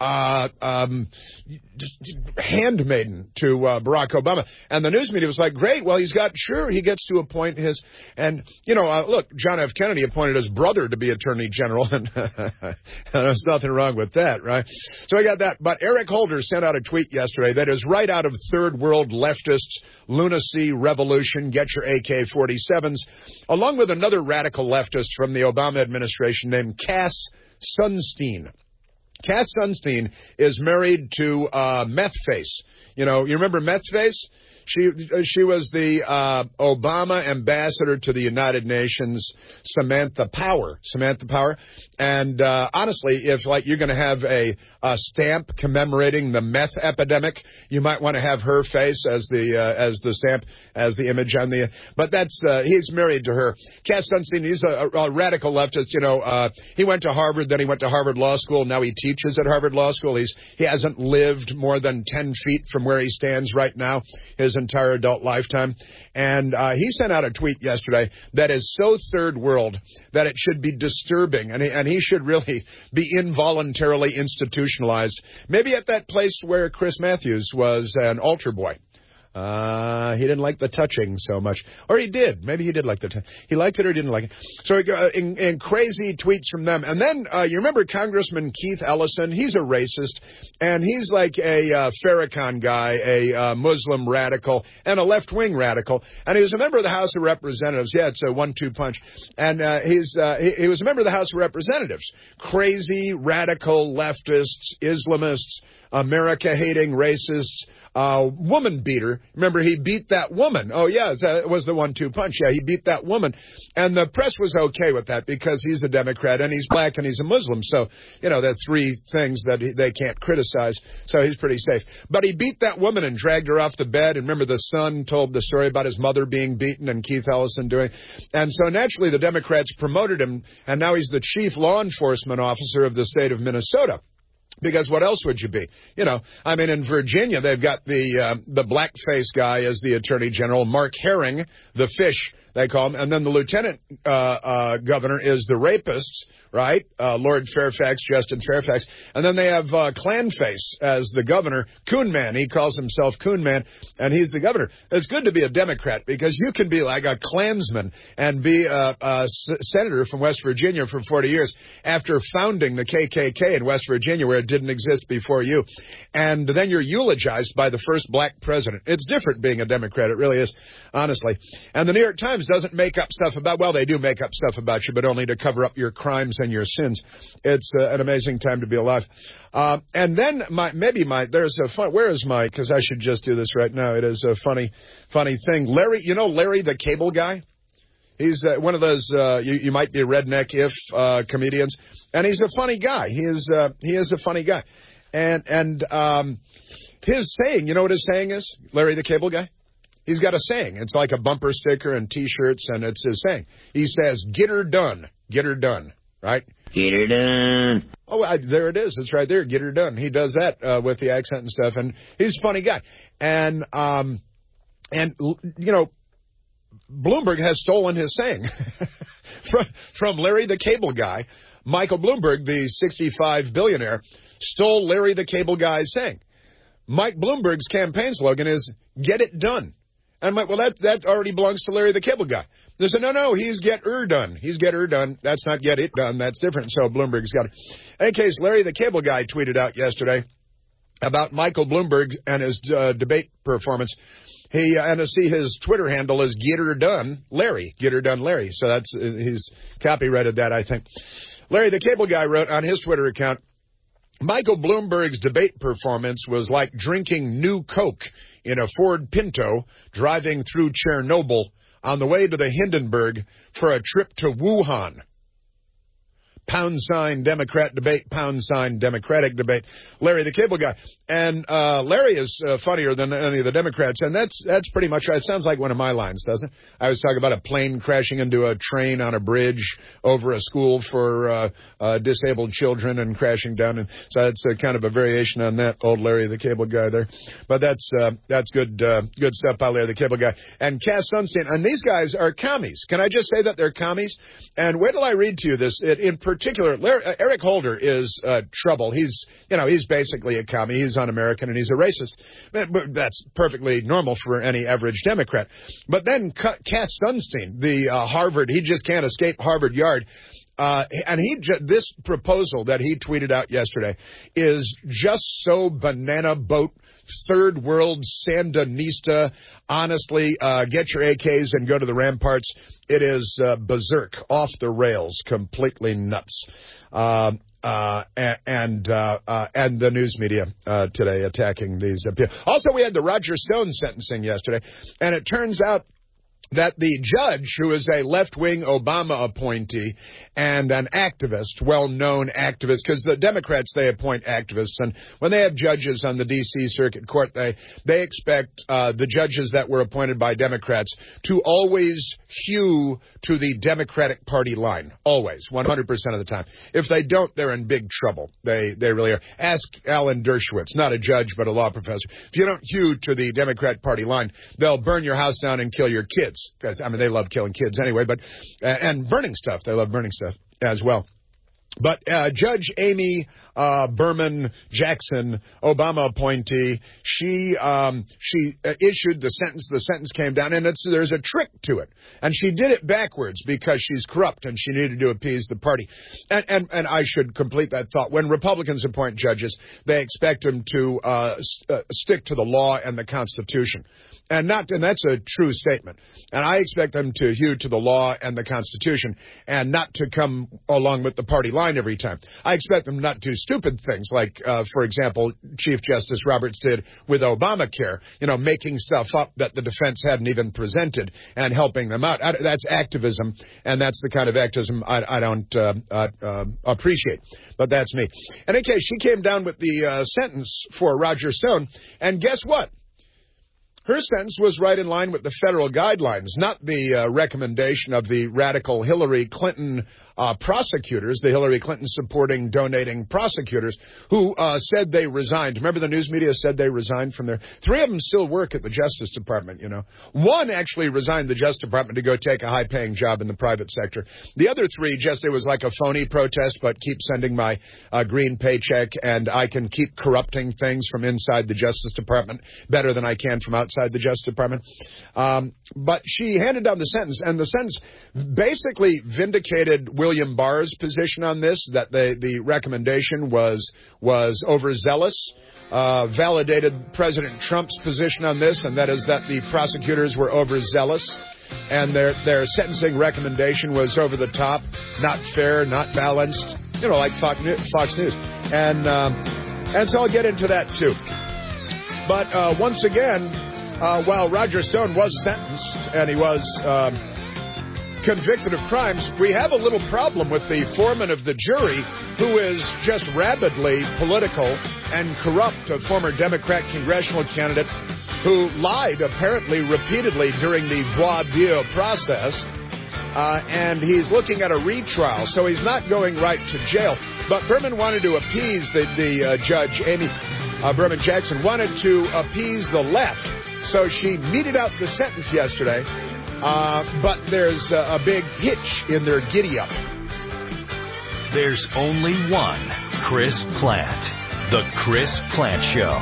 uh, um, just handmaiden to uh, Barack Obama. And the news media was like, great, well, he's got, sure, he gets to appoint his, and, you know, uh, look, John F. Kennedy appointed his brother to be Attorney General, and there's nothing wrong with that, right? So I got that. But Eric Holder sent out a tweet yesterday that is right out of third world leftists' lunacy revolution, get your A K forty-sevens, along with another radical leftist from the Obama administration named Cass Sunstein. Cass Sunstein is married to uh, Meth Face. You know, you remember Meth Face? She she was the uh, Obama ambassador to the United Nations, Samantha Power. Samantha Power. And uh, honestly, if like you're going to have a, a stamp commemorating the meth epidemic, you might want to have her face as the uh, as the stamp, as the image on the. But that's uh, he's married to her. Cass Sunstein. He's a, a radical leftist. You know, uh, he went to Harvard, then he went to Harvard Law School. Now he teaches at Harvard Law School. He's he hasn't lived more than ten feet from where he stands right now. His entire adult lifetime. And uh, he sent out a tweet yesterday that is so third world that it should be disturbing, and he, and he should really be involuntarily institutionalized, maybe at that place where Chris Matthews was an altar boy. Uh, he didn't like the touching so much. Or he did. Maybe he did like the touching. He liked it or didn't like it. So uh, in, in crazy tweets from them. And then uh, you remember Congressman Keith Ellison? He's a racist. And he's like a uh, Farrakhan guy, a uh, Muslim radical, and a left-wing radical. And he was a member of the House of Representatives. Yeah, it's a one two punch. And uh, he's uh, he, he was a member of the House of Representatives. Crazy, radical, leftists, Islamists, America-hating racists, uh, woman beater. Remember, he beat that woman. Oh, yeah, that was the one two punch. Yeah, he beat that woman. And the press was okay with that because he's a Democrat and he's black and he's a Muslim. So, you know, there are three things that he, they can't criticize. So he's pretty safe. But he beat that woman and dragged her off the bed. And remember, the son told the story about his mother being beaten and Keith Ellison doing. And so naturally, the Democrats promoted him. And now he's the chief law enforcement officer of the state of Minnesota. Because what else would you be? You know, I mean, in Virginia, they've got the uh, the blackface guy as the attorney general, Mark Herring, the fish, they call him. And then the lieutenant uh, uh, governor is the rapist, right? Uh, Lord Fairfax, Justin Fairfax. And then they have uh, Clanface as the governor, Coon Man. He calls himself Coon Man, and he's the governor. It's good to be a Democrat because you can be like a Klansman and be a, a s- senator from West Virginia for forty years after founding the K K K in West Virginia, where it didn't exist before you. And then you're eulogized by the first black president. It's different being a Democrat. It really is, honestly. And the New York Times doesn't make up stuff about, well, they do make up stuff about you, but only to cover up your crimes and your sins. It's uh, an amazing time to be alive. Uh, and then my, maybe my, there's a fun, where is my, because I should just do this right now. It is a funny, funny thing. Larry, you know Larry the Cable Guy? He's uh, one of those, uh, you, you might be redneck if uh, comedians. And he's a funny guy. He is, uh, he is a funny guy. And, and um, his saying, you know what his saying is, Larry the Cable Guy? He's got a saying. It's like a bumper sticker and T-shirts, and it's his saying. He says, get her done. Get her done. Right? Get her done. Oh, I, there it is. It's right there. Get her done. He does that uh, with the accent and stuff, and he's a funny guy. And, um, and you know, Bloomberg has stolen his saying from, from Larry the Cable Guy. Michael Bloomberg, the sixty-five billionaire, stole Larry the Cable Guy's saying. Mike Bloomberg's campaign slogan is, get it done. And I'm like, well, that, that already belongs to Larry the Cable Guy. They said, no, no, he's get her done. He's get her done. That's not get it done. That's different. So Bloomberg's got it. In any case, Larry the Cable Guy tweeted out yesterday about Michael Bloomberg and his uh, debate performance. He, uh, and to see his Twitter handle is Get Her Done Larry. Get Her Done Larry. So that's, uh, he's copyrighted that, I think. Larry the Cable Guy wrote on his Twitter account, Michael Bloomberg's debate performance was like drinking new Coke in a Ford Pinto driving through Chernobyl on the way to the Hindenburg for a trip to Wuhan. Pound sign Democrat debate, pound sign Democratic debate. Larry the Cable Guy. And uh, Larry is uh, funnier than any of the Democrats, and that's that's pretty much right. It sounds like one of my lines, doesn't it? I was talking about a plane crashing into a train on a bridge over a school for uh, uh, disabled children and crashing down. And so it's uh, kind of a variation on that, old Larry the Cable Guy there. But that's uh, that's good uh, good stuff by Larry the Cable Guy. And Cass Sunstein. And these guys are commies. Can I just say that they're commies? And wait till I read to you this. It, in particular, particular, Larry, uh, Eric Holder is uh, trouble. He's, you know, he's basically a commie. He's un-American and he's a racist. But, but that's perfectly normal for any average Democrat. But then Cass Sunstein, the uh, Harvard, he just can't escape Harvard Yard. Uh, and he ju- this proposal that he tweeted out yesterday is just so banana boat, third world, Sandinista. Honestly, uh, get your A Ks and go to the ramparts. It is uh, berserk, off the rails, completely nuts. Uh, uh, and uh, uh, and the news media uh, today attacking these. Uh, also, we had the Roger Stone sentencing yesterday, and it turns out that the judge, who is a left-wing Obama appointee and an activist, well-known activist, because the Democrats, they appoint activists, and when they have judges on the D C Circuit Court, they they expect uh, the judges that were appointed by Democrats to always hew to the Democratic Party line, always, one hundred percent of the time. If they don't, they're in big trouble. They they really are. Ask Alan Dershowitz, not a judge, but a law professor. If you don't hew to the Democrat Party line, they'll burn your house down and kill your kids. Because, I mean, they love killing kids anyway, but uh, and burning stuff. They love burning stuff as well. But uh, Judge Amy uh, Berman Jackson, Obama appointee, she um, she uh, issued the sentence. The sentence came down, and it's, there's a trick to it. And she did it backwards because she's corrupt and she needed to appease the party. And and, and I should complete that thought. When Republicans appoint judges, they expect them to uh, st- uh, stick to the law and the Constitution. And not, and that's a true statement. And I expect them to hew to the law and the Constitution and not to come along with the party line every time. I expect them not to do stupid things like, uh, for example, Chief Justice Roberts did with Obamacare, you know, making stuff up that the defense hadn't even presented and helping them out. I, that's activism, and that's the kind of activism I, I don't uh, uh, uh, appreciate. But that's me. In any case, she came down with the uh, sentence for Roger Stone, and guess what? Her sentence was right in line with the federal guidelines, not the uh, recommendation of the radical Hillary Clinton uh, prosecutors, the Hillary Clinton supporting, donating prosecutors, who uh, said they resigned. Remember, the news media said they resigned from there? Three of them still work at the Justice Department, you know. One actually resigned the Justice Department to go take a high-paying job in the private sector. The other three, just, it was like a phony protest, but keep sending my uh, green paycheck, and I can keep corrupting things from inside the Justice Department better than I can from outside the Justice Department. Um, but she handed down the sentence, and the sentence basically vindicated William Barr's position on this, that the, the recommendation was was overzealous, uh, validated President Trump's position on this, and that is that the prosecutors were overzealous, and their, their sentencing recommendation was over the top, not fair, not balanced, you know, like Fox News. And, um, and so I'll get into that, too. But uh, once again, Uh, while Roger Stone was sentenced and he was um, convicted of crimes, we have a little problem with the foreman of the jury, who is just rabidly political and corrupt, a former Democrat congressional candidate who lied apparently repeatedly during the voir dire process. Uh, and he's looking at a retrial, so he's not going right to jail. But Berman wanted to appease the, the uh, judge, Amy uh, Berman Jackson, wanted to appease the left. So she meted out the sentence yesterday, uh, but there's a, a big hitch in their giddy-up. There's only one Chris Plante, The Chris Plante Show.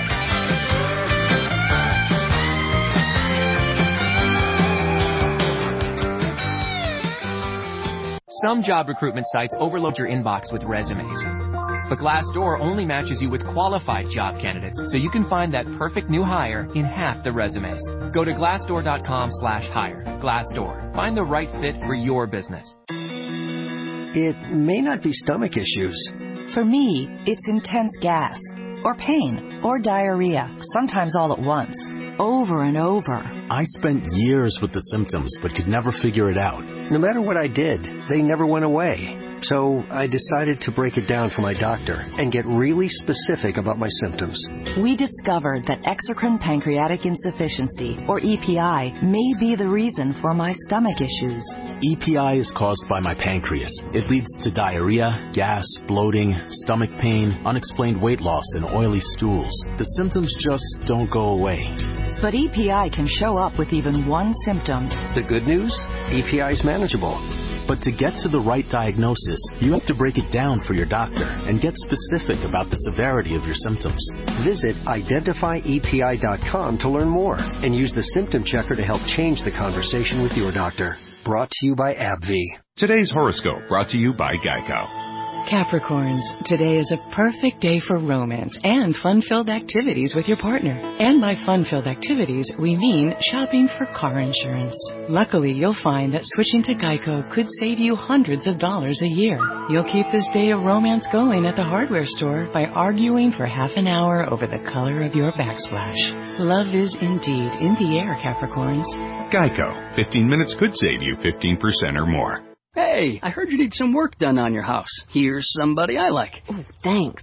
Some job recruitment sites overload your inbox with resumes. But Glassdoor only matches you with qualified job candidates, so you can find that perfect new hire in half the resumes. Go to glassdoor.com slash hire. Glassdoor. Find the right fit for your business. It may not be stomach issues. For me, it's intense gas, or pain, or diarrhea, sometimes all at once, over and over. I spent years with the symptoms, but could never figure it out. No matter what I did, they never went away. So I decided to break it down for my doctor and get really specific about my symptoms. We discovered that exocrine pancreatic insufficiency, or E P I, may be the reason for my stomach issues. E P I is caused by my pancreas. It leads to diarrhea, gas, bloating, stomach pain, unexplained weight loss, and oily stools. The symptoms just don't go away. But E P I can show up with even one symptom. The good news? E P I is manageable. But to get to the right diagnosis, you have to break it down for your doctor and get specific about the severity of your symptoms. Visit identify E P I dot com to learn more and use the symptom checker to help change the conversation with your doctor. Brought to you by AbbVie. Today's horoscope brought to you by Geico. Capricorns, today is a perfect day for romance and fun-filled activities with your partner. And by fun-filled activities, we mean shopping for car insurance. Luckily, you'll find that switching to Geico could save you hundreds of dollars a year. You'll keep this day of romance going at the hardware store by arguing for half an hour over the color of your backsplash. Love is indeed in the air, Capricorns. Geico. fifteen minutes could save you fifteen percent or more. Hey, I heard you need some work done on your house. Here's somebody I like. Ooh, thanks.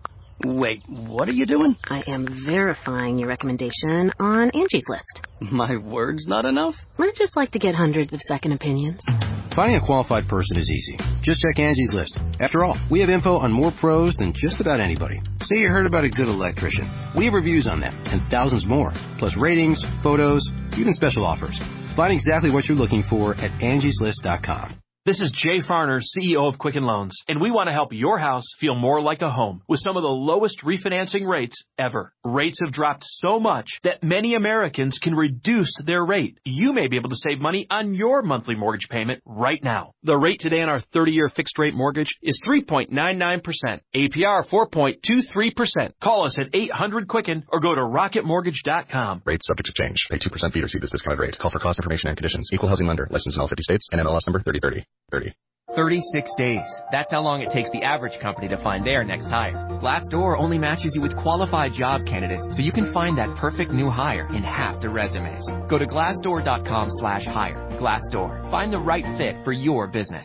Wait, what are you doing? I am verifying your recommendation on Angie's List. My word's not enough? I just like to get hundreds of second opinions. Finding a qualified person is easy. Just check Angie's List. After all, we have info on more pros than just about anybody. Say you heard about a good electrician. We have reviews on them, and thousands more, plus ratings, photos, even special offers. Find exactly what you're looking for at angies list dot com. This is Jay Farner, C E O of Quicken Loans, and we want to help your house feel more like a home with some of the lowest refinancing rates ever. Rates have dropped so much that many Americans can reduce their rate. You may be able to save money on your monthly mortgage payment right now. The rate today on our thirty-year fixed-rate mortgage is three point nine nine percent, A P R four point two three percent. Call us at eight hundred Quicken or go to rocket mortgage dot com. Rates subject to change. Pay two percent fee to receive this discounted rate. Call for cost information and conditions. Equal housing lender. Licensed in all fifty states and N M L S number thirty thirty. thirty. thirty-six days. That's how long it takes the average company to find their next hire. Glassdoor only matches you with qualified job candidates, so you can find that perfect new hire in half the resumes. Go to glassdoor dot com slash hire. Glassdoor. Find the right fit for your business.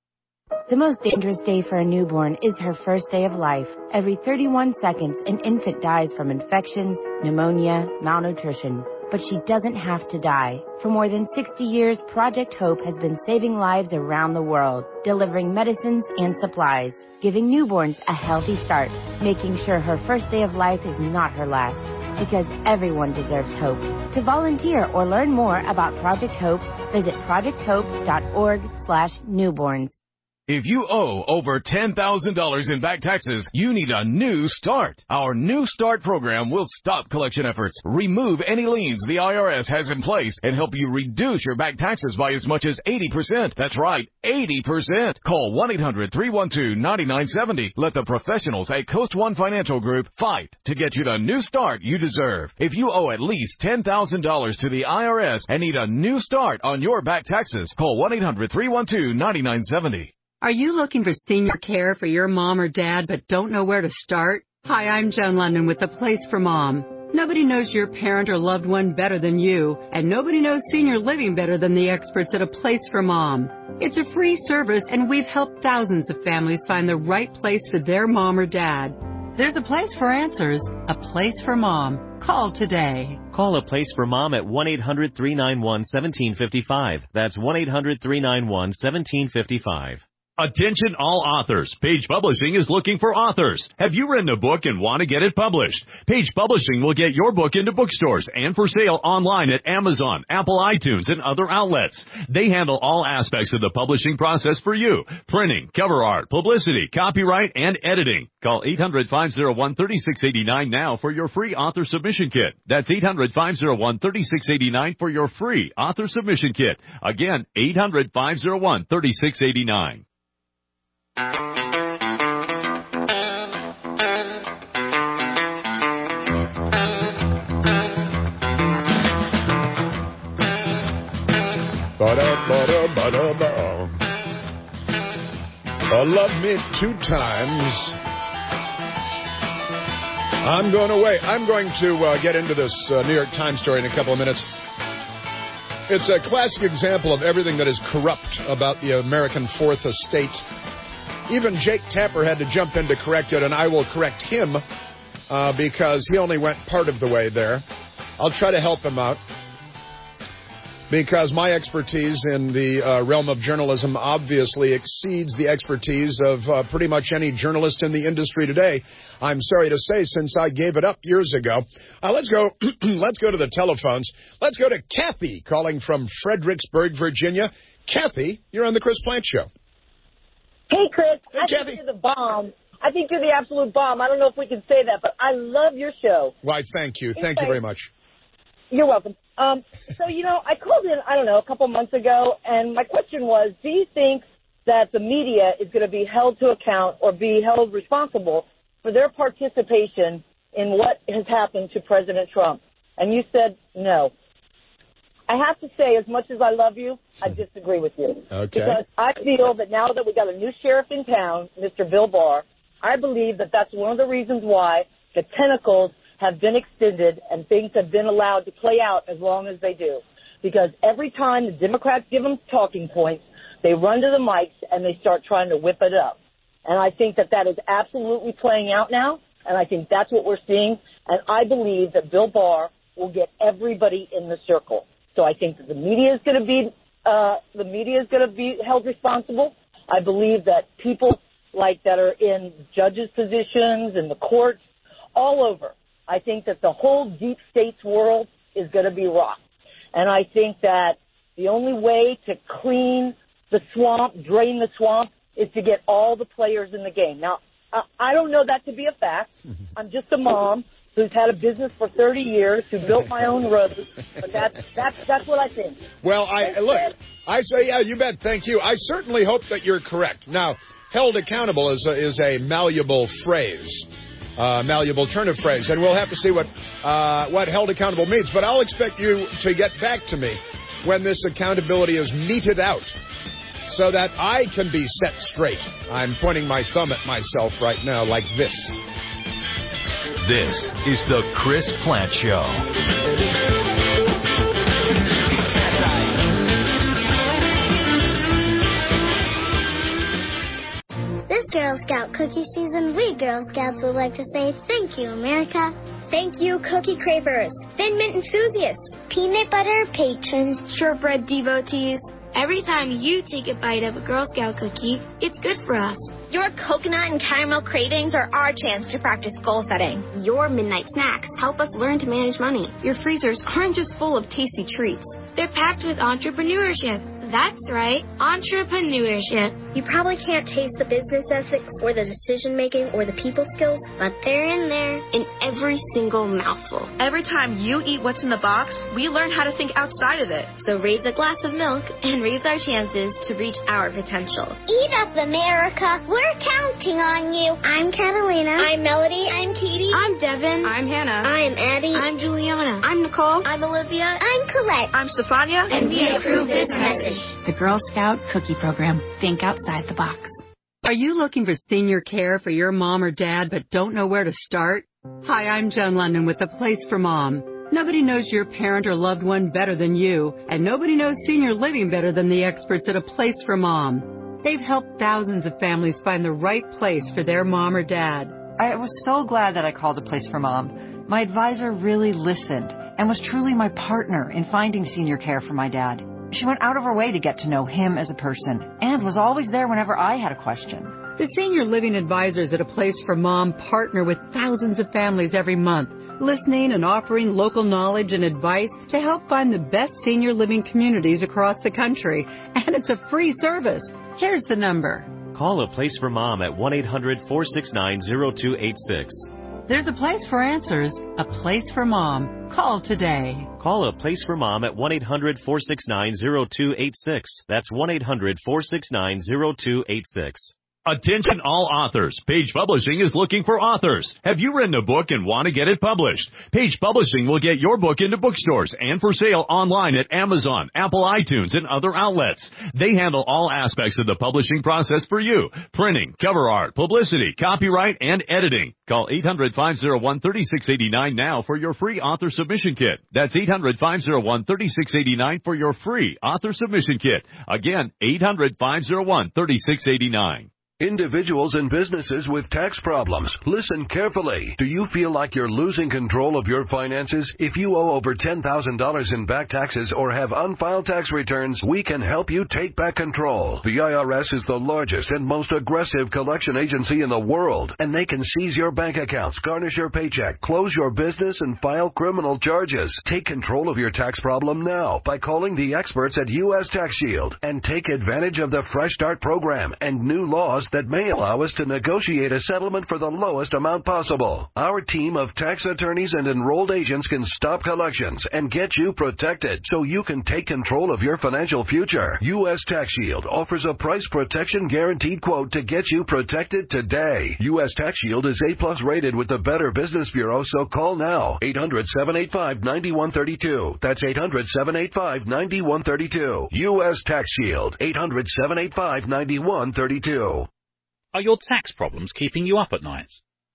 The most dangerous day for a newborn is her first day of life. Every thirty-one seconds, an infant dies from infections, pneumonia, malnutrition. But she doesn't have to die. For more than sixty years, Project Hope has been saving lives around the world, delivering medicines and supplies, giving newborns a healthy start, making sure her first day of life is not her last, because everyone deserves hope. To volunteer or learn more about Project Hope, visit project hope dot org slash newborns. If you owe over ten thousand dollars in back taxes, you need a new start. Our New Start program will stop collection efforts, remove any liens the I R S has in place, and help you reduce your back taxes by as much as eighty percent. That's right, eighty percent. Call one eight hundred three one two nine nine seven zero. Let the professionals at Coast One Financial Group fight to get you the new start you deserve. If you owe at least ten thousand dollars to the I R S and need a new start on your back taxes, call one eight hundred three one two nine nine seven zero. Are you looking for senior care for your mom or dad but don't know where to start? Hi, I'm Joan London with The Place for Mom. Nobody knows your parent or loved one better than you, and nobody knows senior living better than the experts at A Place for Mom. It's a free service, and we've helped thousands of families find the right place for their mom or dad. There's a place for answers, a place for mom. Call today. Call A Place for Mom at one eight hundred three nine one one seven five five. That's one eight hundred three nine one one seven five five. Attention all authors. Page Publishing is looking for authors. Have you written a book and want to get it published? Page Publishing will get your book into bookstores and for sale online at Amazon, Apple iTunes, and other outlets. They handle all aspects of the publishing process for you. Printing, cover art, publicity, copyright, and editing. Call eight hundred five oh one three six eight nine now for your free author submission kit. That's eight hundred five oh one three six eight nine for your free author submission kit. Again, eight hundred five oh one three six eight nine. Ba-da-ba-da-ba-da-ba. Uh, love me two times. I'm going away. I'm going to uh, get into this uh, New York Times story in a couple of minutes. It's a classic example of everything that is corrupt about the American Fourth Estate. Even Jake Tapper had to jump in to correct it, and I will correct him uh, because he only went part of the way there. I'll try to help him out because my expertise in the uh, realm of journalism obviously exceeds the expertise of uh, pretty much any journalist in the industry today. I'm sorry to say, since I gave it up years ago. Uh, let's go. Let's go to the telephones. Let's go to Kathy calling from Fredericksburg, Virginia. Kathy, you're on the Chris Plante Show. Hey, Chris. Hey, I Kathy. think you're the bomb. I think you're the absolute bomb. I don't know if we can say that, but I love your show. Why, thank you. Thank you very much. You're welcome. Um, so, you know, I called in, I don't know, a couple months ago, and my question was, do you think that the media is going to be held to account or be held responsible for their participation in what has happened to President Trump? And you said no. I have to say, as much as I love you, I disagree with you. Okay. Because I feel that now that we got a new sheriff in town, Mister Bill Barr, I believe that that's one of the reasons why the tentacles have been extended and things have been allowed to play out as long as they do. Because every time the Democrats give them talking points, they run to the mics and they start trying to whip it up. And I think that that is absolutely playing out now, and I think that's what we're seeing. And I believe that Bill Barr will get everybody in the circle. So I think that the media is going to be uh, the media is going to be held responsible. I believe that people like that are in judges' positions in the courts, all over. I think that the whole deep states world is going to be rocked. And I think that the only way to clean the swamp, drain the swamp, is to get all the players in the game. Now, uh, I don't know that to be a fact. I'm just a mom who's had a business for thirty years, who built my own roads, but that's, that's, that's what I think. Well, I look, I say, yeah, you bet, thank you. I certainly hope that you're correct. Now, held accountable is a, is a malleable phrase, uh, malleable turn of phrase, and we'll have to see what, uh, what held accountable means. But I'll expect you to get back to me when this accountability is meted out so that I can be set straight. I'm pointing my thumb at myself right now like this. This is the Chris Plante Show. This Girl Scout cookie season, we Girl Scouts would like to say thank you, America. Thank you, cookie cravers, Thin Mint enthusiasts, peanut butter patrons, shortbread devotees. Every time you take a bite of a Girl Scout cookie, it's good for us. Your coconut and caramel cravings are our chance to practice goal setting. Your midnight snacks help us learn to manage money. Your freezers aren't just full of tasty treats. They're packed with entrepreneurship. That's right, entrepreneurship. You probably can't taste the business ethics or the decision-making or the people skills, but they're in there in every single mouthful. Every time you eat what's in the box, we learn how to think outside of it. So raise a glass of milk and raise our chances to reach our potential. Eat up, America. We're counting on you. I'm Catalina. I'm Melody. I'm Katie. I'm Devin. I'm Hannah. I'm Addie. I'm Juliana. I'm Nicole. I'm Olivia. I'm Colette. I'm Stefania. And we approve this message. The Girl Scout Cookie Program. Think outside the box. Are you looking for senior care for your mom or dad but don't know where to start? Hi, I'm Joan London with The Place for Mom. Nobody knows your parent or loved one better than you, and nobody knows senior living better than the experts at A Place for Mom. They've helped thousands of families find the right place for their mom or dad. I was so glad that I called A Place for Mom. My advisor really listened and was truly my partner in finding senior care for my dad. She went out of her way to get to know him as a person and was always there whenever I had a question. The senior living advisors at A Place for Mom partner with thousands of families every month, listening and offering local knowledge and advice to help find the best senior living communities across the country. And it's a free service. Here's the number. Call A Place for Mom at one eight hundred four six nine zero two eight six. There's a place for answers, a place for mom. Call today. Call A Place for Mom at one eight hundred four six nine zero two eight six. That's one eight hundred four six nine zero two eight six. Attention all authors. Page Publishing is looking for authors. Have you written a book and want to get it published? Page Publishing will get your book into bookstores and for sale online at Amazon, Apple iTunes, and other outlets. They handle all aspects of the publishing process for you. Printing, cover art, publicity, copyright, and editing. Call eight hundred five oh one three six eight nine now for your free author submission kit. That's eight hundred five oh one three six eight nine for your free author submission kit. Again, eight hundred five oh one three six eight nine. Individuals and businesses with tax problems, listen carefully. Do you feel like you're losing control of your finances? If you owe over ten thousand dollars in back taxes or have unfiled tax returns, we can help you take back control. The I R S is the largest and most aggressive collection agency in the world, and they can seize your bank accounts, garnish your paycheck, close your business, and file criminal charges. Take control of your tax problem now by calling the experts at U S Tax Shield and take advantage of the Fresh Start program and new laws that may allow us to negotiate a settlement for the lowest amount possible. Our team of tax attorneys and enrolled agents can stop collections and get you protected so you can take control of your financial future. U S Tax Shield offers a price protection guaranteed quote to get you protected today. U S Tax Shield is A plus rated with the Better Business Bureau, so call now. eight hundred, seven eight five, nine one three two. That's eight hundred, seven eight five, nine one three two. U S Tax Shield. eight hundred, seven eight five, nine one three two. Are your tax problems keeping you up at night?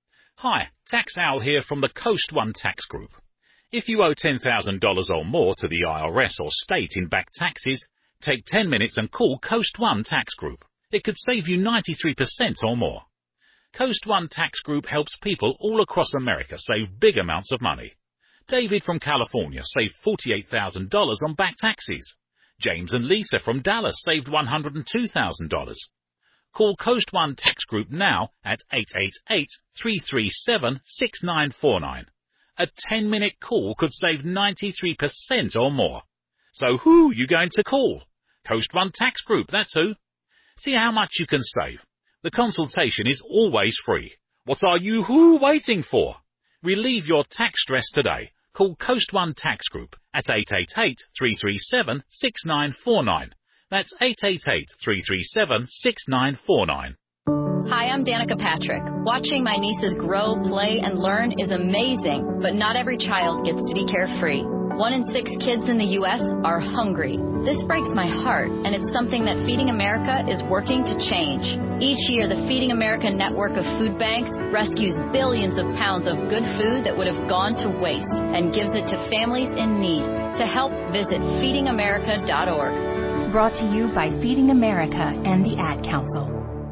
Hi, Tax Owl here from the Coast One Tax Group. If you owe ten thousand dollars or more to the I R S or state in back taxes, take ten minutes and call Coast One Tax Group. It could save you ninety-three percent or more. Coast One Tax Group helps people all across America save big amounts of money. David from California saved forty-eight thousand dollars on back taxes. James and Lisa from Dallas saved one hundred two thousand dollars. Call Coast One Tax Group now at eight eight eight, three three seven, six nine four nine. A ten-minute call could save ninety-three percent or more. So who are you going to call? Coast One Tax Group, that's who. See how much you can save. The consultation is always free. What are you who waiting for? Relieve your tax stress today. Call Coast One Tax Group at eight eight eight, three three seven, six nine four nine. That's eight eight eight, three three seven, six nine four nine. Hi, I'm Danica Patrick. Watching my nieces grow, play, and learn is amazing, but not every child gets to be carefree. One in six kids in the U S are hungry. This breaks my heart, and it's something that Feeding America is working to change. Each year, the Feeding America network of food banks rescues billions of pounds of good food that would have gone to waste and gives it to families in need. To help, visit feeding america dot org. Brought to you by Feeding America and the Ad Council.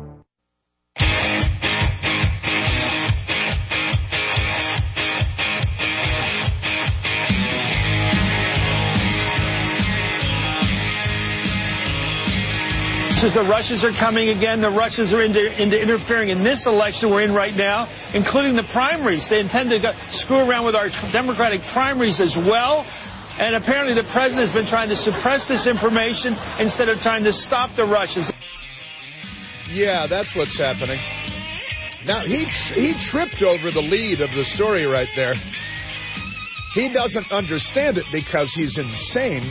The Russians are coming again. The Russians are into, into interfering in this election we're in right now, including the primaries. They intend to go, screw around with our Democratic primaries as well. And apparently the president has been trying to suppress this information instead of trying to stop the Russians. Yeah, that's what's happening. Now, he he tripped over the lead of the story right there. He doesn't understand it because he's insane.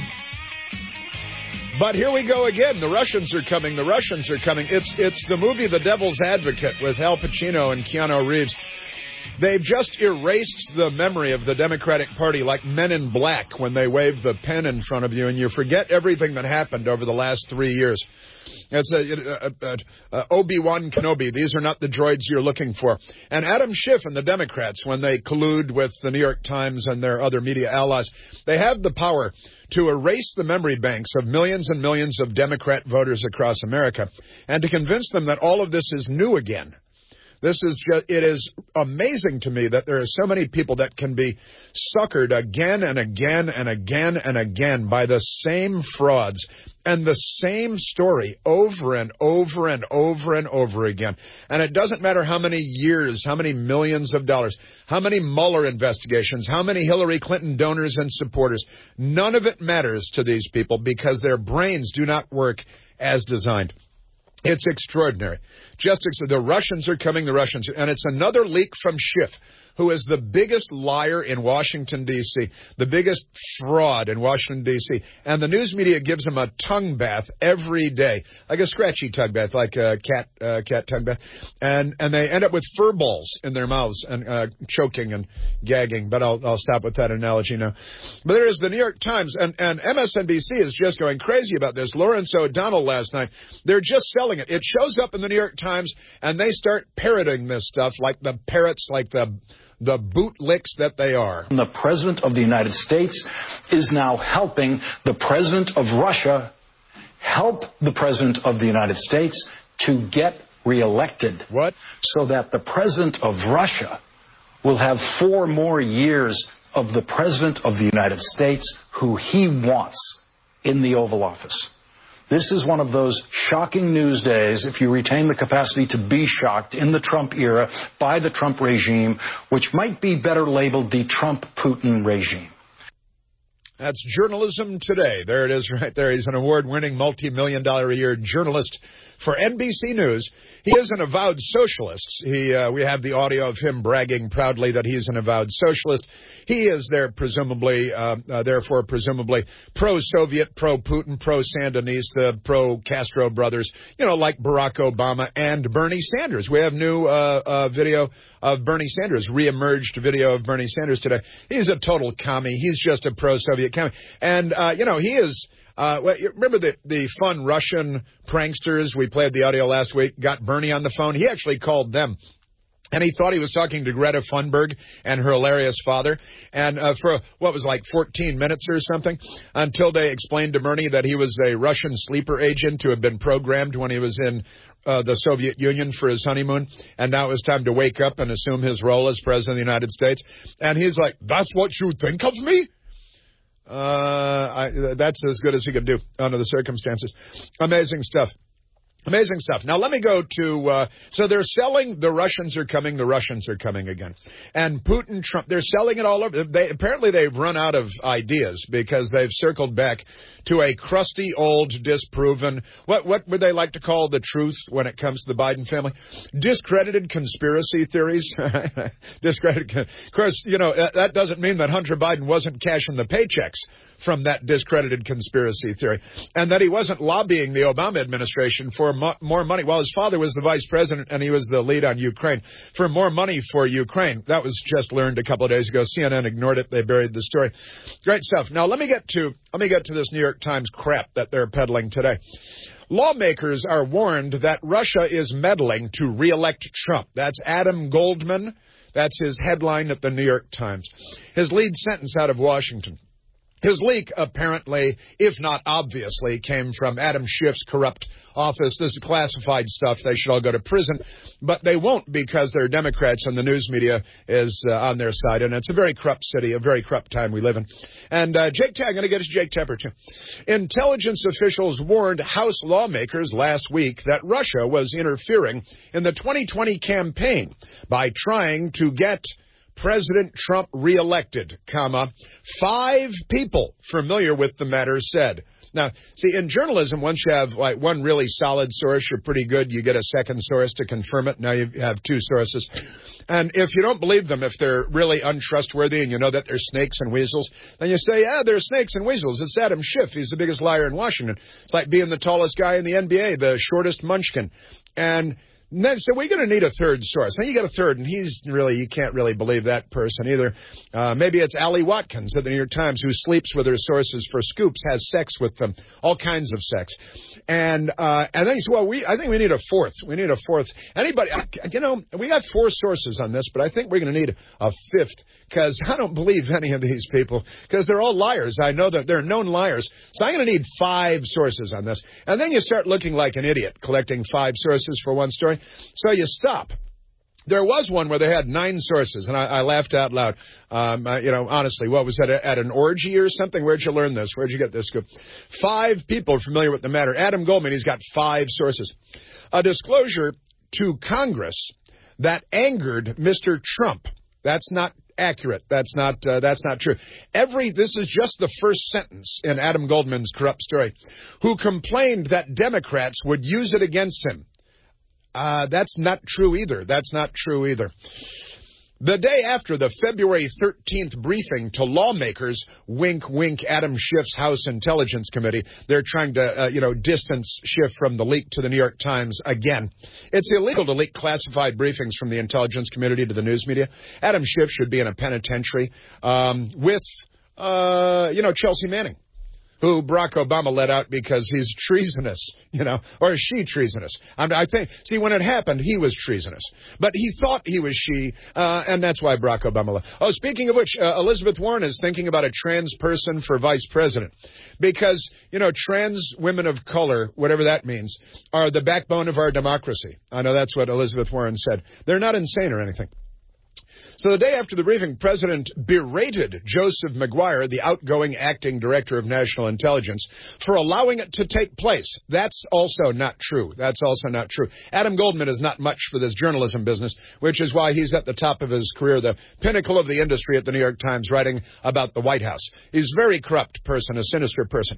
But here we go again. The Russians are coming. The Russians are coming. It's it's the movie The Devil's Advocate with Al Pacino and Keanu Reeves. They've just erased the memory of the Democratic Party like Men in Black when they wave the pen in front of you and you forget everything that happened over the last three years. It's a, a, a, a Obi-Wan Kenobi. These are not the droids you're looking for. And Adam Schiff and the Democrats, when they collude with the New York Times and their other media allies, they have the power to erase the memory banks of millions and millions of Democrat voters across America and to convince them that all of this is new again. This is just, it is amazing to me that there are so many people that can be suckered again and again and again and again by the same frauds and the same story over and over and over and over again. And it doesn't matter how many years, how many millions of dollars, how many Mueller investigations, how many Hillary Clinton donors and supporters. None of it matters to these people because their brains do not work as designed. It's extraordinary. Just ex- the Russians are coming, the Russians are, and it's another leak from Schiff, who is the biggest liar in Washington, D C, the biggest fraud in Washington, D C, and the news media gives him a tongue bath every day, like a scratchy tongue bath, like a cat uh, cat tongue bath, and and they end up with fur balls in their mouths and uh, choking and gagging, but I'll, I'll stop with that analogy now. But there is the New York Times, and, and M S N B C is just going crazy about this. Lawrence O'Donnell last night, they're just selling it. It shows up in the New York Times, and they start parroting this stuff like the parrots, like the the bootlicks that they are. The President of the United States is now helping the President of Russia help the President of the United States to get reelected. What? So that the president of Russia will have four more years of the president of the United States who he wants in the Oval Office. This is one of those shocking news days, if you retain the capacity to be shocked in the Trump era by the Trump regime, which might be better labeled the Trump-Putin regime. That's Journalism Today. There it is right there. He's an award-winning, multi-million dollar a year journalist for N B C News. He is an avowed socialist. He, uh, we have the audio of him bragging proudly that he's an avowed socialist. He is there presumably, uh, uh, therefore presumably pro-Soviet, pro-Putin, pro-Sandinista, pro-Castro brothers, you know, like Barack Obama and Bernie Sanders. We have new uh, uh, video of Bernie Sanders, re-emerged video of Bernie Sanders today. He's a total commie. He's just a pro-Soviet commie. And, uh, you know, he is... Uh, well, remember the, the fun Russian pranksters we played the audio last week, got Bernie on the phone? He actually called them. And he thought he was talking to Greta Thunberg and her hilarious father. And uh, for what was like fourteen minutes or something, until they explained to Bernie that he was a Russian sleeper agent who had been programmed when he was in uh, the Soviet Union for his honeymoon. And now it was time to wake up and assume his role as president of the United States. And he's like, that's what you think of me? Uh, I, that's as good as he could do under the circumstances. Amazing stuff. Amazing stuff. Now, let me go to, uh, so they're selling, the Russians are coming, the Russians are coming again. And Putin, Trump, they're selling it all over. They, apparently they've run out of ideas because they've circled back to a crusty, old, disproven, what, what would they like to call the truth when it comes to the Biden family? Discredited conspiracy theories. Discredited. Of course, you know, that doesn't mean that Hunter Biden wasn't cashing the paychecks from that discredited conspiracy theory, and that he wasn't lobbying the Obama administration for mo- more money. Well, his father was the vice president, and he was the lead on Ukraine, for more money for Ukraine. That was just learned a couple of days ago. C N N ignored it. They buried the story. Great stuff. Now, let me get to let me get to this New York Times crap that they're peddling today. Lawmakers are warned that Russia is meddling to re-elect Trump. That's Adam Goldman. That's his headline at the New York Times. His lead sentence out of Washington. His leak, apparently, if not obviously, came from Adam Schiff's corrupt office. This is classified stuff. They should all go to prison. But they won't because they're Democrats and the news media is uh, on their side. And it's a very corrupt city, a very corrupt time we live in. And uh, Jake, I'm going to get us Jake Tepper, too. Intelligence officials warned House lawmakers last week that Russia was interfering in the twenty twenty campaign by trying to get President Trump reelected, comma, five people familiar with the matter said. Now, see, in journalism, once you have like one really solid source, you're pretty good. You get a second source to confirm it. Now you have two sources. And if you don't believe them, if they're really untrustworthy and you know that they're snakes and weasels, then you say, yeah, they're snakes and weasels. It's Adam Schiff. He's the biggest liar in Washington. It's like being the tallest guy in the N B A, the shortest munchkin. And then, so we're going to need a third source. Then you got a third, and he's really, you can't really believe that person either. Uh, maybe it's Allie Watkins at the New York Times, who sleeps with her sources for scoops, has sex with them, all kinds of sex. And uh, and then he said, well, we, I think we need a fourth. We need a fourth. Anybody, you know, we got four sources on this, but I think we're going to need a fifth, because I don't believe any of these people, because they're all liars. I know that they're known liars. So I'm going to need five sources on this. And then you start looking like an idiot, collecting five sources for one story. So you stop. There was one where they had nine sources, and I, I laughed out loud. Um, uh, you know, honestly, what was that, at an orgy or something? Where'd you learn this? Where'd you get this scoop? Five people familiar with the matter. Adam Goldman, he's got five sources. A disclosure to Congress that angered Mister Trump. That's not accurate. That's not uh, that's not true. Every this is just the first sentence in Adam Goldman's corrupt story, who complained that Democrats would use it against him. Uh, that's not true either. That's not true either. The day after the February thirteenth briefing to lawmakers, wink, wink, Adam Schiff's House Intelligence Committee, they're trying to, uh, you know, distance Schiff from the leak to the New York Times again. It's illegal to leak classified briefings from the intelligence community to the news media. Adam Schiff should be in a penitentiary um, with, uh, you know, Chelsea Manning. who Barack Obama let out because he's treasonous, you know, or is she treasonous? I, mean, I think, see, when it happened, he was treasonous. But he thought he was she, uh, and that's why Barack Obama let. Oh, speaking of which, uh, Elizabeth Warren is thinking about a trans person for vice president. Because, you know, trans women of color, whatever that means, are the backbone of our democracy. I know that's what Elizabeth Warren said. They're not insane or anything. So the day after the briefing, President berated Joseph Maguire, the outgoing acting director of national intelligence, for allowing it to take place. That's also not true. That's also not true. Adam Goldman is not much for this journalism business, which is why he's at the top of his career, the pinnacle of the industry at the New York Times, writing about the White House. He's a very corrupt person, a sinister person.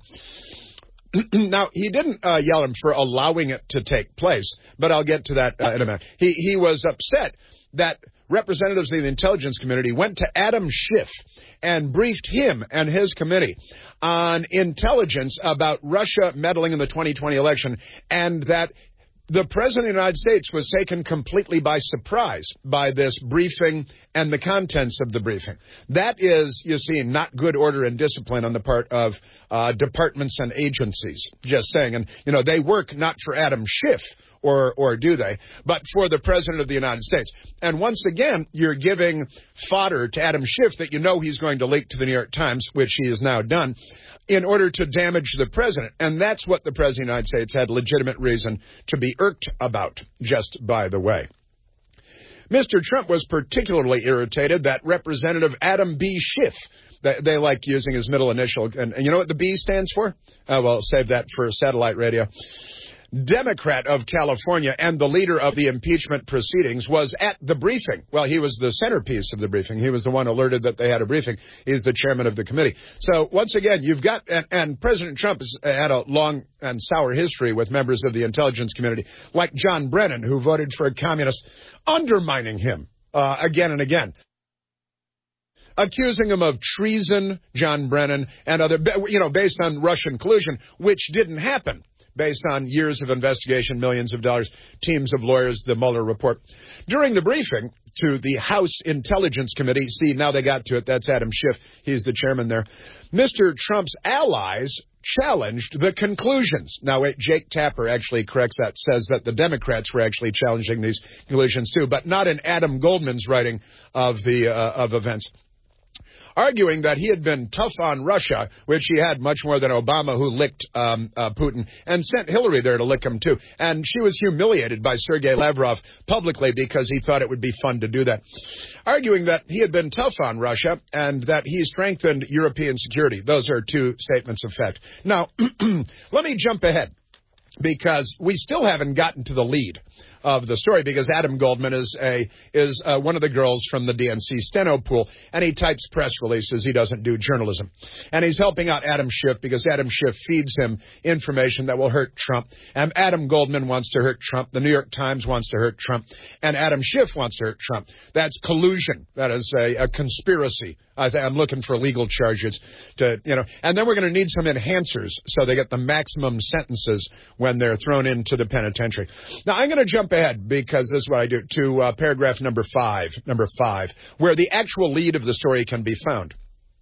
Now, he didn't uh, yell at him for allowing it to take place, but I'll get to that uh, in a minute. He, he was upset that representatives of the intelligence community went to Adam Schiff and briefed him and his committee on intelligence about Russia meddling in the twenty twenty election, and that the President of the United States was taken completely by surprise by this briefing and the contents of the briefing. That is, you see, not good order and discipline on the part of uh, departments and agencies, just saying. And, you know, they work not for Adam Schiff, Or, or do they, but for the President of the United States. And once again, you're giving fodder to Adam Schiff that you know he's going to leak to the New York Times, which he has now done, in order to damage the President. And that's what the President of the United States had legitimate reason to be irked about, just by the way. Mister Trump was particularly irritated that Representative Adam B. Schiff, they, they like using his middle initial, and, and you know what the B stands for? Uh, well, save that for satellite radio. Democrat of California and the leader of the impeachment proceedings, was at the briefing. Well, he was the centerpiece of the briefing. He was the one alerted that they had a briefing. He's the chairman of the committee. So once again, you've got, and, and President Trump has had a long and sour history with members of the intelligence community, like John Brennan, who voted for a communist, undermining him uh, again and again. Accusing him of treason, John Brennan, and other, you know, based on Russian collusion, which didn't happen. Based on years of investigation, millions of dollars, teams of lawyers, the Mueller report. During the briefing to the House Intelligence Committee, see, now they got to it, that's Adam Schiff, he's the chairman there, Mister Trump's allies challenged the conclusions. Now, wait, Jake Tapper actually corrects that, says that the Democrats were actually challenging these conclusions too, but not in Adam Goldman's writing of the uh, of events. Arguing that he had been tough on Russia, which he had much more than Obama, who licked um, uh, Putin, and sent Hillary there to lick him, too. And she was humiliated by Sergei Lavrov publicly because he thought it would be fun to do that. Arguing that he had been tough on Russia and that he strengthened European security. Those are two statements of fact. Now, let me jump ahead, because we still haven't gotten to the lead of the story, because Adam Goldman is a is uh, one of the girls from the D N C steno pool, and he types press releases. He doesn't do journalism. And he's helping out Adam Schiff because Adam Schiff feeds him information that will hurt Trump. And Adam Goldman wants to hurt Trump. The New York Times wants to hurt Trump. And Adam Schiff wants to hurt Trump. That's collusion. That is a, a conspiracy. I th- I'm looking for legal charges to, you know, and then we're going to need some enhancers so they get the maximum sentences when they're thrown into the penitentiary. Now, I'm going to jump ahead, because this is what I do, to uh, paragraph number five, number five, where the actual lead of the story can be found.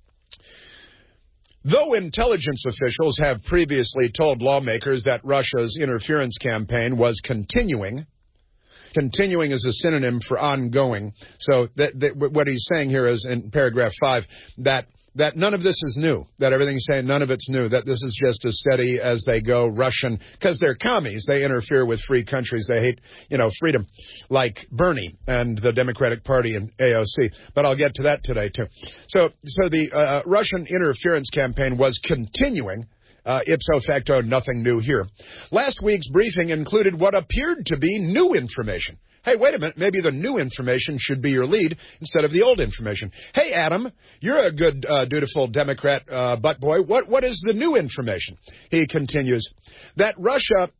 Though intelligence officials have previously told lawmakers that Russia's interference campaign was continuing, continuing is a synonym for ongoing. So that, that, what he's saying here is in paragraph five that that none of this is new, that everything's saying none of it's new, that this is just as steady as they go Russian, because they're commies. They interfere with free countries. They hate, you know, freedom, like Bernie and the Democratic Party and A O C. But I'll get to that today, too. So, so the uh, Russian interference campaign was continuing. Uh, ipso facto, nothing new here. Last week's briefing included what appeared to be new information. Hey, wait a minute, maybe the new information should be your lead instead of the old information. Hey, Adam, you're a good, uh, dutiful Democrat uh, butt boy. What, what is the new information? He continues, that Russia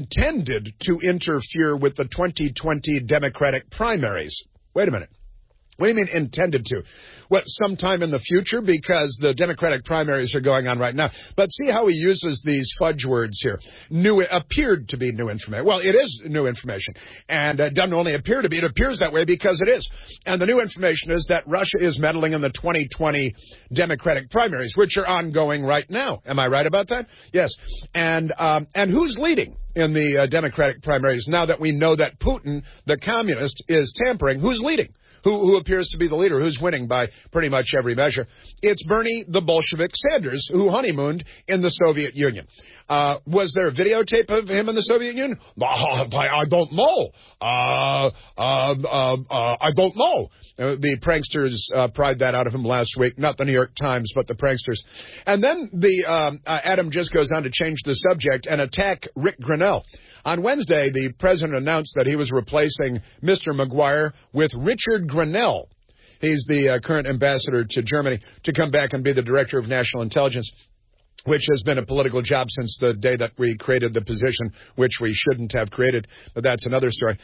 intended to interfere with the twenty twenty Democratic primaries. Wait a minute. What do you mean intended to? What, sometime in the future? Because the Democratic primaries are going on right now. But see how he uses these fudge words here. New, appeared to be new information. Well, it is new information. And it doesn't only appear to be, it appears that way because it is. And the new information is that Russia is meddling in the twenty twenty Democratic primaries, which are ongoing right now. Am I right about that? Yes. And, um, and who's leading in the uh, Democratic primaries now that we know that Putin, the communist, is tampering? Who's leading? Who, who appears to be the leader, who's winning by pretty much every measure? It's Bernie the Bolshevik Sanders, who honeymooned in the Soviet Union. Uh, was there a videotape of him in the Soviet Union? Uh, I, I don't know. Uh, uh, uh, uh, I don't know. Uh, the pranksters uh, pried that out of him last week. Not the New York Times, but the pranksters. And then the um, uh, Adam just goes on to change the subject and attack Rick Grenell. On Wednesday, the president announced that he was replacing Mister McGuire with Richard Grenell. He's the uh, current ambassador to Germany to come back and be the director of national intelligence, which has been a political job since the day that we created the position, which we shouldn't have created. But that's another story.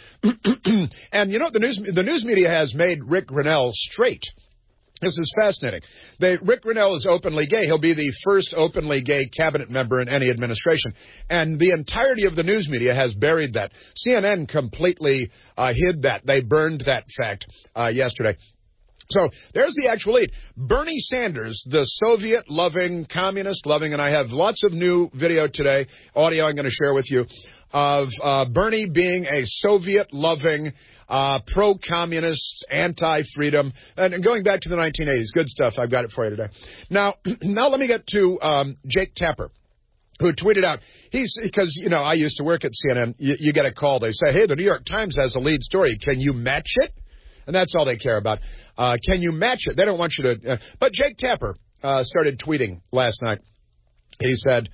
And, you know, the news, the news media has made Rick Grenell straight. This is fascinating. They, Rick Grenell is openly gay. He'll be the first openly gay cabinet member in any administration. And the entirety of the news media has buried that. C N N completely uh, hid that. They burned that fact uh, yesterday. So there's the actual lead. Bernie Sanders, the Soviet-loving, communist-loving, and I have lots of new video today, audio I'm going to share with you, of uh, Bernie being a Soviet-loving, uh, pro-communist, anti-freedom, and going back to the nineteen eighties. Good stuff. I've got it for you today. Now, now let me get to um, Jake Tapper, who tweeted out, he's, because, you know, I used to work at C N N. You, you get a call. They say, hey, the New York Times has a lead story. Can you match it? And that's all they care about. Uh, can you match it? They don't want you to. Uh, but Jake Tapper uh, started tweeting last night. He said,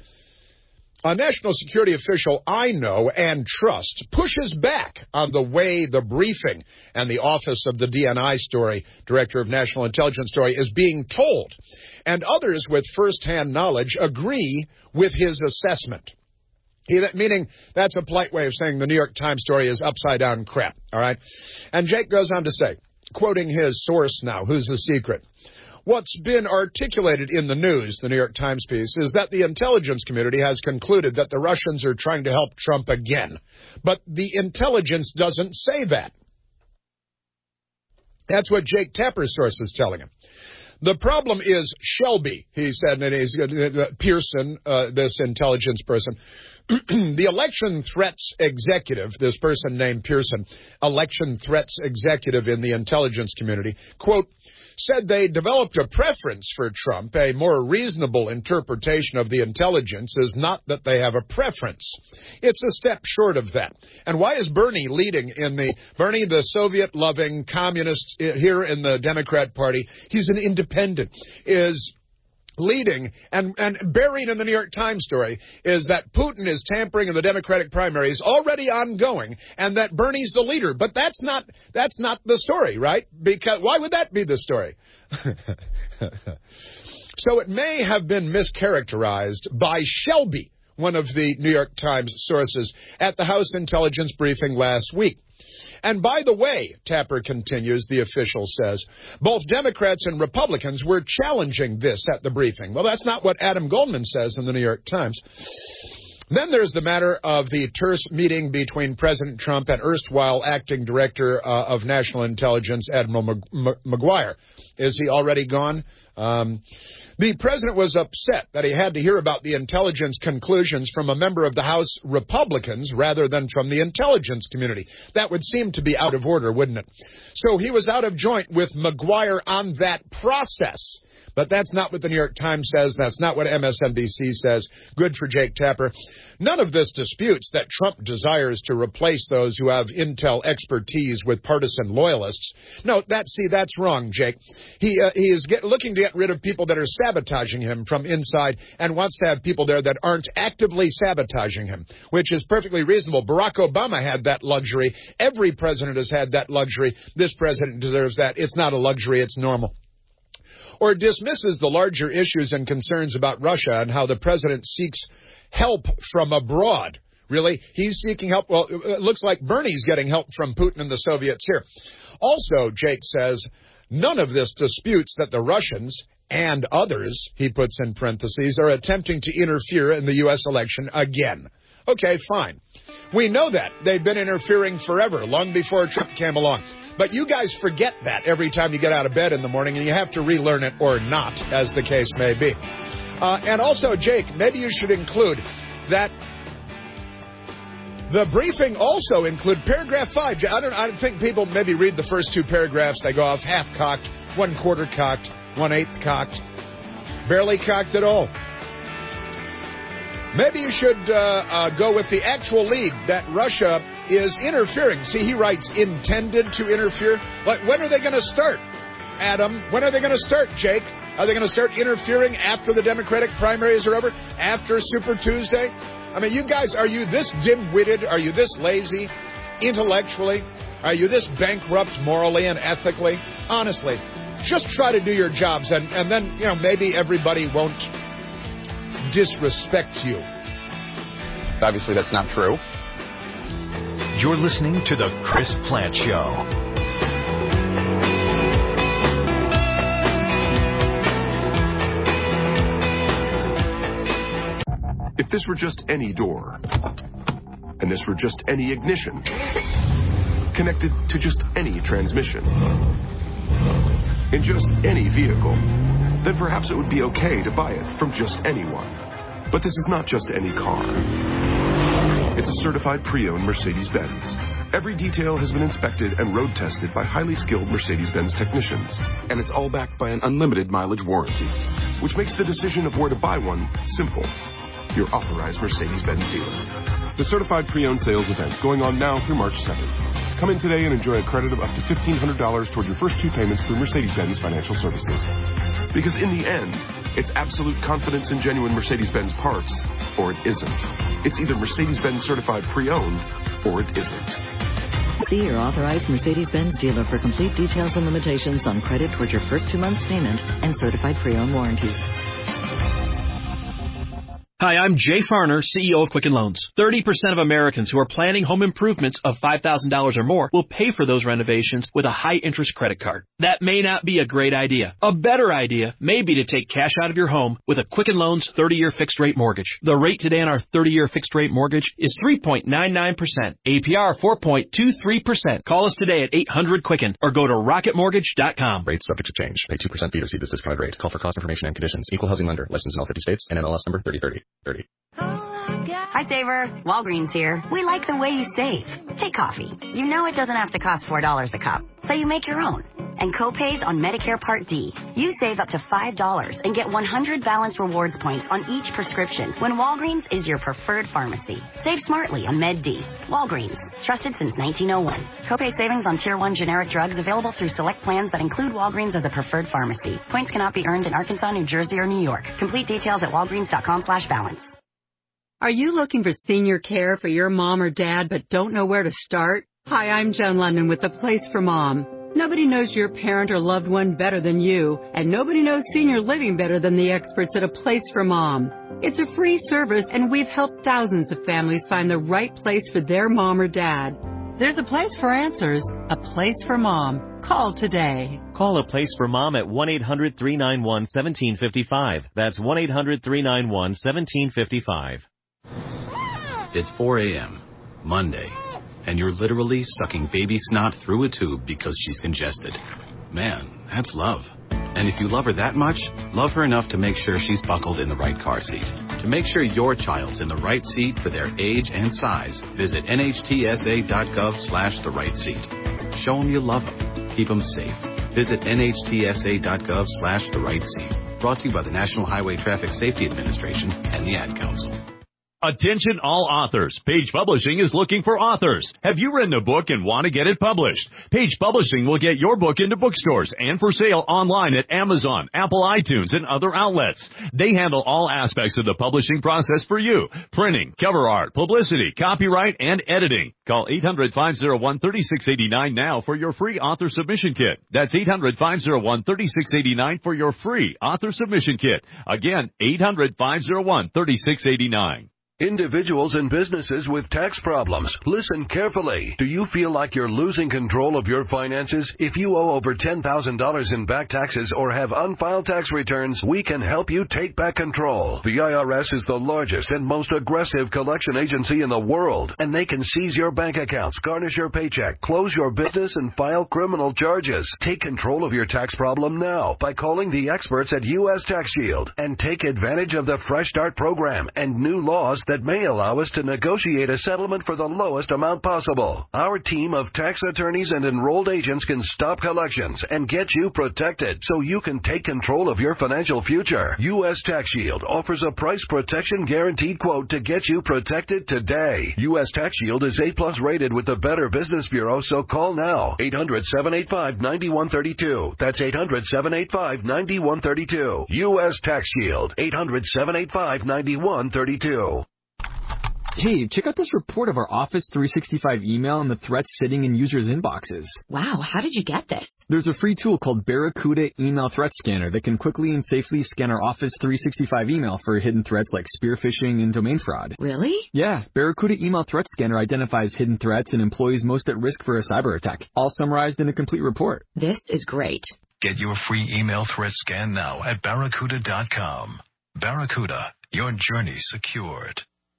a national security official I know and trust pushes back on the way the briefing and the office of the D N I story, Director of National Intelligence story, is being told. And others with firsthand knowledge agree with his assessment. He, that, meaning that's a polite way of saying the New York Times story is upside down crap, all right? And Jake goes on to say, quoting his source now, who's the secret, what's been articulated in the news, the New York Times piece, is that the intelligence community has concluded that the Russians are trying to help Trump again. But the intelligence doesn't say that. That's what Jake Tapper's source is telling him. The problem is Shelby, he said, and he's uh, Pearson, uh, this intelligence person. The election threats executive, this person named Pearson, election threats executive in the intelligence community, quote, said they developed a preference for Trump. A more reasonable interpretation of the intelligence is not that they have a preference. It's a step short of that. And why is Bernie leading in the, Bernie, the Soviet-loving communist here in the Democrat Party, he's an independent, is leading, and, and buried in the New York Times story, is that Putin is tampering in the Democratic primaries, already ongoing, and that Bernie's the leader. But that's not that's not the story, right? Because why would that be the story? So it may have been mischaracterized by Shelby, one of the New York Times sources, at the House Intelligence briefing last week. And by the way, Tapper continues, the official says, both Democrats and Republicans were challenging this at the briefing. Well, that's not what Adam Goldman says in the New York Times. Then there's the matter of the terse meeting between President Trump and erstwhile acting director uh, of National Intelligence, Admiral McGuire. Is he already gone? Um, the president was upset that he had to hear about the intelligence conclusions from a member of the House Republicans rather than from the intelligence community. That would seem to be out of order, wouldn't it? So he was out of joint with McGuire on that process. But that's not what the New York Times says. That's not what M S N B C says. Good for Jake Tapper. None of this disputes that Trump desires to replace those who have intel expertise with partisan loyalists. No, that see, that's wrong, Jake. He uh, he is get, looking to get rid of people that are sabotaging him from inside and wants to have people there that aren't actively sabotaging him, which is perfectly reasonable. Barack Obama had that luxury. Every president has had that luxury. This president deserves that. It's not a luxury. It's normal. Or dismisses the larger issues and concerns about Russia and how the president seeks help from abroad Really? He's seeking help? Well, it looks like Bernie's getting help from Putin and the Soviets here. Also, Jake says, none of this disputes that the Russians and others, he puts in parentheses, are attempting to interfere in the U S election again. Okay, fine. We know that. They've been interfering forever, long before Trump came along. But you guys forget that every time you get out of bed in the morning, and you have to relearn it or not, as the case may be. Uh, and also, Jake, maybe you should include that the briefing also include paragraph five. I don't, I don't think people maybe read the first two paragraphs. They go off half-cocked, one-quarter cocked, one-eighth cocked, barely cocked at all. Maybe you should uh, uh, go with the actual lead that Russia is interfering. See, he writes intended to interfere. Like, when are they going to start, Adam? When are they going to start, Jake? Are they going to start interfering after the Democratic primaries are over? After Super Tuesday? I mean, you guys, are you this dim-witted? Are you this lazy intellectually? Are you this bankrupt morally and ethically? Honestly, just try to do your jobs, and, and then, you know, maybe everybody won't disrespect you. Obviously, that's not true. You're listening to The Chris Plante Show. If this were just any door, and this were just any ignition, connected to just any transmission, in just any vehicle, then perhaps it would be okay to buy it from just anyone. But this is not just any car. It's a certified pre-owned Mercedes-Benz. Every detail has been inspected and road tested by highly skilled Mercedes-Benz technicians. And it's all backed by an unlimited mileage warranty, which makes the decision of where to buy one simple. Your authorized Mercedes-Benz dealer. The certified pre-owned sales event going on now through March second. Come in today and enjoy a credit of up to fifteen hundred dollars towards your first two payments through Mercedes-Benz Financial Services. Because in the end, it's absolute confidence in genuine Mercedes-Benz parts, or it isn't. It's either Mercedes-Benz certified pre-owned, or it isn't. See your authorized Mercedes-Benz dealer for complete details and limitations on credit towards your first two months' payment and certified pre-owned warranties. Hi, I'm Jay Farner, C E O of Quicken Loans. thirty percent of Americans who are planning home improvements of five thousand dollars or more will pay for those renovations with a high-interest credit card. That may not be a great idea. A better idea may be to take cash out of your home with a Quicken Loans thirty-year fixed-rate mortgage. The rate today on our thirty-year fixed-rate mortgage is three point nine nine percent. A P R four point two three percent. Call us today at eight hundred Quicken or go to rocket mortgage dot com. Rates subject to change. Pay two percent fee to receive this discounted rate. Call for cost information and conditions. Equal housing lender. Licensed in all fifty states. And N M L S number thirty thirty. thirty. Hi, Saver. Walgreens here. We like the way you save. Take coffee. You know it doesn't have to cost four dollars a cup, so you make your own. And copays on Medicare Part D. You save up to five dollars and get one hundred balance rewards points on each prescription when Walgreens is your preferred pharmacy. Save smartly on Med D. Walgreens. Trusted since nineteen oh one. Copay savings on Tier one generic drugs available through select plans that include Walgreens as a preferred pharmacy. Points cannot be earned in Arkansas, New Jersey, or New York. Complete details at walgreens dot com slash balance. Are you looking for senior care for your mom or dad but don't know where to start? Hi, I'm Jen London with The Place for Mom. Nobody knows your parent or loved one better than you, and nobody knows senior living better than the experts at A Place for Mom. It's a free service, and we've helped thousands of families find the right place for their mom or dad. There's a place for answers, A Place for Mom. Call today. Call A Place for Mom at one eight hundred three nine one one seven five five. That's one eight hundred three nine one one seven five five. It's four a.m., Monday, and you're literally sucking baby snot through a tube because she's congested. Man, that's love. And if you love her that much, love her enough to make sure she's buckled in the right car seat. To make sure your child's in the right seat for their age and size, visit N H T S A dot gov slash the right seat. Show them you love them. Keep them safe. Visit N H T S A dot gov slash the right seat. Brought to you by the National Highway Traffic Safety Administration and the Ad Council. Attention all authors. Page Publishing is looking for authors. Have you written a book and want to get it published? Page Publishing will get your book into bookstores and for sale online at Amazon, Apple iTunes, and other outlets. They handle all aspects of the publishing process for you. Printing, cover art, publicity, copyright, and editing. Call eight hundred five oh one three six eight nine now for your free author submission kit. That's eight hundred five oh one three six eight nine for your free author submission kit. Again, eight hundred five oh one three six eight nine. Individuals and businesses with tax problems, listen carefully. Do you feel like you're losing control of your finances? If you owe over ten thousand dollars in back taxes or have unfiled tax returns, we can help you take back control. The I R S is the largest and most aggressive collection agency in the world, and they can seize your bank accounts, garnish your paycheck, close your business, and file criminal charges. Take control of your tax problem now by calling the experts at U S Tax Shield and take advantage of the Fresh Start program and new laws that may allow us to negotiate a settlement for the lowest amount possible. Our team of tax attorneys and enrolled agents can stop collections and get you protected so you can take control of your financial future. U S Tax Shield offers a price protection guaranteed quote to get you protected today. U S Tax Shield is A plus rated with the Better Business Bureau, so call now. eight hundred, seven eight five, nine one three two. That's eight hundred, seven eight five, nine one three two. U S Tax Shield. eight hundred, seven eight five, nine one three two. Hey, check out this report of our Office three sixty-five email and the threats sitting in users' inboxes. Wow, how did you get this? There's a free tool called Barracuda Email Threat Scanner that can quickly and safely scan our Office three sixty-five email for hidden threats like spear phishing and domain fraud. Really? Yeah, Barracuda Email Threat Scanner identifies hidden threats and employees most at risk for a cyber attack, all summarized in a complete report. This is great. Get your free email threat scan now at barracuda dot com. Barracuda, your journey secured.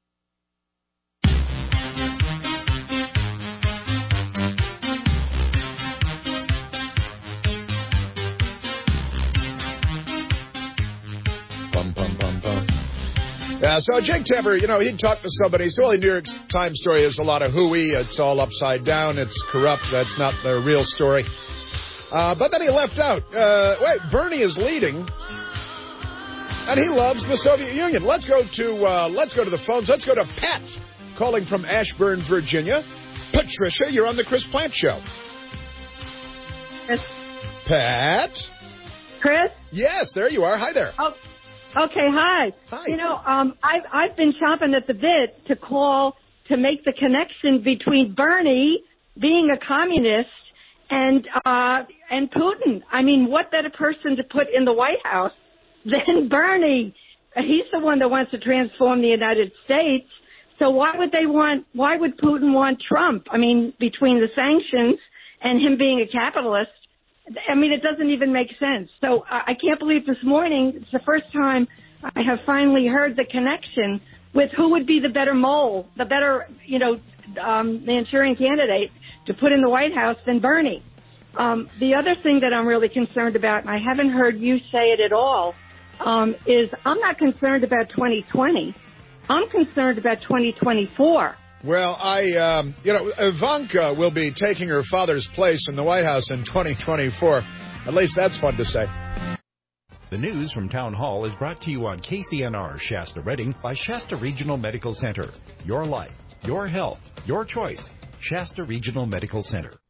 Bum, bum, bum, bum. Yeah, so Jake Tapper, you know, he'd talk to somebody. So, well, the New York Times story is a lot of hooey. It's all upside down. It's corrupt. That's not the real story. Uh, but then he left out. Uh, wait, Bernie is leading, and he loves the Soviet Union. Let's go to uh, let's go to the phones. Let's go to Pat, calling from Ashburn, Virginia. Patricia, you're on the Chris Plant Show. Chris. Pat. Chris. Yes, there you are. Hi there. Oh. Okay, hi. Hi. You know, um, I've, I've been chomping at the bit to call to make the connection between Bernie being a communist and uh, and Putin. I mean, what better person to put in the White House than Bernie? He's the one that wants to transform the United States. So why would they want, why would Putin want Trump? I mean, between the sanctions and him being a capitalist, I mean, it doesn't even make sense. So uh, I can't believe this morning, it's the first time I have finally heard the connection with who would be the better mole, the better, you know, um, Manchurian candidate to put in the White House than Bernie. Um, the other thing that I'm really concerned about, and I haven't heard you say it at all, um, is I'm not concerned about twenty twenty. I'm concerned about twenty twenty-four. Well, I, um, you know, Ivanka will be taking her father's place in the White House in twenty twenty-four. At least that's fun to say. The news from Town Hall is brought to you on K C N R Shasta Redding by Shasta Regional Medical Center. Your life, your health, your choice. Shasta Regional Medical Center.